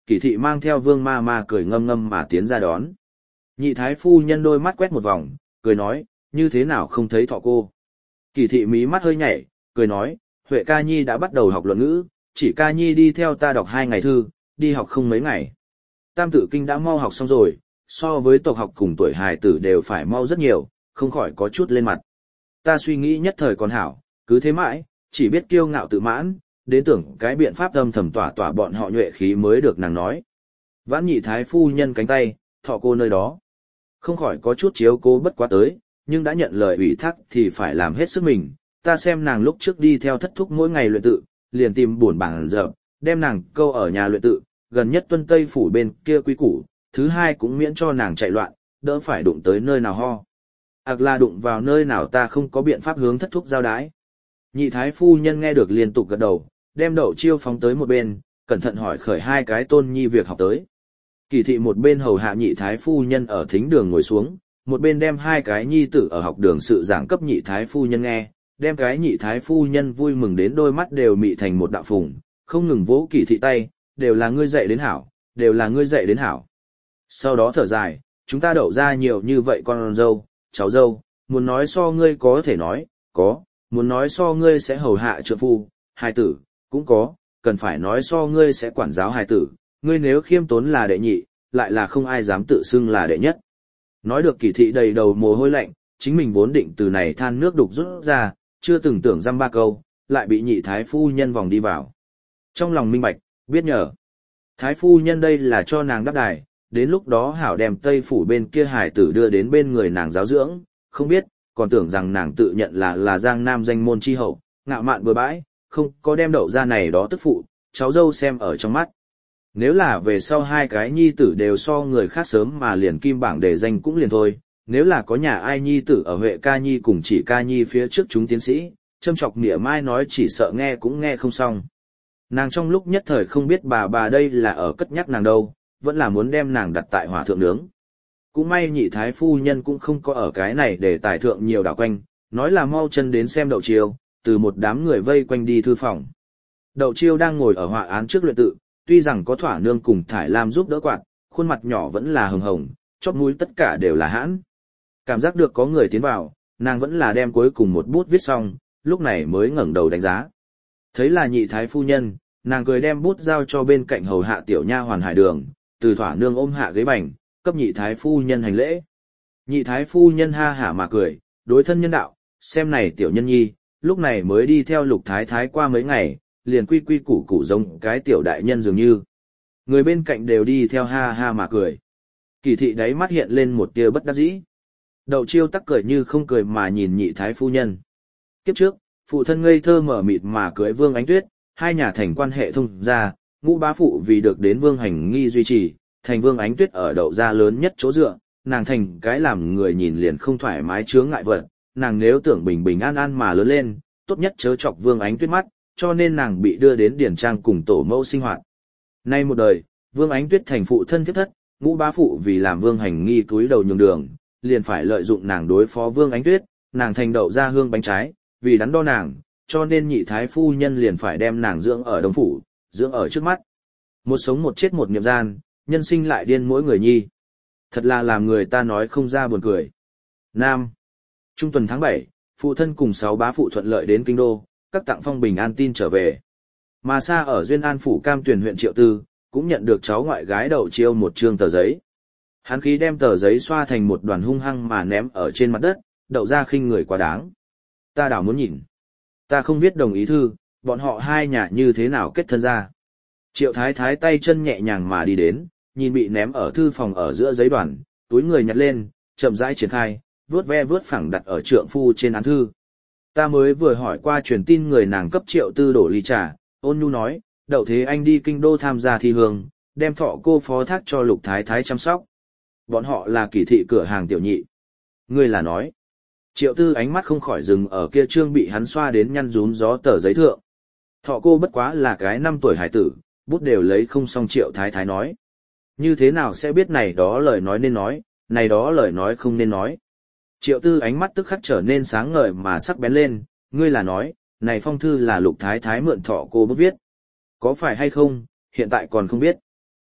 Kỳ thị mang theo Vương ma ma cười ngâm ngâm mà tiến ra đón. Nhị thái phu nhân đôi mắt quét một vòng, cười nói, như thế nào không thấy thọ cô. Kỳ thị mí mắt hơi nhảy, cười nói, Huệ ca nhi đã bắt đầu học luận ngữ, chỉ ca nhi đi theo ta đọc hai ngày thư, đi học không mấy ngày. Tam tự kinh đã mau học xong rồi, so với tộc học cùng tuổi hài tử đều phải mau rất nhiều, không khỏi có chút lên mặt. Ta suy nghĩ nhất thời còn hảo, cứ thế mãi, chỉ biết kiêu ngạo tự mãn, đến tưởng cái biện pháp âm thầm tỏa tỏa bọn họ nhuệ khí mới được nàng nói. Vãn nhị thái phu nhân cánh tay, thọ cô nơi đó. Không khỏi có chút chiếu cố bất quá tới, nhưng đã nhận lời ủy thác thì phải làm hết sức mình. Ta xem nàng lúc trước đi theo thất thúc mỗi ngày luyện tự, liền tìm buồn bảng dở, đem nàng câu ở nhà luyện tự, gần nhất tuân tây phủ bên kia quý củ, thứ hai cũng miễn cho nàng chạy loạn, đỡ phải đụng tới nơi nào ho. Ặc là đụng vào nơi nào ta không có biện pháp hướng thất thúc giao đái. Nhị thái phu nhân nghe được liên tục gật đầu, đem đậu chiêu phóng tới một bên, cẩn thận hỏi khởi hai cái tôn nhi việc học tới. Kỳ thị một bên hầu hạ nhị thái phu nhân ở thính đường ngồi xuống, một bên đem hai cái nhi tử ở học đường sự giảng cấp nhị thái phu nhân nghe, đem cái nhị thái phu nhân vui mừng đến đôi mắt đều mị thành một đạo phùng, không ngừng vỗ kỳ thị tay, đều là ngươi dạy đến hảo, đều là ngươi dạy đến hảo. Sau đó thở dài, chúng ta đậu ra nhiều như vậy con dâu, cháu dâu, muốn nói so ngươi có thể nói, có, muốn nói so ngươi sẽ hầu hạ trượng phu, hài tử, cũng có, cần phải nói so ngươi sẽ quản giáo hài tử, ngươi nếu khiêm tốn là đệ nhị, lại là không ai dám tự xưng là đệ nhất. Nói được kỳ thị đầy đầu mồ hôi lạnh, chính mình vốn định từ này than nước đục rút ra, chưa từng tưởng dăm ba câu, lại bị nhị thái phu nhân vòng đi vào. Trong lòng minh bạch, biết nhờ. Thái phu nhân đây là cho nàng đáp đài, đến lúc đó hảo đem Tây phủ bên kia hải tử đưa đến bên người nàng giáo dưỡng, không biết, còn tưởng rằng nàng tự nhận là là Giang Nam danh môn chi hậu, ngạo mạn bừa bãi, không có đem đậu ra này đó tức phụ, cháu dâu xem ở trong mắt. Nếu là về sau hai cái nhi tử đều so người khác sớm mà liền kim bảng để danh cũng liền thôi, nếu là có nhà ai nhi tử ở Huệ ca nhi cùng chỉ ca nhi phía trước chúng tiến sĩ, châm chọc nịa mai nói chỉ sợ nghe cũng nghe không xong. Nàng trong lúc nhất thời không biết bà bà đây là ở cất nhắc nàng đâu, vẫn là muốn đem nàng đặt tại hỏa thượng nướng. Cũng may nhị thái phu nhân cũng không có ở cái này để tài thượng nhiều đảo quanh, nói là mau chân đến xem đậu chiêu, từ một đám người vây quanh đi thư phòng. Đậu chiêu đang ngồi ở họa án trước luyện tự, tuy rằng có thỏa nương cùng thải lam giúp đỡ quạt, khuôn mặt nhỏ vẫn là hồng hồng, chóp mũi tất cả đều là hãn. Cảm giác được có người tiến vào, nàng vẫn là đem cuối cùng một bút viết xong, lúc này mới ngẩng đầu đánh giá. Thấy là nhị thái phu nhân, nàng cười đem bút giao cho bên cạnh hầu hạ tiểu nha hoàn Hải Đường, từ thỏa nương ôm hạ ghế bành, cấp nhị thái phu nhân hành lễ. Nhị thái phu nhân ha hả mà cười, đối thân nhân đạo, xem này tiểu nhân nhi, lúc này mới đi theo lục thái thái qua mấy ngày, liền quy quy củ củ giống cái tiểu đại nhân dường như. Người bên cạnh đều đi theo ha ha mà cười. Kỳ thị đáy mắt hiện lên một tia bất đắc dĩ. Đậu chiêu tắc cười như không cười mà nhìn nhị thái phu nhân. Kiếp trước, phụ thân ngây thơ mở mịt mà cưới Vương Ánh Tuyết, hai nhà thành quan hệ thông gia, ngũ bá phụ vì được đến Vương Hành Nghi duy trì, thành Vương Ánh Tuyết ở đậu gia lớn nhất chỗ dựa, nàng thành cái làm người nhìn liền không thoải mái chướng ngại vật, nàng nếu tưởng bình bình an an mà lớn lên, tốt nhất chớ chọc Vương Ánh Tuyết mắt, cho nên nàng bị đưa đến điển trang cùng tổ mẫu sinh hoạt. Nay một đời, Vương Ánh Tuyết thành phụ thân thiết thất, ngũ bá phụ vì làm Vương Hành Nghi cúi đầu nhường đường, liền phải lợi dụng nàng đối phó Vương Ánh Tuyết, nàng thành đậu gia hương bánh trái, vì đắn đo nàng, cho nên nhị thái phu nhân liền phải đem nàng dưỡng ở Đông phủ, dưỡng ở trước mắt. Một sống một chết một niệm gian, nhân sinh lại điên mỗi người nhi. Thật là làm người ta nói không ra buồn cười. Nam. Trung tuần tháng bảy, phụ thân cùng sáu bá phụ thuận lợi đến kinh đô, các tặng phong bình an tin trở về. Mà xa ở Duyên An phủ Cam Tuyền huyện Triệu Tư, cũng nhận được cháu ngoại gái Đậu Chiêu một trương tờ giấy. Hắn khí đem tờ giấy xoa thành một đoàn hung hăng mà ném ở trên mặt đất, đậu ra khinh người quá đáng. Ta đảo muốn nhìn. Ta không biết đồng ý thư, bọn họ hai nhà như thế nào kết thân ra. Triệu Thái Thái tay chân nhẹ nhàng mà đi đến, nhìn bị ném ở thư phòng ở giữa giấy đoàn, túi người nhặt lên, chậm rãi triển khai, vướt ve vướt phẳng đặt ở trượng phu trên án thư. Ta mới vừa hỏi qua truyền tin người nàng cấp Triệu Tư đổ ly trà, ôn nhu nói, Đậu Thế Anh đi kinh đô tham gia thi hương, đem thọ cô phó thác cho Lục Thái Thái chăm sóc. Bọn họ là kỳ thị cửa hàng tiểu nhị. Ngươi là nói. Triệu Tư ánh mắt không khỏi dừng ở kia trương bị hắn xoa đến nhăn rún gió tờ giấy thượng. Thọ cô bất quá là cái năm tuổi hải tử, bút đều lấy không xong Triệu Thái Thái nói. Như thế nào sẽ biết này đó lời nói nên nói, này đó lời nói không nên nói. Triệu Tư ánh mắt tức khắc trở nên sáng ngời mà sắc bén lên, ngươi là nói, này phong thư là Lục Thái Thái mượn thọ cô bút viết. Có phải hay không, hiện tại còn không biết.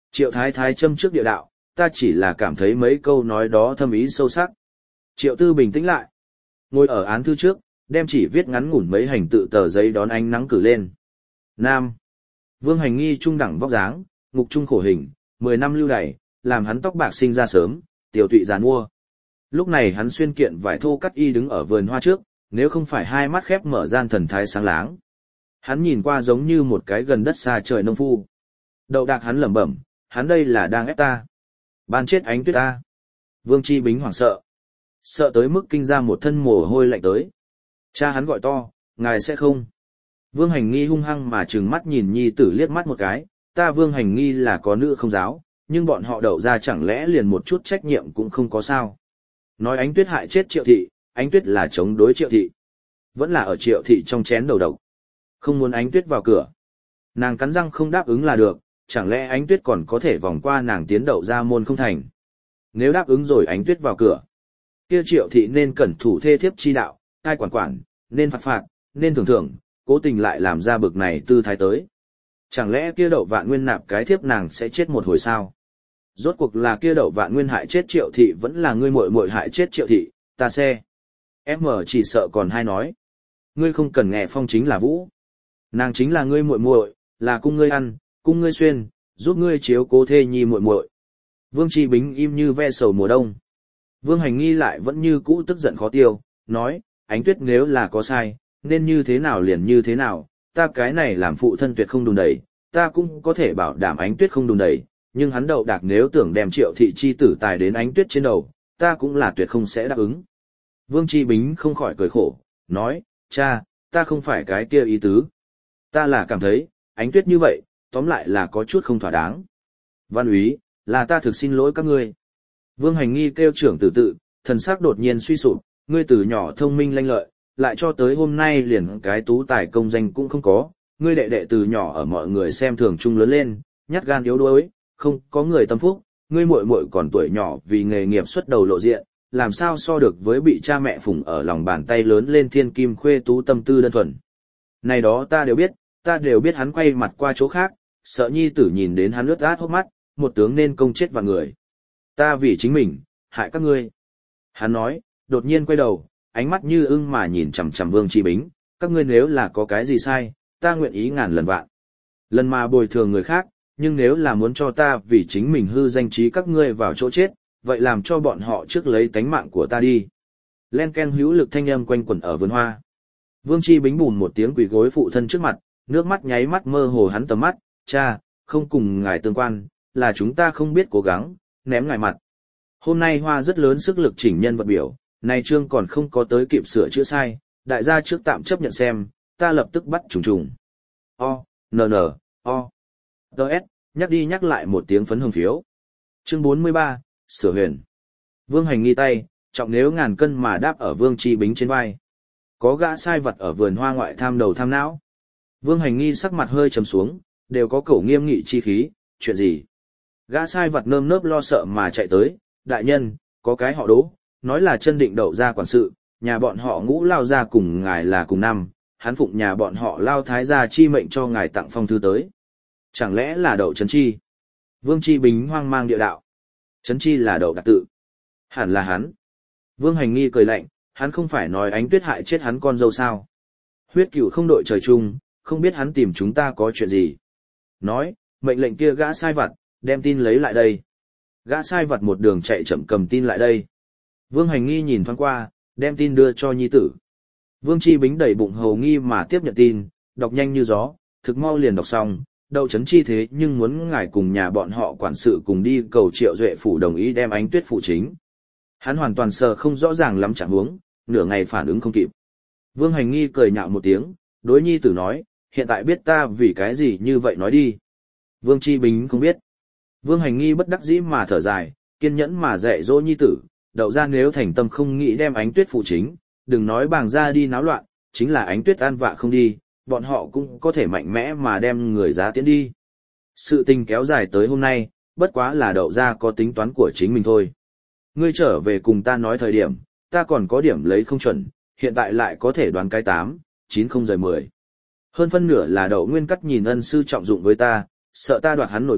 Triệu Thái Thái châm trước địa đạo, ta chỉ là cảm thấy mấy câu nói đó thâm ý sâu sắc. Triệu Tư bình tĩnh lại. Ngồi ở án thư trước, đem chỉ viết ngắn ngủn mấy hành tự tờ giấy đón ánh nắng cử lên. Nam. Vương Hành Nghi trung đẳng vóc dáng, ngục trung khổ hình, mười năm lưu đày, làm hắn tóc bạc sinh ra sớm, tiểu tụy giàn mua. Lúc này hắn xuyên kiện vải thô cắt y đứng ở vườn hoa trước, nếu không phải hai mắt khép mở gian thần thái sáng láng. Hắn nhìn qua giống như một cái gần đất xa trời nông phu. Đậu đạc hắn lẩm bẩm, hắn đây là đang ép ta. Ban chết Ánh Tuyết ta. Vương Chi Bính hoảng sợ. Sợ tới mức kinh ra một thân mồ hôi lạnh tới. Cha hắn gọi to, ngài sẽ không. Vương Hành Nghi hung hăng mà trừng mắt nhìn nhi tử liếc mắt một cái, ta Vương Hành Nghi là có nữ không giáo, nhưng bọn họ đậu ra chẳng lẽ liền một chút trách nhiệm cũng không có sao. Nói Ánh Tuyết hại chết Triệu Thị, Ánh Tuyết là chống đối Triệu Thị. Vẫn là ở Triệu Thị trong chén đầu độc. Không muốn Ánh Tuyết vào cửa. Nàng cắn răng không đáp ứng là được, chẳng lẽ Ánh Tuyết còn có thể vòng qua nàng tiến đậu ra môn không thành. Nếu đáp ứng rồi Ánh Tuyết vào cửa, kia Triệu Thị nên cẩn thủ thê thiếp chi đạo, ai quản quản, nên phạt phạt, nên thưởng thưởng, cố tình lại làm ra bực này tư thái tới. Chẳng lẽ kia đậu vạn nguyên nạp cái thiếp nàng sẽ chết một hồi sao? Rốt cuộc là kia đậu vạn nguyên hại chết Triệu Thị vẫn là ngươi muội muội hại chết Triệu Thị, ta xe. Em mở chỉ sợ còn hai nói. Ngươi không cần nghe phong chính là vũ. Nàng chính là ngươi muội muội, là cung ngươi ăn, cung ngươi xuyên, giúp ngươi chiếu cố thê nhi muội muội. Vương Chi Bính im như ve sầu mùa đông. Vương Hành Nghi lại vẫn như cũ tức giận khó tiêu, nói, Ánh Tuyết nếu là có sai, nên như thế nào liền như thế nào, ta cái này làm phụ thân tuyệt không đùn đẩy, ta cũng có thể bảo đảm Ánh Tuyết không đùn đẩy, nhưng hắn đậu đạc nếu tưởng đem Triệu Thị chi tử tài đến Ánh Tuyết trên đầu, ta cũng là tuyệt không sẽ đáp ứng. Vương Chi Bính không khỏi cười khổ, nói, cha, ta không phải cái kia ý tứ. Ta là cảm thấy, Ánh Tuyết như vậy, tóm lại là có chút không thỏa đáng. Văn úy, là ta thực xin lỗi các ngươi. Vương Hành Nghi kêu trưởng tử tự, thần sắc đột nhiên suy sụp, ngươi từ nhỏ thông minh lanh lợi, lại cho tới hôm nay liền cái tú tài công danh cũng không có, ngươi đệ đệ từ nhỏ ở mọi người xem thường chung lớn lên, nhát gan yếu đuối, không có người tâm phúc, ngươi muội muội còn tuổi nhỏ vì nghề nghiệp xuất đầu lộ diện, làm sao so được với bị cha mẹ phụng ở lòng bàn tay lớn lên thiên kim khuê tú tâm tư đơn thuần. Này đó ta đều biết, ta đều biết hắn quay mặt qua chỗ khác, sợ nhi tử nhìn đến hắn ướt át hốc mắt, một tướng nên công chết vạn người. Ta vì chính mình, hại các ngươi. Hắn nói, đột nhiên quay đầu, ánh mắt như ưng mà nhìn chằm chằm Vương Chi Bính, các ngươi nếu là có cái gì sai, ta nguyện ý ngàn lần vạn. Lần mà bồi thường người khác, nhưng nếu là muốn cho ta vì chính mình hư danh trí các ngươi vào chỗ chết, vậy làm cho bọn họ trước lấy tánh mạng của ta đi. Len ken hữu lực thanh âm quanh quẩn ở vườn hoa. Vương Chi Bính bùn một tiếng quỳ gối phụ thân trước mặt, nước mắt nháy mắt mơ hồ hắn tầm mắt, cha, không cùng ngài tương quan, là chúng ta không biết cố gắng, ném ngài mặt. Hôm nay hoa rất lớn sức lực chỉnh nhân vật biểu, này chương còn không có tới kịp sửa chữa sai, đại gia trước tạm chấp nhận xem, ta lập tức bắt trùng trùng. O, n n, o. ds, nhắc đi nhắc lại một tiếng phấn hồng phiếu. Chương bốn mươi ba, sửa huyền. Vương Hành Nghi tay, trọng nếu ngàn cân mà đáp ở Vương Chi Bính trên vai. Có gã sai vật ở vườn hoa ngoại tham đầu tham não. Vương Hành Nghi sắc mặt hơi trầm xuống, đều có cổ nghiêm nghị chi khí, chuyện gì? Gã sai vật nơm nớp lo sợ mà chạy tới, đại nhân, có cái họ Đỗ, nói là chân định đậu ra quản sự, nhà bọn họ Ngũ lao ra cùng ngài là cùng năm, hắn phụng nhà bọn họ Lao thái gia chi mệnh cho ngài tặng phong thư tới. Chẳng lẽ là đậu Trấn Chi? Vương Chi Bính hoang mang địa đạo. Trấn Chi là đậu đặc tự. Hẳn là hắn. Vương Hành Nghi cười lạnh, hắn không phải nói Ánh Tuyết hại chết hắn con dâu sao? Huyết cửu không đội trời chung, không biết hắn tìm chúng ta có chuyện gì. Nói, mệnh lệnh kia gã sai vặt, đem tin lấy lại đây. Gã sai vặt một đường chạy chậm cầm tin lại đây. Vương Hành Nghi nhìn thoáng qua, đem tin đưa cho nhi tử. Vương Chi Bính đẩy bụng hầu nghi mà tiếp nhận tin, đọc nhanh như gió, thực mau liền đọc xong, đậu Trấn Chi thế nhưng muốn ngài cùng nhà bọn họ quản sự cùng đi cầu Triệu Duệ phủ đồng ý đem Ánh Tuyết phụ chính. Hắn hoàn toàn sờ không rõ ràng lắm trạng huống, nửa ngày phản ứng không kịp. Vương Hành Nghi cười nhạo một tiếng, đối nhi tử nói, hiện tại biết ta vì cái gì như vậy nói đi. Vương Chi Bính không biết. Vương Hành Nghi bất đắc dĩ mà thở dài, kiên nhẫn mà dạy dỗ nhi tử, đậu ra nếu thành tâm không nghĩ đem Ánh Tuyết phụ chính, đừng nói bàng ra đi náo loạn, chính là Ánh Tuyết an vạ không đi, bọn họ cũng có thể mạnh mẽ mà đem người giá tiến đi. Sự tình kéo dài tới hôm nay, bất quá là đậu ra có tính toán của chính mình thôi. Ngươi trở về cùng ta nói thời điểm, ta còn có điểm lấy không chuẩn, hiện tại lại có thể đoán cái tám, chín không rời mười. Hơn phân nửa là đậu nguyên cắt nhìn ân sư trọng dụng với ta, sợ ta đoạt hắn nổi bật,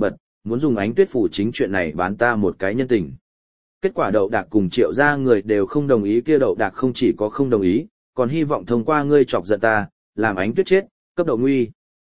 muốn dùng ánh tuyết phủ chính chuyện này bán ta một cái nhân tình. Kết quả Đậu Đạc cùng Triệu gia người đều không đồng ý, kia Đậu Đạc không chỉ có không đồng ý, còn hy vọng thông qua ngươi chọc giận ta, làm ánh tuyết chết, cấp Đậu nguy.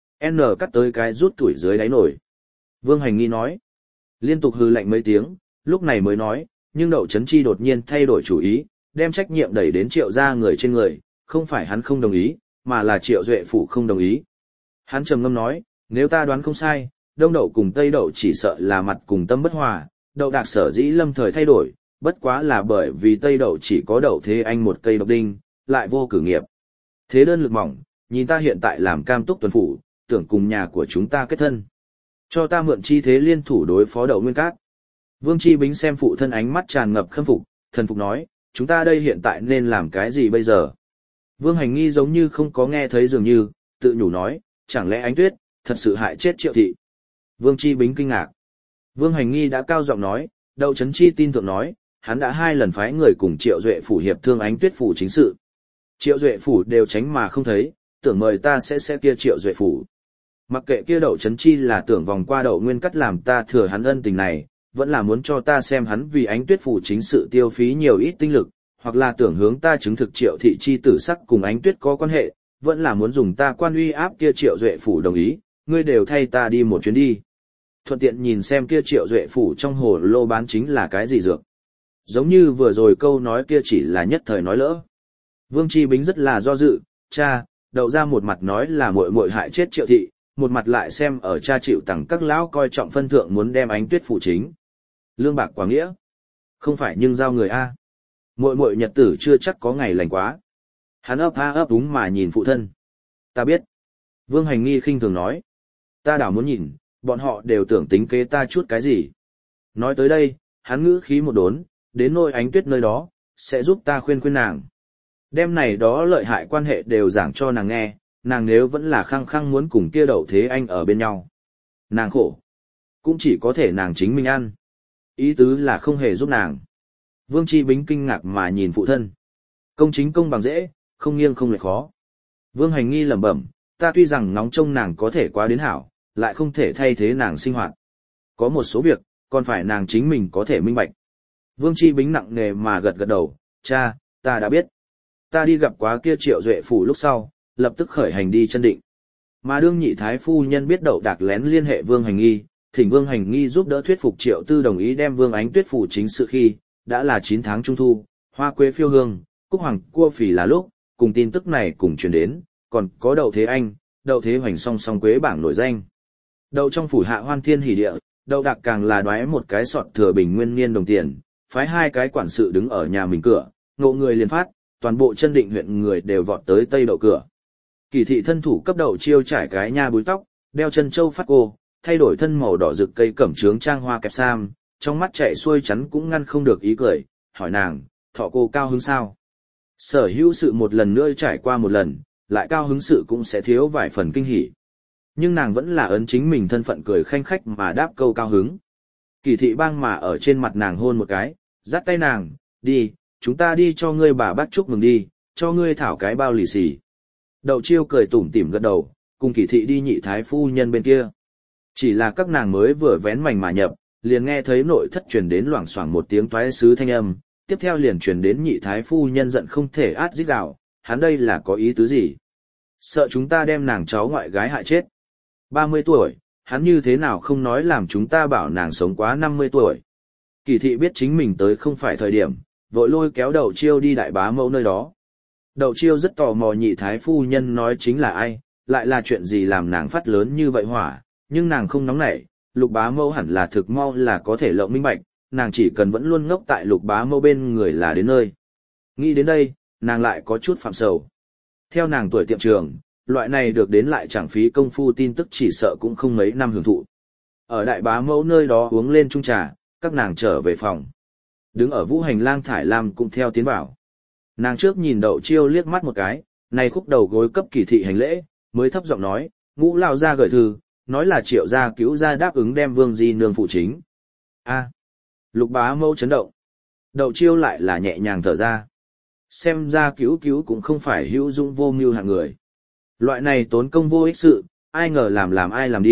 N cắt tới cái rút tuổi dưới đáy nổi. Vương Hành Nghi nói. Liên tục hừ lạnh mấy tiếng, lúc này mới nói, nhưng Đậu Chấn Chi đột nhiên thay đổi chủ ý, đem trách nhiệm đẩy đến Triệu gia người trên người, không phải hắn không đồng ý, mà là Triệu Duệ phủ không đồng ý. Hắn trầm ngâm nói, nếu ta đoán không sai, Đông Đậu cùng Tây Đậu chỉ sợ là mặt cùng tâm bất hòa, Đậu Đạc sở dĩ lâm thời thay đổi, bất quá là bởi vì Tây Đậu chỉ có Đậu Thế Anh một cây độc đinh, lại vô cử nghiệp. Thế đơn lực mỏng, nhìn ta hiện tại làm cam túc tuần phủ, tưởng cùng nhà của chúng ta kết thân. Cho ta mượn chi thế liên thủ đối phó Đậu Nguyên Các. Vương Chi Bính xem phụ thân ánh mắt tràn ngập khâm phục, thần phục nói, chúng ta đây hiện tại nên làm cái gì bây giờ? Vương Hành Nghi giống như không có nghe thấy dường như, tự nhủ nói, chẳng lẽ Ánh Tuyết, thật sự hại chết Triệu thị? Vương Chi Bính kinh ngạc. Vương Hành Nghi đã cao giọng nói, Đậu Chấn Chi tin tưởng nói, hắn đã hai lần phái người cùng Triệu Duệ phủ hiệp thương Ánh Tuyết phủ chính sự. Triệu Duệ phủ đều tránh mà không thấy, tưởng mời ta sẽ sẽ kia Triệu Duệ phủ. Mặc kệ kia Đậu Chấn Chi là tưởng vòng qua Đậu Nguyên Cắt làm ta thừa hắn ân tình này, vẫn là muốn cho ta xem hắn vì Ánh Tuyết phủ chính sự tiêu phí nhiều ít tinh lực, hoặc là tưởng hướng ta chứng thực Triệu thị chi tử sắc cùng Ánh Tuyết có quan hệ, vẫn là muốn dùng ta quan uy áp kia Triệu Duệ phủ đồng ý, ngươi đều thay ta đi một chuyến đi. Thuận tiện nhìn xem kia Triệu Duệ phủ trong hồ lô bán chính là cái gì dược. Giống như vừa rồi câu nói kia chỉ là nhất thời nói lỡ. Vương Chi Bính rất là do dự, cha, Đậu ra một mặt nói là muội muội hại chết Triệu thị, một mặt lại xem ở cha chịu tặng các lão coi trọng phân thượng muốn đem Ánh Tuyết phủ chính. Lương bạc quá nghĩa. Không phải nhưng giao người A. Muội muội nhật tử chưa chắc có ngày lành quá. Hắn ấp a ấp đúng mà nhìn phụ thân. Ta biết. Vương Hành Nghi khinh thường nói. Ta đảo muốn nhìn, bọn họ đều tưởng tính kế ta chút cái gì. Nói tới đây, hắn ngữ khí một đốn, đến nôi Ánh Tuyết nơi đó, sẽ giúp ta khuyên khuyên nàng. Đêm này đó lợi hại quan hệ đều giảng cho nàng nghe, nàng nếu vẫn là khăng khăng muốn cùng kia Đậu Thế Anh ở bên nhau. Nàng khổ. Cũng chỉ có thể nàng chính mình ăn. Ý tứ là không hề giúp nàng. Vương Chi Bính kinh ngạc mà nhìn phụ thân. Công chính công bằng dễ, không nghiêng không lệch khó. Vương Hành Nghi lẩm bẩm, ta tuy rằng nóng trông nàng có thể quá đến hảo, lại không thể thay thế nàng sinh hoạt. Có một số việc, còn phải nàng chính mình có thể minh bạch. Vương Chi Bính nặng nề mà gật gật đầu, cha, ta đã biết. Ta đi gặp quá kia Triệu Duệ phủ lúc sau, lập tức khởi hành đi chân định. Mà đương nhị thái phu nhân biết Đậu Đạc lén liên hệ Vương Hành Nghi, thỉnh Vương Hành Nghi giúp đỡ thuyết phục Triệu Tư đồng ý đem Vương Ánh Tuyết phủ chính sự khi, đã là chín tháng trung thu, hoa quế phiêu hương, cúc hoàng cua phỉ là lúc, cùng tin tức này cùng truyền đến, còn có Đậu Thế Anh, Đậu Thế Hoành song song quế bảng nổi danh. Đậu trong phủ hạ hoan thiên hỉ địa, Đậu Đạc càng là đoái một cái sọt thừa bình nguyên niên đồng tiền, phái hai cái quản sự đứng ở nhà mình cửa, ngộ người liền phát, toàn bộ chân định huyện người đều vọt tới Tây Đậu cửa. Kỳ thị thân thủ cấp Đậu Chiêu trải cái nha búi tóc, đeo chân châu phát cô, thay đổi thân màu đỏ rực cây cẩm trướng trang hoa kẹp sam, trong mắt chạy xuôi chắn cũng ngăn không được ý cười, hỏi nàng, thọ cô cao hứng sao? Sở hữu sự một lần nữa trải qua một lần, lại cao hứng sự cũng sẽ thiếu vài phần kinh hỉ. Nhưng nàng vẫn là ấn chính mình thân phận cười khanh khách mà đáp câu cao hứng. Kỳ thị bang mà ở trên mặt nàng hôn một cái, dắt tay nàng, đi, chúng ta đi cho ngươi bà bác chúc mừng đi, cho ngươi thảo cái bao lì xì. Đậu Chiêu cười tủm tỉm gật đầu, cùng Kỳ thị đi nhị thái phu nhân bên kia. Chỉ là các nàng mới vừa vén mảnh mà nhập, liền nghe thấy nội thất truyền đến loảng xoảng một tiếng toái sứ thanh âm, tiếp theo liền truyền đến nhị thái phu nhân giận không thể át rít gào, hắn đây là có ý tứ gì? Sợ chúng ta đem nàng cháu ngoại gái hại chết. ba mươi tuổi, hắn như thế nào không nói làm chúng ta bảo nàng sống quá năm mươi tuổi. Kỳ thị biết chính mình tới không phải thời điểm, vội lôi kéo Đậu Chiêu đi đại bá mẫu nơi đó. Đậu Chiêu rất tò mò nhị thái phu nhân nói chính là ai, lại là chuyện gì làm nàng phát lớn như vậy hỏa, nhưng nàng không nóng nảy, Lục bá mẫu hẳn là thực mau là có thể lộng minh bạch, nàng chỉ cần vẫn luôn ngốc tại Lục bá mẫu bên người là đến nơi. Nghĩ đến đây, nàng lại có chút phạm sầu. Theo nàng tuổi tiệm trường, loại này được đến lại chẳng phí công phu tin tức chỉ sợ cũng không mấy năm hưởng thụ. Ở đại bá mẫu nơi đó uống lên chung trà, các nàng trở về phòng. Đứng ở vũ hành lang Thải Lam cũng theo tiến vào. Nàng trước nhìn Đậu Chiêu liếc mắt một cái, này khúc đầu gối cấp Kỳ thị hành lễ, mới thấp giọng nói, Ngũ lão gia gửi thư, nói là Triệu gia cứu gia đáp ứng đem Vương Di nương phụ chính. A. Lục bá mẫu chấn động. Đậu Chiêu lại là nhẹ nhàng thở ra. Xem ra cứu cứu cũng không phải hữu dụng vô mưu hạng người. Loại này tốn công vô ích sự, ai ngờ làm làm ai làm đi,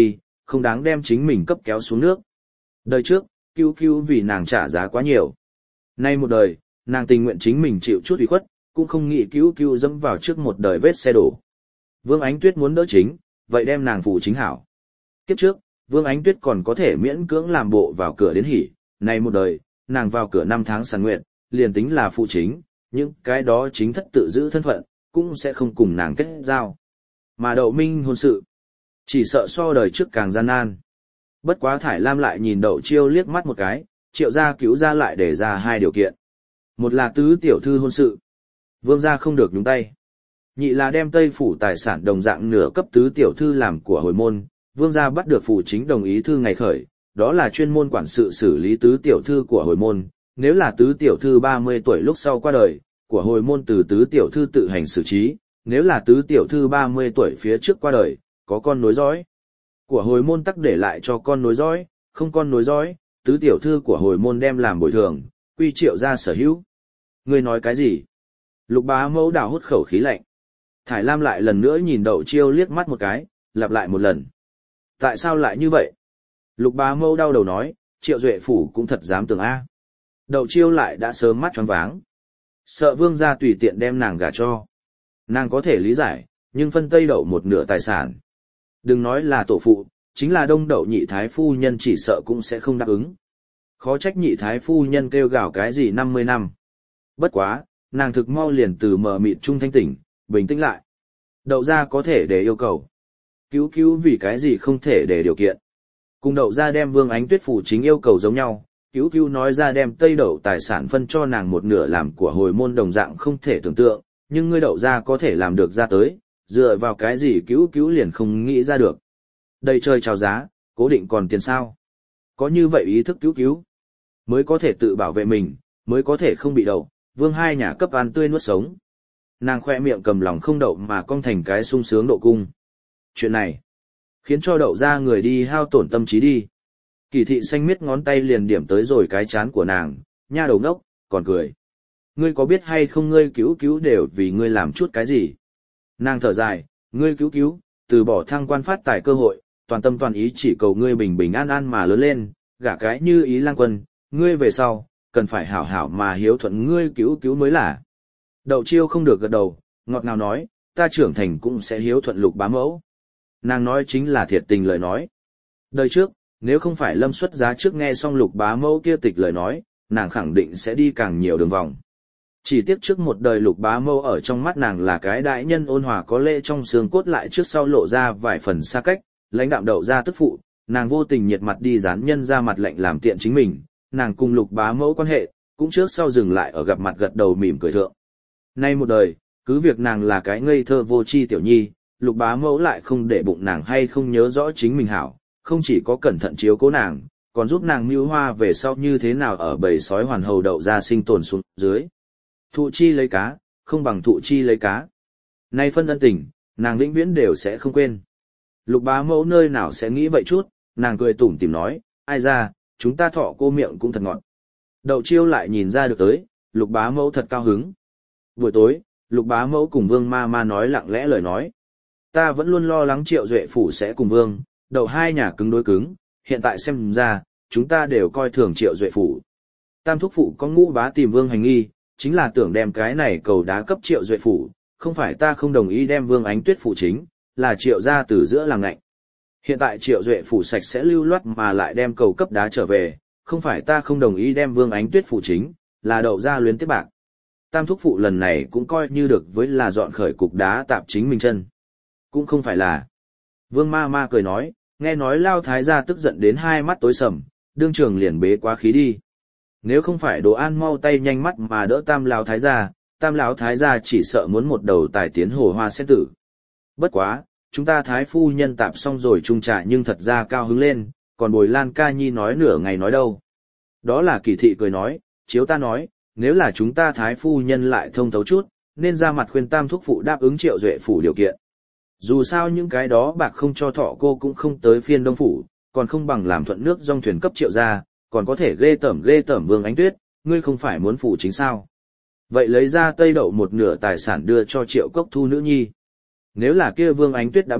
không đáng đem chính mình cấp kéo xuống nước. Đời trước, cứu cứu vì nàng trả giá quá nhiều. Nay một đời, nàng tình nguyện chính mình chịu chút ủy khuất, cũng không nghĩ cứu cứu dẫm vào trước một đời vết xe đổ. Vương Ánh Tuyết muốn đỡ chính, vậy đem nàng phụ chính hảo. Kiếp trước, Vương Ánh Tuyết còn có thể miễn cưỡng làm bộ vào cửa đến hỉ, nay một đời, nàng vào cửa năm tháng sàn nguyện, liền tính là phụ chính, những cái đó chính thất tự giữ thân phận, cũng sẽ không cùng nàng kết giao. Mà Đậu Minh hôn sự, chỉ sợ so đời trước càng gian nan. Bất quá Thải Lam lại nhìn Đậu Chiêu liếc mắt một cái, Triệu gia cứu ra lại để ra hai điều kiện. Một là tứ tiểu thư hôn sự, Vương gia không được nhúng tay. Nhị là đem Tây phủ tài sản đồng dạng nửa cấp tứ tiểu thư làm của hồi môn, Vương gia bắt được phủ chính đồng ý thư ngày khởi, đó là chuyên môn quản sự xử lý tứ tiểu thư của hồi môn, nếu là tứ tiểu thư ba mươi tuổi lúc sau qua đời, của hồi môn từ tứ tiểu thư tự hành xử trí, nếu là tứ tiểu thư ba mươi tuổi phía trước qua đời, có con nối dõi. Của hồi môn tắc để lại cho con nối dõi, không con nối dõi, tứ tiểu thư của hồi môn đem làm bồi thường, quy Triệu gia sở hữu. Ngươi nói cái gì? Lục Bá Mẫu đào hút khẩu khí lạnh. Thải Lam lại lần nữa nhìn Đậu Chiêu liếc mắt một cái, lặp lại một lần. Tại sao lại như vậy? Lục Bá Mẫu đau đầu nói, Triệu Duệ phủ cũng thật dám tưởng a. Đậu Chiêu lại đã sớm mắt choáng váng. Sợ Vương gia tùy tiện đem nàng gả cho. Nàng có thể lý giải, nhưng phân Tây Đậu một nửa tài sản. Đừng nói là tổ phụ, chính là Đông Đậu nhị thái phu nhân chỉ sợ cũng sẽ không đáp ứng. Khó trách nhị thái phu nhân kêu gào cái gì năm mươi năm. Bất quá, nàng thực mau liền từ mờ mịt trung thanh tỉnh, bình tĩnh lại. Đậu gia có thể để yêu cầu. Cứu cứu vì cái gì không thể để điều kiện. Cùng Đậu gia đem Vương Ánh Tuyết phủ chính yêu cầu giống nhau, cứu cứu nói ra đem Tây Đậu tài sản phân cho nàng một nửa làm của hồi môn đồng dạng không thể tưởng tượng, nhưng ngươi Đậu gia có thể làm được ra tới, dựa vào cái gì cứu cứu liền không nghĩ ra được. Đây trời chào giá, cố định còn tiền sao. Có như vậy ý thức cứu cứu, mới có thể tự bảo vệ mình, mới có thể không bị đậu, Vương hai nhà cấp ăn tươi nuốt sống. Nàng khoe miệng cầm lòng không đậu mà cong thành cái sung sướng độ cung. Chuyện này, khiến cho Đậu gia người đi hao tổn tâm trí đi. Kỳ thị xanh miết ngón tay liền điểm tới rồi cái chán của nàng, nha đầu ngốc, còn cười. Ngươi có biết hay không ngươi cứu cứu đều vì ngươi làm chút cái gì? Nàng thở dài, ngươi cứu cứu, từ bỏ thăng quan phát tài cơ hội, toàn tâm toàn ý chỉ cầu ngươi bình bình an an mà lớn lên, gả cái như ý lang quân, ngươi về sau, cần phải hảo hảo mà hiếu thuận ngươi cứu cứu mới là. Đậu Chiêu không được gật đầu, ngọt ngào nói, ta trưởng thành cũng sẽ hiếu thuận Lục Bá Mẫu. Nàng nói chính là thiệt tình lời nói. Đời trước, nếu không phải Lâm xuất giá trước nghe xong Lục Bá Mẫu kia tịch lời nói, nàng khẳng định sẽ đi càng nhiều đường vòng. Chỉ tiếc trước một đời Lục Bá Mẫu ở trong mắt nàng là cái đại nhân ôn hòa có lễ trong xương cốt lại trước sau lộ ra vài phần xa cách, lãnh đạm Đậu gia tức phụ, nàng vô tình nhiệt mặt đi dán nhân ra mặt lạnh làm tiện chính mình, nàng cùng Lục Bá Mẫu quan hệ, cũng trước sau dừng lại ở gặp mặt gật đầu mỉm cười thượng. Nay một đời, cứ việc nàng là cái ngây thơ vô tri tiểu nhi, Lục Bá Mẫu lại không để bụng nàng hay không nhớ rõ chính mình hảo, không chỉ có cẩn thận chiếu cố nàng, còn giúp nàng mưu hoa về sau như thế nào ở bầy sói hoàn hầu Đậu gia sinh tồn xuống dưới. Thụ chi lấy cá, không bằng thụ chi lấy cá. Nay phân ân tình, nàng vĩnh viễn đều sẽ không quên. Lục Bá Mẫu nơi nào sẽ nghĩ vậy chút, nàng cười tủm tỉm nói, ai ra, chúng ta thọ cô miệng cũng thật ngọt. Đậu Chiêu lại nhìn ra được tới, Lục Bá Mẫu thật cao hứng. Buổi tối, Lục Bá Mẫu cùng Vương ma ma nói lặng lẽ lời nói. Ta vẫn luôn lo lắng Triệu Duệ phủ sẽ cùng Vương, Đậu hai nhà cứng đối cứng, hiện tại xem ra, chúng ta đều coi thường Triệu Duệ phủ. Tam thúc phụ có ngũ bá tìm Vương hành nghi, chính là tưởng đem cái này cầu đá cấp Triệu Duệ phủ, không phải ta không đồng ý đem Vương Ánh Tuyết phủ chính, là Triệu gia từ giữa làng ngạnh. Hiện tại Triệu Duệ phủ sạch sẽ lưu loát mà lại đem cầu cấp đá trở về, không phải ta không đồng ý đem Vương Ánh Tuyết phủ chính, là Đậu gia luyến tiếp bạc. Tam thúc phụ lần này cũng coi như được với là dọn khởi cục đá tạp chính mình chân. Cũng không phải là. Vương ma ma cười nói, nghe nói Lao Thái gia tức giận đến hai mắt tối sầm, đương trường liền bế quá khí đi. Nếu không phải Đồ An mau tay nhanh mắt mà đỡ Tam Lão Thái gia, Tam Lão Thái gia chỉ sợ muốn một đầu tài tiến hồ hoa xét tử. Bất quá, chúng ta Thái phu nhân tạp xong rồi chung trà nhưng thật ra cao hứng lên, còn Bồi Lan ca nhi nói nửa ngày nói đâu. Đó là Kỳ thị cười nói, chiếu ta nói, nếu là chúng ta Thái phu nhân lại thông thấu chút, nên ra mặt khuyên Tam thúc phụ đáp ứng Triệu Duệ phủ điều kiện. Dù sao những cái đó bạc không cho thọ cô cũng không tới phiên Đông phủ, còn không bằng làm thuận nước dòng thuyền cấp Triệu gia, còn có thể ghê tởm ghê tởm Vương Ánh Tuyết, ngươi không phải muốn phủ chính sao? Vậy lấy ra Tây Đậu một nửa tài sản đưa cho Triệu Cốc Thu nữ nhi. Nếu là kia Vương Ánh Tuyết đã biết,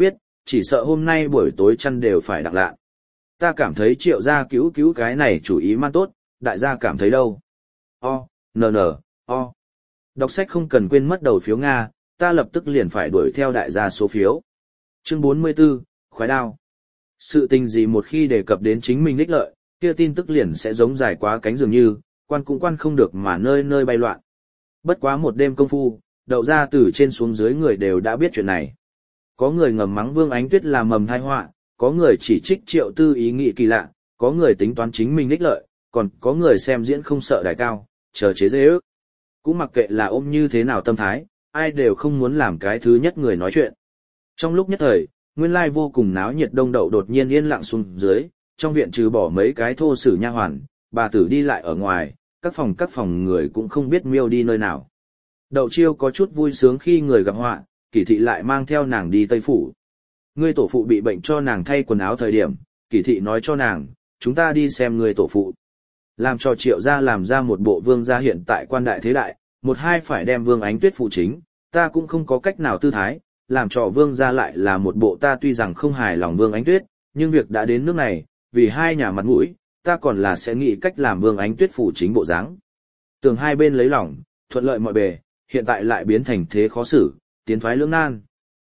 chỉ sợ hôm nay buổi tối chăn đều phải đặng lạ. Ta cảm thấy Triệu gia cứu cứu cái này chủ ý man tốt, đại gia cảm thấy đâu? O, nờ nờ, o. Đọc sách không cần quên mất đầu phiếu Nga, ta lập tức liền phải đuổi theo đại gia số phiếu. Chương bốn mươi 44, khoái đao. Sự tình gì một khi đề cập đến chính mình ích lợi, kia tin tức liền sẽ giống dài quá cánh dường như, quan cũng quan không được mà nơi nơi bay loạn. Bất quá một đêm công phu, đậu ra từ trên xuống dưới người đều đã biết chuyện này. Có người ngầm mắng Vương Ánh Tuyết là mầm tai họa, có người chỉ trích Triệu Tư ý nghĩ kỳ lạ, có người tính toán chính mình ích lợi, còn có người xem diễn không sợ đại cao, chờ chế dễ ước. Cũng mặc kệ là ôm như thế nào tâm thái, ai đều không muốn làm cái thứ nhất người nói chuyện. Trong lúc nhất thời, nguyên lai vô cùng náo nhiệt đông đậu đột nhiên yên lặng xuống dưới, trong viện trừ bỏ mấy cái thô sử nha hoàn, bà tử đi lại ở ngoài, các phòng các phòng người cũng không biết miêu đi nơi nào. Đậu Chiêu có chút vui sướng khi người gặp họa, Kỷ thị lại mang theo nàng đi Tây Phủ. Ngươi tổ phụ bị bệnh cho nàng thay quần áo thời điểm, Kỷ thị nói cho nàng, chúng ta đi xem ngươi tổ phụ. Làm cho Triệu gia làm ra một bộ vương gia hiện tại quan đại thế đại, một hai phải đem Vương Ánh Tuyết phụ chính, ta cũng không có cách nào tư thái, làm cho vương gia lại là một bộ ta tuy rằng không hài lòng Vương Ánh Tuyết, nhưng việc đã đến nước này, vì hai nhà mặt mũi, ta còn là sẽ nghĩ cách làm Vương Ánh Tuyết phụ chính bộ dáng. Tường hai bên lấy lòng, thuận lợi mọi bề, hiện tại lại biến thành thế khó xử, tiến thoái lưỡng nan.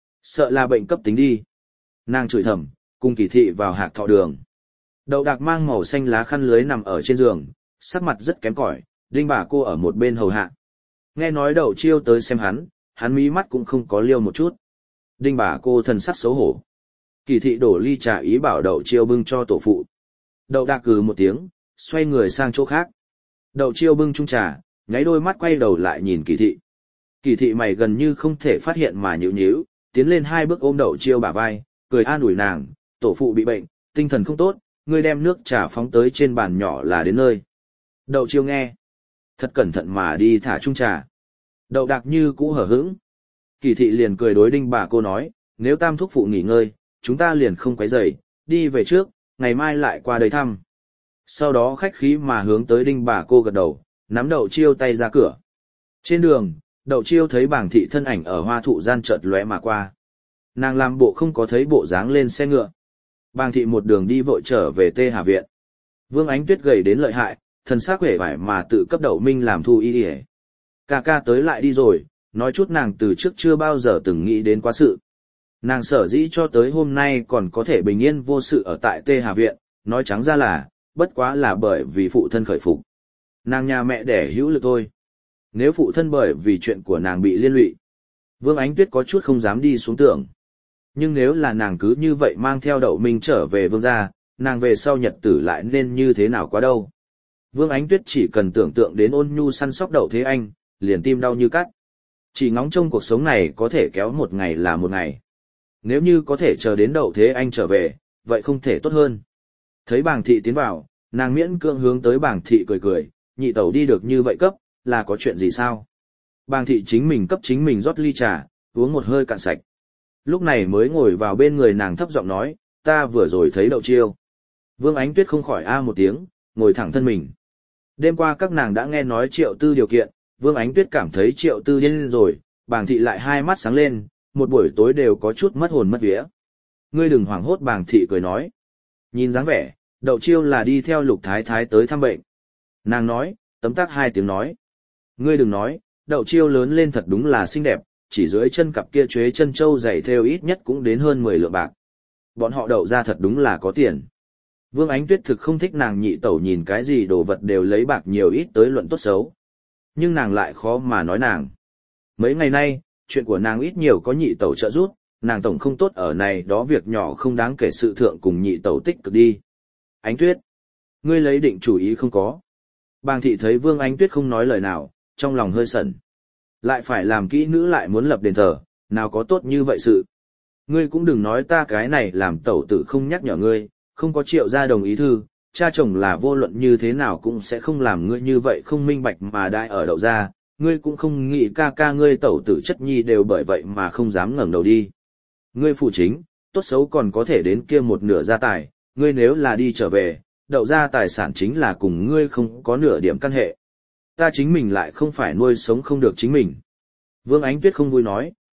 Sợ là bệnh cấp tính đi. Nàng chửi thầm, cùng Kỷ thị vào hạc thọ đường. Đậu Đạc mang màu xanh lá khăn lưới nằm ở trên giường, sắc mặt rất kém cỏi, Đinh bà cô ở một bên hầu hạ. Nghe nói Đậu Chiêu tới xem hắn, hắn mí mắt cũng không có liêu một chút. Đinh bà cô thần sắc xấu hổ. Kỷ thị đổ ly trà ý bảo Đậu Chiêu bưng cho tổ phụ. Đậu Đạc cừ một tiếng, xoay người sang chỗ khác. Đậu Chiêu bưng chung trà, nháy đôi mắt quay đầu lại nhìn Kỷ thị. Kỷ thị mày gần như không thể phát hiện mà nhíu nhíu, tiến lên hai bước ôm Đậu Chiêu bả vai, cười an ủi nàng, tổ phụ bị bệnh, tinh thần không tốt, ngươi đem nước trà phóng tới trên bàn nhỏ là đến nơi. Đậu Chiêu nghe, thật cẩn thận mà đi thả chung trà. Đậu Đạc như cũ hở hững. Kỷ thị liền cười đối Đinh bà cô nói, nếu tam thúc phụ nghỉ ngơi, chúng ta liền không quấy rầy, đi về trước, ngày mai lại qua đây thăm. Sau đó khách khí mà hướng tới Đinh bà cô gật đầu, nắm Đậu Chiêu tay ra cửa. Trên đường, Đậu Chiêu thấy Bàng thị thân ảnh ở hoa thụ gian chợt lóe mà qua. Nàng làm bộ không có thấy bộ dáng lên xe ngựa. Bàng thị một đường đi vội trở về Tê Hà viện. Vương Ánh Tuyết gầy đến lợi hại, thần sắc vẻ vải mà tự cấp Đậu Minh làm thu y y. Ca ca tới lại đi rồi, nói chút nàng từ trước chưa bao giờ từng nghĩ đến quá sự. Nàng sở dĩ cho tới hôm nay còn có thể bình yên vô sự ở tại Tê Hà viện, nói trắng ra là, bất quá là bởi vì phụ thân khởi phục. Nàng nhà mẹ đẻ hữu lực thôi. Nếu phụ thân bởi vì chuyện của nàng bị liên lụy, Vương Ánh Tuyết có chút không dám đi xuống tưởng. Nhưng nếu là nàng cứ như vậy mang theo Đậu Minh trở về vương gia, nàng về sau nhật tử lại nên như thế nào quá đâu. Vương Ánh Tuyết chỉ cần tưởng tượng đến ôn nhu săn sóc Đậu Thế Anh, liền tim đau như cắt. Chỉ ngóng trông cuộc sống này có thể kéo một ngày là một ngày. Nếu như có thể chờ đến Đậu Thế Anh trở về, vậy không thể tốt hơn. Thấy Bàng thị tiến vào, nàng miễn cưỡng hướng tới Bàng thị cười cười, nhị tẩu đi được như vậy cấp, là có chuyện gì sao? Bàng thị chính mình cấp chính mình rót ly trà, uống một hơi cạn sạch. Lúc này mới ngồi vào bên người nàng thấp giọng nói, ta vừa rồi thấy Đậu Chiêu. Vương Ánh Tuyết không khỏi a một tiếng, ngồi thẳng thân mình. Đêm qua các nàng đã nghe nói Triệu Tư điều kiện, Vương Ánh Tuyết cảm thấy Triệu Tư điên rồi, Bàng thị lại hai mắt sáng lên, một buổi tối đều có chút mất hồn mất vía. Ngươi đừng hoảng hốt, Bàng thị cười nói. Nhìn dáng vẻ, Đậu Chiêu là đi theo Lục Thái Thái tới thăm bệnh. Nàng nói, tấm tắc hai tiếng nói. Ngươi đừng nói, Đậu Chiêu lớn lên thật đúng là xinh đẹp, chỉ dưới chân cặp kia chuế chân châu dày theo ít nhất cũng đến hơn mười lượng bạc. Bọn họ Đậu ra thật đúng là có tiền. Vương Ánh Tuyết thực không thích nàng nhị tẩu nhìn cái gì đồ vật đều lấy bạc nhiều ít tới luận tốt xấu. Nhưng nàng lại khó mà nói nàng. Mấy ngày nay, chuyện của nàng ít nhiều có nhị tẩu trợ giúp, nàng tổng không tốt ở này đó việc nhỏ không đáng kể sự thượng cùng nhị tẩu tích cực đi. Ánh Tuyết, ngươi lấy định chủ ý không có. Bàng thị thấy Vương Ánh Tuyết không nói lời nào, trong lòng hơi sẩn. Lại phải làm kỹ nữ lại muốn lập đền thờ, nào có tốt như vậy sự. Ngươi cũng đừng nói ta cái này làm tẩu tử không nhắc nhở ngươi, không có Triệu gia đồng ý thư, cha chồng là vô luận như thế nào cũng sẽ không làm ngươi như vậy không minh bạch mà đại ở Đậu gia, ngươi cũng không nghĩ ca ca ngươi tẩu tử chất nhi đều bởi vậy mà không dám ngẩng đầu đi. Ngươi phụ chính, tốt xấu còn có thể đến kia một nửa gia tài, ngươi nếu là đi trở về, Đậu gia tài sản chính là cùng ngươi không có nửa điểm căn hệ. Ta chính mình lại không phải nuôi sống không được chính mình. Vương Ánh Tuyết không vui nói,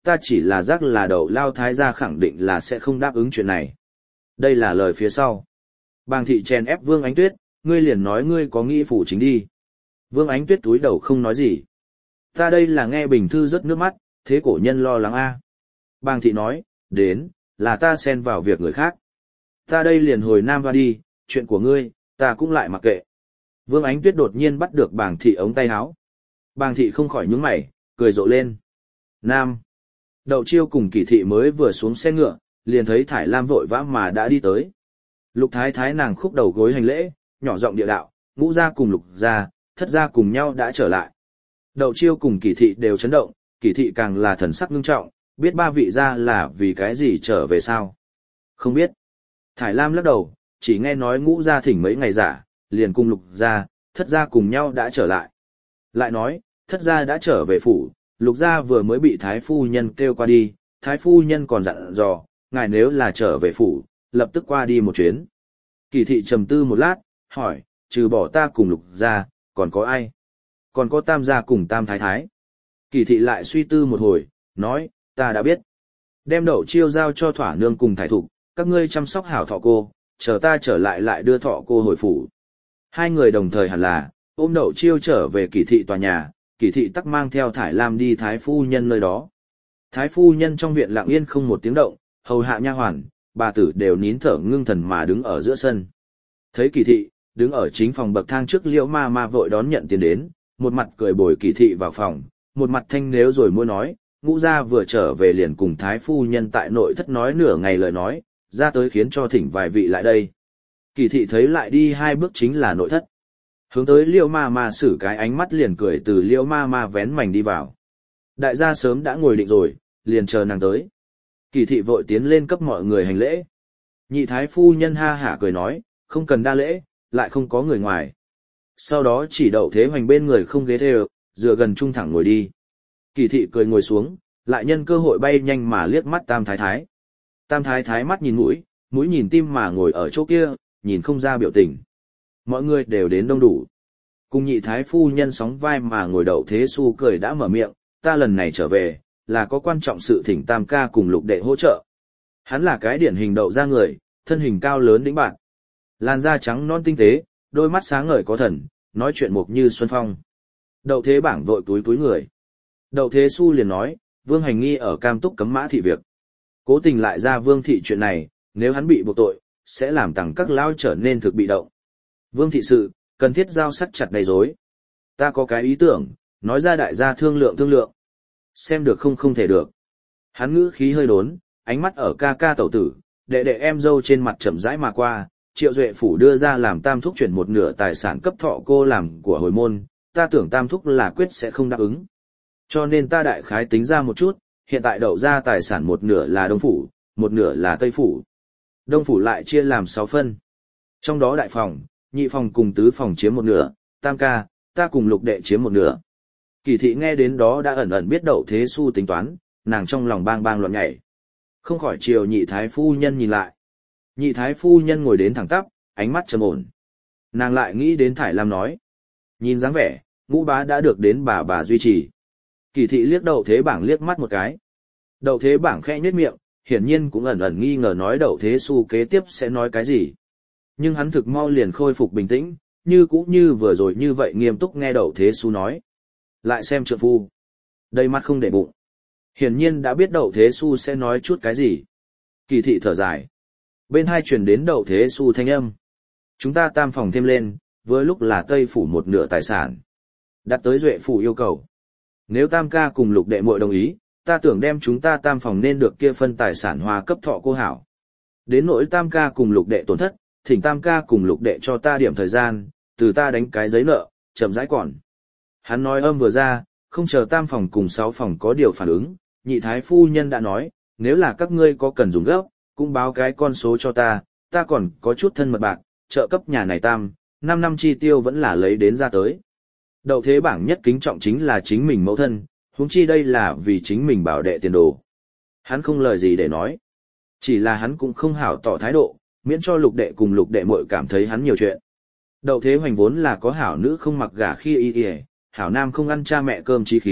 ta chỉ là giác là đậu lao thái gia khẳng định là sẽ không đáp ứng chuyện này. Đây là lời phía sau. Bàng thị chèn ép Vương Ánh Tuyết, ngươi liền nói ngươi có nghĩ phủ chính đi. Vương Ánh Tuyết túi đầu không nói gì. Ta đây là nghe Bình Thư rất nước mắt, thế cổ nhân lo lắng a. Bàng thị nói, đến, là ta xen vào việc người khác. Ta đây liền hồi Nam và đi, chuyện của ngươi, ta cũng lại mặc kệ. Vương Ánh Tuyết đột nhiên bắt được bàng thị ống tay áo. Bàng thị không khỏi nhướng mày, cười rộ lên. Nam. Đậu Chiêu cùng Kỳ thị mới vừa xuống xe ngựa, liền thấy Thải Lam vội vã mà đã đi tới. Lục Thái Thái nàng khúc đầu gối hành lễ, nhỏ giọng địa đạo, Ngũ gia cùng Lục gia, Thất gia cùng nhau đã trở lại. Đậu Chiêu cùng Kỳ thị đều chấn động, Kỳ thị càng là thần sắc ngưng trọng, biết ba vị gia là vì cái gì trở về sao? Không biết. Thải Lam lắc đầu, chỉ nghe nói Ngũ gia thỉnh mấy ngày giả, liền cùng Lục gia, Thất gia cùng nhau đã trở lại. Lại nói, Thất gia đã trở về phủ, Lục gia vừa mới bị Thái phu nhân kêu qua đi, Thái phu nhân còn dặn dò, ngài nếu là trở về phủ, lập tức qua đi một chuyến. Kỳ thị trầm tư một lát, hỏi, trừ bỏ ta cùng Lục gia, còn có ai? Còn có Tam gia cùng Tam Thái Thái. Kỳ thị lại suy tư một hồi, nói, ta đã biết. Đem Đậu Chiêu giao cho Thỏa Nương cùng Thải Thục, các ngươi chăm sóc hảo thọ cô, chờ ta trở lại lại đưa thọ cô hồi phủ. Hai người đồng thời hẳn là, ôm Đậu Chiêu trở về Kỳ thị tòa nhà, Kỳ thị tắc mang theo Thải Lam đi Thái phu nhân nơi đó. Thái phu nhân trong viện lặng yên không một tiếng động, hầu hạ nha hoàn, bà tử đều nín thở ngưng thần mà đứng ở giữa sân. Thấy Kỳ thị, đứng ở chính phòng bậc thang trước Liễu ma ma vội đón nhận tiền đến, một mặt cười bồi Kỳ thị vào phòng, một mặt thanh nếu rồi môi nói, Ngũ gia vừa trở về liền cùng Thái phu nhân tại nội thất nói nửa ngày lời nói, ra tới khiến cho thỉnh vài vị lại đây. Kỳ thị thấy lại đi hai bước chính là nội thất. Hướng tới Liễu ma ma xử cái ánh mắt liền cười từ Liễu ma ma vén mảnh đi vào. Đại gia sớm đã ngồi định rồi, liền chờ nàng tới. Kỳ thị vội tiến lên cấp mọi người hành lễ. Nhị Thái phu nhân ha hả cười nói, không cần đa lễ, lại không có người ngoài. Sau đó chỉ Đậu Thế Hoành bên người không ghế thêu, dựa gần trung thẳng ngồi đi. Kỳ thị cười ngồi xuống, lại nhân cơ hội bay nhanh mà liếc mắt Tam Thái Thái. Tam Thái Thái mắt nhìn mũi, mũi nhìn tim mà ngồi ở chỗ kia, nhìn không ra biểu tình. Mọi người đều đến đông đủ. Cùng Nhị Thái phu nhân sóng vai mà ngồi Đậu Thế Xu cười đã mở miệng, ta lần này trở về, là có quan trọng sự thỉnh Tam ca cùng Lục đệ hỗ trợ. Hắn là cái điển hình Đậu gia người, thân hình cao lớn đĩnh bạn. Làn da trắng non tinh tế, đôi mắt sáng ngời có thần, nói chuyện mục như xuân phong. Đậu Thế Bảng vội túi túi người. Đậu Thế Xu liền nói, Vương Hành nghi ở Cam Túc cấm mã thị việc. Cố tình lại ra Vương thị chuyện này, nếu hắn bị buộc tội, sẽ làm tằng các lão trở nên thực bị động. Vương thị sự, cần thiết giao sắt chặt đầy rối. Ta có cái ý tưởng, nói ra đại gia thương lượng thương lượng. Xem được không không thể được. Hắn ngữ khí hơi đốn, ánh mắt ở ca ca tẩu tử, đệ đệ em dâu trên mặt chậm rãi mà qua, Triệu Duệ phủ đưa ra làm Tam thúc chuyển một nửa tài sản cấp thọ cô làm của hồi môn, ta tưởng Tam thúc là quyết sẽ không đáp ứng. Cho nên ta đại khái tính ra một chút, hiện tại Đậu ra tài sản một nửa là Đông phủ, một nửa là Tây phủ. Đông phủ lại chia làm sáu phân. Trong đó đại phòng, nhị phòng cùng tứ phòng chiếm một nửa, Tam ca, ta cùng Lục đệ chiếm một nửa. Kỳ thị nghe đến đó đã ẩn ẩn biết Đậu Thế Xu tính toán, nàng trong lòng bang bang loạn nhảy. Không khỏi chiều Nhị Thái phu nhân nhìn lại. Nhị Thái phu nhân ngồi đến thẳng tắp, ánh mắt trầm ổn. Nàng lại nghĩ đến Thải Lam nói. Nhìn dáng vẻ, Ngũ bá đã được đến bà bà duy trì. Kỳ thị liếc Đậu Thế Bảng liếc mắt một cái. Đậu Thế Bảng khẽ nhếch miệng, hiển nhiên cũng ẩn ẩn nghi ngờ nói Đậu Thế Xu kế tiếp sẽ nói cái gì. Nhưng hắn thực mau liền khôi phục bình tĩnh, như cũ như vừa rồi như vậy nghiêm túc nghe Đậu Thế Xu nói. Lại xem trượng phu. Đầy mắt không để bụng. Hiển nhiên đã biết Đậu Thế Xu sẽ nói chút cái gì. Kỳ thị thở dài. Bên hai truyền đến Đậu Thế Xu thanh âm. Chúng ta tam phòng thêm lên, với lúc là Tây phủ một nửa tài sản. Đặt tới Duệ phủ yêu cầu. Nếu Tam ca cùng Lục đệ muội đồng ý, ta tưởng đem chúng ta tam phòng nên được kia phân tài sản hòa cấp thọ cô hảo. Đến nỗi Tam ca cùng Lục đệ tổn thất, thỉnh Tam ca cùng Lục đệ cho ta điểm thời gian, từ ta đánh cái giấy nợ, chậm rãi còn. Hắn nói âm vừa ra, không chờ tam phòng cùng sáu phòng có điều phản ứng, Nhị Thái phu nhân đã nói, nếu là các ngươi có cần dùng gấp, cũng báo cái con số cho ta, ta còn có chút thân mật bạc, trợ cấp nhà này tam, năm năm chi tiêu vẫn là lấy đến ra tới. Đậu Thế Bảng nhất kính trọng chính là chính mình mẫu thân, huống chi đây là vì chính mình bảo đệ tiền đồ. Hắn không lời gì để nói. Chỉ là hắn cũng không hảo tỏ thái độ, miễn cho Lục đệ cùng Lục đệ muội cảm thấy hắn nhiều chuyện. Đậu Thế Hoành vốn là có hảo nữ không mặc gả khi y y, hảo nam không ăn cha mẹ cơm chí khí,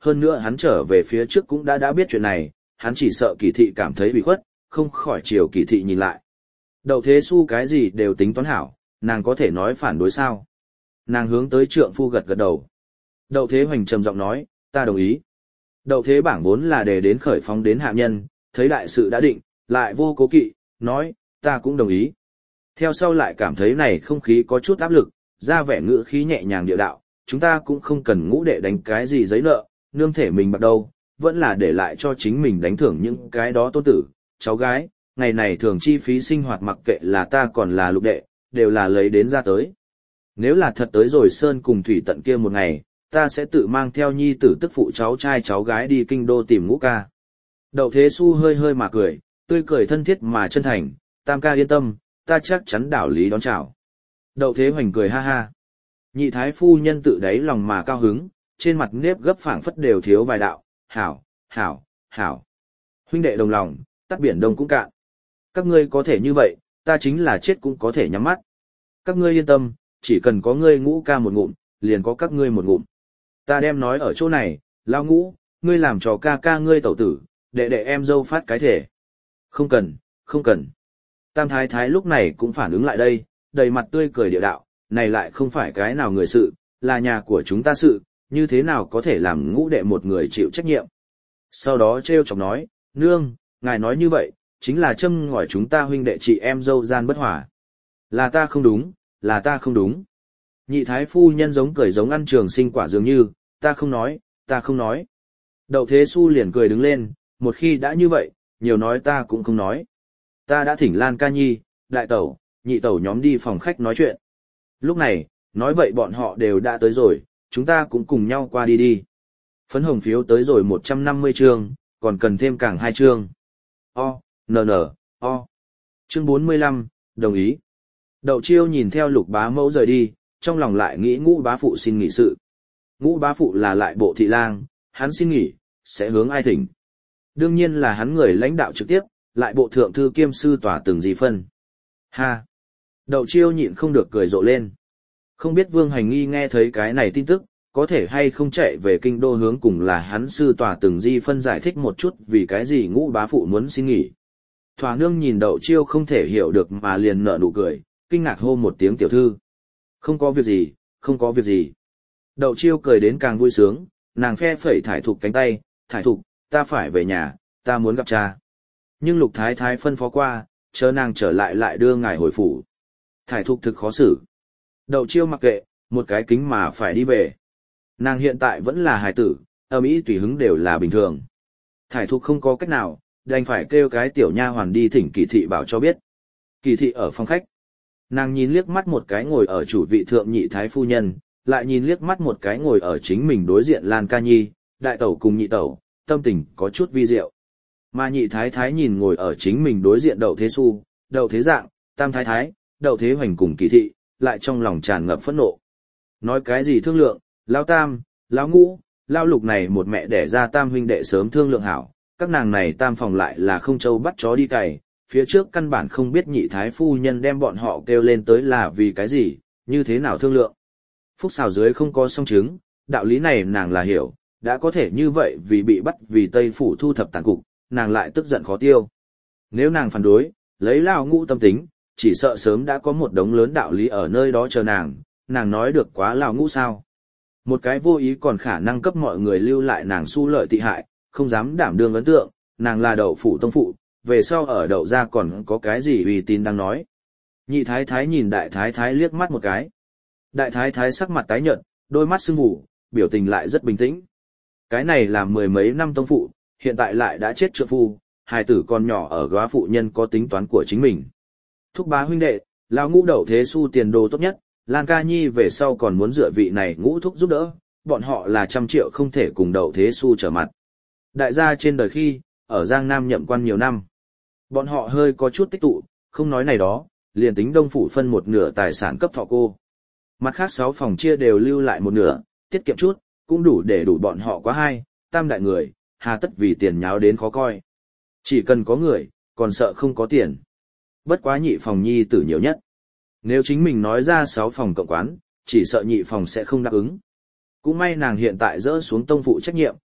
hơn nữa hắn trở về phía trước cũng đã đã biết chuyện này, hắn chỉ sợ Kỳ thị cảm thấy bị khuất, không khỏi chiều Kỳ thị nhìn lại. Đậu Thế Xu cái gì đều tính toán hảo, nàng có thể nói phản đối sao? Nàng hướng tới trượng phu gật gật đầu. Đậu Thế Hoành trầm giọng nói, ta đồng ý. Đậu Thế Bảng vốn là để đến khởi phóng đến hạ nhân, thấy đại sự đã định, lại vô cố kỵ, nói, ta cũng đồng ý. Theo sau lại cảm thấy này không khí có chút áp lực, ra vẻ ngữ khí nhẹ nhàng địa đạo, chúng ta cũng không cần ngũ đệ đánh cái gì giấy nợ, nương thể mình bắt đầu, vẫn là để lại cho chính mình đánh thưởng những cái đó tôn tử, cháu gái, ngày này thường chi phí sinh hoạt mặc kệ là ta còn là lục đệ, đều là lấy đến ra tới. Nếu là thật tới rồi Sơn cùng Thủy tận kia một ngày, ta sẽ tự mang theo nhi tử tức phụ cháu trai cháu gái đi kinh đô tìm ngũ ca. Đậu Thế Xu hơi hơi mà cười, tươi cười thân thiết mà chân thành, tam ca yên tâm, ta chắc chắn đảo lý đón chào. Đậu Thế Hoành cười ha ha. Nhị thái phu nhân tự đáy lòng mà cao hứng, trên mặt nếp gấp phảng phất đều thiếu vài đạo, hảo, hảo, hảo. Huynh đệ đồng lòng, tắt biển đông cũng cạn. Các ngươi có thể như vậy, ta chính là chết cũng có thể nhắm mắt. Các ngươi yên tâm, chỉ cần có ngươi ngũ ca một ngụm, liền có các ngươi một ngụm. Ta đem nói ở chỗ này, lao ngũ, ngươi làm cho ca ca ngươi tẩu tử, đệ đệ em dâu phát cái thể. Không cần, không cần. Tam thái thái lúc này cũng phản ứng lại đây, đầy mặt tươi cười địa đạo, này lại không phải cái nào người sự, là nhà của chúng ta sự, như thế nào có thể làm ngũ đệ một người chịu trách nhiệm. Sau đó trêu chọc nói, nương, ngài nói như vậy, chính là châm ngòi chúng ta huynh đệ chị em dâu gian bất hòa. Là ta không đúng, là ta không đúng. Nhị thái phu nhân giống cười giống ăn trường sinh quả dường như, ta không nói, ta không nói. Đậu Thế Xu liền cười đứng lên, một khi đã như vậy, nhiều nói ta cũng không nói. Ta đã thỉnh Lan Ca Nhi, đại tẩu, nhị tẩu nhóm đi phòng khách nói chuyện. Lúc này, nói vậy bọn họ đều đã tới rồi, chúng ta cũng cùng nhau qua đi đi. Phấn hồng phiếu tới rồi một trăm năm mươi chương, còn cần thêm càng hai chương. O, N N, O. Chương bốn mươi lăm, đồng ý. Đậu Chiêu nhìn theo Lục bá mẫu rời đi, trong lòng lại nghĩ ngũ bá phụ xin nghỉ sự. Ngũ bá phụ là lại bộ thị lang, hắn xin nghỉ, sẽ hướng ai thỉnh. Đương nhiên là hắn người lãnh đạo trực tiếp, lại bộ thượng thư kiêm sư tòa từng gì phân. Ha! Đậu Chiêu nhịn không được cười rộ lên. Không biết Vương Hành Nghi nghe thấy cái này tin tức, có thể hay không chạy về kinh đô hướng cùng là hắn sư tòa từng di phân giải thích một chút vì cái gì ngũ bá phụ muốn xin nghỉ. Thỏa nương nhìn Đậu Chiêu không thể hiểu được mà liền nở nụ cười, kinh ngạc hô một tiếng tiểu thư. Không có việc gì, không có việc gì. Đậu Chiêu cười đến càng vui sướng, nàng phe phẩy Thải Thục cánh tay, Thải Thục, ta phải về nhà, ta muốn gặp cha. Nhưng Lục Thái Thái phân phó qua, chờ nàng trở lại lại đưa ngài hồi phủ. Thải Thục thực khó xử. Đậu Chiêu mặc kệ, một cái kính mà phải đi về. Nàng hiện tại vẫn là hài tử, ầm ĩ tùy hứng đều là bình thường. Thải Thục không có cách nào, đành phải kêu cái tiểu nha hoàn đi thỉnh Kỳ thị bảo cho biết. Kỳ thị ở phòng khách. Nàng nhìn liếc mắt một cái ngồi ở chủ vị thượng nhị thái phu nhân, lại nhìn liếc mắt một cái ngồi ở chính mình đối diện Lan Ca Nhi, đại tẩu cùng nhị tẩu, tâm tình có chút vi diệu. Mà nhị thái thái nhìn ngồi ở chính mình đối diện Đậu Thế Xu, Đậu Thế Dạng, Tam thái thái, Đậu Thế Hoành cùng Kỳ thị, lại trong lòng tràn ngập phẫn nộ. Nói cái gì thương lượng, Lão Tam, Lão Ngũ, Lão Lục này một mẹ đẻ ra tam huynh đệ sớm thương lượng hảo, các nàng này tam phòng lại là không châu bắt chó đi cày, phía trước căn bản không biết nhị thái phu nhân đem bọn họ kêu lên tới là vì cái gì, như thế nào thương lượng. Phúc xào dưới không có song chứng, đạo lý này nàng là hiểu, đã có thể như vậy vì bị bắt vì Tây Phủ thu thập tàn cục, nàng lại tức giận khó tiêu. Nếu nàng phản đối, lấy Lão Ngũ tâm tính, chỉ sợ sớm đã có một đống lớn đạo lý ở nơi đó chờ nàng, nàng nói được quá Lão Ngũ sao. Một cái vô ý còn khả năng cấp mọi người lưu lại nàng su lợi tị hại, không dám đảm đương ấn tượng, nàng là Đậu phủ tông phụ, về sau ở Đậu gia còn có cái gì uy tín đang nói. Nhị thái thái nhìn đại thái thái liếc mắt một cái. Đại thái thái sắc mặt tái nhợt, đôi mắt sưng vụ, biểu tình lại rất bình tĩnh. Cái này là mười mấy năm tông phụ, hiện tại lại đã chết trượng phu, hài tử còn nhỏ ở góa phụ nhân có tính toán của chính mình. Thúc bá huynh đệ, Lão Ngũ Đậu Thế Xu tiền đồ tốt nhất, Lan Ca Nhi về sau còn muốn dựa vị này Ngũ thúc giúp đỡ, bọn họ là trăm triệu không thể cùng Đậu Thế Xu trở mặt. Đại gia trên đời khi, ở Giang Nam nhậm quan nhiều năm. Bọn họ hơi có chút tích tụ, không nói này đó, liền tính Đông phủ phân một nửa tài sản cấp thọ cô. Mặt khác sáu phòng chia đều lưu lại một nửa, tiết kiệm chút, cũng đủ để đủ bọn họ quá hai, tam đại người, hà tất vì tiền nháo đến khó coi. Chỉ cần có người, còn sợ không có tiền. Bất quá nhị phòng nhi tử nhiều nhất. Nếu chính mình nói ra sáu phòng cộng quán, chỉ sợ nhị phòng sẽ không đáp ứng. Cũng may nàng hiện tại dỡ xuống tông phụ trách nhiệm,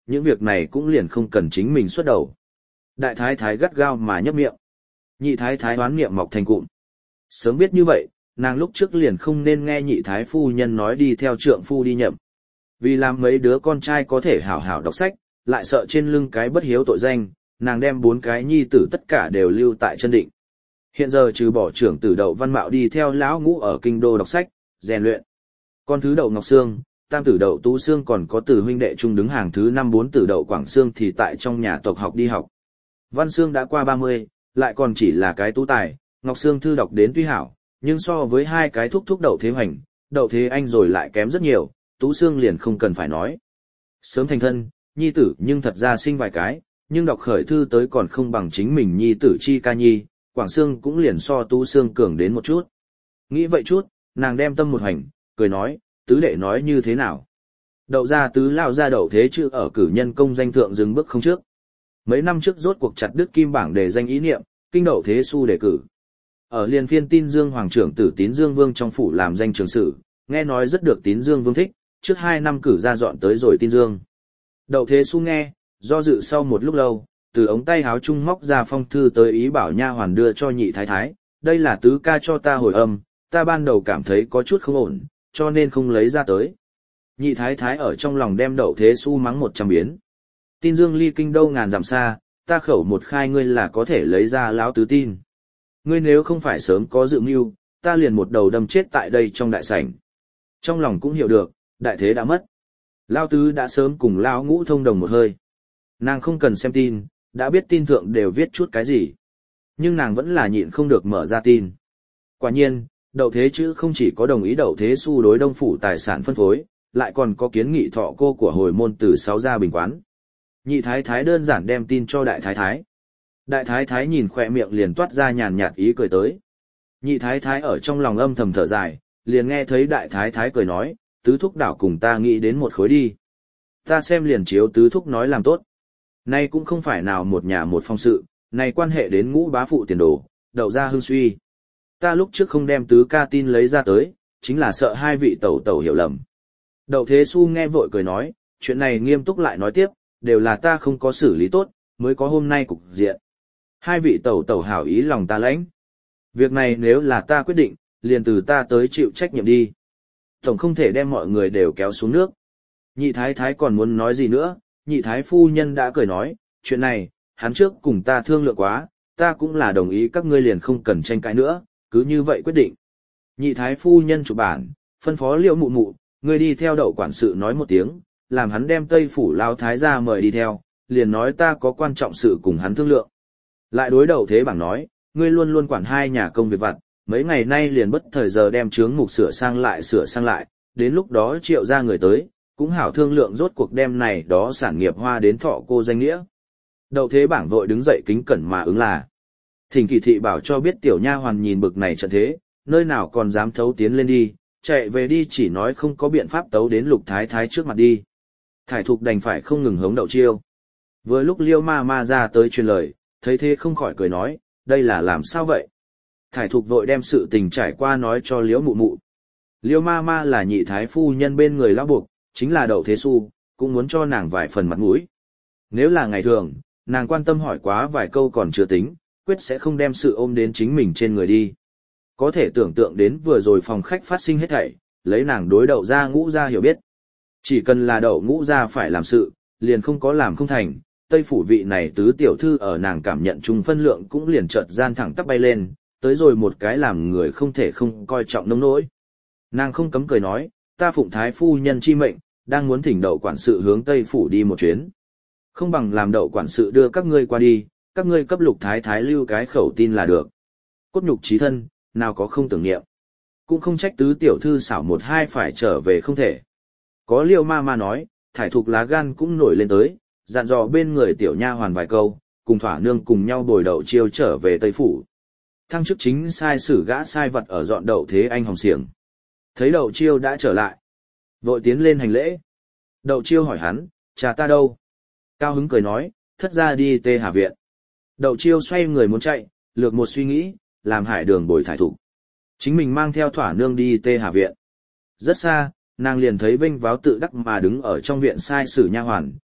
những việc này cũng liền không cần chính mình xuất đầu. Đại thái thái gắt gao mà nhấp miệng. Nhị thái thái đoán miệng mọc thành cụm. Sớm biết như vậy, nàng lúc trước liền không nên nghe nhị thái phu nhân nói đi theo trượng phu đi nhậm. Vì làm mấy đứa con trai có thể hảo hảo đọc sách, lại sợ trên lưng cái bất hiếu tội danh, nàng đem bốn cái nhi tử tất cả đều lưu tại chân định. Hiện giờ trừ bỏ trưởng tử Đậu Văn Mạo đi theo lão ngũ ở kinh đô đọc sách, rèn luyện. Con thứ Đậu Ngọc Sương, tam tử Đậu Tú Sương còn có tử huynh đệ chung đứng hàng thứ năm bốn tử Đậu Quảng Sương thì tại trong nhà tộc học đi học. Văn Sương đã qua ba mươi, lại còn chỉ là cái tú tài, Ngọc Sương thư đọc đến tuy hảo, nhưng so với hai cái thúc thúc Đậu Thế Hoành, Đậu Thế Anh rồi lại kém rất nhiều, Tú Sương liền không cần phải nói. Sớm thành thân, nhi tử nhưng thật ra sinh vài cái, nhưng đọc khởi thư tới còn không bằng chính mình nhi tử Chi Ca Nhi, Quảng Sương cũng liền so Tú Sương cường đến một chút. Nghĩ vậy chút, nàng đem tâm một hành, cười nói, tứ đệ nói như thế nào. Đậu gia tứ lao ra Đậu Thế Chữ ở cử nhân công danh thượng dừng bước không trước. Mấy năm trước rốt cuộc chặt đứt kim bảng đề danh ý niệm, kinh Đậu Thế Xu đề cử. Ở liên phiên Tin Dương Hoàng trưởng tử Tín Dương Vương trong phủ làm danh trường sử, nghe nói rất được Tín Dương Vương thích, trước hai năm cử ra dọn tới rồi Tin Dương. Đậu Thế Xu nghe, do dự sau một lúc lâu, từ ống tay háo trung móc ra phong thư tới ý bảo nha hoàn đưa cho nhị thái thái, đây là tứ ca cho ta hồi âm, ta ban đầu cảm thấy có chút không ổn, cho nên không lấy ra tới. Nhị thái thái ở trong lòng đem Đậu Thế Xu mắng một trăm biến. Tin Dương ly kinh đâu ngàn dặm xa, ta khẩu một khai ngươi là có thể lấy ra lão tứ tin. Ngươi nếu không phải sớm có dự mưu, ta liền một đầu đâm chết tại đây trong đại sảnh. Trong lòng cũng hiểu được, đại thế đã mất. Lão tứ đã sớm cùng lão ngũ thông đồng một hơi. Nàng không cần xem tin, đã biết tin thượng đều viết chút cái gì. Nhưng nàng vẫn là nhịn không được mở ra tin. Quả nhiên, Đậu Thế Chữ không chỉ có đồng ý Đậu Thế Xu đối Đông phủ tài sản phân phối, lại còn có kiến nghị thọ cô của hồi môn từ sáu gia bình quán. Nhị thái thái đơn giản đem tin cho đại thái thái. Đại thái thái nhìn khỏe miệng liền toát ra nhàn nhạt ý cười tới. Nhị thái thái ở trong lòng âm thầm thở dài, liền nghe thấy đại thái thái cười nói, tứ thúc đảo cùng ta nghĩ đến một khối đi. Ta xem liền chiếu tứ thúc nói làm tốt. Nay cũng không phải nào một nhà một phong sự, này quan hệ đến ngũ bá phụ tiền đồ, Đậu gia hưng suy. Ta lúc trước không đem tứ ca tin lấy ra tới, chính là sợ hai vị tẩu tẩu hiểu lầm. Đậu Thế Xu nghe vội cười nói, chuyện này nghiêm túc lại nói tiếp, đều là ta không có xử lý tốt, mới có hôm nay cục diện. Hai vị tẩu tẩu hảo ý lòng ta lãnh. Việc này nếu là ta quyết định, liền từ ta tới chịu trách nhiệm đi. Tổng không thể đem mọi người đều kéo xuống nước. Nhị thái thái còn muốn nói gì nữa, nhị thái phu nhân đã cười nói, chuyện này, hắn trước cùng ta thương lượng quá, ta cũng là đồng ý các ngươi liền không cần tranh cãi nữa, cứ như vậy quyết định. Nhị thái phu nhân chụp bản, phân phó Liễu mụ mụ, ngươi đi theo Đậu quản sự nói một tiếng, làm hắn đem Tây phủ lao thái ra mời đi theo, liền nói ta có quan trọng sự cùng hắn thương lượng. Lại đối Đậu Thế Bảng nói, ngươi luôn luôn quản hai nhà công việc vặt, mấy ngày nay liền bất thời giờ đem chướng mục sửa sang lại sửa sang lại, đến lúc đó triệu ra người tới, cũng hảo thương lượng rốt cuộc đem này đó sản nghiệp hoa đến thọ cô danh nghĩa. Đậu Thế Bảng vội đứng dậy kính cẩn mà ứng là. Thỉnh kỳ thị bảo cho biết tiểu nha hoàn nhìn bực này trận thế, nơi nào còn dám thấu tiến lên đi, chạy về đi chỉ nói không có biện pháp tấu đến Lục Thái Thái trước mặt đi. Thải Thục đành phải không ngừng hống Đậu Chiêu. Vừa lúc Liêu ma ma ra tới truyền lời, thấy thế không khỏi cười nói, đây là làm sao vậy? Thải Thục vội đem sự tình trải qua nói cho Liễu mụ mụ. Liêu ma ma là nhị thái phu nhân bên người lão buộc, chính là Đậu Thế Xu, cũng muốn cho nàng vài phần mặt mũi. Nếu là ngày thường, nàng quan tâm hỏi quá vài câu còn chưa tính, quyết sẽ không đem sự ôm đến chính mình trên người đi. Có thể tưởng tượng đến vừa rồi phòng khách phát sinh hết thảy, lấy nàng đối Đậu gia ngũ gia hiểu biết. Chỉ cần là Đậu ngũ gia phải làm sự, liền không có làm không thành, Tây phủ vị này tứ tiểu thư ở nàng cảm nhận chung phân lượng cũng liền chợt gian thẳng tắp bay lên, tới rồi một cái làm người không thể không coi trọng nông nỗi. Nàng không cấm cười nói, ta phụng thái phu nhân chi mệnh, đang muốn thỉnh Đậu quản sự hướng Tây phủ đi một chuyến. Không bằng làm Đậu quản sự đưa các ngươi qua đi, các ngươi cấp Lục thái thái lưu cái khẩu tin là được. Cốt nhục chí thân, nào có không tưởng niệm. Cũng không trách tứ tiểu thư xảo một hai phải trở về không thể. Có Liêu ma ma nói, Thải Thục lá gan cũng nổi lên tới, dặn dò bên người tiểu nha hoàn vài câu, cùng thỏa nương cùng nhau bồi Đậu Chiêu trở về Tây phủ. Thăng chức chính sai sử gã sai vật ở dọn Đậu Thế Anh hồng xiềng. Thấy Đậu Chiêu đã trở lại, vội tiến lên hành lễ. Đậu Chiêu hỏi hắn, cha ta đâu? Cao hứng cười nói, thất ra đi Tê Hà viện. Đậu Chiêu xoay người muốn chạy, lược một suy nghĩ, làm Hải Đường bồi Thải Thục. Chính mình mang theo thỏa nương đi Tê Hà viện. Rất xa, nàng liền thấy vênh váo tự đắc mà đứng ở trong viện sai sử nha hoàn,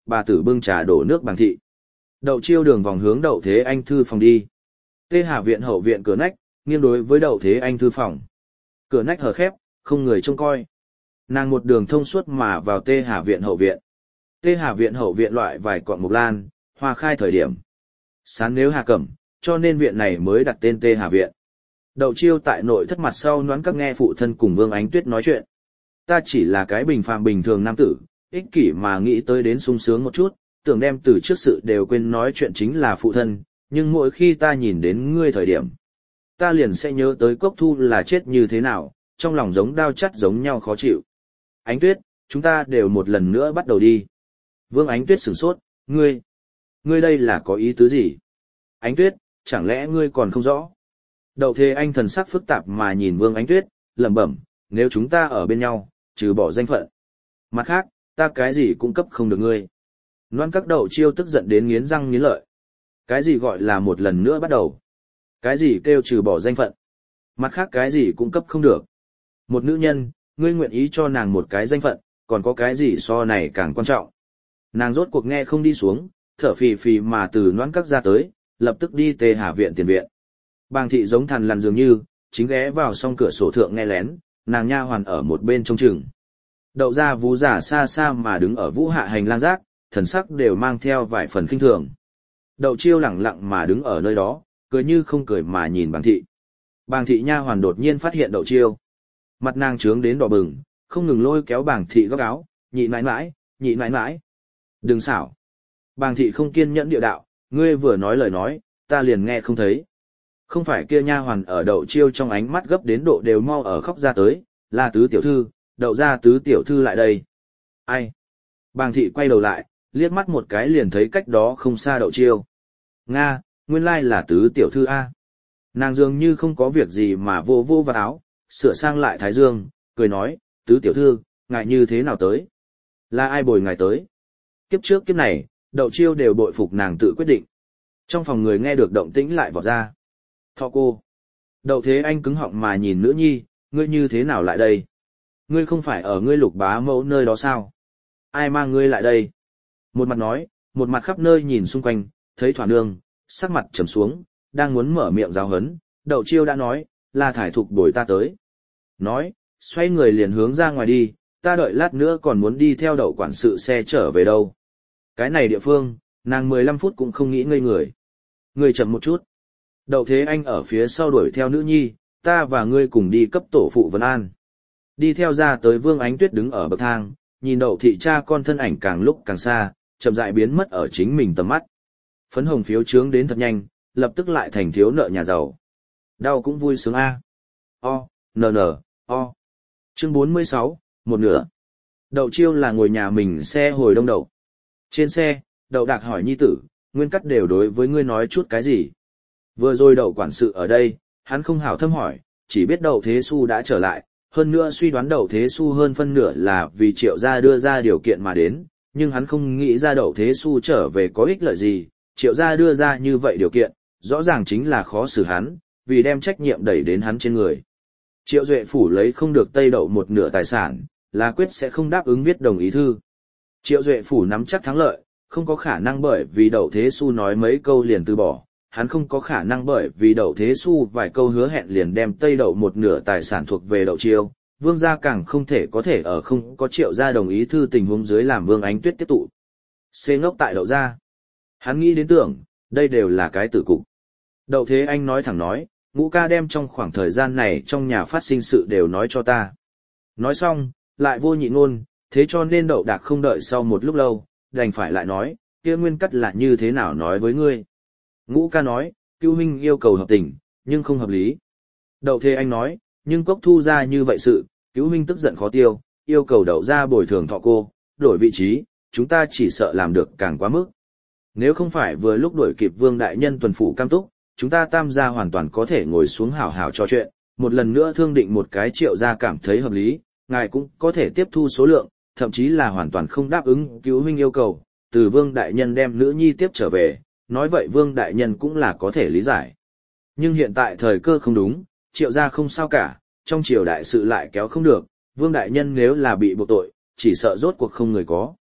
bà tử bưng trà đổ nước Bàng thị. Đậu Chiêu đường vòng hướng Đậu Thế Anh thư phòng đi. Tê Hà viện hậu viện cửa nách, nghiêng đối với Đậu Thế Anh thư phòng. Cửa nách hở khép, không người trông coi. Nàng một đường thông suốt mà vào Tê Hà viện hậu viện. Tê Hà viện hậu viện loại vài cọn mục lan, hoa khai thời điểm. Sán nếu Hà Cẩm, cho nên viện này mới đặt tên Tê Hà viện. Đậu Chiêu tại nội thất mặt sau noãn các nghe phụ thân cùng Vương Ánh Tuyết nói chuyện. Ta chỉ là cái bình phàm bình thường nam tử, ích kỷ mà nghĩ tới đến sung sướng một chút, tưởng đem từ trước sự đều quên nói chuyện chính là phụ thân, nhưng mỗi khi ta nhìn đến ngươi thời điểm, ta liền sẽ nhớ tới Cốc Thu là chết như thế nào, trong lòng giống đao chắt giống nhau khó chịu. Ánh Tuyết, chúng ta đều một lần nữa bắt đầu đi. Vương Ánh Tuyết sửng sốt, ngươi, ngươi đây là có ý tứ gì? Ánh Tuyết, chẳng lẽ ngươi còn không rõ? Đậu Thế Anh thần sắc phức tạp mà nhìn Vương Ánh Tuyết, lẩm bẩm, nếu chúng ta ở bên nhau, trừ bỏ danh phận. Mặt khác, ta cái gì cũng cấp không được ngươi. Loan các Đậu Chiêu tức giận đến nghiến răng nghiến lợi. Cái gì gọi là một lần nữa bắt đầu? Cái gì kêu trừ bỏ danh phận? Mặt khác cái gì cũng cấp không được. Một nữ nhân, ngươi nguyện ý cho nàng một cái danh phận, còn có cái gì so này càng quan trọng. Nàng rốt cuộc nghe không đi xuống, thở phì phì mà từ Loan các ra tới, lập tức đi Tê Hà viện tiền viện. Bàng thị giống thằn lằn dường như, chính ghé vào song cửa sổ thượng nghe lén, nàng nha hoàn ở một bên trông chừng. Đậu ra vú giả xa xa mà đứng ở vũ hạ hành lang giác, thần sắc đều mang theo vài phần kinh thường. Đậu Chiêu lẳng lặng mà đứng ở nơi đó, cười như không cười mà nhìn Bàng thị. Bàng thị nha hoàn đột nhiên phát hiện Đậu Chiêu. Mặt nàng trướng đến đỏ bừng, không ngừng lôi kéo Bàng thị góc áo, nhị mãi mãi, nhị mãi mãi. Đừng xảo. Bàng thị không kiên nhẫn địa đạo, ngươi vừa nói lời nói, ta liền nghe không thấy. Không phải kia nha hoàn ở Đậu Chiêu trong ánh mắt gấp đến độ đều mau ở khóc ra tới, là tứ tiểu thư, Đậu ra tứ tiểu thư lại đây. Ai? Bàng thị quay đầu lại, liếc mắt một cái liền thấy cách đó không xa Đậu Chiêu. Nga, nguyên lai là tứ tiểu thư A. Nàng dường như không có việc gì mà vô vô vào áo, sửa sang lại thái dương, cười nói, tứ tiểu thư, ngài như thế nào tới? Là ai bồi ngài tới? Kiếp trước kiếp này, Đậu Chiêu đều bội phục nàng tự quyết định. Trong phòng người nghe được động tĩnh lại vọt ra. Thọ cô. Đậu Thế Anh cứng họng mà nhìn nữ nhi, ngươi như thế nào lại đây? Ngươi không phải ở ngươi Lục bá mẫu nơi đó sao? Ai mang ngươi lại đây? Một mặt nói, một mặt khắp nơi nhìn xung quanh, thấy Thỏa Nương, sắc mặt trầm xuống, đang muốn mở miệng giáo hấn, Đậu Chiêu đã nói, là thải thục bồi ta tới. Nói, xoay người liền hướng ra ngoài đi, ta đợi lát nữa còn muốn đi theo Đậu quản sự xe trở về đâu. Cái này địa phương, nàng mười lăm phút cũng không nghĩ ngây người. Ngươi chậm một chút. Đậu Thế Anh ở phía sau đuổi theo nữ nhi, ta và ngươi cùng đi cấp tổ phụ vấn an. Đi theo ra tới Vương Ánh Tuyết đứng ở bậc thang, nhìn Đậu thị cha con thân ảnh càng lúc càng xa, chậm rãi biến mất ở chính mình tầm mắt. Phấn hồng phiếu trướng đến thật nhanh, lập tức lại thành thiếu nợ nhà giàu. Đau cũng vui sướng a. O, n n, o. Chương bốn mươi sáu, một nửa. Đậu Chiêu là ngồi nhà mình xe hồi đông đậu. Trên xe, Đậu Đạc hỏi nhi tử, Nguyên Cắt đều đối với ngươi nói chút cái gì. Vừa rồi Đậu quản sự ở đây, hắn không hảo thâm hỏi, chỉ biết Đậu Thế Xu đã trở lại, hơn nữa suy đoán Đậu Thế Xu hơn phân nửa là vì Triệu gia đưa ra điều kiện mà đến, nhưng hắn không nghĩ ra Đậu Thế Xu trở về có ích lợi gì, Triệu gia đưa ra như vậy điều kiện, rõ ràng chính là khó xử hắn, vì đem trách nhiệm đẩy đến hắn trên người. Triệu Duệ Phủ lấy không được Tây Đậu một nửa tài sản, là quyết sẽ không đáp ứng viết đồng ý thư. Triệu Duệ Phủ nắm chắc thắng lợi, không có khả năng bởi vì Đậu Thế Xu nói mấy câu liền từ bỏ, hắn không có khả năng bởi vì Đậu Thế Xu vài câu hứa hẹn liền đem Tây Đậu một nửa tài sản thuộc về Đậu Chiêu, Vương gia càng không thể có thể ở không có Triệu gia đồng ý thư tình huống dưới làm Vương Ánh Tuyết tiếp tụ. Xê ngốc tại Đậu gia. Hắn nghĩ đến tưởng, đây đều là cái tử cục. Đậu Thế Anh nói thẳng nói, Ngũ ca đem trong khoảng thời gian này trong nhà phát sinh sự đều nói cho ta. Nói xong, lại vô nhị ngôn, thế cho nên Đậu Đạc không đợi sau một lúc lâu, đành phải lại nói, kia Nguyên Cắt là như thế nào nói với ngươi. Ngũ ca nói, Cưu huynh yêu cầu hợp tình, nhưng không hợp lý. Đậu Thế Anh nói, nhưng Cốc Thu ra như vậy sự, Cưu huynh tức giận khó tiêu, yêu cầu Đậu ra bồi thường thọ cô, đổi vị trí, chúng ta chỉ sợ làm được càng quá mức. Nếu không phải vừa lúc đuổi kịp Vương đại nhân tuần phủ cam túc, chúng ta tam gia hoàn toàn có thể ngồi xuống hảo hảo trò chuyện, một lần nữa thương định một cái Triệu gia cảm thấy hợp lý, ngài cũng có thể tiếp thu số lượng, thậm chí là hoàn toàn không đáp ứng Cứu huynh yêu cầu, từ Vương đại nhân đem nữ nhi tiếp trở về, nói vậy Vương đại nhân cũng là có thể lý giải. Nhưng hiện tại thời cơ không đúng, Triệu gia không sao cả, trong triều đại sự lại kéo không được, Vương đại nhân nếu là bị buộc tội, chỉ sợ rốt cuộc không người có.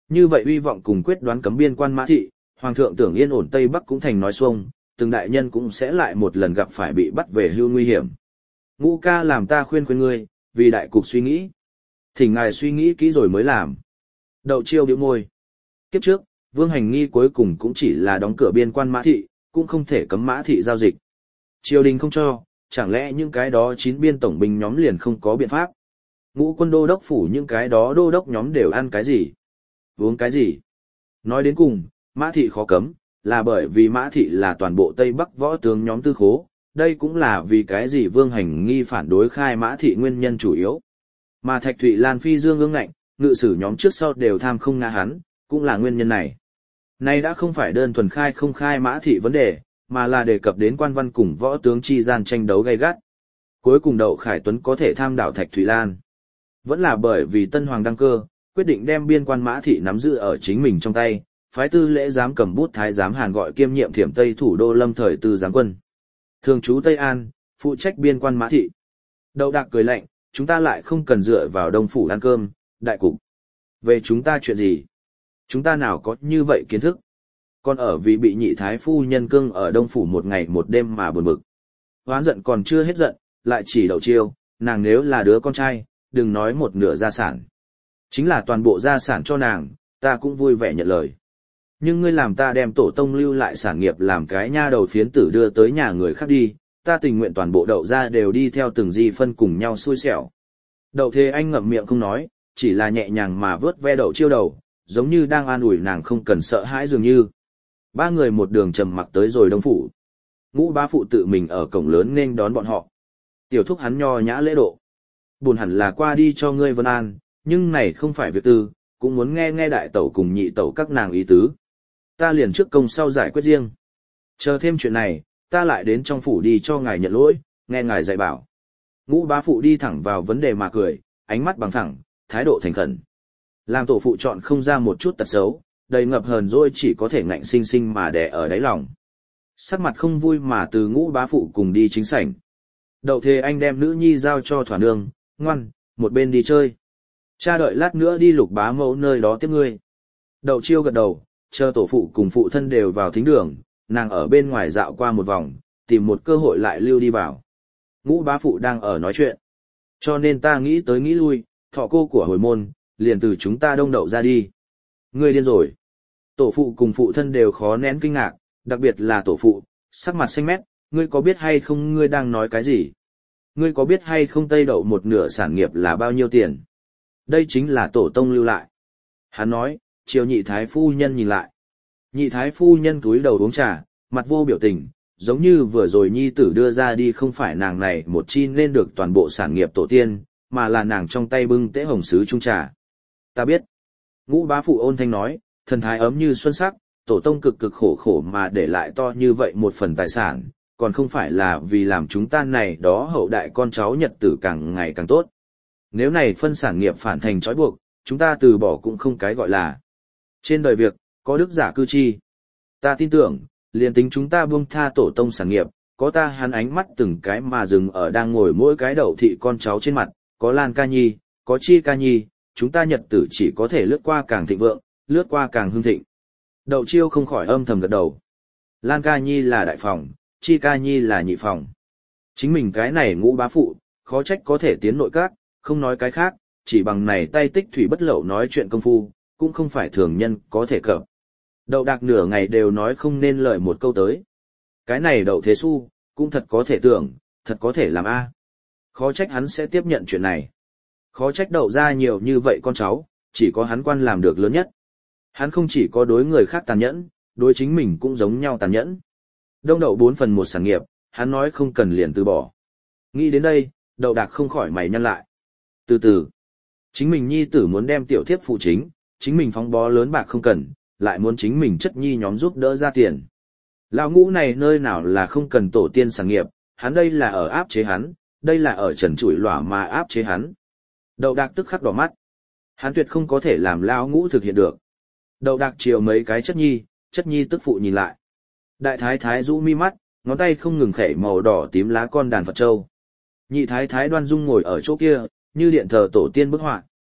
Như vậy uy vọng cùng quyết đoán cấm biên quan mã thị, hoàng thượng tưởng yên ổn Tây Bắc cũng thành nói xuông, từng đại nhân cũng sẽ lại một lần gặp phải bị bắt về hưu nguy hiểm. Ngũ ca làm ta khuyên khuyên ngươi, vì đại cục suy nghĩ. Thỉnh ngài suy nghĩ kỹ rồi mới làm. Đậu Chiêu bĩu môi. Kiếp trước, Vương Hành Nghi cuối cùng cũng chỉ là đóng cửa biên quan mã thị, cũng không thể cấm mã thị giao dịch. Triều đình không cho, chẳng lẽ những cái đó chín biên tổng binh nhóm liền không có biện pháp? Ngũ quân đô đốc phủ những cái đó đô đốc nhóm đều ăn cái gì? Uống cái gì? Nói đến cùng, mã thị khó cấm, là bởi vì mã thị là toàn bộ Tây Bắc võ tướng nhóm tư khố, đây cũng là vì cái gì Vương Hành Nghi phản đối khai mã thị nguyên nhân chủ yếu. Mà Thạch Thụy Lan phi dương ương ngạnh, ngự sử nhóm trước sau đều tham không ngã hắn, cũng là nguyên nhân này. Nay đã không phải đơn thuần khai không khai mã thị vấn đề, mà là đề cập đến quan văn cùng võ tướng chi gian tranh đấu gay gắt. Cuối cùng Đậu Khải Tuấn có thể tham đảo Thạch Thụy Lan. Vẫn là bởi vì Tân Hoàng đăng cơ, quyết định đem biên quan mã thị nắm giữ ở chính mình trong tay, phái tư lễ giám cầm bút thái giám Hàn gọi kiêm nhiệm thiểm Tây thủ đô lâm thời tư giám quân. Thường trú Tây An, phụ trách biên quan mã thị. Đậu Đạc cười lạnh, chúng ta lại không cần dựa vào Đông phủ ăn cơm, đại cục. Về chúng ta chuyện gì? Chúng ta nào có như vậy kiến thức? Còn ở vì bị nhị thái phu nhân cưng ở Đông phủ một ngày một đêm mà buồn bực. Hoán giận còn chưa hết giận, lại chỉ Đậu Chiêu, nàng nếu là đứa con trai, đừng nói một nửa gia sản. Chính là toàn bộ gia sản cho nàng, ta cũng vui vẻ nhận lời. Nhưng ngươi làm ta đem tổ tông lưu lại sản nghiệp làm cái nha đầu phiến tử đưa tới nhà người khác đi, ta tình nguyện toàn bộ Đậu gia đều đi theo từng di phân cùng nhau xui xẻo. Đậu Thế Anh ngậm miệng không nói, chỉ là nhẹ nhàng mà vớt ve Đậu Chiêu đầu, giống như đang an ủi nàng không cần sợ hãi dường như. Ba người một đường trầm mặc tới rồi Đông phủ. Ngũ bá phụ tự mình ở cổng lớn nên đón bọn họ. Tiểu thúc hắn nho nhã lễ độ. Buồn hẳn là qua đi cho ngươi vân an, nhưng này không phải việc tư, cũng muốn nghe nghe đại tẩu cùng nhị tẩu các nàng ý tứ. Ta liền trước công sau giải quyết riêng. Chờ thêm chuyện này, ta lại đến trong phủ đi cho ngài nhận lỗi, nghe ngài dạy bảo. Ngũ bá phụ đi thẳng vào vấn đề mà cười, ánh mắt bằng thẳng, thái độ thành khẩn. Làm tổ phụ chọn không ra một chút tật xấu, đầy ngập hờn dỗi chỉ có thể ngạnh sinh sinh mà đè ở đáy lòng. Sắc mặt không vui mà từ Ngũ bá phụ cùng đi chính sảnh. Đậu Thế Anh đem nữ nhi giao cho thỏa nương, ngoan, một bên đi chơi. Cha đợi lát nữa đi Lục bá mẫu nơi đó tiếp ngươi. Đậu Chiêu gật đầu, chờ tổ phụ cùng phụ thân đều vào thính đường, nàng ở bên ngoài dạo qua một vòng, tìm một cơ hội lại lưu đi vào. Ngũ bá phụ đang ở nói chuyện. Cho nên ta nghĩ tới nghĩ lui, thọ cô của hồi môn, liền từ chúng ta Đông Đậu ra đi. Ngươi điên rồi. Tổ phụ cùng phụ thân đều khó nén kinh ngạc, đặc biệt là tổ phụ, sắc mặt xanh mét, ngươi có biết hay không ngươi đang nói cái gì? Ngươi có biết hay không Tây Đậu một nửa sản nghiệp là bao nhiêu tiền? Đây chính là tổ tông lưu lại. Hắn nói, chiều nhị thái phu nhân nhìn lại. Nhị thái phu nhân túi đầu uống trà, mặt vô biểu tình, giống như vừa rồi nhi tử đưa ra đi không phải nàng này một chi nên được toàn bộ sản nghiệp tổ tiên, mà là nàng trong tay bưng tễ hồng sứ trung trà. Ta biết. Ngũ bá phụ ôn thanh nói, thần thái ấm như xuân sắc, tổ tông cực cực khổ khổ mà để lại to như vậy một phần tài sản, còn không phải là vì làm chúng ta này đó hậu đại con cháu nhật tử càng ngày càng tốt. Nếu này phân sản nghiệp phản thành trói buộc, chúng ta từ bỏ cũng không cái gọi là. Trên đời việc, có đức giả cư chi. Ta tin tưởng, liền tính chúng ta buông tha tổ tông sản nghiệp, có ta hắn ánh mắt từng cái mà dừng ở đang ngồi mỗi cái đầu thị con cháu trên mặt, có Lan ca nhi, có Chi ca nhi, chúng ta nhật tử chỉ có thể lướt qua càng thịnh vượng, lướt qua càng hưng thịnh. Đậu Chiêu không khỏi âm thầm gật đầu. Lan ca nhi là đại phòng, Chi ca nhi là nhị phòng. Chính mình cái này ngũ bá phụ, khó trách có thể tiến nội các, không nói cái khác, chỉ bằng này tay tích thủy bất lậu nói chuyện công phu, cũng không phải thường nhân có thể cập. Đậu Đạc nửa ngày đều nói không nên lời một câu tới. Cái này Đậu Thế Xu, cũng thật có thể tưởng, thật có thể làm a. Khó trách hắn sẽ tiếp nhận chuyện này. Khó trách Đậu ra nhiều như vậy con cháu, chỉ có hắn quan làm được lớn nhất. Hắn không chỉ có đối người khác tàn nhẫn, đối chính mình cũng giống nhau tàn nhẫn. Đông Đậu bốn phần một sản nghiệp, hắn nói không cần liền từ bỏ. Nghĩ đến đây, Đậu Đạc không khỏi mày nhăn lại. Từ từ, chính mình nhi tử muốn đem tiểu thiếp phụ chính, chính mình phóng bó lớn bạc không cần, lại muốn chính mình chất nhi nhóm giúp đỡ ra tiền. Lão ngũ này nơi nào là không cần tổ tiên sản nghiệp, hắn đây là ở áp chế hắn, đây là ở trần trụi lỏa mà áp chế hắn. Đậu Đạc tức khắc đỏ mắt. Hắn tuyệt không có thể làm lão ngũ thực hiện được. Đậu Đạc chiều mấy cái chất nhi, chất nhi tức phụ nhìn lại. Đại thái thái rũ mi mắt, ngón tay không ngừng khẽ màu đỏ tím lá con đàn Phật châu. Nhị thái thái đoan dung ngồi ở chỗ kia, như điện thờ tổ tiên bức họa.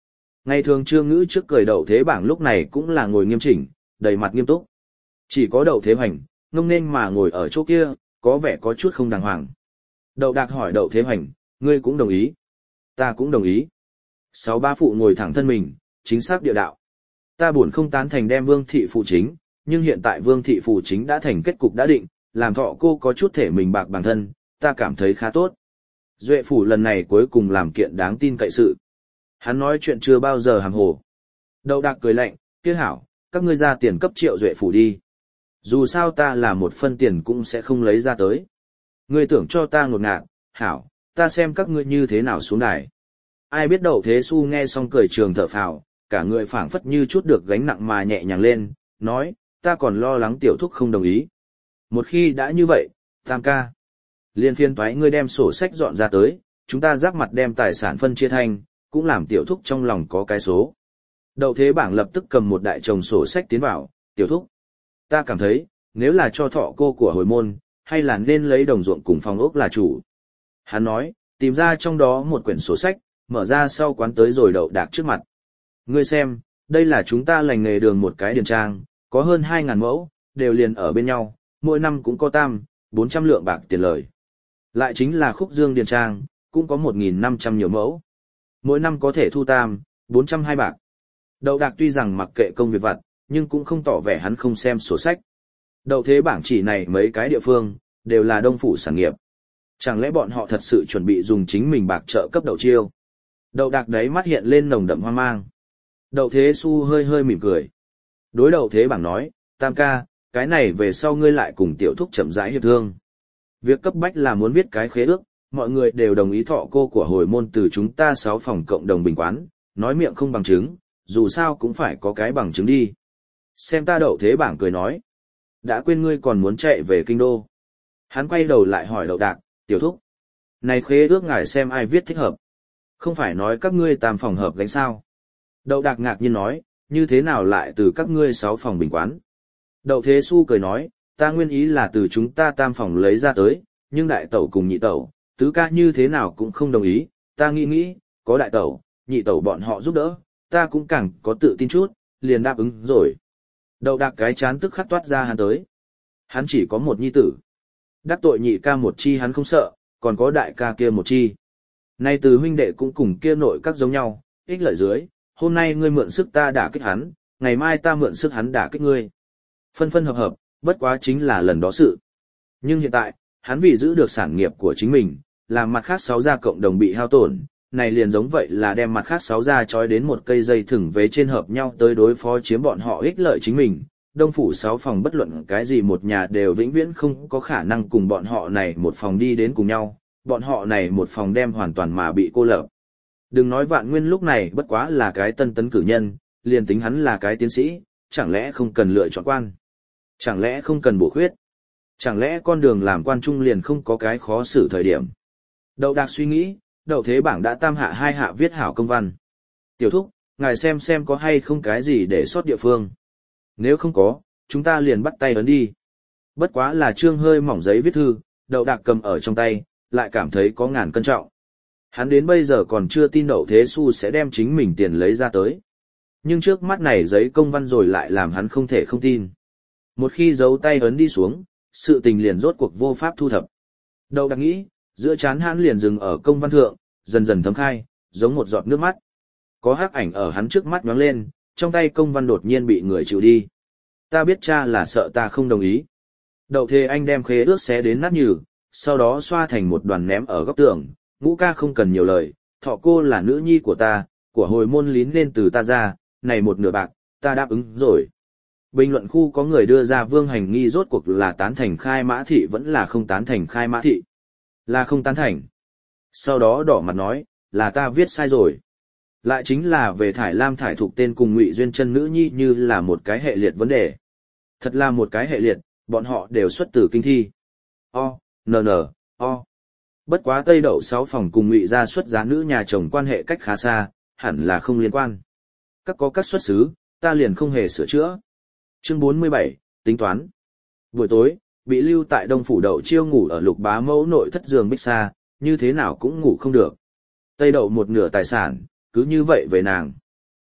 Ngày thường Trương Ngữ trước cười Đậu Thế Bảng lúc này cũng là ngồi nghiêm chỉnh, đầy mặt nghiêm túc. Chỉ có Đậu Thế Hoành, ngông nên mà ngồi ở chỗ kia, có vẻ có chút không đàng hoàng. Đậu Đạc hỏi Đậu Thế Hoành, ngươi cũng đồng ý? Ta cũng đồng ý. Sáu ba phụ ngồi thẳng thân mình, chính xác địa đạo. Ta buồn không tán thành đem Vương thị phụ chính, nhưng hiện tại Vương thị phụ chính đã thành kết cục đã định, làm thọ cô có chút thể mình bạc bản thân, ta cảm thấy khá tốt. Duệ phủ lần này cuối cùng làm kiện đáng tin cậy sự. Hắn nói chuyện chưa bao giờ hàm hồ. Đậu Đạc cười lạnh, kia hảo, các ngươi ra tiền cấp triệu Duệ phủ đi. Dù sao ta là một phân tiền cũng sẽ không lấy ra tới. Ngươi tưởng cho ta ngột ngạt, hảo, ta xem các ngươi như thế nào xuống đài. Ai biết Đậu Thế Xu nghe xong cười trường thở phào, cả người phảng phất như chút được gánh nặng mà nhẹ nhàng lên, nói, ta còn lo lắng tiểu thúc không đồng ý. Một khi đã như vậy, Tam ca, liên phiên toái ngươi đem sổ sách dọn ra tới, chúng ta giáp mặt đem tài sản phân chia thành, cũng làm tiểu thúc trong lòng có cái số. Đậu Thế Bảng lập tức cầm một đại chồng sổ sách tiến vào, tiểu thúc. Ta cảm thấy, nếu là cho thọ cô của hồi môn, hay là nên lấy đồng ruộng cùng phòng ốc là chủ. Hắn nói, tìm ra trong đó một quyển sổ sách, mở ra sau quán tới rồi Đậu Đạc trước mặt. Ngươi xem, đây là chúng ta lành nghề đường một cái điền trang, có hơn hai ngàn mẫu, đều liền ở bên nhau, mỗi năm cũng có tam, bốn trăm lượng bạc tiền lời. Lại chính là Khúc Dương điền trang, cũng có một nghìn năm trăm nhiều mẫu. Mỗi năm có thể thu tam, bốn trăm hai bạc. Đậu Đạc tuy rằng mặc kệ công việc vặt, nhưng cũng không tỏ vẻ hắn không xem sổ sách. Đậu Thế Bảng chỉ này mấy cái địa phương, đều là đông phủ sản nghiệp. Chẳng lẽ bọn họ thật sự chuẩn bị dùng chính mình bạc trợ cấp Đậu Chiêu? Đậu Đạc đấy mắt hiện lên nồng đậm hoang mang. Đậu Thế Xu hơi hơi mỉm cười. Đối Đậu Thế Bảng nói, Tam ca, cái này về sau ngươi lại cùng tiểu thúc chậm rãi hiệp thương. Việc cấp bách là muốn viết cái khế ước, mọi người đều đồng ý thọ cô của hồi môn từ chúng ta sáu phòng cộng đồng bình quán, nói miệng không bằng chứng, dù sao cũng phải có cái bằng chứng đi. Xem ta Đậu Thế Bảng cười nói, đã quên ngươi còn muốn chạy về kinh đô. Hắn quay đầu lại hỏi Đậu Đạc, tiểu thúc, này khế ước ngài xem ai viết thích hợp. Không phải nói các ngươi tam phòng hợp gánh sao. Đậu Đạc ngạc nhiên nói, như thế nào lại từ các ngươi sáu phòng bình quán. Đậu Thế Xu cười nói, ta nguyên ý là từ chúng ta tam phòng lấy ra tới, nhưng đại tẩu cùng nhị tẩu, tứ ca như thế nào cũng không đồng ý, ta nghĩ nghĩ, có đại tẩu, nhị tẩu bọn họ giúp đỡ, ta cũng càng có tự tin chút, liền đáp ứng rồi. Đậu Đạc cái chán tức khắc toát ra hắn tới. Hắn chỉ có một nhi tử. Đắc tội nhị ca một chi hắn không sợ, còn có đại ca kia một chi. Nay từ huynh đệ cũng cùng kia nội các giống nhau, ích lợi dưới, hôm nay ngươi mượn sức ta đả kích hắn, ngày mai ta mượn sức hắn đả kích ngươi. Phân phân hợp hợp, bất quá chính là lần đó sự. Nhưng hiện tại, hắn vì giữ được sản nghiệp của chính mình, làm mặt khác sáu gia cộng đồng bị hao tổn, này liền giống vậy là đem mặt khác sáu gia trói đến một cây dây thừng vế trên hợp nhau tới đối phó chiếm bọn họ ích lợi chính mình. Đông phủ sáu phòng bất luận cái gì một nhà đều vĩnh viễn không có khả năng cùng bọn họ này một phòng đi đến cùng nhau, bọn họ này một phòng đem hoàn toàn mà bị cô lập. Đừng nói Vạn Nguyên lúc này bất quá là cái tân tấn cử nhân, liền tính hắn là cái tiến sĩ, chẳng lẽ không cần lựa chọn quan? Chẳng lẽ không cần bổ khuyết? Chẳng lẽ con đường làm quan trung liền không có cái khó xử thời điểm? Đậu Đạc suy nghĩ, Đậu Thế Bảng đã tam hạ hai hạ viết hảo công văn. Tiểu thúc, ngài xem xem có hay không cái gì để sót địa phương. Nếu không có, chúng ta liền bắt tay ấn đi. Bất quá là trương hơi mỏng giấy viết thư, Đậu Đạc cầm ở trong tay, lại cảm thấy có ngàn cân trọng. Hắn đến bây giờ còn chưa tin Đậu Thế Xu sẽ đem chính mình tiền lấy ra tới. Nhưng trước mắt này giấy công văn rồi lại làm hắn không thể không tin. Một khi giấu tay ấn đi xuống, sự tình liền rốt cuộc vô pháp thu thập. Đậu Đạc nghĩ, giữa chán hắn liền dừng ở công văn thượng, dần dần thấm khai, giống một giọt nước mắt. Có hắc ảnh ở hắn trước mắt nhoáng lên, trong tay công văn đột nhiên bị người chịu đi. Ta biết cha là sợ ta không đồng ý. Đậu Thế Anh đem khế ước xé đến nát nhừ, sau đó xoa thành một đoàn ném ở góc tường. Ngũ ca không cần nhiều lời, thọ cô là nữ nhi của ta, của hồi môn lín nên từ ta ra, này một nửa bạc, ta đáp ứng rồi. Bình luận khu có người đưa ra Vương Hành Nghi rốt cuộc là tán thành khai mã thị vẫn là không tán thành khai mã thị. Là không tán thành. Sau đó đỏ mặt nói, là ta viết sai rồi. Lại chính là về thải lam thải thuộc tên cùng Ngụy Duyên chân nữ nhi như là một cái hệ liệt vấn đề. Thật là một cái hệ liệt, bọn họ đều xuất từ kinh thi. O, n n, o. Bất quá Tây Đậu sáu phòng cùng Ngụy gia xuất giá nữ nhà chồng quan hệ cách khá xa, hẳn là không liên quan. Các có các xuất xứ, ta liền không hề sửa chữa. Chương bốn mươi bảy, tính toán. Buổi tối, bị lưu tại Đông phủ Đậu Chiêu ngủ ở Lục Bá Mẫu nội thất giường bích xa, như thế nào cũng ngủ không được. Tây Đậu một nửa tài sản, cứ như vậy về nàng.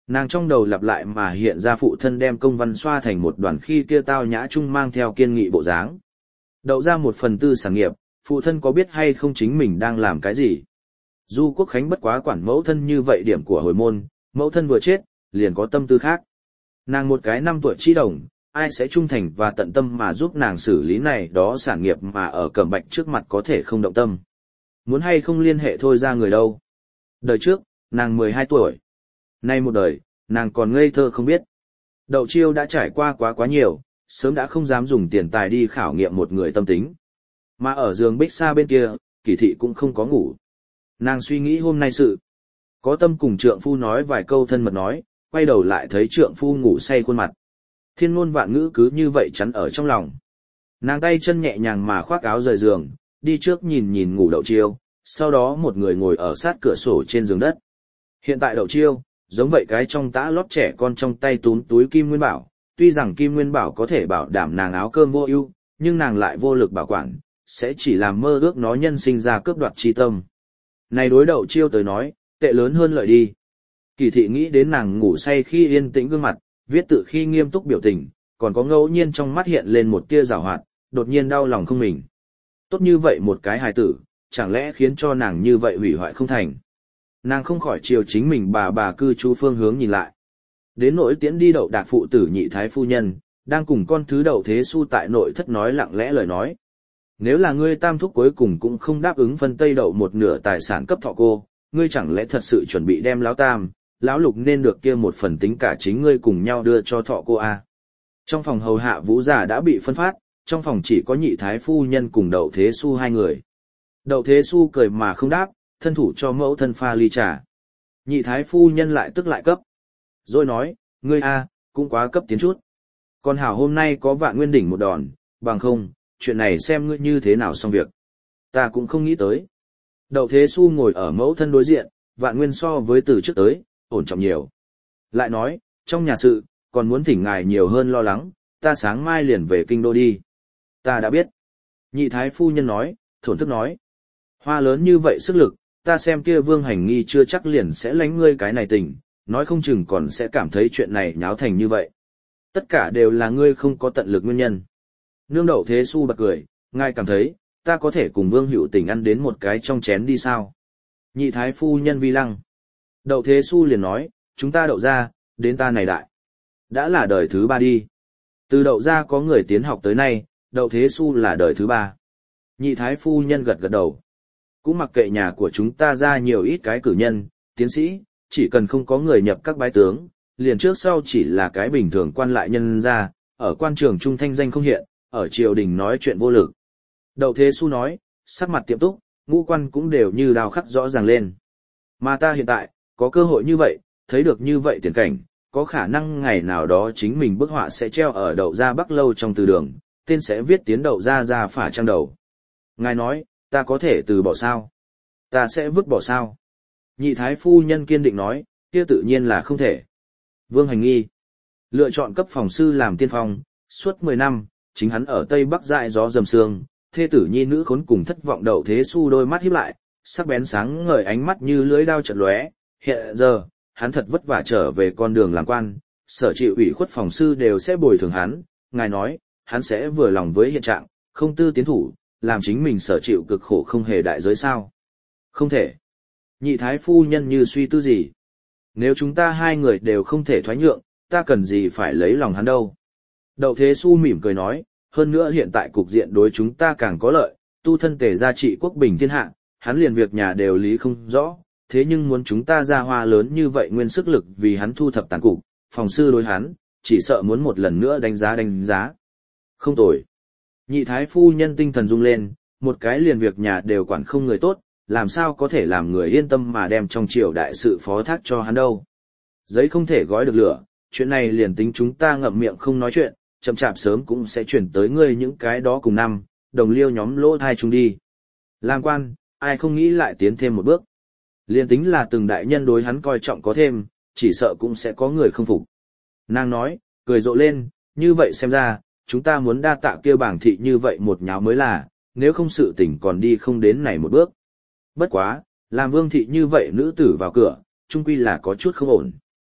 Nàng trong đầu lặp lại mà hiện ra phụ thân đem công văn xoa thành một đoàn khi kia tao nhã trung mang theo kiên nghị bộ dáng. Đậu ra một phần tư sản nghiệp, phụ thân có biết hay không chính mình đang làm cái gì? Du Quốc Khánh bất quá quản mẫu thân như vậy điểm của hồi môn, mẫu thân vừa chết, liền có tâm tư khác. Nàng một cái năm tuổi chi đồng, ai sẽ trung thành và tận tâm mà giúp nàng xử lý này đó sản nghiệp mà ở Cẩm Bạch trước mặt có thể không động tâm. Muốn hay không liên hệ thôi ra người đâu. Đời trước, nàng mười hai tuổi. Nay một đời, nàng còn ngây thơ không biết. Đậu Chiêu đã trải qua quá quá nhiều, sớm đã không dám dùng tiền tài đi khảo nghiệm một người tâm tính. Mà ở giường Bích Sa bên kia, Kỳ Thị cũng không có ngủ. Nàng suy nghĩ hôm nay sự. Có tâm cùng trượng phu nói vài câu thân mật nói, quay đầu lại thấy trượng phu ngủ say khuôn mặt. Thiên ngôn vạn ngữ cứ như vậy chắn ở trong lòng. Nàng tay chân nhẹ nhàng mà khoác áo rời giường, đi trước nhìn nhìn ngủ Đậu Chiêu, sau đó một người ngồi ở sát cửa sổ trên giường đất. Hiện tại Đậu Chiêu, giống vậy cái trong tã lót trẻ con trong tay túm túi Kim Nguyên Bảo, tuy rằng Kim Nguyên Bảo có thể bảo đảm nàng áo cơm vô ưu, nhưng nàng lại vô lực bảo quản, sẽ chỉ làm mơ ước nó nhân sinh ra cướp đoạt chi tâm. Này đối Đậu Chiêu tới nói, tệ lớn hơn lợi đi. Kỳ Thị nghĩ đến nàng ngủ say khi yên tĩnh gương mặt, viết tự khi nghiêm túc biểu tình, còn có ngẫu nhiên trong mắt hiện lên một tia giảo hoạt, đột nhiên đau lòng không mình. Tốt như vậy một cái hài tử, chẳng lẽ khiến cho nàng như vậy hủy hoại không thành. Nàng không khỏi chiều chính mình bà bà cư trú phương hướng nhìn lại. Đến nỗi tiễn đi Đậu Đạc phụ tử nhị thái phu nhân, đang cùng con thứ Đậu Thế Xu tại nội thất nói lặng lẽ lời nói. Nếu là ngươi tam thúc cuối cùng cũng không đáp ứng phân Tây Đậu một nửa tài sản cấp thọ cô, ngươi chẳng lẽ thật sự chuẩn bị đem lão tam, lão lục nên được kia một phần tính cả chính ngươi cùng nhau đưa cho thọ cô à. Trong phòng hầu hạ vũ giả đã bị phân phát, trong phòng chỉ có nhị thái phu nhân cùng Đậu Thế Xu hai người. Đậu Thế Xu cười mà không đáp, thân thủ cho mẫu thân pha ly trà. Nhị thái phu nhân lại tức lại cấp. Rồi nói, ngươi a, cũng quá cấp tiến chút. Còn hảo hôm nay có Vạn Nguyên đỉnh một đòn, bằng không, chuyện này xem ngươi như thế nào xong việc. Ta cũng không nghĩ tới. Đậu Thế Xu ngồi ở mẫu thân đối diện, Vạn Nguyên so với từ trước tới, ổn trọng nhiều. Lại nói, trong nhà sự, còn muốn thỉnh ngài nhiều hơn lo lắng, ta sáng mai liền về kinh đô đi. Ta đã biết. Nhị thái phu nhân nói, thổn thức nói. Hoa lớn như vậy sức lực, ta xem kia Vương Hành Nghi chưa chắc liền sẽ lánh ngươi cái này tình, nói không chừng còn sẽ cảm thấy chuyện này nháo thành như vậy. Tất cả đều là ngươi không có tận lực nguyên nhân. Nương Đậu Thế Xu bật cười, ngài cảm thấy, ta có thể cùng Vương Hữu Tình ăn đến một cái trong chén đi sao? Nhị thái phu nhân vi lăng. Đậu Thế Xu liền nói, chúng ta Đậu ra, đến ta này đại. Đã là đời thứ ba đi. Từ Đậu ra có người tiến học tới nay, Đậu Thế Xu là đời thứ ba. Nhị thái phu nhân gật gật đầu. Cũng mặc kệ nhà của chúng ta ra nhiều ít cái cử nhân, tiến sĩ, chỉ cần không có người nhập các bái tướng, liền trước sau chỉ là cái bình thường quan lại nhân ra, ở quan trường trung thanh danh không hiện, ở triều đình nói chuyện vô lực. Đậu Thế Xu nói, sắc mặt tiệm túc, ngũ quan cũng đều như đào khắc rõ ràng lên. Mà ta hiện tại, có cơ hội như vậy, thấy được như vậy tiền cảnh, có khả năng ngày nào đó chính mình bức họa sẽ treo ở Đậu gia Bắc lâu trong từ đường, tên sẽ viết tiến Đậu gia ra phả trang đầu. Ngài nói, ta có thể từ bỏ sao? Ta sẽ vứt bỏ sao? Nhị thái phu nhân kiên định nói, kia tự nhiên là không thể. Vương Hành Nghi lựa chọn cấp phòng sư làm tiên phong, suốt mười năm, chính hắn ở Tây Bắc dại gió dầm sương, thê tử nhi nữ khốn cùng thất vọng. Đậu Thế Xu đôi mắt híp lại, sắc bén sáng ngời ánh mắt như lưỡi dao chợt lóe. Hiện giờ, hắn thật vất vả trở về con đường làm quan, sở chịu ủy khuất phòng sư đều sẽ bồi thường hắn. Ngài nói, hắn sẽ vừa lòng với hiện trạng, không tư tiến thủ, làm chính mình sở chịu cực khổ không hề đại giới sao? Không thể. Nhị thái phu nhân như suy tư gì? Nếu chúng ta hai người đều không thể thoái nhượng, ta cần gì phải lấy lòng hắn đâu? Đậu Thế Xu mỉm cười nói, hơn nữa hiện tại cục diện đối chúng ta càng có lợi, tu thân tề gia trị quốc bình thiên hạ, hắn liền việc nhà đều lý không rõ, thế nhưng muốn chúng ta ra hoa lớn như vậy nguyên sức lực vì hắn thu thập tàn cục, phòng sư đối hắn, chỉ sợ muốn một lần nữa đánh giá đánh giá. Không tồi. Nhị thái phu nhân tinh thần rung lên, một cái liền việc nhà đều quản không người tốt, làm sao có thể làm người yên tâm mà đem trong triều đại sự phó thác cho hắn đâu. Giấy không thể gói được lửa, chuyện này liền tính chúng ta ngậm miệng không nói chuyện, chậm chạp sớm cũng sẽ chuyển tới ngươi những cái đó cùng năm, đồng liêu nhóm lỗ thai chúng đi. Làm quan, ai không nghĩ lại tiến thêm một bước. Liền tính là từng đại nhân đối hắn coi trọng có thêm, chỉ sợ cũng sẽ có người không phục. Nàng nói, cười rộ lên, như vậy xem ra, chúng ta muốn đa tạ kêu bảng thị như vậy một nháo mới là, nếu không sự tình còn đi không đến này một bước. Bất quá, làm Vương thị như vậy nữ tử vào cửa, chung quy là có chút không ổn.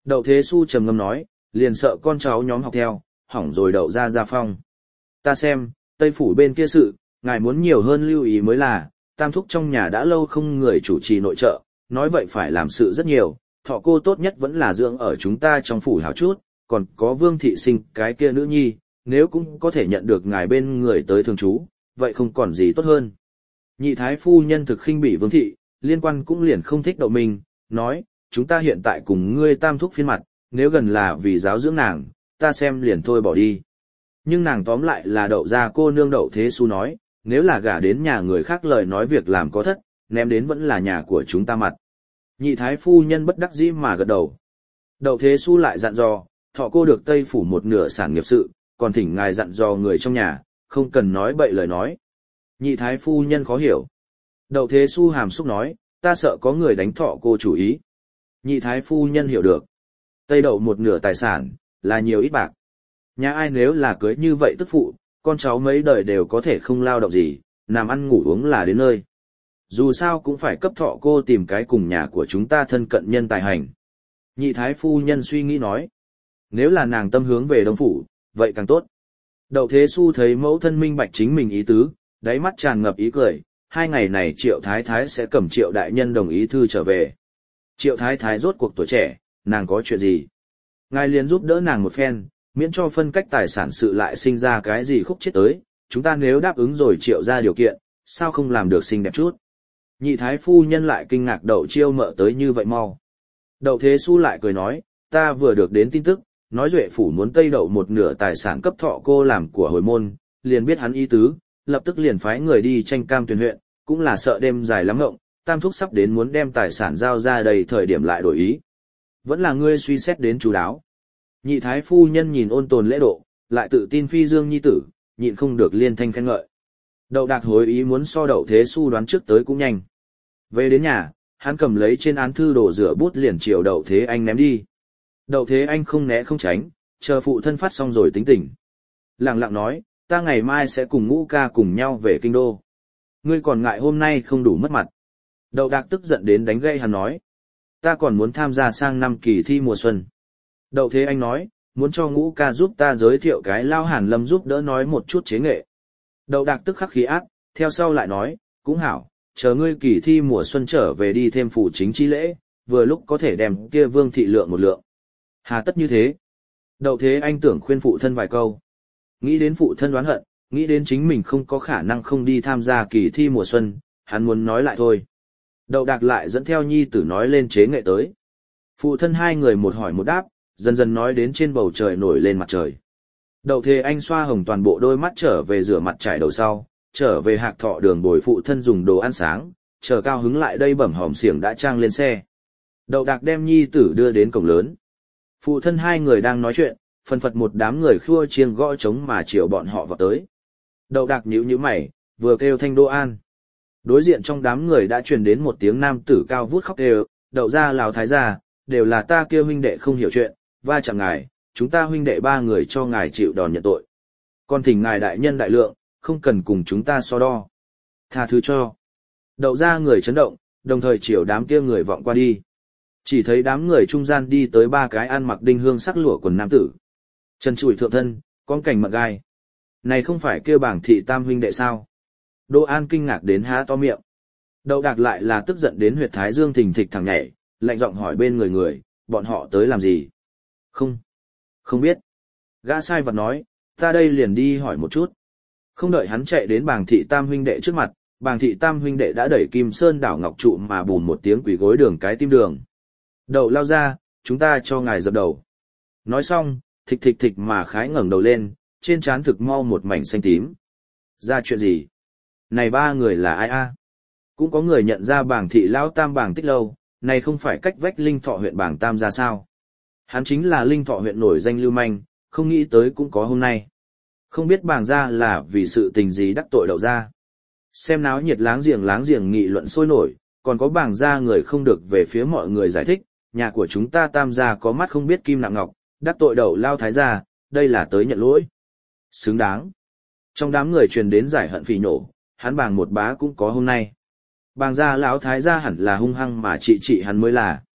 Đậu Thế Xu trầm ngâm nói, liền sợ con cháu nhóm học theo, hỏng rồi đậu ra gia phong. Ta xem, Tây Phủ bên kia sự, ngài muốn nhiều hơn lưu ý mới là, tam thúc trong nhà đã lâu không người chủ trì nội trợ, nói vậy phải làm sự rất nhiều, thọ cô tốt nhất vẫn là dưỡng ở chúng ta trong phủ hảo chút, còn có Vương Thị Sinh cái kia nữ nhi, nếu cũng có thể nhận được ngài bên người tới thường trú, vậy không còn gì tốt hơn. Nhị thái phu nhân thực khinh bỉ Vương Thị, liên quan cũng liền không thích đậu mình, nói, chúng ta hiện tại cùng ngươi tam thúc phiên mặt, nếu gần là vì giáo dưỡng nàng, ta xem liền thôi bỏ đi. Nhưng nàng tóm lại là đậu ra cô nương Đậu Thế Xu nói, nếu là gả đến nhà người khác lời nói việc làm có thất, ném đến vẫn là nhà của chúng ta mặt. Nhị thái phu nhân bất đắc dĩ mà gật đầu. Đậu Thế Xu lại dặn dò, thọ cô được Tây Phủ một nửa sản nghiệp sự, còn thỉnh ngài dặn dò người trong nhà, không cần nói bậy lời nói. Nhị thái phu nhân khó hiểu. Đậu Thế Xu hàm xúc nói, ta sợ có người đánh thọ cô chủ ý. Nhị thái phu nhân hiểu được. Tây đậu một nửa tài sản, là nhiều ít bạc. Nhà ai nếu là cưới như vậy tức phụ, con cháu mấy đời đều có thể không lao động gì, nằm ăn ngủ uống là đến nơi. Dù sao cũng phải cấp thọ cô tìm cái cùng nhà của chúng ta thân cận nhân tài hành. Nhị thái phu nhân suy nghĩ nói, nếu là nàng tâm hướng về Đông Phủ, vậy càng tốt. Đậu Thế Xu thấy mẫu thân minh bạch chính mình ý tứ, đáy mắt tràn ngập ý cười, hai ngày này Triệu Thái Thái sẽ cầm Triệu Đại Nhân đồng ý thư trở về. Triệu Thái Thái rốt cuộc tuổi trẻ, nàng có chuyện gì? Ngài liền giúp đỡ nàng một phen, miễn cho phân cách tài sản sự lại sinh ra cái gì khúc chết tới, chúng ta nếu đáp ứng rồi Triệu ra điều kiện, sao không làm được xinh đẹp chút? Nhị thái phu nhân lại kinh ngạc Đậu Chiêu mợ tới như vậy mau. Đậu Thế Xu lại cười nói, ta vừa được đến tin tức, nói Duệ phủ muốn Tây Đậu một nửa tài sản cấp thọ cô làm của hồi môn, liền biết hắn ý tứ, lập tức liền phái người đi tranh Cam Tuyền huyện, cũng là sợ đêm dài lắm ngộng, tam thúc sắp đến muốn đem tài sản giao ra đầy thời điểm lại đổi ý. Vẫn là ngươi suy xét đến chú đáo. Nhị thái phu nhân nhìn ôn tồn lễ độ, lại tự tin phi dương nhi tử, nhịn không được liên thanh khen ngợi. Đậu Đạc hối ý muốn so Đậu Thế Xu đoán trước tới cũng nhanh. Về đến nhà, hắn cầm lấy trên án thư đổ rửa bút liền chiều Đậu Thế Anh ném đi. Đậu Thế Anh không né không tránh, chờ phụ thân phát xong rồi tính tỉnh. Lặng lặng nói, ta ngày mai sẽ cùng Ngũ ca cùng nhau về kinh đô. Ngươi còn ngại hôm nay không đủ mất mặt. Đậu Đạc tức giận đến đánh gây hắn nói. Ta còn muốn tham gia sang năm kỳ thi mùa xuân. Đậu Thế Anh nói, muốn cho Ngũ ca giúp ta giới thiệu cái Lao Hàn Lâm giúp đỡ nói một chút chế nghệ. Đậu Đạc tức khắc khí ác, theo sau lại nói, cũng hảo, chờ ngươi kỳ thi mùa xuân trở về đi thêm phủ chính chi lễ, vừa lúc có thể đem kia Vương thị lượng một lượng. Hà tất như thế? Đậu Thế Anh tưởng khuyên phụ thân vài câu. Nghĩ đến phụ thân đoán hận, nghĩ đến chính mình không có khả năng không đi tham gia kỳ thi mùa xuân, hắn muốn nói lại thôi. Đậu Đạc lại dẫn theo nhi tử nói lên chế nghệ tới. Phụ thân hai người một hỏi một đáp, dần dần nói đến trên bầu trời nổi lên mặt trời. Đậu Thế Anh xoa hồng toàn bộ đôi mắt trở về rửa mặt trải đầu sau, trở về Hạc Thọ đường bồi phụ thân dùng đồ ăn sáng, chờ cao hứng lại đây bẩm hòm xiềng đã trang lên xe. Đậu Đạc đem nhi tử đưa đến cổng lớn. Phụ thân hai người đang nói chuyện, phần phật một đám người khua chiêng gõ trống mà chiều bọn họ vào tới. Đậu Đạc nhíu nhíu mày, vừa kêu thanh Đô An. Đối diện trong đám người đã truyền đến một tiếng nam tử cao vút khóc đều, Đậu gia Lào Thái gia, đều là ta kêu huynh đệ không hiểu chuyện, va chạm ngài, chúng ta huynh đệ ba người cho ngài chịu đòn nhận tội. Còn thỉnh ngài đại nhân đại lượng, không cần cùng chúng ta so đo. Tha thứ cho. Đậu gia người chấn động, đồng thời chiều đám kia người vọng qua đi. Chỉ thấy đám người trung gian đi tới ba cái ăn mặc đinh hương sắc lụa quần nam tử. Chân chùi thượng thân, con cảnh mật gai. Này không phải kêu bảng thị tam huynh đệ sao? Đỗ An kinh ngạc đến há to miệng. Đậu Đạc lại là tức giận đến huyệt thái dương thình thịch thẳng nhảy, lạnh giọng hỏi bên người người, bọn họ tới làm gì? Không, không biết. Gã sai vật nói, ta đây liền đi hỏi một chút. Không đợi hắn chạy đến bàng thị tam huynh đệ trước mặt, bàng thị tam huynh đệ đã đẩy Kim Sơn đảo ngọc trụ mà bùn một tiếng quỷ gối đường cái tim đường. Đậu lao ra, chúng ta cho ngài dập đầu. Nói xong, thịch thịch thịch mà khái ngẩng đầu lên, trên trán thực mau một mảnh xanh tím. Ra chuyện gì? Này ba người là ai a? Cũng có người nhận ra bàng thị lão tam bàng tích lâu, này không phải cách vách Linh Thọ huyện bàng tam ra sao? Hắn chính là Linh Thọ huyện nổi danh lưu manh, không nghĩ tới cũng có hôm nay. Không biết bàng ra là vì sự tình gì đắc tội đậu ra. Xem náo nhiệt láng giềng láng giềng nghị luận sôi nổi, còn có bàng ra người không được về phía mọi người giải thích, nhà của chúng ta tam gia có mắt không biết kim nặng ngọc, đắc tội đậu lao thái gia, đây là tới nhận lỗi. Xứng đáng. Trong đám người truyền đến giải hận phỉ nổ, hắn bàng một bá cũng có hôm nay. Bàng gia lão thái gia hẳn là hung hăng mà trị trị hắn mới là.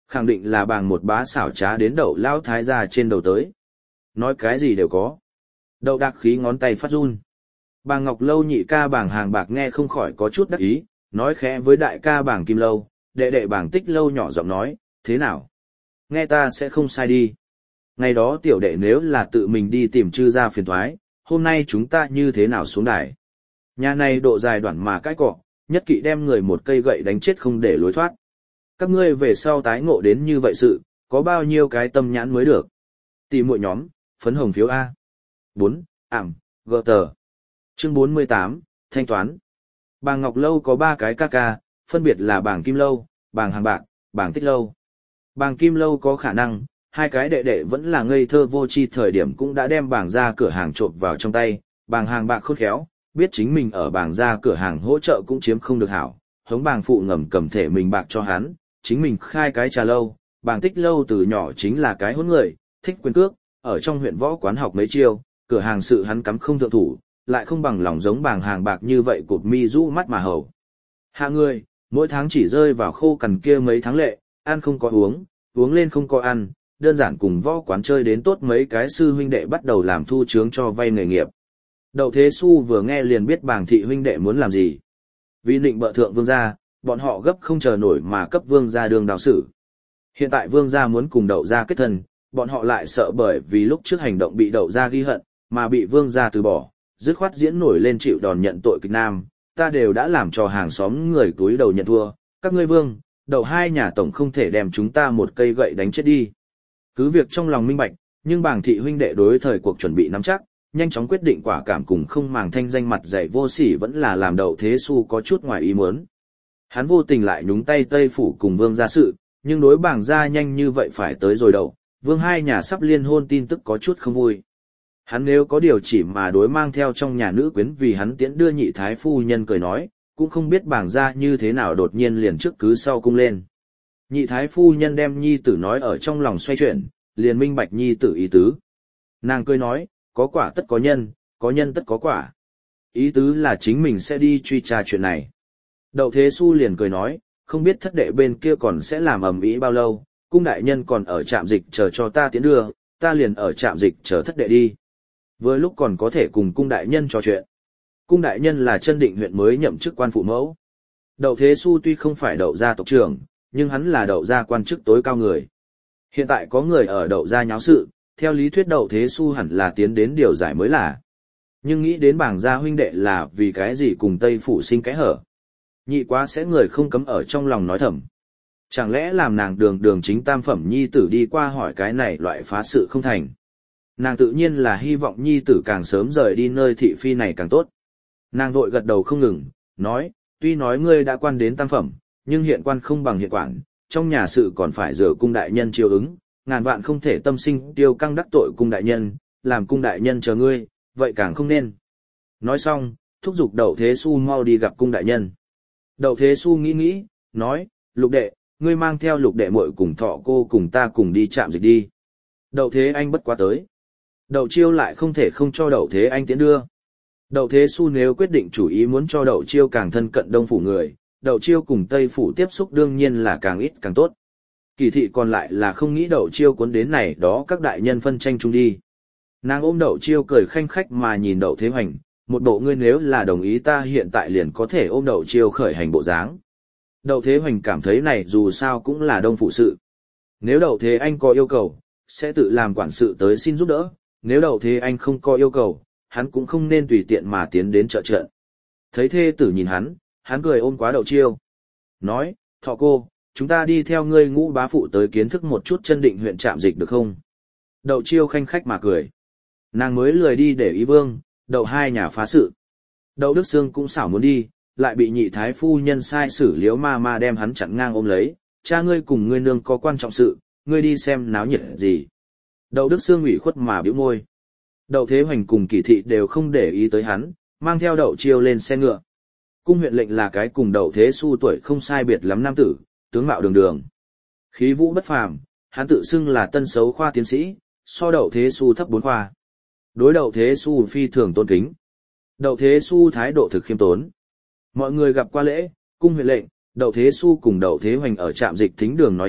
Khẳng định là bàng một bá xảo trá đến đậu lao thái gia trên đầu tới. Nói cái gì đều có. Đậu đặc khí ngón tay phát run. Bàng Ngọc Lâu nhị ca bàng hàng bạc nghe không khỏi có chút đắc ý, nói khẽ với đại ca bàng Kim Lâu, đệ đệ bàng Tích Lâu nhỏ giọng nói, thế nào? Nghe ta sẽ không sai đi. Ngày đó tiểu đệ nếu là tự mình đi tìm chư ra phiền thoái, hôm nay chúng ta như thế nào xuống đài? Nhà này độ dài đoạn mà cái cọ, nhất kỵ đem người một cây gậy đánh chết không để lối thoát. Các ngươi về sau tái ngộ đến như vậy sự, có bao nhiêu cái tâm nhãn mới được? Tìm muội nhóm, phấn hồng phiếu A. bốn. Ảm, gờ tờ. Chương bốn mươi tám, thanh toán. Bàng Ngọc Lâu có ba cái ca ca, phân biệt là bàng Kim Lâu, bàng Hàng Bạc, bàng Tích Lâu. Bàng Kim Lâu có khả năng, hai cái đệ đệ vẫn là ngây thơ vô tri thời điểm cũng đã đem bàng ra cửa hàng trộm vào trong tay, bàng Hàng Bạc khôn khéo, biết chính mình ở bàng ra cửa hàng hỗ trợ cũng chiếm không được hảo, hống bàng phụ ngầm cầm thể mình bạc cho hắn, chính mình khai cái trà lâu, bàng Tích Lâu từ nhỏ chính là cái hỗn người, thích quyền cước, ở trong huyện võ quán học mấy chiêu, cửa hàng sự hắn cắm không thượng thủ, lại không bằng lòng giống bàng Hàng Bạc như vậy cụp mi rũ mắt mà hầu. Hạ người, mỗi tháng chỉ rơi vào khô cằn kia mấy tháng lệ, ăn không có uống, uống lên không có ăn, đơn giản cùng võ quán chơi đến tốt mấy cái sư huynh đệ bắt đầu làm thu chướng cho vay nghề nghiệp. Đậu Thế Xu vừa nghe liền biết bàng thị huynh đệ muốn làm gì. Vì định bợ thượng vương gia, bọn họ gấp không chờ nổi mà cấp vương gia đường đào xử. Hiện tại vương gia muốn cùng đậu gia kết thân, bọn họ lại sợ bởi vì lúc trước hành động bị đậu gia ghi hận, mà bị vương gia từ bỏ, dứt khoát diễn nổi lên chịu đòn nhận tội kịch nam, ta đều đã làm cho hàng xóm người túi đầu nhận thua, các ngươi vương, đậu hai nhà tổng không thể đem chúng ta một cây gậy đánh chết đi. Cứ việc trong lòng minh bạch, nhưng bàng thị huynh đệ đối thời cuộc chuẩn bị nắm chắc, nhanh chóng quyết định quả cảm cùng không màng thanh danh mặt dày vô sỉ vẫn là làm Đậu Thế Xu có chút ngoài ý muốn. Hắn vô tình lại nhúng tay Tây Phủ cùng vương gia sự, nhưng đối bàng gia nhanh như vậy phải tới rồi đậu, vương hai nhà sắp liên hôn tin tức có chút không vui. Hắn nếu có điều chỉ mà đối mang theo trong nhà nữ quyến vì hắn tiễn đưa nhị thái phu nhân cười nói, cũng không biết bàng gia như thế nào đột nhiên liền trước cứ sau cung lên. Nhị thái phu nhân đem nhi tử nói ở trong lòng xoay chuyển, liền minh bạch nhi tử ý tứ. Nàng cười nói, có quả tất có nhân, có nhân tất có quả. Ý tứ là chính mình sẽ đi truy tra chuyện này. Đậu Thế Xu liền cười nói, không biết thất đệ bên kia còn sẽ làm ầm ĩ bao lâu, cung đại nhân còn ở trạm dịch chờ cho ta tiến đưa, ta liền ở trạm dịch chờ thất đệ đi. Vừa lúc còn có thể cùng cung đại nhân trò chuyện. Cung đại nhân là Chân Định huyện mới nhậm chức quan phụ mẫu. Đậu Thế Xu tuy không phải đậu gia tộc trưởng, nhưng hắn là đậu gia quan chức tối cao người. Hiện tại có người ở đậu gia nháo sự, theo lý thuyết Đậu Thế Xu hẳn là tiến đến điều giải mới là. Nhưng nghĩ đến bảng gia huynh đệ là vì cái gì cùng Tây Phủ sinh cái hở. Nhị quá sẽ người không cấm ở trong lòng nói thầm. Chẳng lẽ làm nàng đường đường chính tam phẩm nhi tử đi qua hỏi cái này loại phá sự không thành. Nàng tự nhiên là hy vọng nhi tử càng sớm rời đi nơi thị phi này càng tốt. Nàng vội gật đầu không ngừng, nói, tuy nói ngươi đã quan đến tam phẩm, nhưng hiện quan không bằng hiện quản, trong nhà sự còn phải dựa cung đại nhân chiêu ứng, ngàn vạn không thể tâm sinh tiêu căng đắc tội cung đại nhân, làm cung đại nhân chờ ngươi, vậy càng không nên. Nói xong, thúc giục Đậu Thế Xu mau đi gặp cung đại nhân. Đậu Thế Xu nghĩ nghĩ, nói, Lục đệ, ngươi mang theo Lục đệ muội cùng Thọ cô cùng ta cùng đi trạm dịch đi. Đậu Thế Anh bất quá tới. Đậu Chiêu lại không thể không cho Đậu Thế Anh tiến đưa. Đậu Thế Xu nếu quyết định chủ ý muốn cho Đậu Chiêu càng thân cận Đông Phủ người, Đậu Chiêu cùng Tây Phủ tiếp xúc đương nhiên là càng ít càng tốt. Kỳ thị còn lại là không nghĩ Đậu Chiêu cuốn đến này đó các đại nhân phân tranh chung đi. Nàng ôm Đậu Chiêu cười khanh khách mà nhìn Đậu Thế Hoành, một bộ ngươi nếu là đồng ý ta hiện tại liền có thể ôm Đậu Chiêu khởi hành bộ dáng. Đậu Thế Hoành cảm thấy này dù sao cũng là Đông Phủ sự. Nếu Đậu Thế Anh có yêu cầu, sẽ tự làm quản sự tới xin giúp đỡ, nếu Đậu Thế Anh không có yêu cầu, hắn cũng không nên tùy tiện mà tiến đến trợ trận. Thấy thê tử nhìn hắn, hắn cười ôm quá Đậu Chiêu. Nói, Thọ cô, chúng ta đi theo ngươi Ngũ bá phụ tới kiến thức một chút Chân Định huyện trạm dịch được không? Đậu Chiêu khanh khách mà cười. Nàng mới lười đi để ý vương, Đậu hai nhà phá sự. Đậu Đức Sương cũng xảo muốn đi, lại bị nhị thái phu nhân sai xử Liễu ma ma đem hắn chặn ngang ôm lấy. Cha ngươi cùng ngươi nương có quan trọng sự, ngươi đi xem náo nhiệt gì. Đậu Đức Sương ủy khuất mà bĩu môi. Đậu Thế Hoành cùng Kỳ thị đều không để ý tới hắn, mang theo Đậu Chiêu lên xe ngựa. Cung huyện lệnh là cái cùng Đậu Thế Xu tuổi không sai biệt lắm nam tử, tướng mạo đường đường. Khí vũ bất phàm, hắn tự xưng là tân xấu khoa tiến sĩ, so Đậu Thế Xu thấp bốn khoa. Đối Đậu Thế Xu phi thường tôn kính. Đậu Thế Xu thái độ thực khiêm tốn. Mọi người gặp qua lễ, cung huyện lệnh, Đậu Thế Xu cùng Đậu Thế Hoành ở trạm dịch thính đường nói chuyện,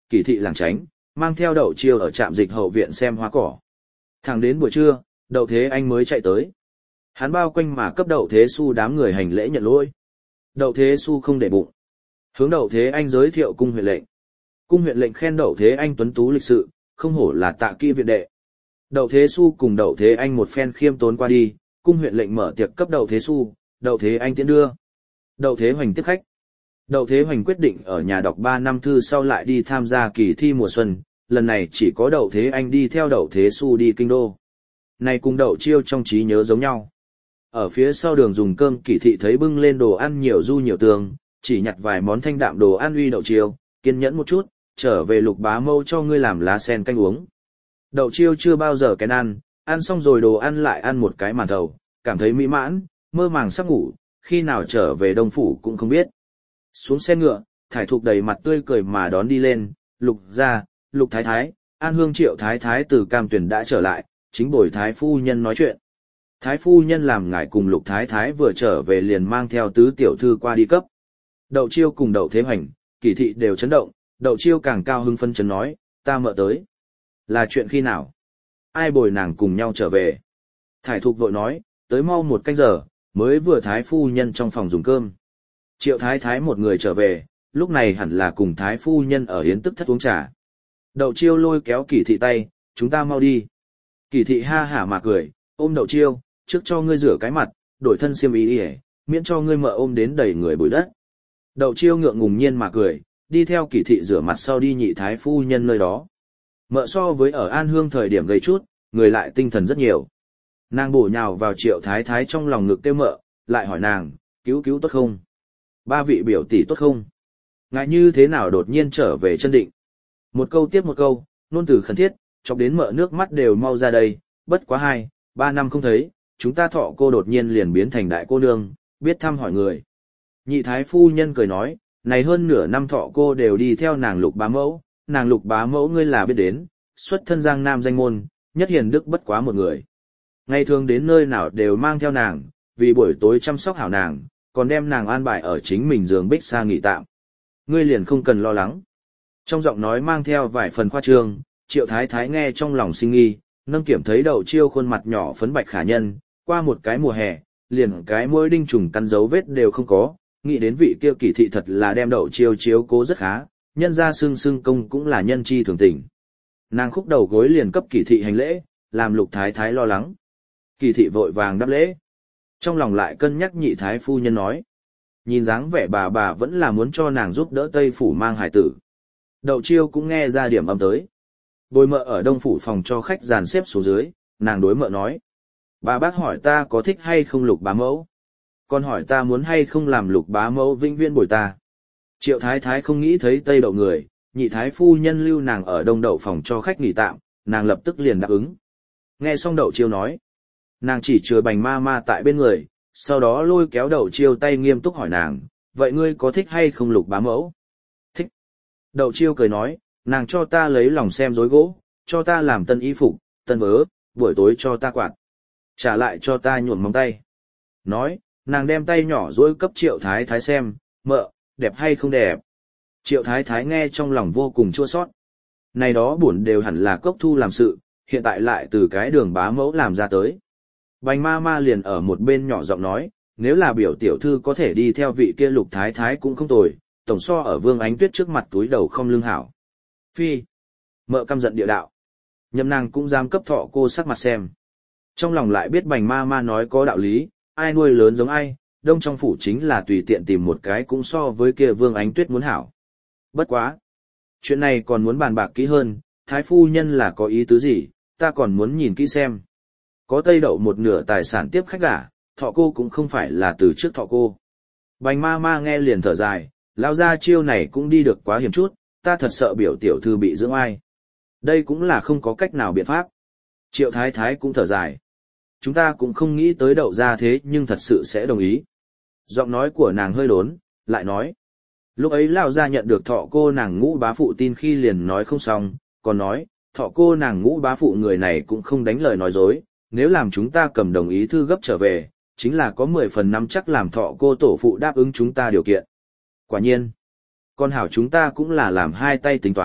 kỳ thị làng tránh, mang theo Đậu Chiêu ở trạm dịch hậu viện xem hoa cỏ. Thẳng đến buổi trưa, Đậu Thế Anh mới chạy tới. Hắn bao quanh mà cấp Đậu Thế Xu đám người hành lễ nhận lỗi. Đậu Thế Xu không để bụng. Hướng Đậu Thế Anh giới thiệu cung huyện lệnh. Cung huyện lệnh khen Đậu Thế Anh tuấn tú lịch sự, không hổ là Tạ Kỹ viện đệ. Đậu Thế Xu cùng Đậu Thế Anh một phen khiêm tốn qua đi, cung huyện lệnh mở tiệc cấp Đậu Thế Xu, Đậu Thế Anh tiễn đưa. Đậu Thế Hoành tiếp khách. Đậu Thế Hoành quyết định ở nhà đọc ba năm thư sau lại đi tham gia kỳ thi mùa xuân, lần này chỉ có Đậu Thế Anh đi theo Đậu Thế Xu đi kinh đô. Này cùng Đậu Chiêu trong trí nhớ giống nhau. Ở phía sau đường dùng cơm kỳ thị thấy bưng lên đồ ăn nhiều du nhiều tường, chỉ nhặt vài món thanh đạm đồ ăn uy Đậu Chiêu, kiên nhẫn một chút, trở về Lục bá mâu cho ngươi làm lá sen canh uống. Đậu Chiêu chưa bao giờ kén ăn, ăn xong rồi đồ ăn lại ăn một cái màn thầu, cảm thấy mỹ mãn, mơ màng sắp ngủ, khi nào trở về Đông Phủ cũng không biết. Xuống xe ngựa, Thải Thục đầy mặt tươi cười mà đón đi lên, Lục gia, Lục Thái Thái, An Hương Triệu Thái Thái từ Cam Tuyền đã trở lại, chính bồi Thái Phu Nhân nói chuyện. Thái Phu Nhân làm ngài cùng Lục Thái Thái vừa trở về liền mang theo tứ tiểu thư qua đi cấp. Đậu Chiêu cùng Đậu Thế Hoành, kỳ thị đều chấn động, Đậu Chiêu càng cao hưng phân chấn nói, ta mợ tới. Là chuyện khi nào? Ai bồi nàng cùng nhau trở về? Thải Thục vội nói, tới mau một canh giờ, mới vừa Thái Phu Nhân trong phòng dùng cơm. Triệu Thái Thái một người trở về, lúc này hẳn là cùng Thái Phu Nhân ở hiến tức thất uống trà. Đậu Chiêu lôi kéo Kỳ thị tay, chúng ta mau đi. Kỳ thị ha hả mà cười, ôm Đậu Chiêu, trước cho ngươi rửa cái mặt, đổi thân xiêm y đi, miễn cho ngươi mợ ôm đến đầy người bụi đất. Đậu Chiêu ngượng ngùng nhiên mà cười, đi theo Kỳ thị rửa mặt sau đi nhị Thái Phu Nhân nơi đó. Mợ so với ở An Hương thời điểm gây chút, người lại tinh thần rất nhiều. Nàng bổ nhào vào Triệu Thái Thái trong lòng ngực kêu mợ, lại hỏi nàng, cứu cứu tốt không? Ba vị biểu tỷ tốt không? Ngại như thế nào đột nhiên trở về chân định? Một câu tiếp một câu, nôn từ khẩn thiết, chọc đến mợ nước mắt đều mau ra đây, bất quá hai, ba năm không thấy, chúng ta Thọ cô đột nhiên liền biến thành đại cô nương, biết thăm hỏi người. Nhị Thái Phu Nhân cười nói, này hơn nửa năm Thọ cô đều đi theo nàng Lục bá mẫu, nàng Lục bá mẫu ngươi là biết đến, xuất thân Giang Nam danh môn, nhất hiền đức bất quá một người. Ngày thường đến nơi nào đều mang theo nàng, vì buổi tối chăm sóc hảo nàng, còn đem nàng an bài ở chính mình giường bích xa nghỉ tạm. Ngươi liền không cần lo lắng. Trong giọng nói mang theo vài phần khoa trương, Triệu Thái Thái nghe trong lòng sinh nghi, nâng kiểm thấy Đậu Chiêu khuôn mặt nhỏ phấn bạch khả nhân, qua một cái mùa hè, liền cái môi đinh trùng căn dấu vết đều không có, nghĩ đến vị kia Kỳ thị thật là đem Đậu Chiêu chiếu cố rất khá, nhân ra xưng xưng công cũng là nhân chi thường tình. Nàng khúc đầu gối liền cấp Kỳ thị hành lễ, làm Lục Thái Thái lo lắng. Kỳ thị vội vàng đáp lễ. Trong lòng lại cân nhắc nhị Thái Phu Nhân nói. Nhìn dáng vẻ bà bà vẫn là muốn cho nàng giúp đỡ Tây Phủ mang hài tử. Đậu Chiêu cũng nghe ra điểm âm tới. Bồi mợ ở Đông Phủ phòng cho khách dàn xếp xuống dưới, nàng đối mợ nói. Bà bác hỏi ta có thích hay không Lục bá mẫu. Còn hỏi ta muốn hay không làm Lục bá mẫu vĩnh viễn bồi ta. Triệu Thái Thái không nghĩ thấy Tây Đậu người, nhị Thái Phu Nhân lưu nàng ở Đông Đậu phòng cho khách nghỉ tạm, nàng lập tức liền đáp ứng. Nghe xong Đậu Chiêu nói. Nàng chỉ chừa Bành ma ma tại bên người, sau đó lôi kéo Đậu Chiêu tay nghiêm túc hỏi nàng, vậy ngươi có thích hay không Lục bá mẫu? Thích. Đậu Chiêu cười nói, nàng cho ta lấy lòng xem rối gỗ, cho ta làm tân y phục, tân vớ, buổi tối cho ta quạt. Trả lại cho ta nhuộm móng tay. Nói, nàng đem tay nhỏ dối cấp Triệu Thái Thái xem, mợ, đẹp hay không đẹp. Triệu Thái Thái nghe trong lòng vô cùng chua sót. Này đó buồn đều hẳn là Cốc Thu làm sự, hiện tại lại từ cái đường bá mẫu làm ra tới. Bành ma ma liền ở một bên nhỏ giọng nói, nếu là biểu tiểu thư có thể đi theo vị kia Lục Thái Thái cũng không tồi, tổng so ở Vương Ánh Tuyết trước mặt túi đầu không lương hảo. Phi. Mợ căm giận địa đạo. Nhậm nàng cũng dám cấp Thọ cô sắc mặt xem. Trong lòng lại biết Bành ma ma nói có đạo lý, ai nuôi lớn giống ai, Đông trong phủ chính là tùy tiện tìm một cái cũng so với kia Vương Ánh Tuyết muốn hảo. Bất quá. Chuyện này còn muốn bàn bạc kỹ hơn, Thái Phu Nhân là có ý tứ gì, ta còn muốn nhìn kỹ xem. Có Tây Đậu một nửa tài sản tiếp khách gả, Thọ cô cũng không phải là từ trước Thọ cô. Bành ma ma nghe liền thở dài, lao ra chiêu này cũng đi được quá hiểm chút, ta thật sợ biểu tiểu thư bị dưỡng ai. Đây cũng là không có cách nào biện pháp. Triệu Thái Thái cũng thở dài. Chúng ta cũng không nghĩ tới Đậu ra thế nhưng thật sự sẽ đồng ý. Giọng nói của nàng hơi đốn, lại nói. Lúc ấy lao ra nhận được Thọ cô nàng Ngũ bá phụ tin khi liền nói không xong, còn nói, Thọ cô nàng Ngũ bá phụ người này cũng không đánh lời nói dối. Nếu làm chúng ta cầm đồng ý thư gấp trở về, chính là có mười phần năm chắc làm Thọ cô tổ phụ đáp ứng chúng ta điều kiện. Quả nhiên, con hảo chúng ta cũng là làm hai tay tính toán,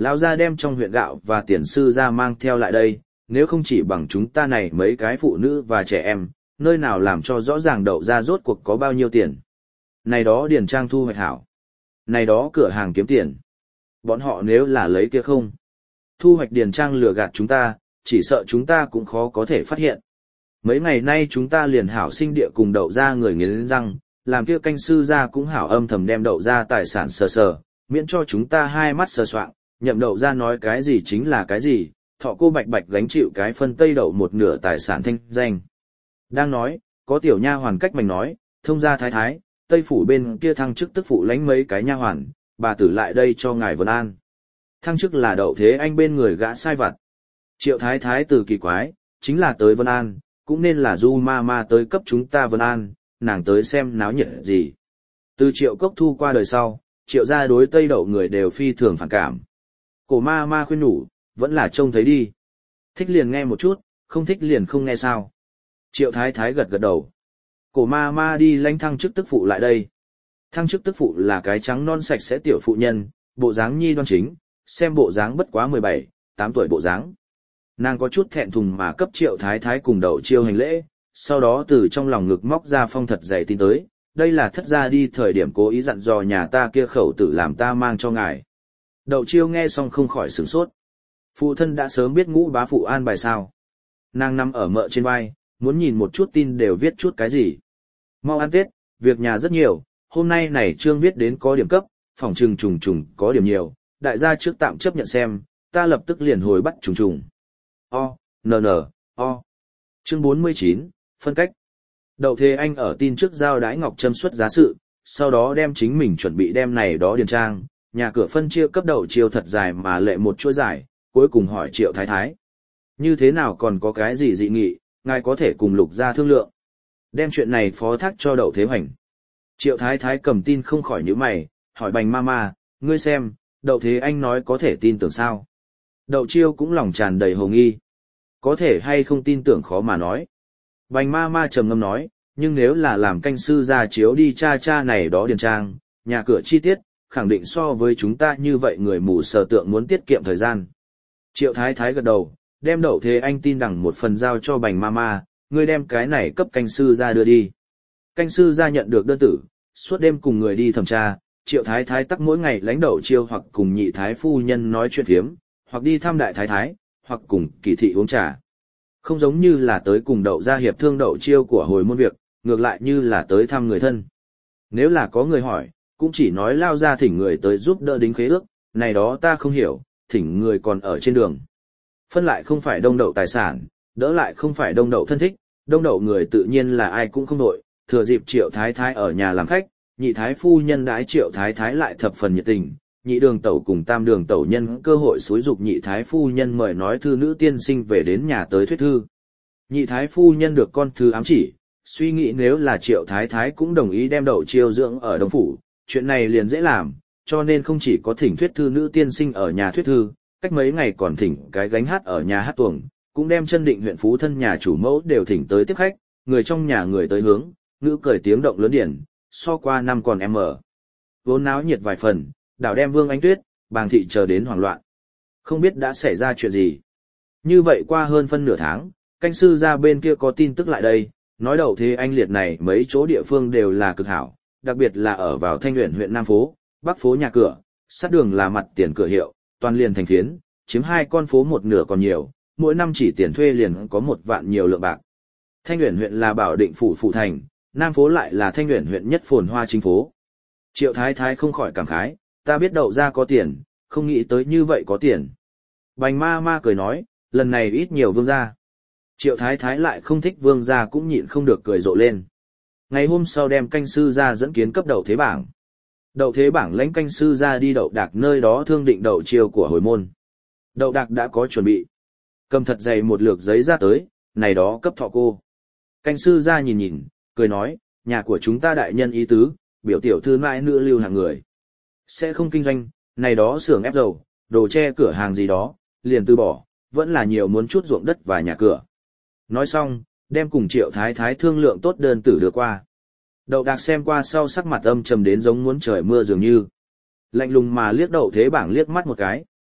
Lão gia đem trong huyện gạo và tiền sư ra mang theo lại đây, nếu không chỉ bằng chúng ta này mấy cái phụ nữ và trẻ em, nơi nào làm cho rõ ràng đậu ra rốt cuộc có bao nhiêu tiền. Này đó điền trang thu hoạch hảo. Này đó cửa hàng kiếm tiền. Bọn họ nếu là lấy kia không. Thu hoạch điền trang lừa gạt chúng ta, chỉ sợ chúng ta cũng khó có thể phát hiện. Mấy ngày nay chúng ta liền hảo sinh địa cùng đậu ra người nghiến răng, làm kia canh sư ra cũng hảo âm thầm đem đậu ra tài sản sờ sờ, miễn cho chúng ta hai mắt sờ soạng, nhậm đậu ra nói cái gì chính là cái gì, thọ cô bạch bạch gánh chịu cái phân tây đậu một nửa tài sản thanh danh. Đang nói, có tiểu nha hoàn cách mảnh nói, thông gia thái thái, tây phủ bên kia thăng chức tức phụ lánh mấy cái nha hoàn, bà tử lại đây cho ngài vân an. Thăng chức là đậu thế anh bên người gã sai vặt. Triệu thái thái từ kỳ quái, chính là tới vân an, cũng nên là du ma ma tới cấp chúng ta vân an, nàng tới xem náo nhiệt gì. Từ triệu cốc thu qua đời sau, triệu gia đối tây đậu người đều phi thường phản cảm. Cổ ma ma khuyên nhủ, vẫn là trông thấy đi. Thích liền nghe một chút, không thích liền không nghe sao. Triệu thái thái gật gật đầu. Cổ ma ma đi lanh thăng chức tức phụ lại đây. Thăng chức tức phụ là cái trắng non sạch sẽ tiểu phụ nhân, bộ dáng nhi đoan chính, xem bộ dáng bất quá mười bảy, tám tuổi bộ dáng. Nàng có chút thẹn thùng mà cấp triệu thái thái cùng đậu chiêu hành lễ, sau đó từ trong lòng ngực móc ra phong thật dày tin tới, đây là thất gia đi thời điểm cố ý dặn dò nhà ta kia khẩu tử làm ta mang cho ngài. Đậu chiêu nghe xong không khỏi sửng sốt. Phụ thân đã sớm biết ngũ bá phụ an bài sao. Nàng nằm ở mợ trên vai, muốn nhìn một chút tin đều viết chút cái gì. Mau ăn Tết, việc nhà rất nhiều, hôm nay này trương viết đến có điểm cấp, phòng trừng trùng trùng có điểm nhiều, đại gia trước tạm chấp nhận xem, ta lập tức liền hồi bắt trùng trùng. O, n n, o. Chương bốn mươi chín, phân cách. Đậu Thế Anh ở tin trước giao đái Ngọc Trâm xuất giá sự, sau đó đem chính mình chuẩn bị đem này đó điền trang, nhà cửa phân chia cấp đậu chiêu thật dài mà lệ một chuỗi dài, cuối cùng hỏi Triệu Thái Thái. Như thế nào còn có cái gì dị nghị, ngài có thể cùng Lục gia thương lượng. Đem chuyện này phó thác cho Đậu Thế Hoành. Triệu Thái Thái cầm tin không khỏi nhíu mày, hỏi Bành Mama, ngươi xem, Đậu Thế Anh nói có thể tin tưởng sao. Đậu Chiêu cũng lòng tràn đầy hồ nghi. Có thể hay không tin tưởng khó mà nói. Bành Mama trầm ngâm nói, nhưng nếu là làm canh sư ra chiếu đi cha cha này đó điền trang, nhà cửa chi tiết, khẳng định so với chúng ta như vậy người mù sở tượng muốn tiết kiệm thời gian. Triệu Thái Thái gật đầu, đem Đậu Thế Anh tin đằng một phần giao cho Bành Mama, ngươi đem cái này cấp canh sư ra đưa đi. Canh sư ra nhận được đơn tử, suốt đêm cùng người đi thẩm tra, Triệu Thái Thái tắc mỗi ngày lãnh Đậu Chiêu hoặc cùng nhị thái phu nhân nói chuyện phiếm, hoặc đi thăm đại thái thái, hoặc cùng kỳ thị uống trà. Không giống như là tới cùng Đậu gia hiệp thương Đậu Chiêu của hồi môn việc, ngược lại như là tới thăm người thân. Nếu là có người hỏi, cũng chỉ nói lao ra thỉnh người tới giúp đỡ đính khế ước, này đó ta không hiểu, thỉnh người còn ở trên đường. Phân lại không phải đông đậu tài sản, đỡ lại không phải đông đậu thân thích, đông đậu người tự nhiên là ai cũng không đội, thừa dịp Triệu Thái Thái ở nhà làm khách, nhị thái phu nhân đãi Triệu Thái Thái lại thập phần nhiệt tình, nhị đường tẩu cùng tam đường tẩu nhân cơ hội xúi dục nhị thái phu nhân mời nói thư nữ tiên sinh về đến nhà tới thuyết thư. Nhị thái phu nhân được con thư ám chỉ, suy nghĩ nếu là Triệu Thái Thái cũng đồng ý đem Đậu Chiêu dưỡng ở Đông Phủ, chuyện này liền dễ làm, cho nên không chỉ có thỉnh thuyết thư nữ tiên sinh ở nhà thuyết thư, cách mấy ngày còn thỉnh cái gánh hát ở nhà hát tuồng, cũng đem chân định huyện phú thân nhà chủ mẫu đều thỉnh tới tiếp khách, người trong nhà người tới hướng, nữ cười tiếng động lớn điển, so qua năm còn em ở. Vốn náo nhiệt vài phần, đảo đem Vương Ánh Tuyết, Bàng Thị chờ đến hoảng loạn. Không biết đã xảy ra chuyện gì. Như vậy qua hơn phân nửa tháng, canh sư ra bên kia có tin tức lại đây, nói Đậu Thế Anh liệt này mấy chỗ địa phương đều là cực hảo, đặc biệt là ở vào Thanh Uyển huyện Nam phố, Bắc phố nhà cửa, sát đường là mặt tiền cửa hiệu, toàn liền thành phiến, chiếm hai con phố một nửa còn nhiều, mỗi năm chỉ tiền thuê liền có một vạn nhiều lượng bạc. Thanh Uyển huyện là Bảo Định phủ phụ thành, Nam phố lại là Thanh Uyển huyện nhất phồn hoa chính phố. Triệu Thái Thái không khỏi cảm khái, ta biết Đậu gia có tiền, không nghĩ tới như vậy có tiền. Bành ma ma cười nói, lần này ít nhiều Vương gia. Triệu Thái Thái lại không thích Vương gia cũng nhịn không được cười rộ lên. Ngày hôm sau đem canh sư ra dẫn kiến cấp Đậu Thế Bảng. Đậu Thế Bảng lãnh canh sư ra đi Đậu Đạc nơi đó thương định Đậu Chiêu của hồi môn. Đậu Đạc đã có chuẩn bị. Cầm thật dày một lược giấy ra tới, này đó cấp thọ cô. Canh sư ra nhìn nhìn, cười nói, nhà của chúng ta đại nhân ý tứ, biểu tiểu thư mãi nữ lưu hàng người. Sẽ không kinh doanh, này đó xưởng ép dầu, đồ che cửa hàng gì đó, liền từ bỏ, vẫn là nhiều muốn chút ruộng đất và nhà cửa. Nói xong, đem cùng Triệu Thái Thái thương lượng tốt đơn tử đưa qua. Đậu Đạc xem qua sau sắc mặt âm trầm đến giống muốn trời mưa dường như. Lạnh lùng mà liếc Đậu Thế Bảng liếc mắt một cái.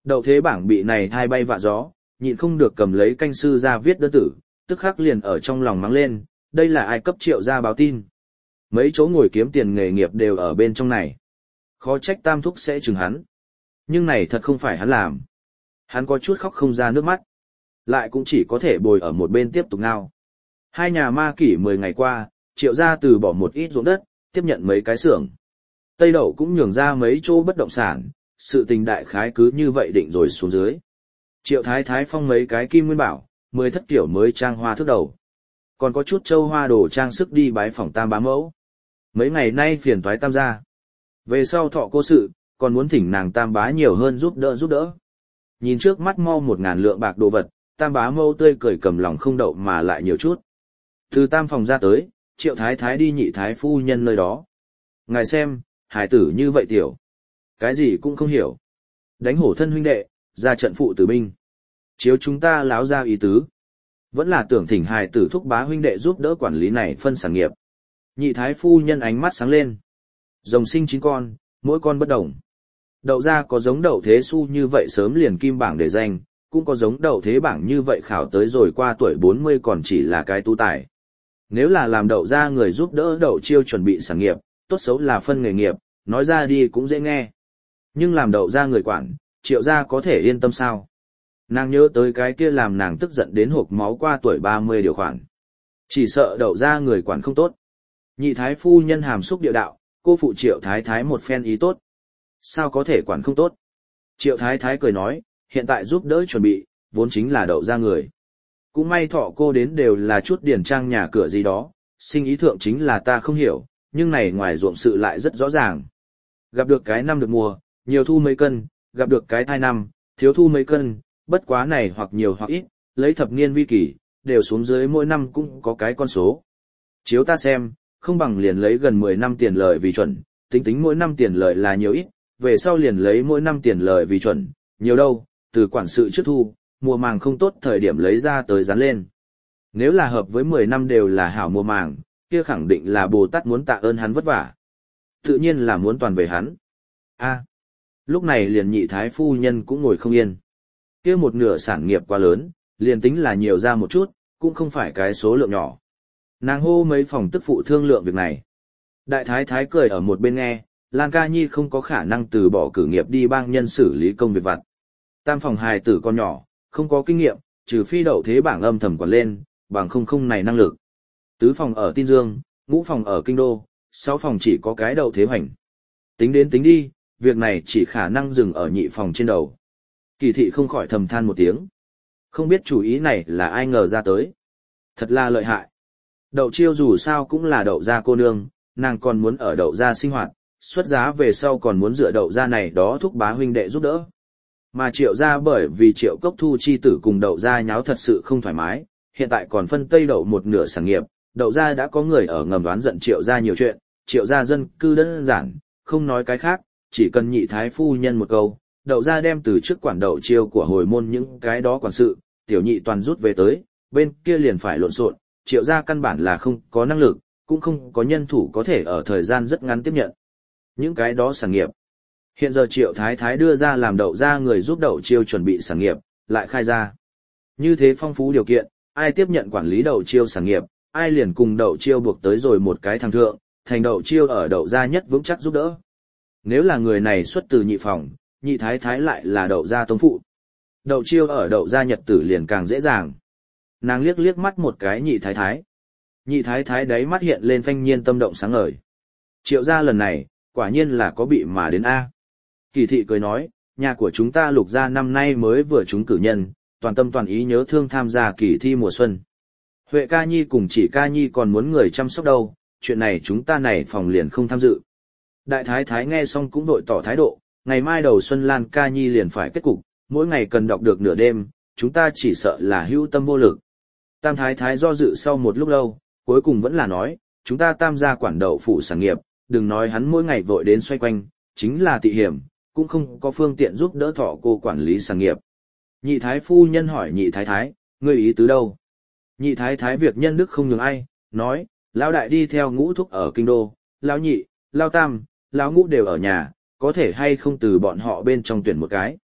Đậu thế bảng bị này thai bay vạ gió, nhịn không được cầm lấy canh sư ra viết đơn tử, tức khắc liền ở trong lòng mắng lên, đây là ai cấp Triệu gia báo tin. Mấy chỗ ngồi kiếm tiền nghề nghiệp đều ở bên trong này. Khó trách Tam Thúc sẽ chừng hắn. Nhưng này thật không phải hắn làm. Hắn có chút khóc không ra nước mắt. Lại cũng chỉ có thể bồi ở một bên tiếp tục ngao. Hai nhà ma kỷ mười ngày qua, Triệu gia từ bỏ một ít ruộng đất, tiếp nhận mấy cái xưởng. Tây Đậu cũng nhường ra mấy chỗ bất động sản, sự tình đại khái cứ như vậy định rồi xuống dưới. Triệu Thái Thái phong mấy cái kim nguyên bảo, mười thất kiểu mới trang hoa thước đầu. Còn có chút châu hoa đồ trang sức đi bái phỏng Tam bá mẫu. Mấy ngày nay phiền toái Tam gia. Về sau thọ cô sự, còn muốn thỉnh nàng Tam bá nhiều hơn giúp đỡ giúp đỡ. Nhìn trước mắt mau một ngàn lượng bạc đồ vật, Tam bá mẫu tươi cười cầm lòng không đậu mà lại nhiều chút. Từ Tam phòng ra tới, Triệu Thái Thái đi nhị thái phu nhân nơi đó. Ngài xem, hải tử như vậy tiểu. Cái gì cũng không hiểu. Đánh hổ thân huynh đệ, ra trận phụ tử binh. Chiếu chúng ta láo ra ý tứ. Vẫn là tưởng thỉnh hài tử thúc bá huynh đệ giúp đỡ quản lý này phân sản nghiệp. Nhị thái phu nhân ánh mắt sáng lên. Rồng sinh chín con, mỗi con bất đồng. Đậu ra có giống đậu thế su như vậy sớm liền kim bảng để danh, cũng có giống đậu thế bảng như vậy khảo tới rồi qua tuổi bốn mươi còn chỉ là cái tu tài. Nếu là làm đậu ra người giúp đỡ đậu chiêu chuẩn bị sản nghiệp, tốt xấu là phân nghề nghiệp, nói ra đi cũng dễ nghe. Nhưng làm đậu ra người quản, Triệu gia có thể yên tâm sao? Nàng nhớ tới cái kia làm nàng tức giận đến hộc máu qua tuổi ba mươi điều khoản. Chỉ sợ đậu ra người quản không tốt. Nhị thái phu nhân hàm xúc địa đạo, cô phụ Triệu Thái Thái một phen ý tốt. Sao có thể quản không tốt? Triệu Thái Thái cười nói, hiện tại giúp đỡ chuẩn bị, vốn chính là đậu ra người. Cũng may thọ cô đến đều là chút điển trang nhà cửa gì đó, sinh ý thượng chính là ta không hiểu, nhưng này ngoài ruộng sự lại rất rõ ràng. Gặp được cái năm được mùa, nhiều thu mấy cân, gặp được cái thai năm, thiếu thu mấy cân, bất quá này hoặc nhiều hoặc ít, lấy thập niên vi kỷ, đều xuống dưới mỗi năm cũng có cái con số. Chiếu ta xem, không bằng liền lấy gần mười năm tiền lợi vì chuẩn, tính tính mỗi năm tiền lợi là nhiều ít, về sau liền lấy mỗi năm tiền lợi vì chuẩn, nhiều đâu, từ quản sự trước thu, mùa màng không tốt thời điểm lấy ra tới dán lên. Nếu là hợp với mười năm đều là hảo mùa màng, kia khẳng định là Bồ Tát muốn tạ ơn hắn vất vả. Tự nhiên là muốn toàn về hắn. A, lúc này liền nhị thái phu nhân cũng ngồi không yên. Kia một nửa sản nghiệp quá lớn, liền tính là nhiều ra một chút, cũng không phải cái số lượng nhỏ. Nàng hô mấy phòng tức phụ thương lượng việc này. Đại thái thái cười ở một bên nghe, Lan Ca Nhi không có khả năng từ bỏ cử nghiệp đi bang nhân xử lý công việc vặt. Tam phòng hài tử con nhỏ, không có kinh nghiệm, trừ phi đậu thế bảng âm thầm quản lên, bằng không không này năng lực. Tứ phòng ở Tin Dương, ngũ phòng ở Kinh Đô, sáu phòng chỉ có cái đậu thế hoành. Tính đến tính đi, việc này chỉ khả năng dừng ở nhị phòng trên đầu. Kỳ thị không khỏi thầm than một tiếng. Không biết chủ ý này là ai ngờ ra tới. Thật là lợi hại. Đậu chiêu dù sao cũng là đậu gia cô nương, nàng còn muốn ở đậu gia sinh hoạt, xuất giá về sau còn muốn dựa đậu gia này đó thúc bá huynh đệ giúp đỡ. Mà Triệu gia bởi vì Triệu Cốc Thu chi tử cùng đậu gia nháo thật sự không thoải mái, hiện tại còn phân Tây đậu một nửa sản nghiệp, đậu gia đã có người ở ngầm đoán giận Triệu gia nhiều chuyện, Triệu gia dân cư đơn giản, không nói cái khác, chỉ cần nhị thái phu nhân một câu, đậu gia đem từ trước quản đậu chiêu của hồi môn những cái đó quản sự, tiểu nhị toàn rút về tới, bên kia liền phải lộn xộn, Triệu gia căn bản là không có năng lực, cũng không có nhân thủ có thể ở thời gian rất ngắn tiếp nhận những cái đó sản nghiệp. Hiện giờ Triệu Thái Thái đưa ra làm đậu gia người giúp đậu chiêu chuẩn bị sản nghiệp, lại khai ra. Như thế phong phú điều kiện, ai tiếp nhận quản lý đậu chiêu sản nghiệp, ai liền cùng đậu chiêu buộc tới rồi một cái thằng thượng, thành đậu chiêu ở đậu gia nhất vững chắc giúp đỡ. Nếu là người này xuất từ nhị phòng, nhị thái thái lại là đậu gia tông phụ. Đậu chiêu ở đậu gia nhật tử liền càng dễ dàng. Nàng liếc liếc mắt một cái nhị thái thái. Nhị thái thái đáy mắt hiện lên phanh nhiên tâm động sáng ngời. Triệu gia lần này, quả nhiên là có bị mà đến A. Kỳ thị cười nói, nhà của chúng ta Lục gia năm nay mới vừa trúng cử nhân, toàn tâm toàn ý nhớ thương tham gia kỳ thi mùa xuân. Huệ ca nhi cùng chỉ ca nhi còn muốn người chăm sóc đâu, chuyện này chúng ta này phòng liền không tham dự. Đại thái thái nghe xong cũng đội tỏ thái độ, ngày mai đầu xuân Lan ca nhi liền phải kết cục, mỗi ngày cần đọc được nửa đêm, chúng ta chỉ sợ là hữu tâm vô lực. Tam thái thái do dự sau một lúc lâu, cuối cùng vẫn là nói, chúng ta tam gia quản đậu phủ sản nghiệp, đừng nói hắn mỗi ngày vội đến xoay quanh, chính là tị hiểm, cũng không có phương tiện giúp đỡ thọ cô quản lý sản nghiệp. Nhị thái phu nhân hỏi nhị thái thái, ngươi ý tứ đâu? Nhị thái thái việc nhân đức không nhường ai, nói, lão đại đi theo ngũ thúc ở kinh đô, lão nhị, lão tam, lão ngũ đều ở nhà, có thể hay không từ bọn họ bên trong tuyển một cái.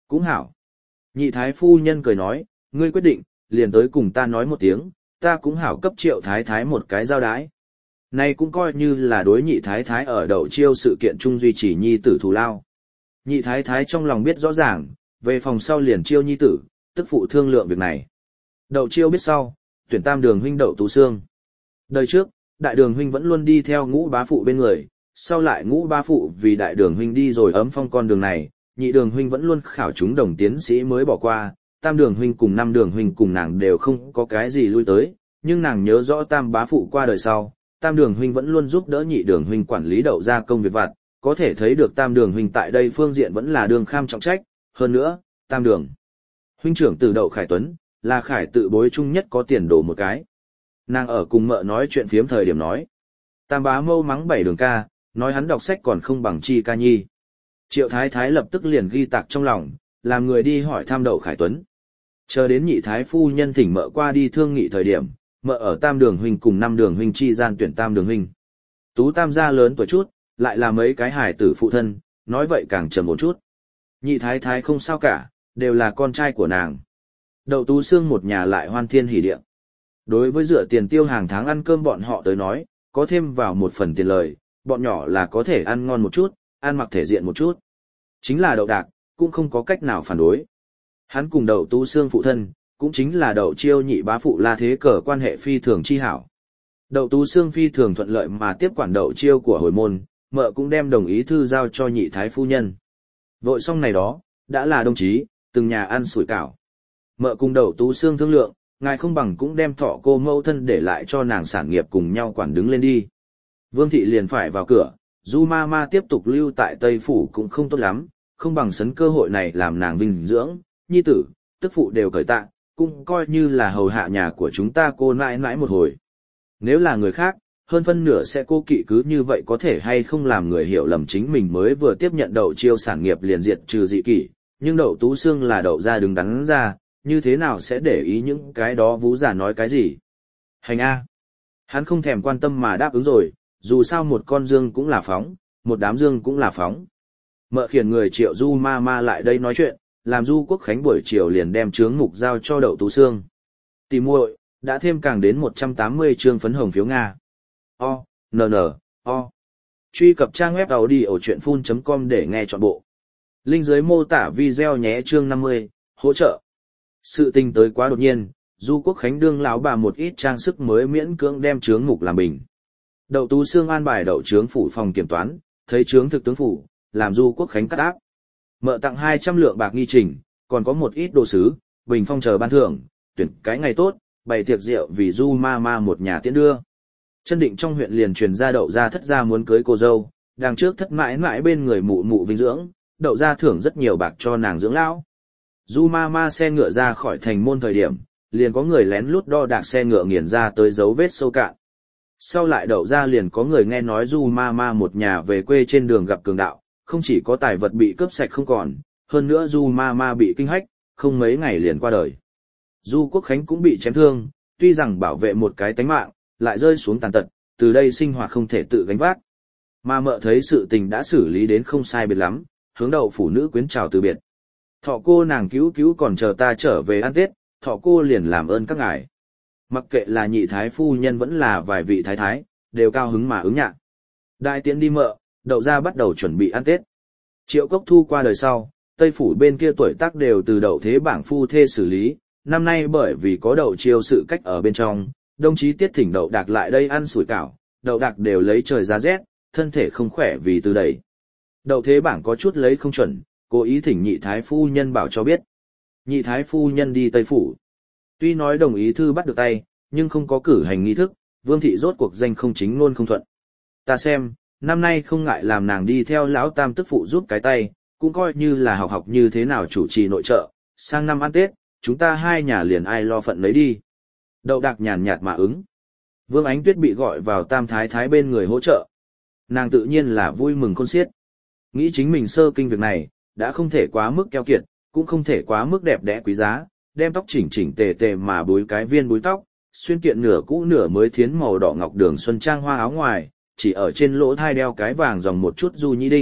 Cũng hảo. Nhị thái phu nhân cười nói, ngươi quyết định, liền tới cùng ta nói một tiếng, ta cũng hảo cấp triệu thái thái một cái giao đái. Này cũng coi như là đối nhị thái thái ở đậu chiêu sự kiện chung duy trì nhi tử thù lao. Nhị thái thái trong lòng biết rõ ràng, về phòng sau liền chiêu nhi tử, tức phụ thương lượng việc này. Đậu chiêu biết sau, tuyển tam đường huynh Đậu Tú Sương. Đời trước, đại đường huynh vẫn luôn đi theo ngũ bá phụ bên người, sau lại ngũ bá phụ vì đại đường huynh đi rồi ấm phong con đường này, nhị đường huynh vẫn luôn khảo chúng đồng tiến sĩ mới bỏ qua, tam đường huynh cùng năm đường huynh cùng nàng đều không có cái gì lui tới, nhưng nàng nhớ rõ tam bá phụ qua đời sau, tam đường huynh vẫn luôn giúp đỡ nhị đường huynh quản lý Đậu gia công việc vặt, có thể thấy được tam đường huynh tại đây phương diện vẫn là đường kham trọng trách, hơn nữa, tam đường huynh trưởng từ Đậu Khải Tuấn, là Khải tự bối chung nhất có tiền đồ một cái. Nàng ở cùng mợ nói chuyện phiếm thời điểm nói, tam bá mâu mắng bảy đường ca, nói hắn đọc sách còn không bằng chi ca nhi. Triệu thái thái lập tức liền ghi tạc trong lòng, làm người đi hỏi thăm Đậu Khải Tuấn. Chờ đến nhị thái phu nhân thỉnh mợ qua đi thương nghị thời điểm, mợ ở tam đường huynh cùng năm đường huynh chi gian tuyển tam đường huynh. Tú tam gia lớn tuổi chút, lại là mấy cái hài tử phụ thân, nói vậy càng trầm một chút. Nhị thái thái không sao cả, đều là con trai của nàng. Đậu Tú Sương một nhà lại hoan thiên hỉ địa. Đối với dựa tiền tiêu hàng tháng ăn cơm bọn họ tới nói, có thêm vào một phần tiền lời, bọn nhỏ là có thể ăn ngon một chút, ăn mặc thể diện một chút. Chính là Đậu Đạc, cũng không có cách nào phản đối. Hắn cùng Đậu Tú Sương phụ thân, cũng chính là Đậu Chiêu nhị bá phụ La Thế Cờ quan hệ phi thường chi hảo. Đậu Tú Sương phi thường thuận lợi mà tiếp quản Đậu Chiêu của hồi môn, mợ cũng đem đồng ý thư giao cho nhị thái phu nhân. Vội xong này đó, đã là đồng chí, từng nhà ăn sủi cảo. Mợ cùng Đậu Tú Sương thương lượng, ngài không bằng cũng đem thọ cô mẫu thân để lại cho nàng sản nghiệp cùng nhau quản đứng lên đi. Vương thị liền phải vào cửa, Du ma ma tiếp tục lưu tại Tây Phủ cũng không tốt lắm, không bằng sấn cơ hội này làm nàng vinh dưỡng, nhi tử, tức phụ đều cởi tạ, cũng coi như là hầu hạ nhà của chúng ta cô nãi nãi một hồi. Nếu là người khác, hơn phân nửa sẽ cô kỵ cứ như vậy có thể hay không làm người hiểu lầm chính mình mới vừa tiếp nhận Đậu Chiêu sản nghiệp liền diệt trừ dị kỷ, nhưng Đậu Tú Sương là Đậu gia đứng đắn ra, như thế nào sẽ để ý những cái đó vú giả nói cái gì. Hành A. Hắn không thèm quan tâm mà đáp ứng rồi, dù sao một con dương cũng là phóng, một đám dương cũng là phóng. Mợ khiển người Triệu Du ma ma lại đây nói chuyện, làm Du Quốc Khánh buổi chiều liền đem chướng mục giao cho Đậu Tú Sương. Tìm muội, đã thêm càng đến một trăm tám mươi chương phấn hồng phiếu Nga. O, N N, O. Truy cập trang web audiochuyenphun chấm com để nghe trọn bộ. Link dưới mô tả video nhé. Chương năm mươi, hỗ trợ. Sự tình tới quá đột nhiên, Du Quốc Khánh đương lão bà một ít trang sức mới miễn cưỡng đem chướng mục làm bình. Đậu Tú Sương an bài đậu chướng phủ phòng kiểm toán, thấy chướng thực tướng phủ, làm Du Quốc Khánh cắt áp. Mợ tặng hai trăm lượng bạc nghi trình, còn có một ít đồ sứ, bình phong chờ ban thưởng, tuyển cái ngày tốt, bày tiệc rượu vì Du ma ma một nhà tiễn đưa. Chân định trong huyện liền truyền ra Đậu gia thất gia muốn cưới cô dâu, đằng trước thất mãi mãi bên người mụ mụ vinh dưỡng, Đậu gia thưởng rất nhiều bạc cho nàng dưỡng lão. Du ma ma xe ngựa ra khỏi thành môn thời điểm, liền có người lén lút đo đạc xe ngựa nghiền ra tới dấu vết sâu cạn. Sau lại Đậu gia liền có người nghe nói Du ma ma một nhà về quê trên đường gặp cường đạo, không chỉ có tài vật bị cướp sạch không còn, hơn nữa Du ma ma bị kinh hách, không mấy ngày liền qua đời. Du Quốc Khánh cũng bị chém thương, tuy rằng bảo vệ một cái tánh mạng, lại rơi xuống tàn tật, từ đây sinh hoạt không thể tự gánh vác. Mà mợ thấy sự tình đã xử lý đến không sai biệt lắm, hướng Đậu phủ nữ quyến chào từ biệt. Thọ cô nàng cứu cứu còn chờ ta trở về ăn Tết, thọ cô liền làm ơn các ngài. Mặc kệ là nhị thái phu nhân vẫn là vài vị thái thái, đều cao hứng mà ứng nhạc. Đại tiễn đi mợ, Đậu gia bắt đầu chuẩn bị ăn Tết. Triệu Cốc Thu qua đời sau, Tây phủ bên kia tuổi tác đều từ Đậu thế bảng phu thê xử lý, năm nay bởi vì có Đậu Chiêu sự cách ở bên trong, đồng chí tiết thỉnh Đậu Đạc lại đây ăn sủi cảo, Đậu Đạc đều lấy trời ra rét, thân thể không khỏe vì từ đẩy. Đậu thế bảng có chút lấy không chuẩn, cố ý thỉnh nhị thái phu nhân bảo cho biết. Nhị thái phu nhân đi Tây phủ. Tuy nói đồng ý thư bắt được tay, nhưng không có cử hành nghi thức, Vương thị rốt cuộc danh không chính luôn không thuận. Ta xem, năm nay không ngại làm nàng đi theo lão tam tức phụ giúp cái tay, cũng coi như là học học như thế nào chủ trì nội trợ, sang năm ăn Tết, chúng ta hai nhà liền ai lo phận lấy đi. Đậu Đạc nhàn nhạt mà ứng. Vương Ánh Tuyết bị gọi vào tam thái thái bên người hỗ trợ. Nàng tự nhiên là vui mừng khôn xiết. Nghĩ chính mình sơ kinh việc này, đã không thể quá mức keo kiệt, cũng không thể quá mức đẹp đẽ quý giá, đem tóc chỉnh chỉnh tề tề mà búi cái viên búi tóc, xuyên kiện nửa cũ nửa mới thiến màu đỏ ngọc đường xuân trang hoa áo ngoài, chỉ ở trên lỗ thai đeo cái vàng dòng một chút du nhĩ đinh,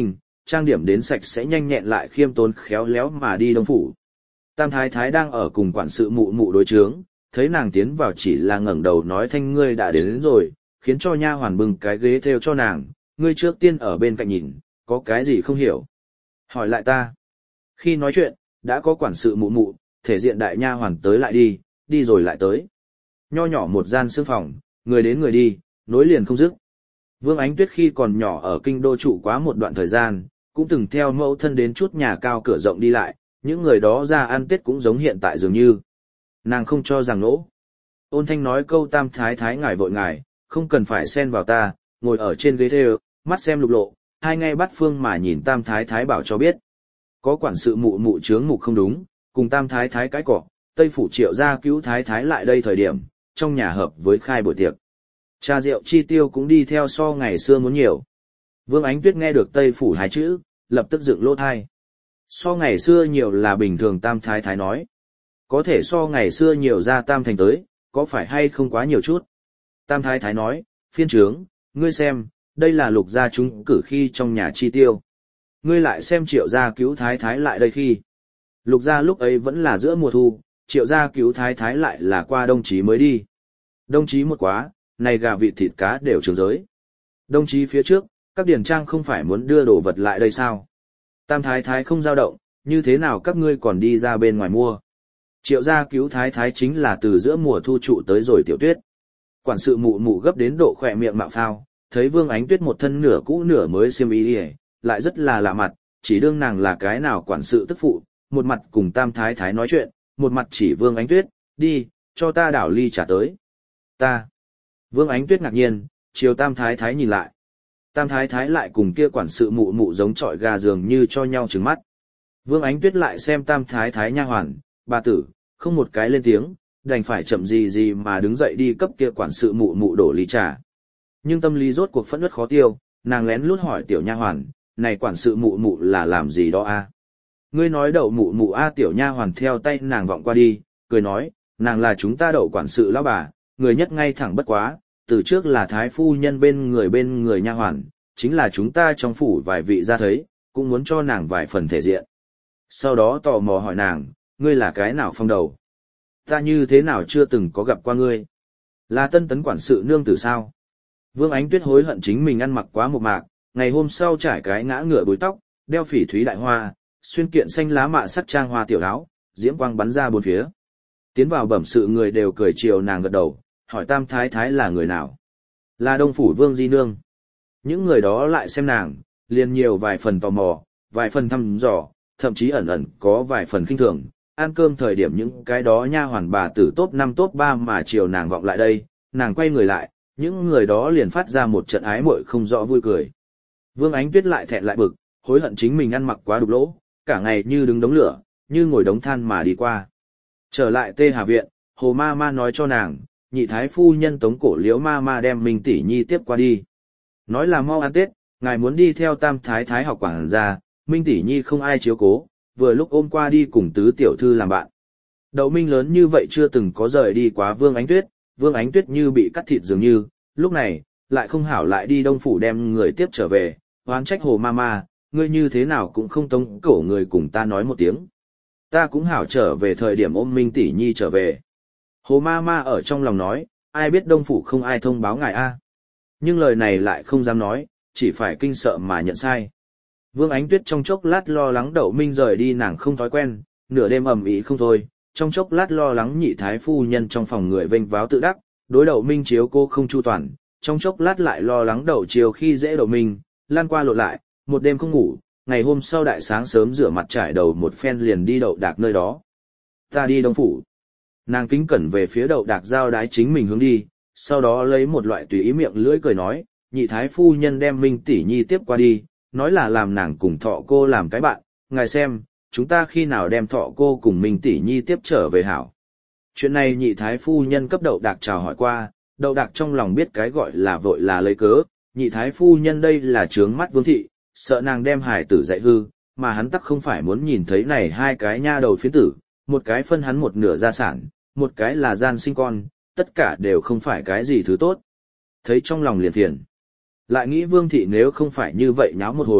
trang điểm đến sạch sẽ nhanh nhẹn lại khiêm tốn khéo léo mà đi Đông phủ. Tam thái thái đang ở cùng quản sự mụ mụ đối chướng, thấy nàng tiến vào chỉ là ngẩng đầu nói thanh ngươi đã đến, đến rồi, khiến cho nha hoàn bưng cái ghế theo cho nàng, ngươi trước tiên ở bên cạnh nhìn, có cái gì không hiểu. Hỏi lại ta. Khi nói chuyện, đã có quản sự mụ mụ, thể diện đại nha hoàn tới lại đi, đi rồi lại tới. Nho nhỏ một gian sương phòng, người đến người đi, nối liền không dứt. Vương Ánh Tuyết khi còn nhỏ ở kinh đô trụ quá một đoạn thời gian, cũng từng theo mẫu thân đến chút nhà cao cửa rộng đi lại, những người đó ra ăn Tết cũng giống hiện tại dường như. Nàng không cho rằng nỗ. Ôn thanh nói câu tam thái thái ngài vội ngài, không cần phải xen vào ta, ngồi ở trên ghế thêu, mắt xem lục lộ, hai ngay bắt phương mà nhìn tam thái thái bảo cho biết. Có quản sự mụ mụ chướng mục không đúng, cùng tam thái thái cái cỏ, Tây Phủ Triệu gia cứu thái thái lại đây thời điểm, trong nhà hợp với khai buổi tiệc. Trà rượu chi tiêu cũng đi theo so ngày xưa muốn nhiều. Vương Ánh Tuyết nghe được Tây Phủ hai chữ, lập tức dựng lỗ thai. So ngày xưa nhiều là bình thường tam thái thái nói. Có thể so ngày xưa nhiều ra tam thành tới, có phải hay không quá nhiều chút? Tam thái thái nói, phiên trướng, ngươi xem, đây là lục gia chúng cử khi trong nhà chi tiêu. Ngươi lại xem triệu gia cứu thái thái lại đây khi. Lục gia lúc ấy vẫn là giữa mùa thu, triệu gia cứu thái thái lại là qua đông chí mới đi. Đông chí một quá, này gà vịt thịt cá đều trường giới. Đông chí phía trước, các điển trang không phải muốn đưa đồ vật lại đây sao? Tam thái thái không dao động, như thế nào các ngươi còn đi ra bên ngoài mua? Triệu gia cứu thái thái chính là từ giữa mùa thu trụ tới rồi Tiểu Tuyết. Quản sự mụ mụ gấp đến độ khỏe miệng mạo phao, thấy Vương Ánh Tuyết một thân nửa cũ nửa mới xiêm y, lại rất là lạ mặt, chỉ đương nàng là cái nào quản sự tức phụ, một mặt cùng Tam thái thái nói chuyện, một mặt chỉ Vương Ánh Tuyết, đi, cho ta đảo ly trà tới. Ta. Vương Ánh Tuyết ngạc nhiên, chiều Tam thái thái nhìn lại. Tam thái thái lại cùng kia quản sự mụ mụ giống trọi gà dường như cho nhau trừng mắt. Vương Ánh Tuyết lại xem Tam thái thái nha hoàn, bà tử, không một cái lên tiếng, đành phải chậm gì gì mà đứng dậy đi cấp kia quản sự mụ mụ đổ ly trà. Nhưng tâm lý rốt cuộc phẫn uất khó tiêu, nàng lén lút hỏi tiểu nha hoàn, này quản sự mụ mụ là làm gì đó a? Ngươi nói đậu mụ mụ a? Tiểu nha hoàn theo tay nàng vọng qua đi, cười nói, nàng là chúng ta đậu quản sự lão bà, người nhất ngay thẳng bất quá, từ trước là thái phu nhân bên người bên người nha hoàn, chính là chúng ta trong phủ vài vị ra thấy, cũng muốn cho nàng vài phần thể diện. Sau đó tò mò hỏi nàng, ngươi là cái nào phong đầu? Ta như thế nào chưa từng có gặp qua ngươi? Là tân tấn quản sự nương tử sao? Vương Ánh Tuyết hối hận chính mình ăn mặc quá một mạc, ngày hôm sau trải cái ngã ngựa búi tóc, đeo phỉ thúy đại hoa, xuyên kiện xanh lá mạ sắc trang hoa tiểu áo, diễm quang bắn ra bốn phía. Tiến vào bẩm sự người đều cười chiều nàng gật đầu, hỏi Tam thái thái là người nào? Là Đông phủ Vương Di nương. Những người đó lại xem nàng, liền nhiều vài phần tò mò, vài phần thăm dò, thậm chí ẩn ẩn có vài phần khinh thường. Ăn cơm thời điểm những cái đó nha hoàn bà tử top năm top ba mà chiều nàng vọng lại đây, nàng quay người lại, những người đó liền phát ra một trận ái muội không rõ vui cười. Vương Ánh Tuyết lại thẹn lại bực, hối hận chính mình ăn mặc quá đục lỗ, cả ngày như đứng đống lửa, như ngồi đống than mà đi qua. Trở lại Tê Hà viện, Hồ ma ma nói cho nàng, nhị thái phu nhân Tống Cổ Liễu ma ma đem Minh tỷ nhi tiếp qua đi. Nói là mau ăn Tết, ngài muốn đi theo Tam thái thái học quảng gia, Minh tỷ nhi không ai chiếu cố, vừa lúc ôm qua đi cùng tứ tiểu thư làm bạn. Đậu Minh lớn như vậy chưa từng có rời đi quá Vương Ánh Tuyết, Vương Ánh Tuyết như bị cắt thịt dường như, lúc này, lại không hảo lại đi Đông phủ đem người tiếp trở về, oán trách Hồ Mama, ngươi như thế nào cũng không Tống Cổ người cùng ta nói một tiếng. Ta cũng hảo trở về thời điểm ôm Minh tỷ nhi trở về. Hồ Mama ở trong lòng nói, ai biết Đông phủ không ai thông báo ngài a. Nhưng lời này lại không dám nói, chỉ phải kinh sợ mà nhận sai. Vương Ánh Tuyết trong chốc lát lo lắng Đậu Minh rời đi nàng không thói quen, nửa đêm ầm ĩ không thôi, trong chốc lát lo lắng nhị thái phu nhân trong phòng người vênh váo tự đắc, đối Đậu Minh chiếu cô không chu toàn, trong chốc lát lại lo lắng Đậu chiều khi dễ Đậu Minh, lan qua lộn lại, một đêm không ngủ, ngày hôm sau đại sáng sớm rửa mặt trải đầu một phen liền đi Đậu Đạc nơi đó. Ta đi Đông phủ. Nàng kính cẩn về phía Đậu Đạc giao đái chính mình hướng đi, sau đó lấy một loại tùy ý miệng lưỡi cười nói, nhị thái phu nhân đem Minh tỷ nhi tiếp qua đi, nói là làm nàng cùng Thọ cô làm cái bạn, ngài xem, chúng ta khi nào đem Thọ cô cùng Minh tỷ nhi tiếp trở về hảo. Chuyện này nhị thái phu nhân cấp Đậu Đạc chào hỏi qua, Đậu Đạc trong lòng biết cái gọi là vội là lấy cớ, nhị thái phu nhân đây là trướng mắt Vương thị, sợ nàng đem hài tử dạy hư, mà hắn tắc không phải muốn nhìn thấy này hai cái nha đầu phiến tử, một cái phân hắn một nửa gia sản, một cái là gian sinh con, tất cả đều không phải cái gì thứ tốt. Thấy trong lòng liền phiền. Lại nghĩ Vương thị nếu không phải như vậy nháo một hồi,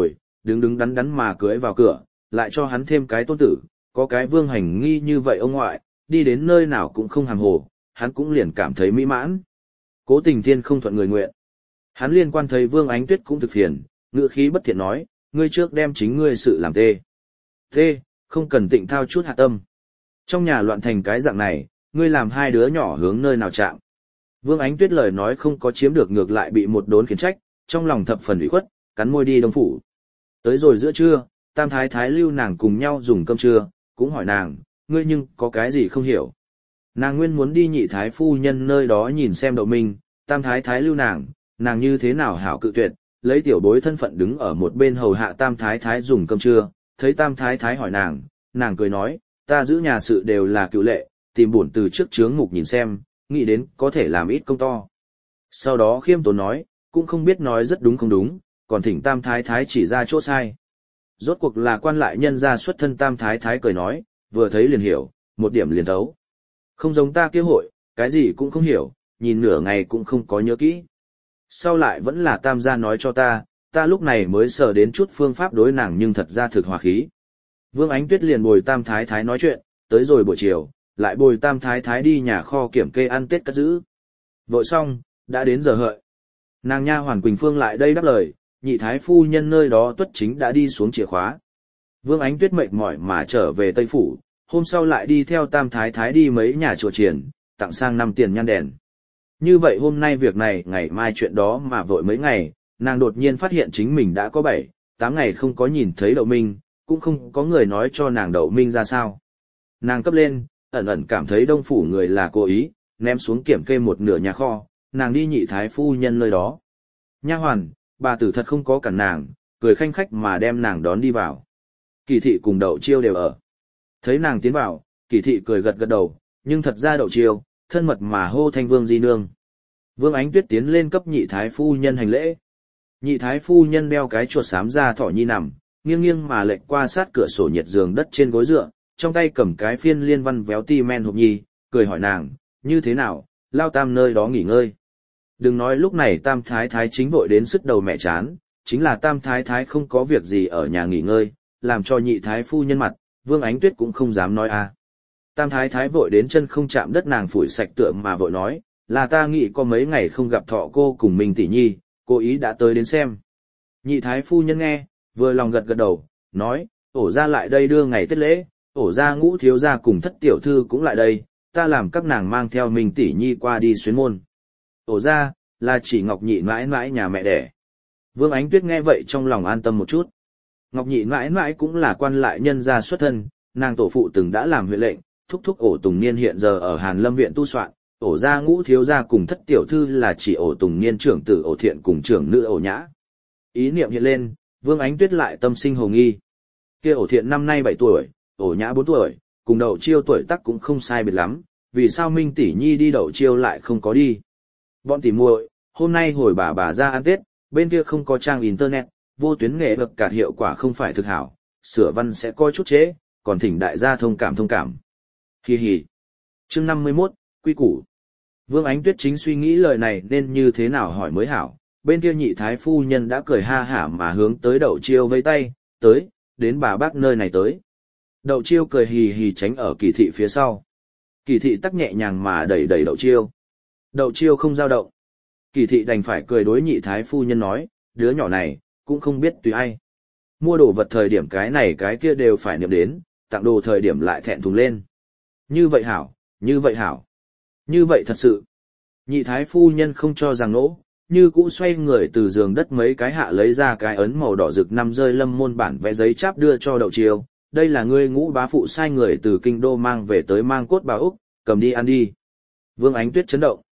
đứng đứng đắn đắn mà cưới vào cửa, lại cho hắn thêm cái tôn tử, có cái Vương Hành Nghi như vậy ông ngoại, đi đến nơi nào cũng không hàm hồ, hắn cũng liền cảm thấy mỹ mãn. Cố Tình Thiên không thuận người nguyện. Hắn liên quan thấy Vương Ánh Tuyết cũng thực phiền, ngữ khí bất thiện nói, ngươi trước đem chính ngươi sự làm tê. Tê, không cần tịnh thao chút hạ tâm. Trong nhà loạn thành cái dạng này, ngươi làm hai đứa nhỏ hướng nơi nào chạm. Vương Ánh Tuyết lời nói không có chiếm được, ngược lại bị một đốn khiển trách, trong lòng thập phần ủy khuất, cắn môi đi Đông phủ. Tới rồi giữa trưa, Tam Thái Thái lưu nàng cùng nhau dùng cơm trưa, cũng hỏi nàng, ngươi nhưng có cái gì không hiểu. Nàng nguyên muốn đi Nhị Thái phu nhân nơi đó nhìn xem Đậu Minh, Tam Thái Thái lưu nàng, nàng như thế nào hảo cự tuyệt, lấy tiểu bối thân phận đứng ở một bên hầu hạ Tam Thái Thái dùng cơm trưa, thấy Tam Thái Thái hỏi nàng, nàng cười nói, ta giữ nhà sự đều là cựu lệ, tìm bổn từ trước chướng mục nhìn xem, nghĩ đến có thể làm ít công to. Sau đó khiêm tốn nói, cũng không biết nói rất đúng không đúng, còn thỉnh Tam Thái Thái chỉ ra chỗ sai. Rốt cuộc là quan lại nhân gia xuất thân. Tam Thái Thái cười nói, vừa thấy liền hiểu, một điểm liền thấu. Không giống ta kia hội, cái gì cũng không hiểu, nhìn nửa ngày cũng không có nhớ kỹ. Sau lại vẫn là Tam gia nói cho ta, ta lúc này mới sờ đến chút phương pháp đối nàng, nhưng thật ra thực hòa khí. Vương Ánh Tuyết liền bồi Tam Thái Thái nói chuyện, tới rồi buổi chiều, lại bồi Tam Thái Thái đi nhà kho kiểm kê ăn Tết cất giữ. Vội xong, đã đến giờ hợi. Nàng nha hoàn Quỳnh Phương lại đây đáp lời, Nhị Thái phu nhân nơi đó Tuất Chính đã đi xuống chìa khóa. Vương Ánh Tuyết mệt mỏi mà trở về Tây phủ, hôm sau lại đi theo Tam Thái Thái đi mấy nhà chùa chiền, tặng sang năm tiền nhan đèn. Như vậy hôm nay việc này, ngày mai chuyện đó mà vội mấy ngày, nàng đột nhiên phát hiện chính mình đã có bảy, tám ngày không có nhìn thấy Đậu Minh, cũng không có người nói cho nàng Đậu Minh ra sao. Nàng cấp lên, ẩn ẩn cảm thấy Đông phủ người là cố ý, ném xuống kiểm kê một nửa nhà kho, nàng đi Nhị Thái phu nhân nơi đó. Nha hoàn, bà tử thật không có cản nàng, cười khanh khách mà đem nàng đón đi vào. Kỳ thị cùng Đậu Chiêu đều ở. Thấy nàng tiến vào, Kỳ thị cười gật gật đầu, nhưng thật ra Đậu Chiêu, thân mật mà hô thanh Vương di nương. Vương Ánh Tuyết tiến lên cấp Nhị Thái phu nhân hành lễ. Nhị Thái phu nhân đeo cái chuột xám ra thỏ nhi nằm, nghiêng nghiêng mà lệch qua sát cửa sổ nhiệt giường đất trên gối dựa, trong tay cầm cái phiên liên văn véo ti men hộp nhi, cười hỏi nàng, như thế nào, lao Tam nơi đó nghỉ ngơi. Đừng nói lúc này Tam Thái Thái chính vội đến sức đầu mẹ chán, chính là Tam Thái Thái không có việc gì ở nhà nghỉ ngơi, làm cho Nhị Thái phu nhân mặt, Vương Ánh Tuyết cũng không dám nói a. Tam Thái Thái vội đến chân không chạm đất, nàng phủi sạch tượng mà vội nói, là ta nghĩ có mấy ngày không gặp Thọ cô cùng Minh tỷ nhi, cô ý đã tới đến xem. Nhị Thái phu nhân nghe, vừa lòng gật gật đầu, nói, ổ ra lại đây đưa ngày Tết lễ, ổ ra Ngũ thiếu gia cùng Thất tiểu thư cũng lại đây, ta làm các nàng mang theo Minh tỷ nhi qua đi xuyến môn. Ổ ra, là chỉ Ngọc Nhị mãi mãi nhà mẹ đẻ. Vương Ánh Tuyết nghe vậy trong lòng an tâm một chút. Ngọc Nhị mãi mãi cũng là quan lại nhân gia xuất thân, nàng tổ phụ từng đã làm huyện lệnh, thúc thúc Ổ Tùng Niên hiện giờ ở Hàn Lâm viện tu soạn, ổ gia Ngũ thiếu gia cùng Thất tiểu thư là chỉ Ổ Tùng Niên trưởng tử Ổ Thiện cùng trưởng nữ Ổ Nhã. Ý niệm hiện lên, Vương Ánh Tuyết lại tâm sinh hồ nghi. Kia Ổ Thiện năm nay bảy tuổi, Ổ Nhã bốn tuổi, cùng Đậu Chiêu tuổi tác cũng không sai biệt lắm, vì sao Minh tỷ nhi đi Đậu Chiêu lại không có đi? Bọn tỷ muội, hôm nay hồi bà bà ra ăn Tết, bên kia không có trang internet, vô tuyến nghệ vực cả hiệu quả không phải thực hảo, sửa văn sẽ coi chút chế, còn thỉnh đại gia thông cảm thông cảm. Hi hi. Chương năm mươi mốt, quy củ. Vương Ánh Tuyết chính suy nghĩ lời này nên như thế nào hỏi mới hảo, bên kia Nhị Thái phu nhân đã cười ha hả mà hướng tới Đậu Chiêu vẫy tay, tới, đến bà bác nơi này tới. Đậu Chiêu cười hì hì tránh ở Kỳ thị phía sau. Kỳ thị tắc nhẹ nhàng mà đẩy đẩy Đậu Chiêu. Đậu Chiêu không dao động. Kỳ thị đành phải cười đối Nhị Thái phu nhân nói, đứa nhỏ này, cũng không biết tùy ai. Mua đồ vật thời điểm cái này cái kia đều phải niệm đến, tặng đồ thời điểm lại thẹn thùng lên. Như vậy hảo, như vậy hảo. Như vậy thật sự. Nhị Thái phu nhân không cho rằng nỗ, như cũ xoay người từ giường đất mấy cái hạ lấy ra cái ấn màu đỏ rực năm rơi lâm môn bản vẽ giấy cháp đưa cho Đậu Chiêu. Đây là ngươi Ngũ bá phụ sai người từ kinh đô mang về tới mang cốt bà Úc, cầm đi ăn đi. Vương Ánh Tuyết chấn động.